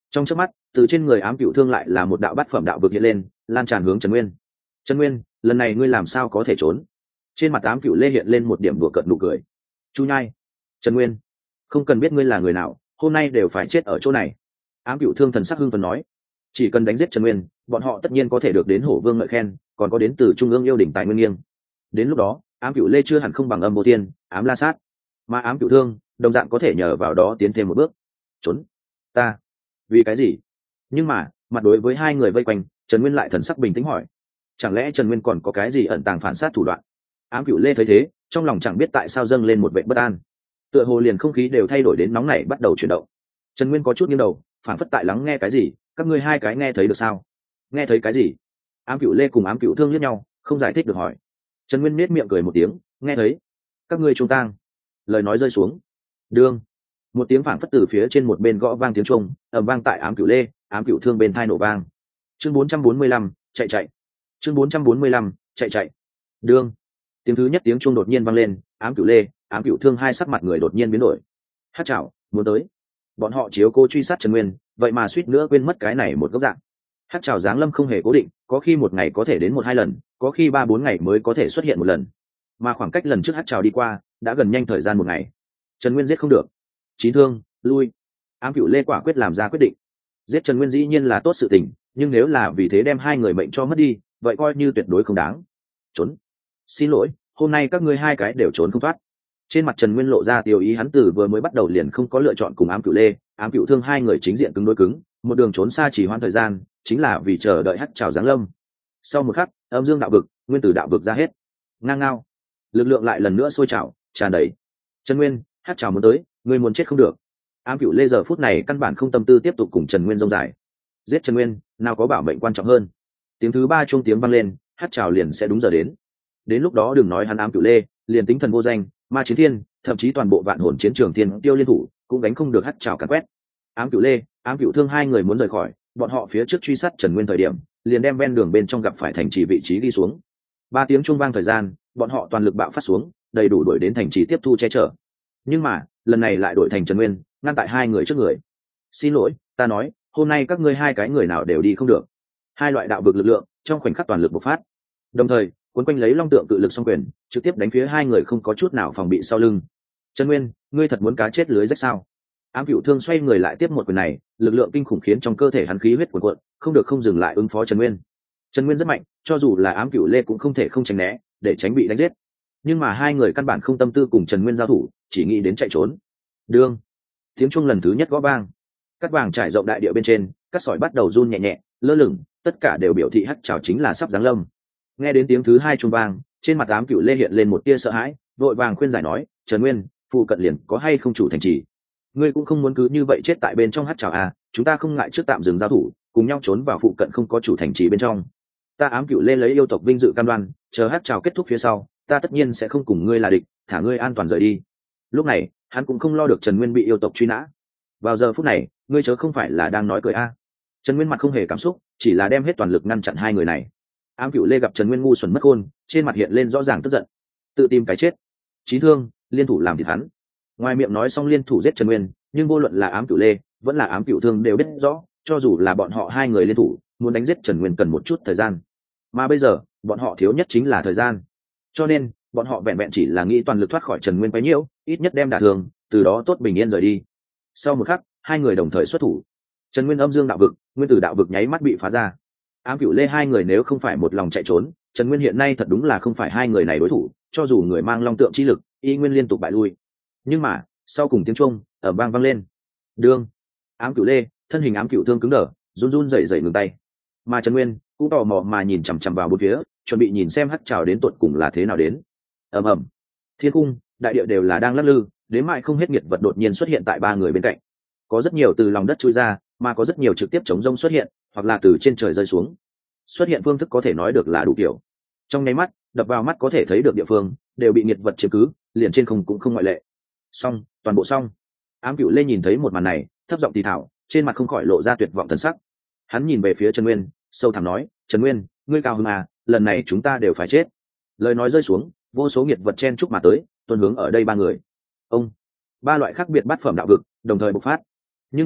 Trong chớp mắt, từ trên người ám cựu thương lại là một đạo bát phẩm đạo vực hiện lên, lan tràn hướng Trần Nguyên. Trần Nguyên, lần này ngươi làm sao có thể trốn? Trên mặt ám cựu lê hiện lên một điểm đùa cợt nụ cười. Chu nhai, Trần Nguyên, không cần biết ngươi là người nào, hôm nay đều phải chết ở chỗ này. Ám cựu thương thần sắc hưng phấn nói, chỉ cần đánh giết Trần Nguyên, bọn họ tất nhiên có thể được đến hổ vương ngợi khen, còn có đến từ trung ương yêu đỉnh tài nguyên nghiêng. Đến lúc đó, ám cựu lê chưa hẳn không bằng âm vô tiên, ám la sát, mà ám cựu thương đồng dạng có thể nhờ vào đó tiến thêm một bước. Trốn? Ta? Vì cái gì? Nhưng mà mặt đối với hai người vây quanh, Trần Nguyên lại thần sắc bình tĩnh hỏi, chẳng lẽ Trần Nguyên còn có cái gì ẩn tàng phản sát thủ đoạn? Ám cựu lê thấy thế, trong lòng chẳng biết tại sao dâng lên một vệ bất an, tựa hồ liền không khí đều thay đổi đến nóng nảy bắt đầu chuyển động. Trần Nguyên có chút nghiêng đầu, phản phất tại lắng nghe cái gì. Các ngươi hai cái nghe thấy được sao? Nghe thấy cái gì? Ám cựu lê cùng ám cựu thương liếc nhau, không giải thích được hỏi. Trần Nguyên nết miệng cười một tiếng, nghe thấy. Các ngươi trung tang. Lời nói rơi xuống, đương một tiếng phản phất từ phía trên một bên gõ vang tiếng trung, ầm vang tại ám cựu lê, ám cựu thương bên thai nổ vang. Chương bốn trăm bốn mươi lăm, chạy chạy. Chương bốn trăm bốn mươi lăm, chạy chạy. Đương tiếng thứ nhất tiếng chuông đột nhiên vang lên, ám cựu lê, ám cựu thương hai sắc mặt người đột nhiên biến đổi. Hát chảo, muốn tới. Bọn họ chiếu cố truy sát Trần Nguyên, vậy mà suýt nữa quên mất cái này một góc dạng. Hát chảo giáng lâm không hề cố định, có khi một ngày có thể đến một hai lần, có khi ba bốn ngày mới có thể xuất hiện một lần, mà khoảng cách lần trước hát chảo đi qua đã gần nhanh thời gian một ngày. Trần Nguyên giết không được, chín thương lui. Ám cựu lê quả quyết làm ra quyết định. Giết Trần Nguyên dĩ nhiên là tốt sự tình, nhưng nếu là vì thế đem hai người mệnh cho mất đi, vậy coi như tuyệt đối không đáng. Trốn. Xin lỗi, hôm nay các ngươi hai cái đều trốn không thoát. Trên mặt Trần Nguyên lộ ra tiêu ý, hắn từ vừa mới bắt đầu liền không có lựa chọn cùng ám cựu lê, ám cựu thương hai người chính diện cứng đối cứng, một đường trốn xa chỉ hoãn thời gian, chính là vì chờ đợi hắc trào giáng lâm. Sau một khắc, âm dương đạo vực, nguyên tử đạo vực ra hết. Ngang ngao, lực lượng lại lần nữa sôi trào, tràn đầy. Trần Nguyên, hắc trào muốn tới, ngươi muốn chết không được. Ám cựu lê giờ phút này căn bản không tâm tư tiếp tục cùng Trần Nguyên rông dài. Giết Trần Nguyên, nào có bảo mệnh quan trọng hơn. Tiếng thứ ba chuông tiếng vang lên, hắc trào liền sẽ đúng giờ đến. Đến lúc đó đừng nói hắn ám cựu lê, liền tính thần vô danh, ma chiến thiên, thậm chí toàn bộ vạn hồn chiến trường thiên tiêu liên thủ cũng đánh không được hắc trào càn quét. Ám cựu lê, ám cựu thương hai người muốn rời khỏi, bọn họ phía trước truy sát Trần Nguyên thời điểm, liền đem ven đường bên trong gặp phải thành trì vị trí đi xuống. Ba tiếng chuông vang thời gian, bọn họ toàn lực bạo phát xuống, đầy đủ đuổi đến thành trì tiếp thu che chở. Nhưng mà lần này lại đổi thành Trần Nguyên, ngăn tại hai người trước người. Xin lỗi, ta nói, hôm nay các ngươi hai cái người nào đều đi không được. Hai loại đạo vực lực lượng trong khoảnh khắc toàn lực bộc phát, đồng thời cuốn quanh lấy long tượng cự lực song quyền, trực tiếp đánh phía hai người không có chút nào phòng bị sau lưng. Trần Nguyên, ngươi thật muốn cá chết lưới rách sao? Ám cựu thương xoay người lại tiếp một quyền này, lực lượng kinh khủng khiến trong cơ thể hắn khí huyết cuồn cuộn, không được không dừng lại ứng phó Trần Nguyên. Trần Nguyên rất mạnh, cho dù là ám cựu lê cũng không thể không tránh né, để tránh bị đánh giết. Nhưng mà hai người căn bản không tâm tư cùng Trần Nguyên giao thủ, chỉ nghĩ đến chạy trốn. Đương tiếng chuông lần thứ nhất gõ vang, cắt vàng trải rộng đại địa bên trên, cắt sỏi bắt đầu run nhẹ nhẹ, lơ lửng, tất cả đều biểu thị hắc trảo chính là sắp giáng lâm. Nghe đến tiếng thứ hai chuông vang, trên mặt ám cựu lê hiện lên một tia sợ hãi, vội vàng khuyên giải nói, Trần Nguyên, phụ cận liền có hay không chủ thành trì, ngươi cũng không muốn cứ như vậy chết tại bên trong hắc trảo à? Chúng ta không ngại trước tạm dừng giao thủ, cùng nhau trốn vào phụ cận không có chủ thành trì bên trong. Ta ám cựu lê lấy yêu tộc vinh dự cam đoan, chờ hắc trảo kết thúc phía sau, ta tất nhiên sẽ không cùng ngươi là địch, thả ngươi an toàn rời đi. Lúc này hắn cũng không lo được Trần Nguyên bị yêu tộc truy nã. Vào giờ phút này, ngươi chớ không phải là đang nói cười a? À. Trần Nguyên mặt không hề cảm xúc, chỉ là đem hết toàn lực ngăn chặn hai người này. Ám cựu lê gặp Trần Nguyên ngu xuẩn mất khôn, trên mặt hiện lên rõ ràng tức giận, tự tìm cái chết. Chín thương liên thủ làm thịt hắn. Ngoài miệng nói xong liên thủ giết Trần Nguyên, nhưng vô luận là ám cựu lê vẫn là ám cựu thương đều biết rõ, cho dù là bọn họ hai người liên thủ, muốn đánh giết Trần Nguyên cần một chút thời gian, mà bây giờ bọn họ thiếu nhất chính là thời gian. Cho nên bọn họ vẹn vẹn chỉ là nghĩ toàn lực thoát khỏi Trần Nguyên quấy nhiễu, ít nhất đem đả thương, từ đó tốt bình yên rời đi. Sau một khắc, hai người đồng thời xuất thủ. Trần Nguyên âm dương đạo vực, nguyên tử đạo vực nháy mắt bị phá ra. Ám cựu lê hai người nếu không phải một lòng chạy trốn, Trần Nguyên hiện nay thật đúng là không phải hai người này đối thủ, cho dù người mang long tượng chi lực, y nguyên liên tục bại lui. Nhưng mà sau cùng tiếng chuông ở bang vang lên, đương ám cựu lê thân hình ám cựu thương cứng đờ, run run rẩy rẩy ngừng tay, mà Trần Nguyên cũng tò mò mà nhìn chằm chằm vào bốn phía, chuẩn bị nhìn xem hắc trào đến tột cùng là thế nào đến. ầm ầm, thiên cung đại địa đều là đang lắc lư, đến mại không hết nghiệt vật đột nhiên xuất hiện tại ba người bên cạnh. Có rất nhiều từ lòng đất chui ra, mà có rất nhiều trực tiếp chống rông xuất hiện, hoặc là từ trên trời rơi xuống. Xuất hiện phương thức có thể nói được là đủ kiểu. Trong nháy mắt, đập vào mắt có thể thấy được địa phương đều bị nghiệt vật chiếm cứ, liền trên không cũng không ngoại lệ. Xong, toàn bộ xong. Ám cựu lê nhìn thấy một màn này, thấp giọng thì thào, trên mặt không khỏi lộ ra tuyệt vọng thần sắc. Hắn nhìn về phía Trần Nguyên, sâu thẳm nói, Trần Nguyên, ngươi cao hơn à, lần này chúng ta đều phải chết. Lời nói rơi xuống, vô số nghiệt vật chen chúc mà tới, tuôn hướng ở đây ba người. Ông ba loại khác biệt bát phẩm đạo vực đồng thời bộc phát, nhưng mà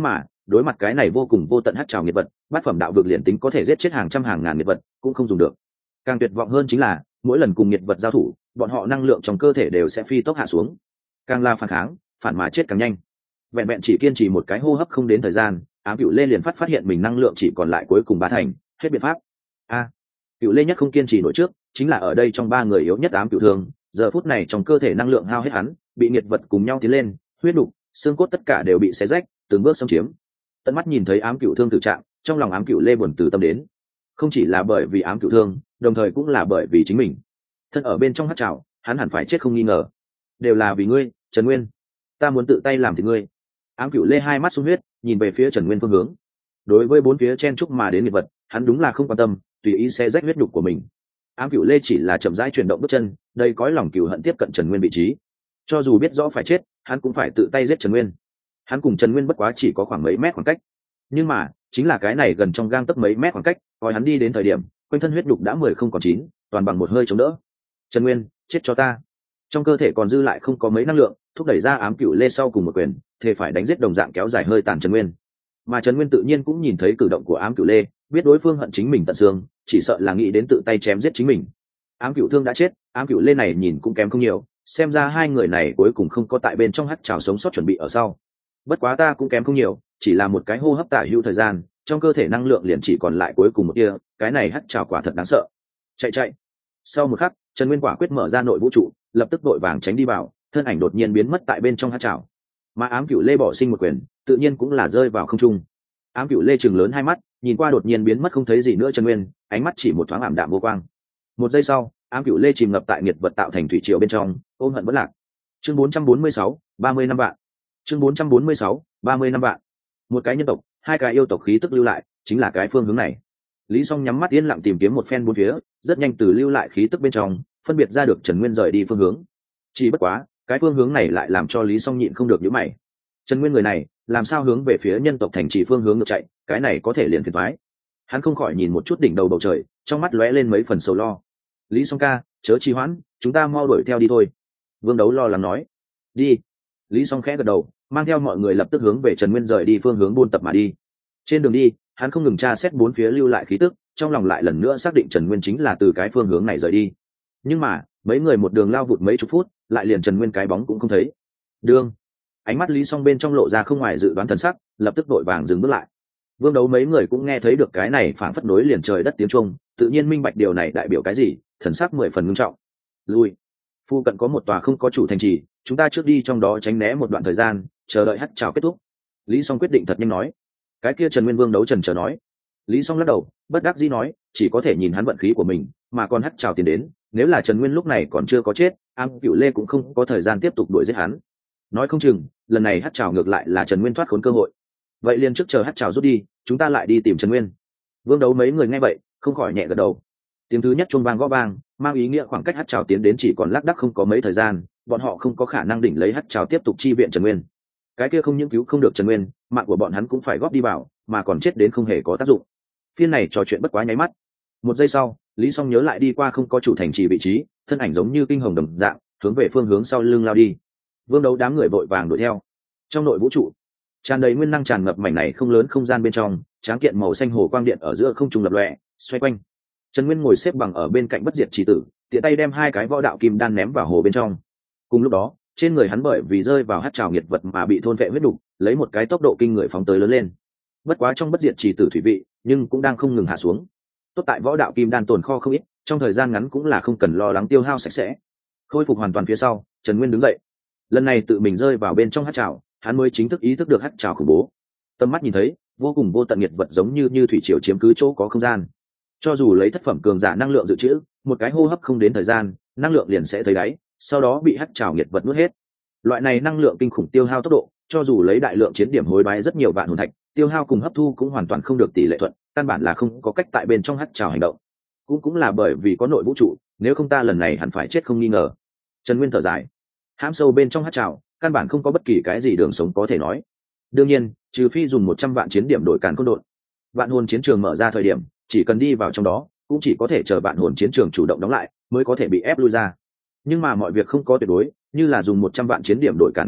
đối mặt cái này vô cùng vô tận hắc trào nghiệt vật, bát phẩm đạo vực liền tính có thể giết chết hàng trăm hàng ngàn nghiệt vật cũng không dùng được. Càng tuyệt vọng hơn chính là mỗi lần cùng nghiệt vật giao thủ, bọn họ năng lượng trong cơ thể đều sẽ phi tốc hạ xuống, càng là phản kháng phản mà chết càng nhanh. Vẹn vẹn chỉ kiên trì một cái hô hấp không đến thời gian, ám cựu lê liền phát phát hiện mình năng lượng chỉ còn lại cuối cùng ba thành, hết biện pháp. A, à, cựu lê nhất không kiên trì nổi trước chính là ở đây trong ba người yếu nhất ám cựu thương. Giờ phút này trong cơ thể năng lượng hao hết, hắn bị nghiệt vật cùng nhau tiến lên, huyết đục xương cốt tất cả đều bị xé rách, từng bước xâm chiếm. Tận mắt nhìn thấy ám cựu thương tử trạng, trong lòng ám cựu lê buồn từ tâm đến, không chỉ là bởi vì ám cựu thương, đồng thời cũng là bởi vì chính mình thân ở bên trong hắc trào, hắn hẳn phải chết không nghi ngờ. Đều là vì ngươi, Trần Nguyên, ta muốn tự tay làm thì ngươi. Ám cựu lê hai mắt sung huyết nhìn về phía Trần Nguyên phương hướng. Đối với bốn phía chen trúc mà đến nghiệt vật, hắn đúng là không quan tâm, tùy ý xé rách huyết nhục của mình. Ám cựu lê chỉ là chậm rãi chuyển động bước chân, đây cõi lòng cựu hận tiếp cận Trần Nguyên vị trí. Cho dù biết rõ phải chết, hắn cũng phải tự tay giết Trần Nguyên. Hắn cùng Trần Nguyên bất quá chỉ có khoảng mấy mét khoảng cách, nhưng mà chính là cái này gần trong gang tấc mấy mét khoảng cách, coi hắn đi đến thời điểm quanh thân huyết nhục đã mười không còn chín, toàn bằng một hơi chống đỡ. Trần Nguyên, chết cho ta! Trong cơ thể còn dư lại không có mấy năng lượng, thúc đẩy ra ám cựu lê sau cùng một quyền, thề phải đánh giết đồng dạng kéo dài hơi tàn Trần Nguyên. Mà Trần Nguyên tự nhiên cũng nhìn thấy cử động của ám cựu lê, biết đối phương hận chính mình tận xương, chỉ sợ là nghĩ đến tự tay chém giết chính mình. Ám cựu thương đã chết, ám cựu lê này nhìn cũng kém không nhiều, xem ra hai người này cuối cùng không có tại bên trong hắc trào sống sót chuẩn bị ở sau. Bất quá ta cũng kém không nhiều, chỉ là một cái hô hấp tả hữu thời gian, trong cơ thể năng lượng liền chỉ còn lại cuối cùng một tia, cái này hắc trào quả thật đáng sợ. Chạy chạy. Sau một khắc, Trần Nguyên quả quyết mở ra nội vũ trụ, lập tức vội vàng tránh đi vào, thân ảnh đột nhiên biến mất tại bên trong hắc trào. Mà ám cựu lê bỏ sinh một quyền, tự nhiên cũng là rơi vào không trung. Ám cựu lê chừng lớn hai mắt, nhìn qua đột nhiên biến mất không thấy gì nữa Trần Nguyên, ánh mắt chỉ một thoáng ảm đạm vô quang. Một giây sau, ám cựu lê chìm ngập tại nghiệt vật tạo thành thủy triều bên trong, ôm hận vẫn lạc. Chương bốn trăm bốn mươi sáu, ba mươi năm vạn. Chương bốn trăm bốn mươi sáu, ba mươi năm vạn. Một cái nhân tộc, hai cái yêu tộc khí tức lưu lại, chính là cái phương hướng này. Lý Song nhắm mắt yên lặng tìm kiếm một phen bốn phía, rất nhanh từ lưu lại khí tức bên trong, phân biệt ra được Trần Nguyên rời đi phương hướng. Chỉ bất quá, cái phương hướng này lại làm cho Lý Song nhịn không được nhíu mày. Trần Nguyên người này, làm sao hướng về phía nhân tộc thành trì phương hướng ngược chạy, cái này có thể liền phiền toái. Hắn không khỏi nhìn một chút đỉnh đầu bầu trời, trong mắt lóe lên mấy phần sầu lo. Lý Song ca, chớ trì hoãn, chúng ta mau đuổi theo đi thôi. Vương Đấu lo lắng nói. Đi. Lý Song khẽ gật đầu, mang theo mọi người lập tức hướng về Trần Nguyên rời đi phương hướng buôn tập mà đi. Trên đường đi, hắn không ngừng tra xét bốn phía lưu lại khí tức, trong lòng lại lần nữa xác định Trần Nguyên chính là từ cái phương hướng này rời đi. Nhưng mà, mấy người một đường lao vụt mấy chục phút, lại liền Trần Nguyên cái bóng cũng không thấy. Đương, ánh mắt Lý Song bên trong lộ ra không ngoài dự đoán thần sắc, lập tức vội vàng dừng bước lại. Vương Đấu mấy người cũng nghe thấy được cái này phảng phất nối liền trời đất tiếng chuông, tự nhiên minh bạch điều này đại biểu cái gì, thần sắc mười phần nghiêm trọng. Lui, phu cận có một tòa không có chủ thành trì, chúng ta trước đi trong đó tránh né một đoạn thời gian, chờ đợi hắc trào kết thúc. Lý Song quyết định thật nhanh nói. Cái kia Trần Nguyên Vương Đấu trần chờ nói. Lý Song lắc đầu, bất đắc dĩ nói, chỉ có thể nhìn hắn vận khí của mình, mà còn hắc trào tiền đến, nếu là Trần Nguyên lúc này còn chưa có chết, Ám Cửu Lê cũng không có thời gian tiếp tục đuổi giết hắn. Nói không chừng, lần này hắc trào ngược lại là Trần Nguyên thoát khốn cơ hội. Vậy liền trước chờ hắc trào rút đi, chúng ta lại đi tìm Trần Nguyên. Vương Đấu mấy người nghe vậy, không khỏi nhẹ gật đầu. Tiếng thứ nhất chuông vang gõ vang, mang ý nghĩa khoảng cách hắc trào tiến đến chỉ còn lác đác không có mấy thời gian, bọn họ không có khả năng đỉnh lấy hắc trào tiếp tục chi viện Trần Nguyên. Cái kia không những cứu không được Trần Nguyên, mạng của bọn hắn cũng phải góp đi vào, mà còn chết đến không hề có tác dụng. Phiên này trò chuyện bất quá nháy mắt. Một giây sau, Lý Song nhớ lại đi qua không có chủ thành trì vị trí, thân ảnh giống như kinh hồng đồng dạng, hướng về phương hướng sau lưng lao đi. Vương Đấu đám người vội vàng đuổi theo. Trong nội vũ trụ, tràn đầy nguyên năng tràn ngập mảnh này không lớn không gian bên trong, tráng kiện màu xanh hồ quang điện ở giữa không trung lập lòe, xoay quanh. Trần Nguyên ngồi xếp bằng ở bên cạnh bất diệt chỉ tử, tiện tay đem hai cái võ đạo kim đan ném vào hồ bên trong. Cùng lúc đó, trên người hắn bởi vì rơi vào hắc trào nghiệt vật mà bị thôn vệ huyết đục, lấy một cái tốc độ kinh người phóng tới lớn lên. Bất quá trong bất diệt chỉ tử thủy vị, nhưng cũng đang không ngừng hạ xuống. Tốt tại võ đạo kim đan tồn kho không ít, trong thời gian ngắn cũng là không cần lo lắng tiêu hao sạch sẽ. Khôi phục hoàn toàn phía sau, Trần Nguyên đứng dậy. Lần này tự mình rơi vào bên trong hắc trào, hắn mới chính thức ý thức được hắc trào khủng bố. Tầm mắt nhìn thấy, vô cùng vô tận nghiệt vật giống như như thủy triều chiếm cứ chỗ có không gian. Cho dù lấy thất phẩm cường giả năng lượng dự trữ, một cái hô hấp không đến thời gian, năng lượng liền sẽ thấy đáy, sau đó bị hắc trào nghiệt vật nuốt hết. Loại này năng lượng kinh khủng tiêu hao tốc độ, cho dù lấy đại lượng chiến điểm hối đoái rất nhiều vạn hồn thạch, tiêu hao cùng hấp thu cũng hoàn toàn không được tỷ lệ thuận, căn bản là không có cách tại bên trong hắc trào hành động. Cũng cũng là bởi vì có nội vũ trụ, nếu không ta lần này hẳn phải chết không nghi ngờ. Trần Nguyên thở dài, hãm sâu bên trong hắc trào, căn bản không có bất kỳ cái gì đường sống có thể nói. Đương nhiên, trừ phi dùng một trăm vạn chiến điểm đổi càn khôn độn. Vạn hồn chiến trường mở ra thời điểm, chỉ cần đi vào trong đó, cũng chỉ có thể chờ vạn hồn chiến trường chủ động đóng lại, mới có thể bị ép lui ra. Nhưng mà mọi việc không có tuyệt đối, như là dùng một trăm vạn chiến điểm đổi càn khôn độn,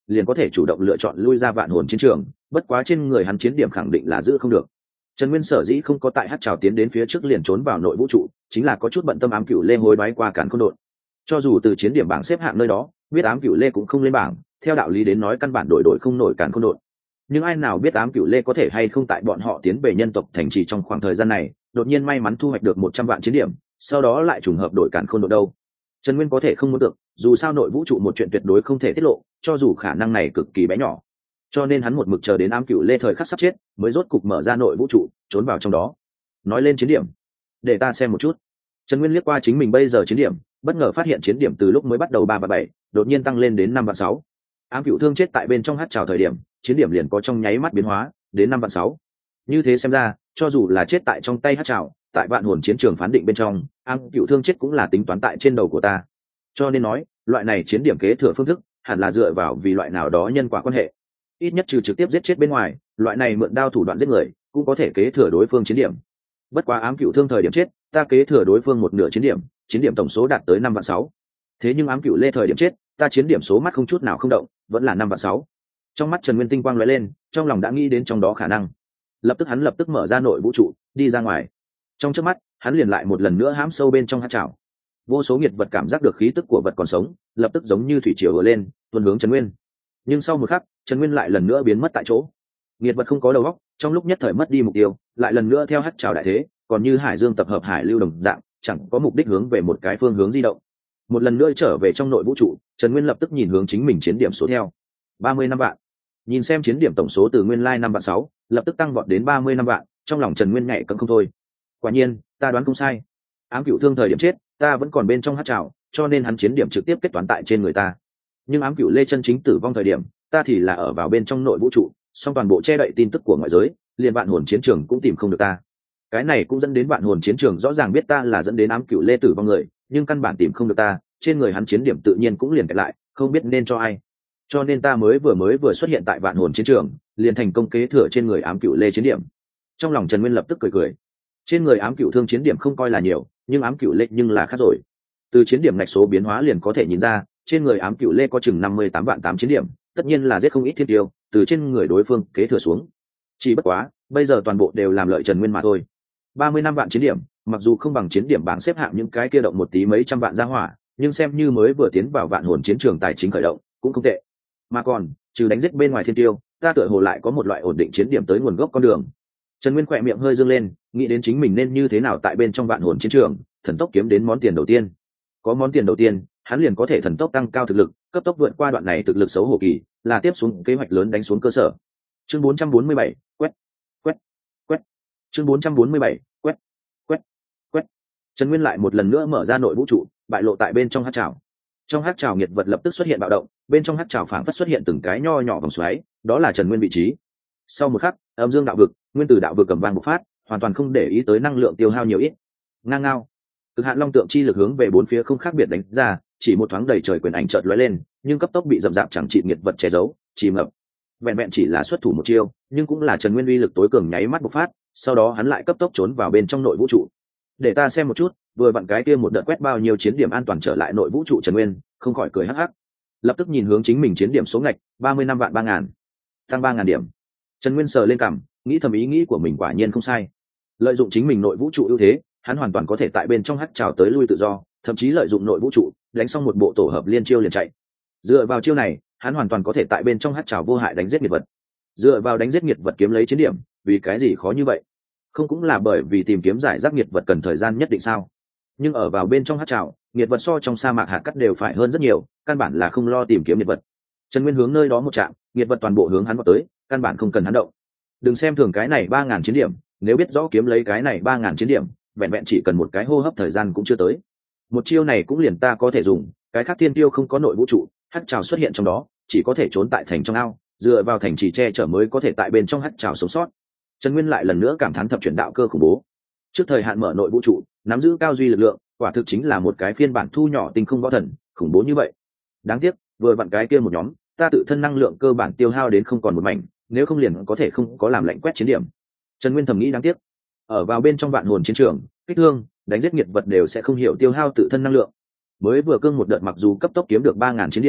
liền có thể chủ động lựa chọn lui ra vạn hồn chiến trường, bất quá trên người hắn chiến điểm khẳng định là giữ không được. Trần Nguyên sở dĩ không có tại hát trào tiến đến phía trước liền trốn vào nội vũ trụ, chính là có chút bận tâm ám cửu lê hối đoái qua càn khôn độn. Cho dù từ chiến điểm bảng xếp hạng nơi đó biết ám cửu lê cũng không lên bảng, theo đạo lý đến nói căn bản đổi đổi không nổi càn khôn độn, nhưng ai nào biết ám cửu lê có thể hay không tại bọn họ tiến về nhân tộc thành trì trong khoảng thời gian này đột nhiên may mắn thu hoạch được một trăm vạn chiến điểm, sau đó lại trùng hợp đổi càn khôn độn đâu. Trần Nguyên có thể không muốn được, dù sao nội vũ trụ một chuyện tuyệt đối không thể tiết lộ, cho dù khả năng này cực kỳ bé nhỏ, cho nên hắn một mực chờ đến ám cửu lê thời khắc sắp chết mới rốt cục mở ra nội vũ trụ trốn vào trong đó. Nói lên chiến điểm, để ta xem một chút. Trần Nguyên liếc qua chính mình bây giờ chiến điểm, bất ngờ phát hiện chiến điểm từ lúc mới bắt đầu ba và bảy đột nhiên tăng lên đến năm và sáu. Ám cửu thương chết tại bên trong hát trào thời điểm chiến điểm liền có trong nháy mắt biến hóa đến năm và sáu. Như thế xem ra cho dù là chết tại trong tay hát trào, tại vạn hồn chiến trường phán định bên trong ám cửu thương chết cũng là tính toán tại trên đầu của ta, cho nên nói loại này chiến điểm kế thừa phương thức hẳn là dựa vào vì loại nào đó nhân quả quan hệ, ít nhất trừ trực tiếp giết chết bên ngoài, loại này mượn đao thủ đoạn giết người cũng có thể kế thừa đối phương chiến điểm. Bất quá ám cửu thương thời điểm chết ta kế thừa đối phương một nửa chiến điểm, chiến điểm tổng số đạt tới năm vạn sáu. Thế nhưng ám cửu lê thời điểm chết ta chiến điểm số mắt không chút nào không động, vẫn là năm vạn sáu. Trong mắt Trần Nguyên tinh quang lóe lên, trong lòng đã nghĩ đến trong đó khả năng. Lập tức hắn lập tức mở ra nội vũ trụ đi ra ngoài. Trong chớp mắt hắn liền lại một lần nữa hãm sâu bên trong hát trào. Vô số nghiệt vật cảm giác được khí tức của vật còn sống, lập tức giống như thủy triều ùa lên tuôn hướng Trần Nguyên. Nhưng sau một khắc Trần Nguyên lại lần nữa biến mất tại chỗ. Nghiệt vật không có đầu óc, trong lúc nhất thời mất đi mục tiêu, lại lần nữa theo hát trào đại thế, còn như hải dương tập hợp hải lưu đồng dạng, chẳng có mục đích hướng về một cái phương hướng di động. Một lần nữa trở về trong nội vũ trụ, Trần Nguyên lập tức nhìn hướng chính mình chiến điểm số theo ba mươi năm vạn. Nhìn xem chiến điểm tổng số từ nguyên lai năm vạn sáu lập tức tăng vọt đến ba mươi năm vạn, trong lòng Trần Nguyên nhảy cẫng không thôi. Quả nhiên ta đoán không sai, ám cửu thương thời điểm chết ta vẫn còn bên trong hát trào, cho nên hắn chiến điểm trực tiếp kết toán tại trên người ta. Nhưng ám cửu lê chân chính tử vong thời điểm ta thì là ở vào bên trong nội vũ trụ, song toàn bộ che đậy tin tức của ngoại giới, liền vạn hồn chiến trường cũng tìm không được ta. Cái này cũng dẫn đến vạn hồn chiến trường rõ ràng biết ta là dẫn đến ám cửu lê tử vong người, nhưng căn bản tìm không được ta, trên người hắn chiến điểm tự nhiên cũng liền kẹt lại, không biết nên cho ai. Cho nên ta mới vừa mới vừa xuất hiện tại vạn hồn chiến trường liền thành công kế thừa trên người ám cửu lê chiến điểm. Trong lòng Trần Nguyên lập tức cười cười. Trên người ám cửu thương chiến điểm không coi là nhiều, nhưng ám cửu lê nhưng là khác rồi. Từ chiến điểm ngạch số biến hóa liền có thể nhìn ra, trên người ám cửu lê có chừng năm mươi tám vạn tám chiến điểm, tất nhiên là giết không ít thiên tiêu từ trên người đối phương kế thừa xuống. Chỉ bất quá bây giờ toàn bộ đều làm lợi Trần Nguyên mà thôi. ba mươi năm vạn chiến điểm mặc dù không bằng chiến điểm bảng xếp hạng những cái kia động một tí mấy trăm vạn ra hỏa, nhưng xem như mới vừa tiến vào vạn hồn chiến trường tài chính khởi động cũng không tệ. Mà còn trừ đánh giết bên ngoài thiên tiêu, ta tựa hồ lại có một loại ổn định chiến điểm tới nguồn gốc con đường. Trần Nguyên khỏe miệng hơi dương lên, nghĩ đến chính mình nên như thế nào tại bên trong vạn hồn chiến trường thần tốc kiếm đến món tiền đầu tiên. Có món tiền đầu tiên hắn liền có thể thần tốc tăng cao thực lực, cấp tốc vượt qua đoạn này thực lực xấu hổ kỳ, là tiếp xuống kế hoạch lớn đánh xuống cơ sở. Chương bốn trăm bốn mươi bảy, quét quét quét. Chương bốn trăm bốn mươi bảy, quét quét quét. Trần Nguyên lại một lần nữa mở ra nội vũ trụ, bại lộ tại bên trong hắc trảo. Trong hắc trảo nghiệt vật lập tức xuất hiện bạo động, bên trong hắc trảo phảng phất xuất hiện từng cái nho nhỏ vòng xoáy, đó là Trần Nguyên vị trí. Sau một khắc, âm dương đạo vực, nguyên tử đạo vực cầm vang bộc phát, hoàn toàn không để ý tới năng lượng tiêu hao nhiều ít. Ngang ngao, cực hạn long tượng chi lực hướng về bốn phía không khác biệt đánh ra, chỉ một thoáng đầy trời quyền ảnh chợt lóe lên, nhưng cấp tốc bị dậm dạp chẳng trị nghiệt vật che giấu, chìm ngập. Vẹn vẹn chỉ là xuất thủ một chiêu, nhưng cũng là Trần Nguyên uy lực tối cường nháy mắt bộc phát, sau đó hắn lại cấp tốc trốn vào bên trong nội vũ trụ. Để ta xem một chút, vừa vặn cái kia một đợt quét bao nhiêu chiến điểm an toàn trở lại nội vũ trụ. Trần Nguyên không khỏi cười hắc hắc, lập tức nhìn hướng chính mình chiến điểm số ngạch ba mươi năm vạn ba ngàn, tăng ba ngàn điểm. Trần Nguyên sờ lên cằm, nghĩ thầm ý nghĩ của mình quả nhiên không sai. Lợi dụng chính mình nội vũ trụ ưu thế, hắn hoàn toàn có thể tại bên trong hắc trào tới lui tự do, thậm chí lợi dụng nội vũ trụ đánh xong một bộ tổ hợp liên chiêu liền chạy. Dựa vào chiêu này, hắn hoàn toàn có thể tại bên trong hắc trào vô hại đánh giết nghiệt vật. Dựa vào đánh giết nghiệt vật kiếm lấy chiến điểm, vì cái gì khó như vậy? Không cũng là bởi vì tìm kiếm giải rác nghiệt vật cần thời gian nhất định sao? Nhưng ở vào bên trong hắc trào, nghiệt vật so trong sa mạc hạt cắt đều phải hơn rất nhiều, căn bản là không lo tìm kiếm nghiệt vật. Trần Nguyên hướng nơi đó một chạm, nghiệt vật toàn bộ hướng hắn vào tới, căn bản không cần hắn động. Đừng xem thường cái này ba ngàn chiến điểm, nếu biết rõ kiếm lấy cái này ba ngàn chiến điểm, vẹn vẹn chỉ cần một cái hô hấp thời gian cũng chưa tới. Một chiêu này cũng liền ta có thể dùng, cái khác thiên tiêu không có nội vũ trụ, hắc trào xuất hiện trong đó, chỉ có thể trốn tại thành trong ao, dựa vào thành trì che chở mới có thể tại bên trong hắc trào sống sót. Trần Nguyên lại lần nữa cảm thán thập chuyển đạo cơ khủng bố. Trước thời hạn mở nội vũ trụ, nắm giữ cao duy lực lượng, quả thực chính là một cái phiên bản thu nhỏ tinh không võ thần, khủng bố như vậy. Đáng tiếc, vừa vặn cái kia một nhóm, ta tự thân năng lượng cơ bản tiêu hao đến không còn một mảnh, nếu không liền có thể không có làm lạnh quét chiến điểm. Trần Nguyên thầm nghĩ đáng tiếc. Ở vào bên trong vạn hồn chiến trường, kích thương, đánh giết nghiệt vật đều sẽ không hiểu tiêu hao tự thân năng lượng. Mới vừa cương một đợt mặc dù cấp tốc kiếm được ba ngàn chiến điểm,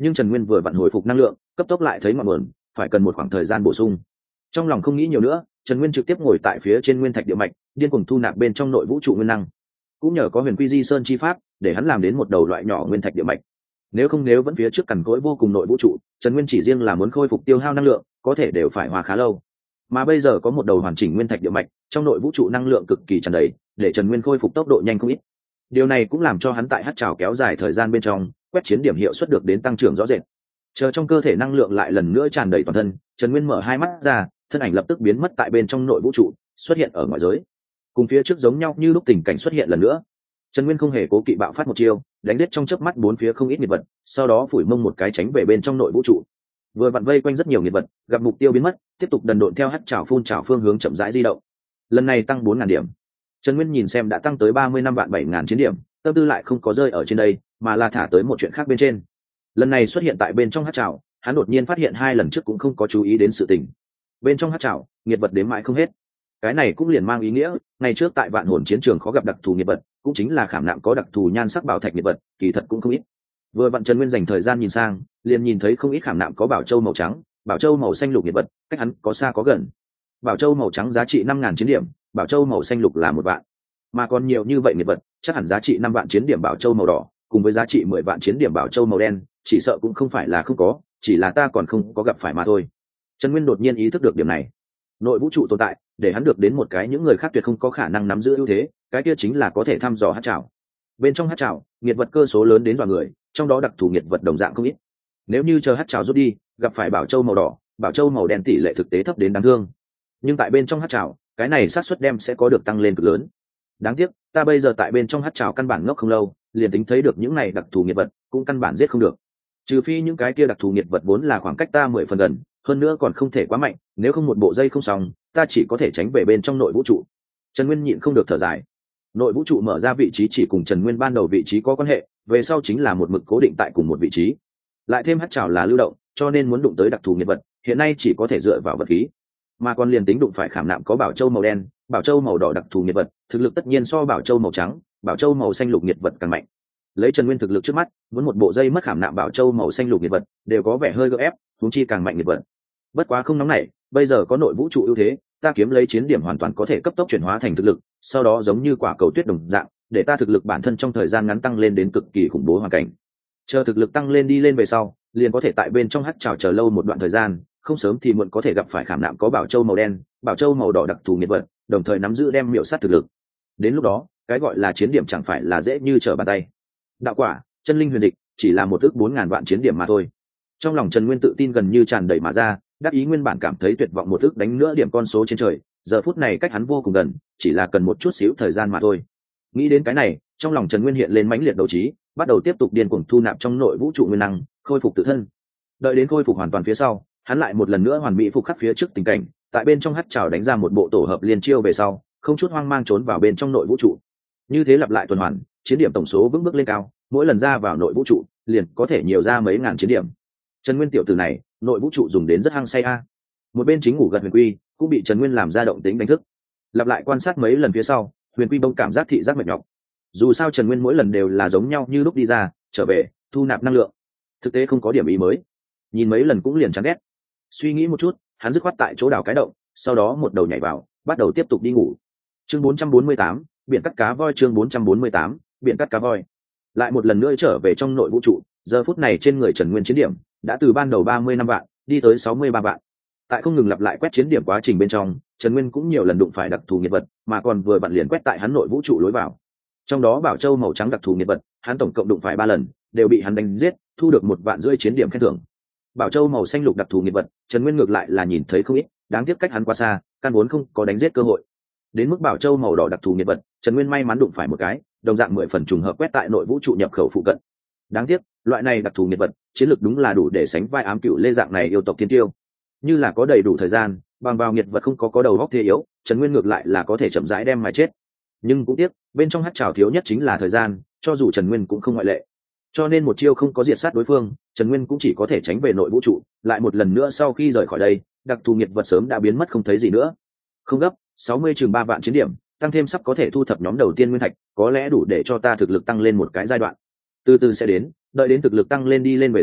nhưng Trần Nguyên vừa vặn hồi phục năng lượng, cấp tốc lại thấy ngọn nguồn, phải cần một khoảng thời gian bổ sung. Trong lòng không nghĩ nhiều nữa, Trần Nguyên trực tiếp ngồi tại phía trên nguyên thạch địa mạch, điên cuồng thu nạp bên trong nội vũ trụ nguyên năng. Cũng nhờ có Huyền Quy Di Sơn chi pháp, để hắn làm đến một đầu loại nhỏ nguyên thạch địa mạch. Nếu không nếu vẫn phía trước cằn cỗi vô cùng nội vũ trụ, Trần Nguyên chỉ riêng là muốn khôi phục tiêu hao năng lượng, có thể đều phải hòa khá lâu. Mà bây giờ có một đầu hoàn chỉnh nguyên thạch địa mạch, trong nội vũ trụ năng lượng cực kỳ tràn đầy, để Trần Nguyên khôi phục tốc độ nhanh không ít. Điều này cũng làm cho hắn tại hắc trảo kéo dài thời gian bên trong, quét chiến điểm hiệu suất được đến tăng trưởng rõ rệt. Chờ trong cơ thể năng lượng lại lần nữa tràn đầy toàn thân, Trần Nguyên mở hai mắt ra, thân ảnh lập tức biến mất tại bên trong nội vũ trụ, xuất hiện ở ngoại giới. Cùng phía trước giống nhau như lúc tình cảnh xuất hiện lần nữa. Trần Nguyên không hề cố kỵ bạo phát một chiêu, đánh giết trong chớp mắt bốn phía không ít nghiệt vật, sau đó phủi mông một cái tránh về bên trong nội vũ trụ. Vừa vặn vây quanh rất nhiều nghiệt vật, gặp mục tiêu biến mất, tiếp tục đần độn theo hắc trảo phun trảo phương hướng chậm rãi di động. Lần này tăng bốn ngàn điểm. Trần Nguyên nhìn xem đã tăng tới ba mươi năm vạn bảy ngàn chiến điểm, tâm tư lại không có rơi ở trên đây, mà là thả tới một chuyện khác bên trên. Lần này xuất hiện tại bên trong hắc trảo, hắn đột nhiên phát hiện hai lần trước cũng không có chú ý đến sự tình. Bên trong hắc trảo, nghiệt vật đếm mãi không hết. Cái này cũng liền mang ý nghĩa, ngày trước tại vạn hồn chiến trường khó gặp đặc thù nghiệt vật, cũng chính là khảm nạm có đặc thù nhan sắc bảo thạch nghiệt vật, kỳ thật cũng không ít. Vừa vặn Trần Nguyên dành thời gian nhìn sang, liền nhìn thấy không ít khảm nạm có bảo châu màu trắng, bảo châu màu xanh lục nghiệt vật, cách hắn có xa có gần. Bảo châu màu trắng giá trị năm ngàn chiến điểm, bảo châu màu xanh lục là một vạn. Mà còn nhiều như vậy nghiệt vật, chắc hẳn giá trị năm vạn chiến điểm bảo châu màu đỏ, cùng với giá trị mười vạn chiến điểm bảo châu màu đen, chỉ sợ cũng không phải là không có, chỉ là ta còn không có gặp phải mà thôi. Trần Nguyên đột nhiên ý thức được điểm này. Nội vũ trụ tồn tại, để hắn được đến một cái những người khác tuyệt không có khả năng nắm giữ ưu thế, cái kia chính là có thể thăm dò hắc trảo. Bên trong hắc trảo, nghiệt vật cơ số lớn đến dọa người, trong đó đặc thù nghiệt vật đồng dạng không ít. Nếu như chờ hắc trảo rút đi, gặp phải bảo châu màu đỏ, bảo châu màu đen tỷ lệ thực tế thấp đến đáng thương. Nhưng tại bên trong hắc trảo, cái này xác suất đem sẽ có được tăng lên cực lớn. Đáng tiếc, ta bây giờ tại bên trong hắc trảo căn bản ngốc không lâu, liền tính thấy được những này đặc thù nghiệt vật, cũng căn bản giết không được. Trừ phi những cái kia đặc thù nghiệt vật vốn là khoảng cách ta mười phần gần, hơn nữa còn không thể quá mạnh, nếu không một bộ dây không xong, ta chỉ có thể tránh về bên trong nội vũ trụ. Trần Nguyên nhịn không được thở dài. Nội vũ trụ mở ra vị trí chỉ cùng Trần Nguyên ban đầu vị trí có quan hệ, về sau chính là một mực cố định tại cùng một vị trí. Lại thêm hắc trảo là lưu động, cho nên muốn đụng tới đặc thù nghiệt vật, hiện nay chỉ có thể dựa vào vật khí. Mà còn liền tính đụng phải khảm nạm có bảo châu màu đen, bảo châu màu đỏ đặc thù nghiệt vật, thực lực tất nhiên so bảo châu màu trắng, bảo châu màu xanh lục nghiệt vật càng mạnh. Lấy Trần Nguyên thực lực trước mắt, muốn một bộ dây mất khảm nạm bảo châu màu xanh lục nghiệt vật, đều có vẻ hơi gượng ép, huống chi càng mạnh nghiệt vật. Bất quá không nóng nảy, bây giờ có nội vũ trụ ưu thế, ta kiếm lấy chiến điểm hoàn toàn có thể cấp tốc chuyển hóa thành thực lực, sau đó giống như quả cầu tuyết đồng dạng, để ta thực lực bản thân trong thời gian ngắn tăng lên đến cực kỳ khủng bố hoàn cảnh. Chờ thực lực tăng lên đi lên về sau, liền có thể tại bên trong hắc trảo chờ lâu một đoạn thời gian, không sớm thì muộn có thể gặp phải khảm nạm có bảo châu màu đen, bảo châu màu đỏ đặc thù nghiệt vật, đồng thời nắm giữ đem miểu sát thực lực. Đến lúc đó, cái gọi là chiến điểm chẳng phải là dễ như trở bàn tay. Đạo quả, chân linh huyền dịch, chỉ là một ước bốn ngàn vạn chiến điểm mà thôi. Trong lòng Trần Nguyên tự tin gần như tràn đầy mà ra, đắc ý nguyên bản cảm thấy tuyệt vọng một ước đánh nữa điểm con số trên trời, giờ phút này cách hắn vô cùng gần, chỉ là cần một chút xíu thời gian mà thôi. Nghĩ đến cái này, trong lòng Trần Nguyên hiện lên mãnh liệt đấu trí, bắt đầu tiếp tục điên cuồng thu nạp trong nội vũ trụ nguyên năng, khôi phục tự thân. Đợi đến khôi phục hoàn toàn phía sau, hắn lại một lần nữa hoàn mỹ phục khắc phía trước tình cảnh, tại bên trong hắc trảo đánh ra một bộ tổ hợp liên chiêu về sau, không chút hoang mang trốn vào bên trong nội vũ trụ. Như thế lặp lại tuần hoàn, chiến điểm tổng số vững bước lên cao, mỗi lần ra vào nội vũ trụ, liền có thể nhiều ra mấy ngàn chiến điểm. Trần Nguyên tiểu tử này, nội vũ trụ dùng đến rất hăng say a. Một bên chính ngủ gật Huyền Quy, cũng bị Trần Nguyên làm ra động tính đánh thức. Lặp lại quan sát mấy lần phía sau, Huyền Quy bỗng cảm giác thị giác mệt nhọc. Dù sao Trần Nguyên mỗi lần đều là giống nhau như lúc đi ra, trở về, thu nạp năng lượng. Thực tế không có điểm ý mới. Nhìn mấy lần cũng liền chán ghét. Suy nghĩ một chút, hắn dứt khoát tại chỗ đào cái động, sau đó một đầu nhảy vào, bắt đầu tiếp tục đi ngủ. Chương bốn trăm bốn mươi tám, biển cắt cá voi. Chương bốn trăm bốn mươi tám, biển cắt cá voi. Lại một lần nữa trở về trong nội vũ trụ, giờ phút này trên người Trần Nguyên chiến điểm đã từ ban đầu ba mươi năm vạn đi tới sáu mươi ba vạn. Tại không ngừng lặp lại quét chiến điểm quá trình bên trong, Trần Nguyên cũng nhiều lần đụng phải đặc thù nghiệt vật, mà còn vừa vặn liền quét tại hắn nội vũ trụ lối vào. Trong đó bảo châu màu trắng đặc thù nghiệt vật, hắn tổng cộng đụng phải ba lần, đều bị hắn đánh giết, thu được một vạn rưỡi chiến điểm khen thưởng. Bảo châu màu xanh lục đặc thù nghiệt vật, Trần Nguyên ngược lại là nhìn thấy không ít, đáng tiếc cách hắn quá xa, căn vốn không có đánh giết cơ hội. Đến mức bảo châu màu đỏ đặc thù nghiệt vật, Trần Nguyên may mắn đụng phải một cái, đồng dạng mười phần trùng hợp quét tại nội vũ trụ nhập khẩu phụ cận. Đáng tiếc, loại này đặc thù nghiệt vật, chiến lược đúng là đủ để sánh vai ám cựu lê dạng này yêu tộc thiên tiêu. Như là có đầy đủ thời gian, bằng vào nghiệt vật không có có đầu góc thế yếu, Trần Nguyên ngược lại là có thể chậm rãi đem mà chết. Nhưng cũng tiếc, bên trong hắc trảo thiếu nhất chính là thời gian, cho dù Trần Nguyên cũng không ngoại lệ. Cho nên một chiêu không có diệt sát đối phương, Trần Nguyên cũng chỉ có thể tránh về nội vũ trụ, lại một lần nữa sau khi rời khỏi đây, đặc thù nghiệt vật sớm đã biến mất không thấy gì nữa. Không gấp, sáu mươi chừng ba vạn chiến điểm, tăng thêm sắp có thể thu thập nhóm đầu tiên nguyên thạch, có lẽ đủ để cho ta thực lực tăng lên một cái giai đoạn. Từ từ sẽ đến, đợi đến thực lực tăng lên đi lên về sau,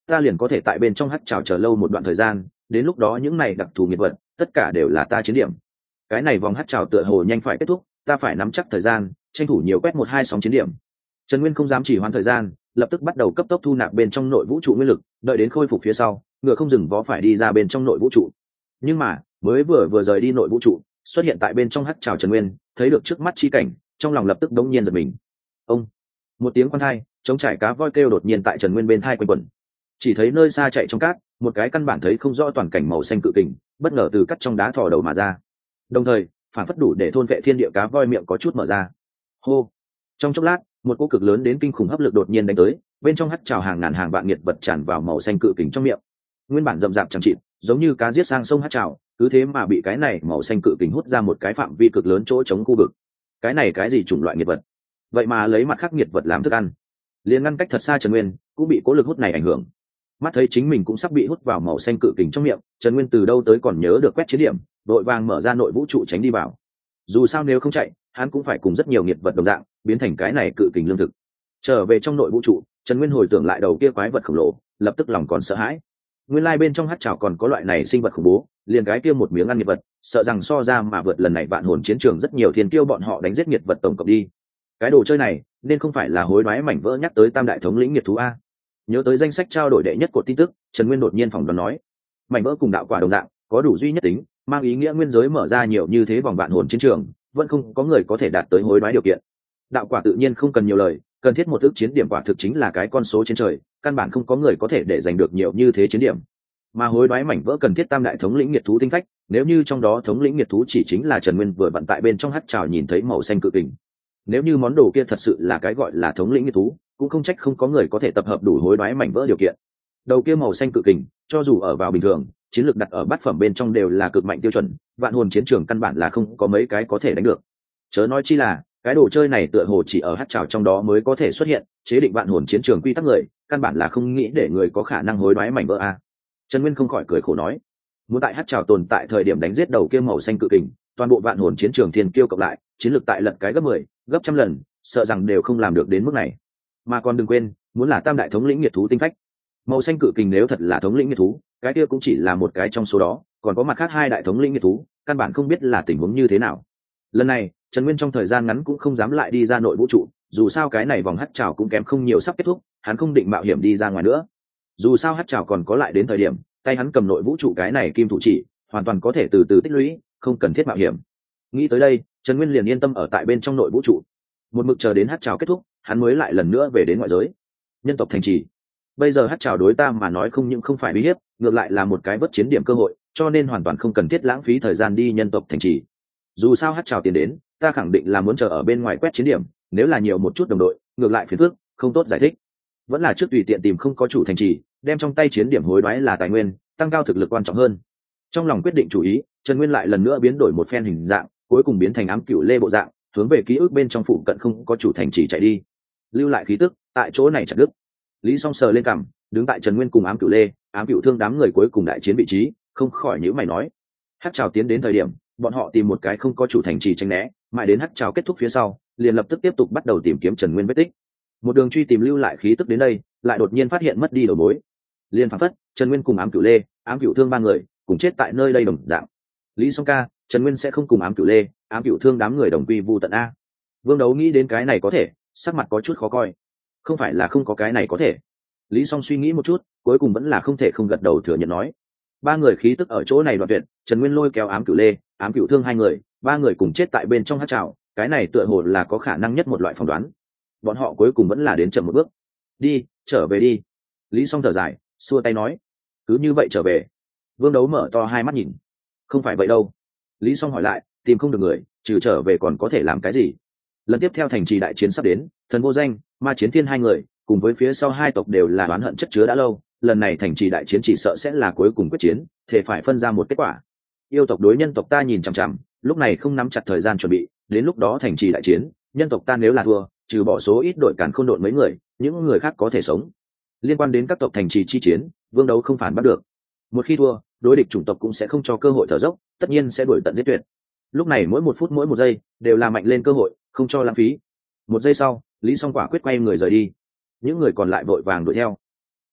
ta liền có thể tại bên trong hắc trào chờ lâu một đoạn thời gian, đến lúc đó những này đặc thù nghiệt vật tất cả đều là ta chiến điểm. Cái này vòng hắc trào tựa hồ nhanh phải kết thúc, ta phải nắm chắc thời gian, tranh thủ nhiều quét một hai sóng chiến điểm. Trần Nguyên không dám chỉ hoãn thời gian, lập tức bắt đầu cấp tốc thu nạp bên trong nội vũ trụ nguyên lực, đợi đến khôi phục phía sau, ngựa không dừng vó phải đi ra bên trong nội vũ trụ. Nhưng mà mới vừa vừa rời đi nội vũ trụ, xuất hiện tại bên trong hắc trào Trần Nguyên thấy được trước mắt chi cảnh, trong lòng lập tức đống nhiên giật mình. Ông, một tiếng quan thai chống trải cá voi kêu đột nhiên tại Trần Nguyên bên thai quanh quẩn. Chỉ thấy nơi xa chạy trong cát, một cái căn bản thấy không rõ toàn cảnh màu xanh cự kình bất ngờ từ cắt trong đá thò đầu mà ra, đồng thời phản phất đủ để thôn vệ thiên địa cá voi miệng có chút mở ra. Hô, trong chốc lát một cỗ cực lớn đến kinh khủng hấp lực đột nhiên đánh tới, bên trong hắt trào hàng ngàn hàng vạn nghiệt vật tràn vào màu xanh cự kình trong miệng. Nguyên bản rậm rạp chẳng chịt giống như cá giết sang sông hắt trào, cứ thế mà bị cái này màu xanh cự kình hút ra một cái phạm vi cực lớn chỗ chống khu vực. Cái này cái gì chủng loại nghiệt vật, vậy mà lấy mặt khắc nghiệt vật làm thức ăn. Liền ngăn cách thật xa Trần Nguyên cũng bị cố lực hút này ảnh hưởng, mắt thấy chính mình cũng sắp bị hút vào màu xanh cự kình trong miệng, Trần Nguyên từ đâu tới còn nhớ được quét chiến điểm, đội vàng mở ra nội vũ trụ tránh đi vào. Dù sao nếu không chạy, hắn cũng phải cùng rất nhiều nghiệt vật đồng dạng biến thành cái này cự kình lương thực. Trở về trong nội vũ trụ, Trần Nguyên hồi tưởng lại đầu kia quái vật khổng lồ, lập tức lòng còn sợ hãi. Nguyên lai bên trong hắc trảo còn có loại này sinh vật khủng bố, liền cái kia một miếng ăn nghiệt vật, sợ rằng so ra mà vượt lần này vạn hồn chiến trường rất nhiều thiên kiêu bọn họ đánh giết nghiệt vật tổng cộng đi. Cái đồ chơi này nên không phải là hối đoái mảnh vỡ nhắc tới tam đại thống lĩnh nghiệt thú a. Nhớ tới danh sách trao đổi đệ nhất của tin tức, Trần Nguyên đột nhiên phỏng đoán nói, mảnh vỡ cùng đạo quả đồng dạng, có đủ duy nhất tính, mang ý nghĩa nguyên giới mở ra nhiều như thế vòng vạn hồn chiến trường, vẫn không có người có thể đạt tới hối đoái điều kiện. Đạo quả tự nhiên không cần nhiều lời, cần thiết một ước chiến điểm quả thực chính là cái con số trên trời, căn bản không có người có thể để giành được nhiều như thế chiến điểm. Mà hối đoái mảnh vỡ cần thiết tam đại thống lĩnh nghiệt thú tinh phách, nếu như trong đó thống lĩnh nghiệt thú chỉ chính là Trần Nguyên vừa vận tại bên trong hắc trào nhìn thấy màu xanh cự kình. Nếu như món đồ kia thật sự là cái gọi là thống lĩnh nghiệt thú, cũng không trách không có người có thể tập hợp đủ hối đoái mảnh vỡ điều kiện. Đầu kia màu xanh cự kình, cho dù ở vào bình thường, chiến lược đặt ở bát phẩm bên trong đều là cực mạnh tiêu chuẩn, vạn hồn chiến trường căn bản là không có mấy cái có thể đánh được. Chớ nói chi là cái đồ chơi này tựa hồ chỉ ở hắc trào trong đó mới có thể xuất hiện, chế định vạn hồn chiến trường quy tắc người, căn bản là không nghĩ để người có khả năng hối đoái mảnh vỡ a. Trần Nguyên không khỏi cười khổ nói, muốn tại hắc trào tồn tại thời điểm đánh giết đầu kia màu xanh cự kình, toàn bộ vạn hồn chiến trường thiên kiêu cộng lại, chiến lược tại lật cái gấp mười, gấp trăm lần, sợ rằng đều không làm được đến mức này. Mà còn đừng quên, muốn là tam đại thống lĩnh nghiệt thú tinh phách, màu xanh cự kình nếu thật là thống lĩnh nghiệt thú, cái kia cũng chỉ là một cái trong số đó, còn có mặt khác hai đại thống lĩnh nghiệt thú, căn bản không biết là tình huống như thế nào. Lần này Trần Nguyên trong thời gian ngắn cũng không dám lại đi ra nội vũ trụ, dù sao cái này vòng hắc trào cũng kém không nhiều sắp kết thúc, hắn không định mạo hiểm đi ra ngoài nữa. Dù sao hắc trào còn có lại đến thời điểm, tay hắn cầm nội vũ trụ cái này kim thủ chỉ, hoàn toàn có thể từ từ tích lũy, không cần thiết mạo hiểm. Nghĩ tới đây, Trần Nguyên liền yên tâm ở tại bên trong nội vũ trụ, một mực chờ đến hắc trào kết thúc, hắn mới lại lần nữa về đến ngoại giới. Nhân tộc thành trì, bây giờ hắc trào đối ta mà nói không những không phải uy hiếp, ngược lại là một cái vớt chiến điểm cơ hội, cho nên hoàn toàn không cần thiết lãng phí thời gian đi nhân tộc thành trì. Dù sao hắc trào tiền đến, ta khẳng định là muốn chờ ở bên ngoài quét chiến điểm, nếu là nhiều một chút đồng đội, ngược lại phiền phức, không tốt giải thích. Vẫn là trước tùy tiện tìm không có chủ thành trì, đem trong tay chiến điểm hối đoái là tài nguyên, tăng cao thực lực quan trọng hơn. Trong lòng quyết định chủ ý, Trần Nguyên lại lần nữa biến đổi một phen hình dạng, cuối cùng biến thành ám cửu lê bộ dạng, hướng về ký ức bên trong phụ cận không có chủ thành trì chạy đi, lưu lại khí tức tại chỗ này chặt đứt. Lý Song sờ lên cằm, đứng tại Trần Nguyên cùng ám cửu lê, ám cửu thương đám người cuối cùng đại chiến vị trí, không khỏi nhíu mày nói, hắc trào tiến đến thời điểm, bọn họ tìm một cái không có chủ thành trì tránh né, mãi đến hắc trào kết thúc phía sau, liền lập tức tiếp tục bắt đầu tìm kiếm Trần Nguyên vết tích. Một đường truy tìm lưu lại khí tức đến đây, lại đột nhiên phát hiện mất đi đầu mối. Liên phảng phất, Trần Nguyên cùng ám cửu lê, ám cửu thương ba người cùng chết tại nơi đây đồng dạng. Lý Song ca, Trần Nguyên sẽ không cùng ám cửu lê, ám cửu thương đám người đồng quy vu tận a? Vương Đấu nghĩ đến cái này có thể, sắc mặt có chút khó coi. Không phải là không có cái này có thể. Lý Song suy nghĩ một chút, cuối cùng vẫn là không thể không gật đầu thừa nhận nói, ba người khí tức ở chỗ này đoạn tuyệt, Trần Nguyên lôi kéo ám cửu lê, ám cửu thương hai người, ba người cùng chết tại bên trong hắc trào, cái này tựa hồ là có khả năng nhất một loại phỏng đoán. Bọn họ cuối cùng vẫn là đến chậm một bước. Đi, trở về đi. Lý Song thở dài, xua tay nói, cứ như vậy trở về. Vương Đấu mở to hai mắt nhìn, không phải vậy đâu. Lý Song hỏi lại, tìm không được người, trừ trở về còn có thể làm cái gì? Lần tiếp theo thành trì đại chiến sắp đến, Thần Vô Danh, Ma Chiến Thiên hai người cùng với phía sau hai tộc đều là oán hận chất chứa đã lâu, lần này thành trì đại chiến chỉ sợ sẽ là cuối cùng quyết chiến, thể phải phân ra một kết quả. Yêu tộc đối nhân tộc ta nhìn chằm chằm, lúc này không nắm chặt thời gian chuẩn bị, đến lúc đó thành trì đại chiến, nhân tộc ta nếu là thua, trừ bỏ số ít đội càn khôn độn mấy người, những người khác có thể sống. Liên quan đến các tộc thành trì chi chiến, Vương Đấu không phản bắt được. Một khi thua, đối địch chủng tộc cũng sẽ không cho cơ hội thở dốc, tất nhiên sẽ đuổi tận giết tuyệt. Lúc này mỗi một phút mỗi một giây đều là mạnh lên cơ hội, không cho lãng phí. Một giây sau, Lý Song quả quyết quay người rời đi. Những người còn lại vội vàng đuổi theo.